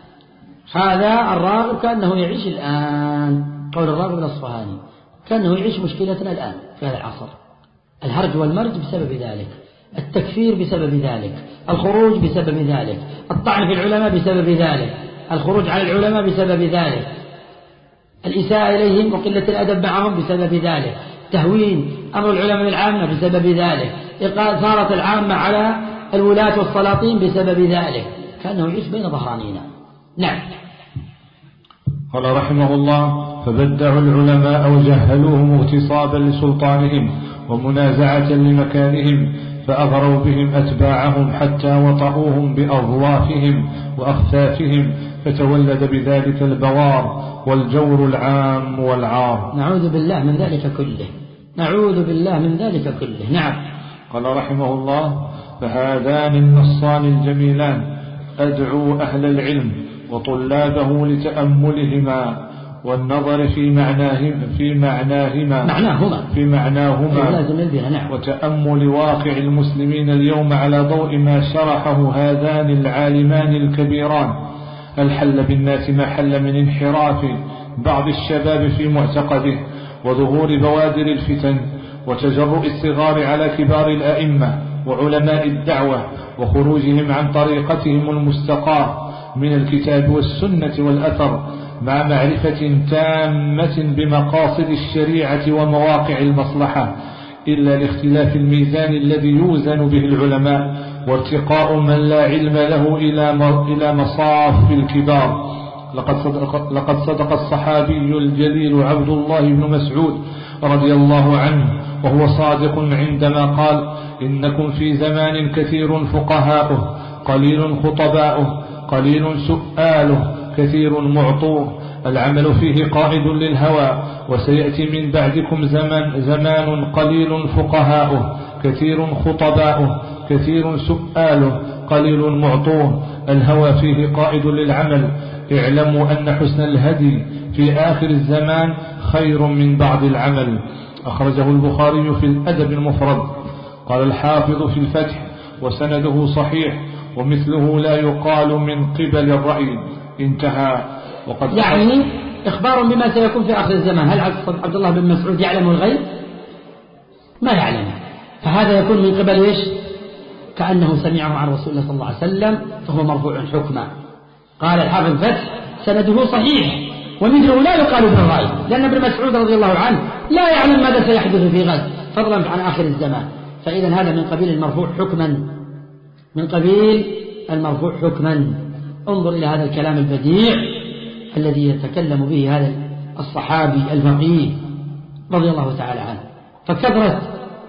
هذا الراغب كأنه يعيش الآن، قول الراغب الأصفهاني، كأنه يعيش مشكلتنا الآن في هذا العصر. الهرج والمرج بسبب ذلك، التكفير بسبب ذلك، الخروج بسبب ذلك، الطعن في العلماء بسبب ذلك، الخروج على العلماء بسبب ذلك، الإساءة إليهم وقلة الأدب معهم بسبب ذلك، تهوين أمر العلماء العامة بسبب ذلك، إثارة العامة على الولاة والسلاطين بسبب ذلك، كأنه يعيش بين ظهرانينا. نعم. قال رحمه الله: فبدعوا العلماء وجهلوهم اغتصابا لسلطانهم ومنازعة لمكانهم، فأغروا بهم أتباعهم حتى وطئوهم بأظلافهم وأخفافهم، فتولد بذلك البوار والجور العام والعار. نعوذ بالله من ذلك كله، نعوذ بالله من ذلك كله. نعم. قال رحمه الله: فهذان النصان الجميلان أدعو أهل العلم وطلابه لتأملهما والنظر في معناهما وتأمل واقع المسلمين اليوم على ضوء ما شرحه هذان العالمان الكبيران، الحل بالناس ما حل من انحراف بعض الشباب في معتقده وظهور بوادر الفتن وتجرؤ الصغار على كبار الأئمة وعلماء الدعوة وخروجهم عن طريقتهم المستقاة من الكتاب والسنة والأثر، مع معرفة تامة بمقاصد الشريعة ومواقع المصلحة، إلا لاختلاف الميزان الذي يوزن به العلماء، وارتقاء من لا علم له إلى مصاف الكبار، لقد صدق الصحابي الجليل عبد الله بن مسعود رضي الله عنه وهو صادق عندما قال: إنكم في زمان كثير فقهاؤه، قليل خطباؤه، قليل سؤاله، كثير معطوه، العمل فيه قائد للهوى. وسيأتي من بعدكم زمان قليل فقهاؤه، كثير خطباؤه، كثير سؤاله، قليل معطوه، الهوى فيه قائد للعمل. اعلموا أن حسن الهدي في آخر الزمان خير من بعض العمل. أخرجه البخاري في الأدب المفرد. قال الحافظ في الفتح: وسنده صحيح، ومثله لا يقال من قبل الرأي. انتهى. وقد يعني إخبار بما سيكون في آخر الزمان. هل عبد الله بن مسعود يعلم الغيب؟ ما يعلم، فهذا يكون من قبل إيش؟ كأنه سمعه عن رسول الله صلى الله عليه وسلم، فهو مرفوع حكما. قال الحافظ الفتح: سنده صحيح، ومثله لا يقال بالرأي، لأن ابن مسعود رضي الله عنه لا يعلم ماذا سيحدث في غد فضلا عن آخر الزمان. فإذا هذا من قبيل المرفوع حكما، من قبيل المرفوع حكما. انظر إلى هذا الكلام البديع الذي يتكلم به هذا الصحابي الفقيه رضي الله تعالى عنه. فكثرة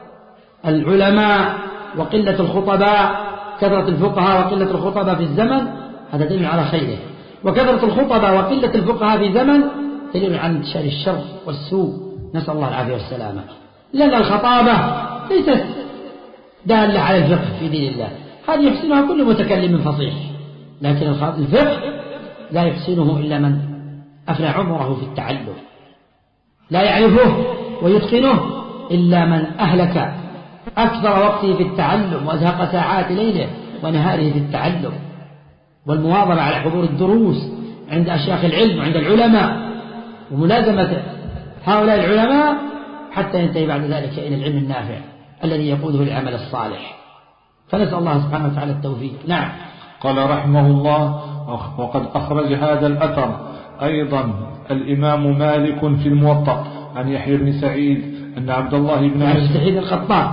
العلماء وقلة الخطباء، كثرة الفقهاء وقلة الخطباء في الزمن هذا دليل على خيره، وكثرة الخطباء وقلة الفقهاء في زمن دليل على انتشار الشر والسوء، نسأل الله العافية والسلامة. لأن الخطابة ليست دالة على الفقه في دين الله، هذه يحسنها كل متكلم فصيح، لكن الفقه لا يحسنه إلا من أفنى عمره في التعلم، لا يعرفه ويتقنه إلا من أهلك أكثر وقته في التعلم وأزهق ساعات ليله ونهاره في التعلم والمواظبة على حضور الدروس عند أشياخ العلم وعند العلماء وملازمة هؤلاء العلماء حتى ينتهي بعد ذلك إلى العلم النافع الذي يقوده العمل الصالح. فنسأل الله سبحانه وتعالى التوفيق. نعم. قال رحمه الله: وقد أخرج هذا الأثر أيضا الإمام مالك في الموطأ عن يحيى بن سعيد أن عبد الله بن سعيد الخطاب،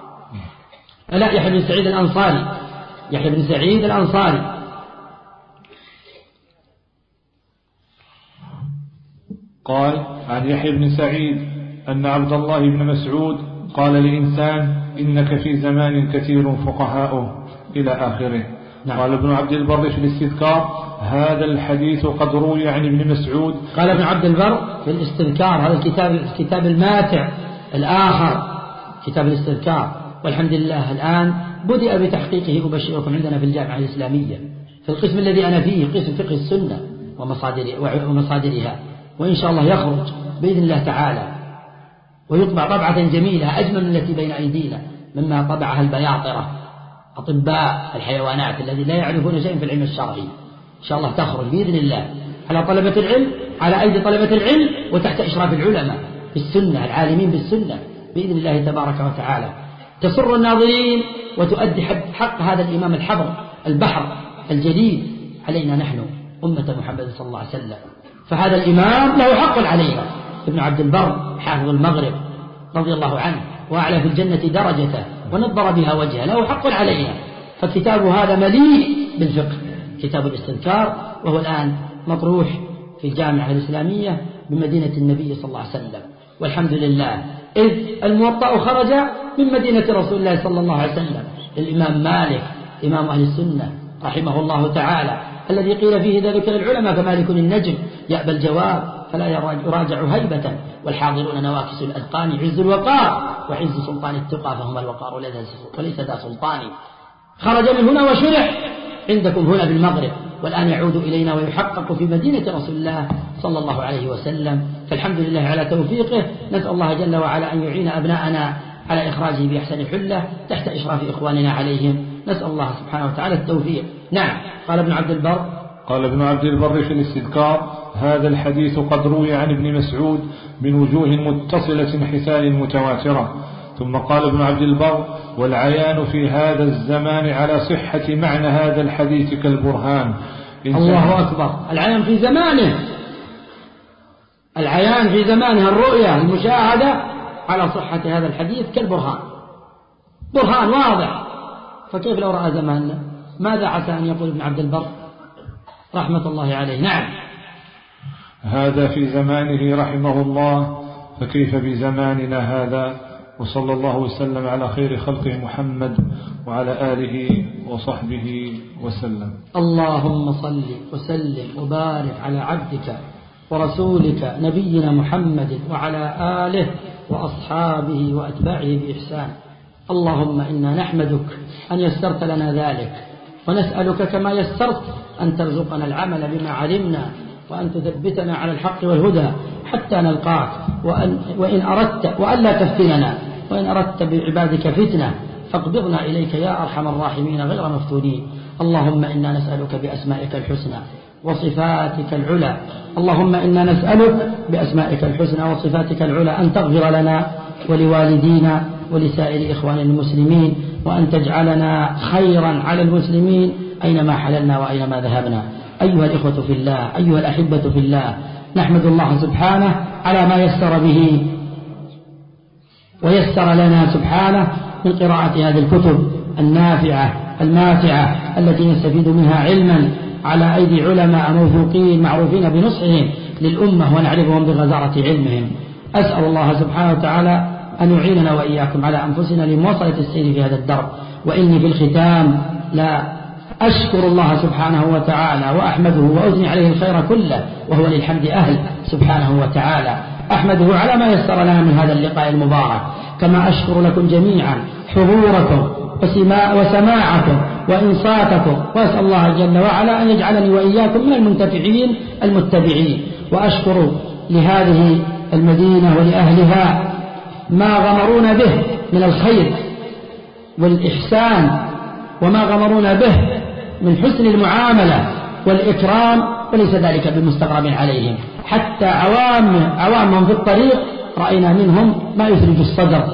لا، يحيى بن سعيد الأنصاري، يحيى بن سعيد الأنصاري. قال عن يحيى بن سعيد أن عبد الله بن مسعود قال لإنسان: إنك في زمان كثير فقهاؤه، إلى آخره. نعم. قال ابن عبد البر في الاستذكار: هذا الحديث قد روي عن ابن مسعود. قال ابن عبد البر في الاستذكار، هذا الكتاب الماتع الآخر، كتاب الاستذكار، والحمد لله الآن بدأ بتحقيقه أبشركم عندنا في الجامعة الإسلامية في القسم الذي أنا فيه، قسم فقه السنة ومصادرها، وإن شاء الله يخرج بإذن الله تعالى ويطبع طبعة جميلة أجمل من التي بين أيدينا مما طبعها البياطرة أطباء الحيوانات الذي لا يعرفون شيئا في العلم الشرعي. إن شاء الله تخرج بإذن الله على طلبة العلم، على أيدي طلبة العلم، وتحت إشراف العلماء بالسنة العالمين بالسنة بإذن الله تبارك وتعالى، تسر الناظرين وتؤدي حق هذا الإمام الحبر البحر الجليل علينا نحن أمة محمد صلى الله عليه وسلم. فهذا الإمام له حق علينا. ابن عبد البر حافظ المغرب رضي الله عنه وأعلى في الجنة درجته ونضر بها وجهه، له حق علينا. فكتاب هذا مليء بالفقه، كتاب الاستذكار، وهو الآن مطروح في الجامعة الإسلامية بمدينة النبي صلى الله عليه وسلم، والحمد لله. إذ الموطأ خرج من مدينة رسول الله صلى الله عليه وسلم الإمام مالك إمام أهل السنة رحمه الله تعالى، الذي قيل فيه ذلك للعلماء كمالك النجم يأبى الجواب فلا يراجع هيبة، والحاضرون نواكس الأذقان عز الوقار وعز سلطان التقى، فهم الوقار وليس ذا سلطان. خرج من هنا وشرح عندكم هنا بالمغرب، والآن يعود إلينا ويحقق في مدينة رسول الله صلى الله عليه وسلم. فالحمد لله على توفيقه، نسأل الله جل وعلا أن يعين أبناءنا على إخراجه بأحسن حلة تحت إشراف إخواننا عليهم، نسأل الله سبحانه وتعالى التوفيق. نعم. قال ابن عبد البر في الاستذكار: هذا الحديث قد روي عن ابن مسعود من وجوه متصلة حسان متواترة. ثم قال ابن عبد البر: والعيان في هذا الزمان على صحة معنى هذا الحديث كالبرهان. الله أكبر. العيان في زمانه، العيان في زمانه، الرؤية المشاهدة على صحة هذا الحديث كالبرهان، برهان واضح. فكيف لو رأى زماننا؟ ماذا عسى أن يقول ابن عبد البر رحمة الله عليه؟ نعم. هذا في زمانه رحمه الله، فكيف بزماننا هذا؟ وصلى الله وسلم على خير خلقه محمد وعلى آله وصحبه وسلم. اللهم صل وسلم وبارك على عبدك ورسولك نبينا محمد وعلى آله وأصحابه وأتباعه بإحسان. اللهم إنا نحمدك أن يسرت لنا ذلك، ونسألك كما يسرت أن ترزقنا العمل بما علمنا، وأن تثبتنا على الحق والهدى حتى نلقاك، وإن أردت وألا تفتننا، وإن أردت بعبادك فتنة فاقبضنا إليك يا أرحم الراحمين غير مفتونين. اللهم إنا نسألك بأسمائك الحسنى وصفاتك العلى، اللهم إنا نسألك بأسمائك الحسنى وصفاتك العلى أن تغفر لنا ولوالدينا ولسائر إخوان المسلمين، وأن تجعلنا خيرا على المسلمين أينما حللنا وأينما ذهبنا. أيها الإخوة في الله، أيها الأحبة في الله، نحمد الله سبحانه على ما يسر به ويسر لنا سبحانه من قراءة هذه الكتب النافعة الماتعة التي نستفيد منها علما على أيدي علماء موثوقين معروفين بنصحهم للأمة ونعرفهم بغزارة علمهم. أسأل الله سبحانه وتعالى أن يعيننا وإياكم على أنفسنا لمواصلة السير في هذا الدرب. وإني في الختام لا أشكر الله سبحانه وتعالى وأحمده وأثني عليه الخير كله، وهو للحمد أهل سبحانه وتعالى. أحمده على ما يسر لنا من هذا اللقاء المبارك، كما أشكر لكم جميعا حضوركم وسماعكم وإنصاتكم، وأسأل الله جل وعلا أن يجعلني وإياكم من المنتفعين المتبعين. وأشكر لهذه المدينة ولأهلها ما غمرون به من الخير والإحسان، وما غمرون به من حسن المعاملة والإكرام، وليس ذلك بمستغرب عليهم. حتى عوام في الطريق رأينا منهم ما يثلج الصدر،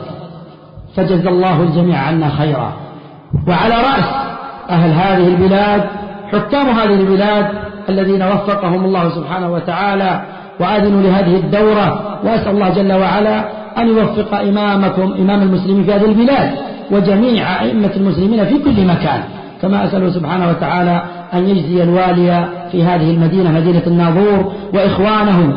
فجزى الله الجميع عنا خيرا. وعلى رأس أهل هذه البلاد حكام هذه البلاد الذين وفقهم الله سبحانه وتعالى وأذنوا لهذه الدورة، وأسأل الله جل وعلا أن يوفق إمامكم إمام المسلمين في هذه البلاد وجميع أئمة المسلمين في كل مكان، كما أسأله سبحانه وتعالى أن يجزي الوالي في هذه المدينة مدينة الناظور وإخوانه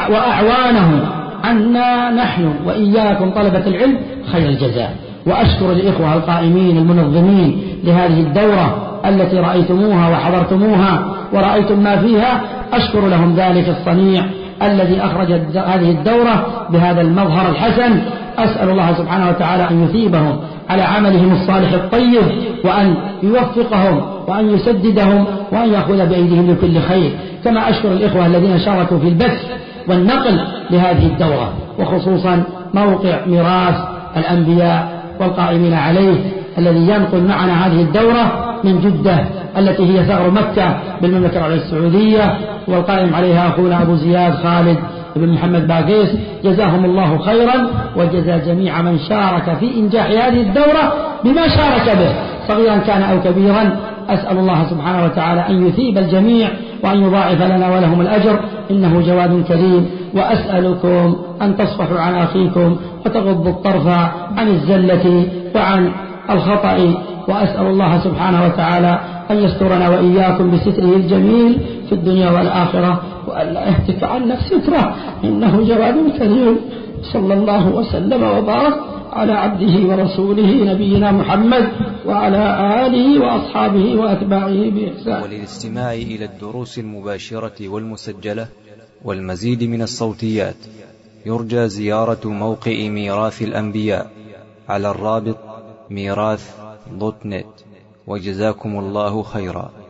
وأعوانه عنا نحن وإياكم طلبة العلم خير الجزاء. وأشكر الإخوة القائمين المنظمين لهذه الدورة التي رأيتموها وحضرتموها ورأيتم ما فيها، أشكر لهم ذلك الصنيع الذي أخرج هذه الدورة بهذا المظهر الحسن. أسأل الله سبحانه وتعالى أن يثيبهم على عملهم الصالح الطيب، وأن يوفقهم وأن يسددهم وأن يأخذ بأيديهم لكل خير. كما أشكر الإخوة الذين شاركوا في البث والنقل لهذه الدورة، وخصوصا موقع ميراث الأنبياء والقائمين عليه الذي ينقل معنا هذه الدورة من جدة التي هي ثغر مكة بالمملكة العربية السعودية، والقائم عليها أخونا أبو زياد خالد بن محمد باقيس، جزاهم الله خيرا، وجزا جميع من شارك في إنجاح هذه الدورة بما شارك به صغيرا كان أو كبيرا. أسأل الله سبحانه وتعالى أن يثيب الجميع وأن يضاعف لنا ولهم الأجر، إنه جواد كريم. وأسألكم أن تصفحوا عن أخيكم وتغضوا الطرف عن الزلة وعن الخطأ، وأسأل الله سبحانه وتعالى أن يسترنا وإياكم بستره الجميل في الدنيا والآخرة، وألا يهتك عنا ستره، إنه جواد كريم. صلى الله وسلم وبارك على عبده ورسوله نبينا محمد وعلى آله وأصحابه وأتباعه بإحسان. وللاستماع إلى الدروس المباشرة والمسجلة والمزيد من الصوتيات يرجى زيارة موقع ميراث الأنبياء على الرابط ميراث.net. وجزاكم الله خيرا.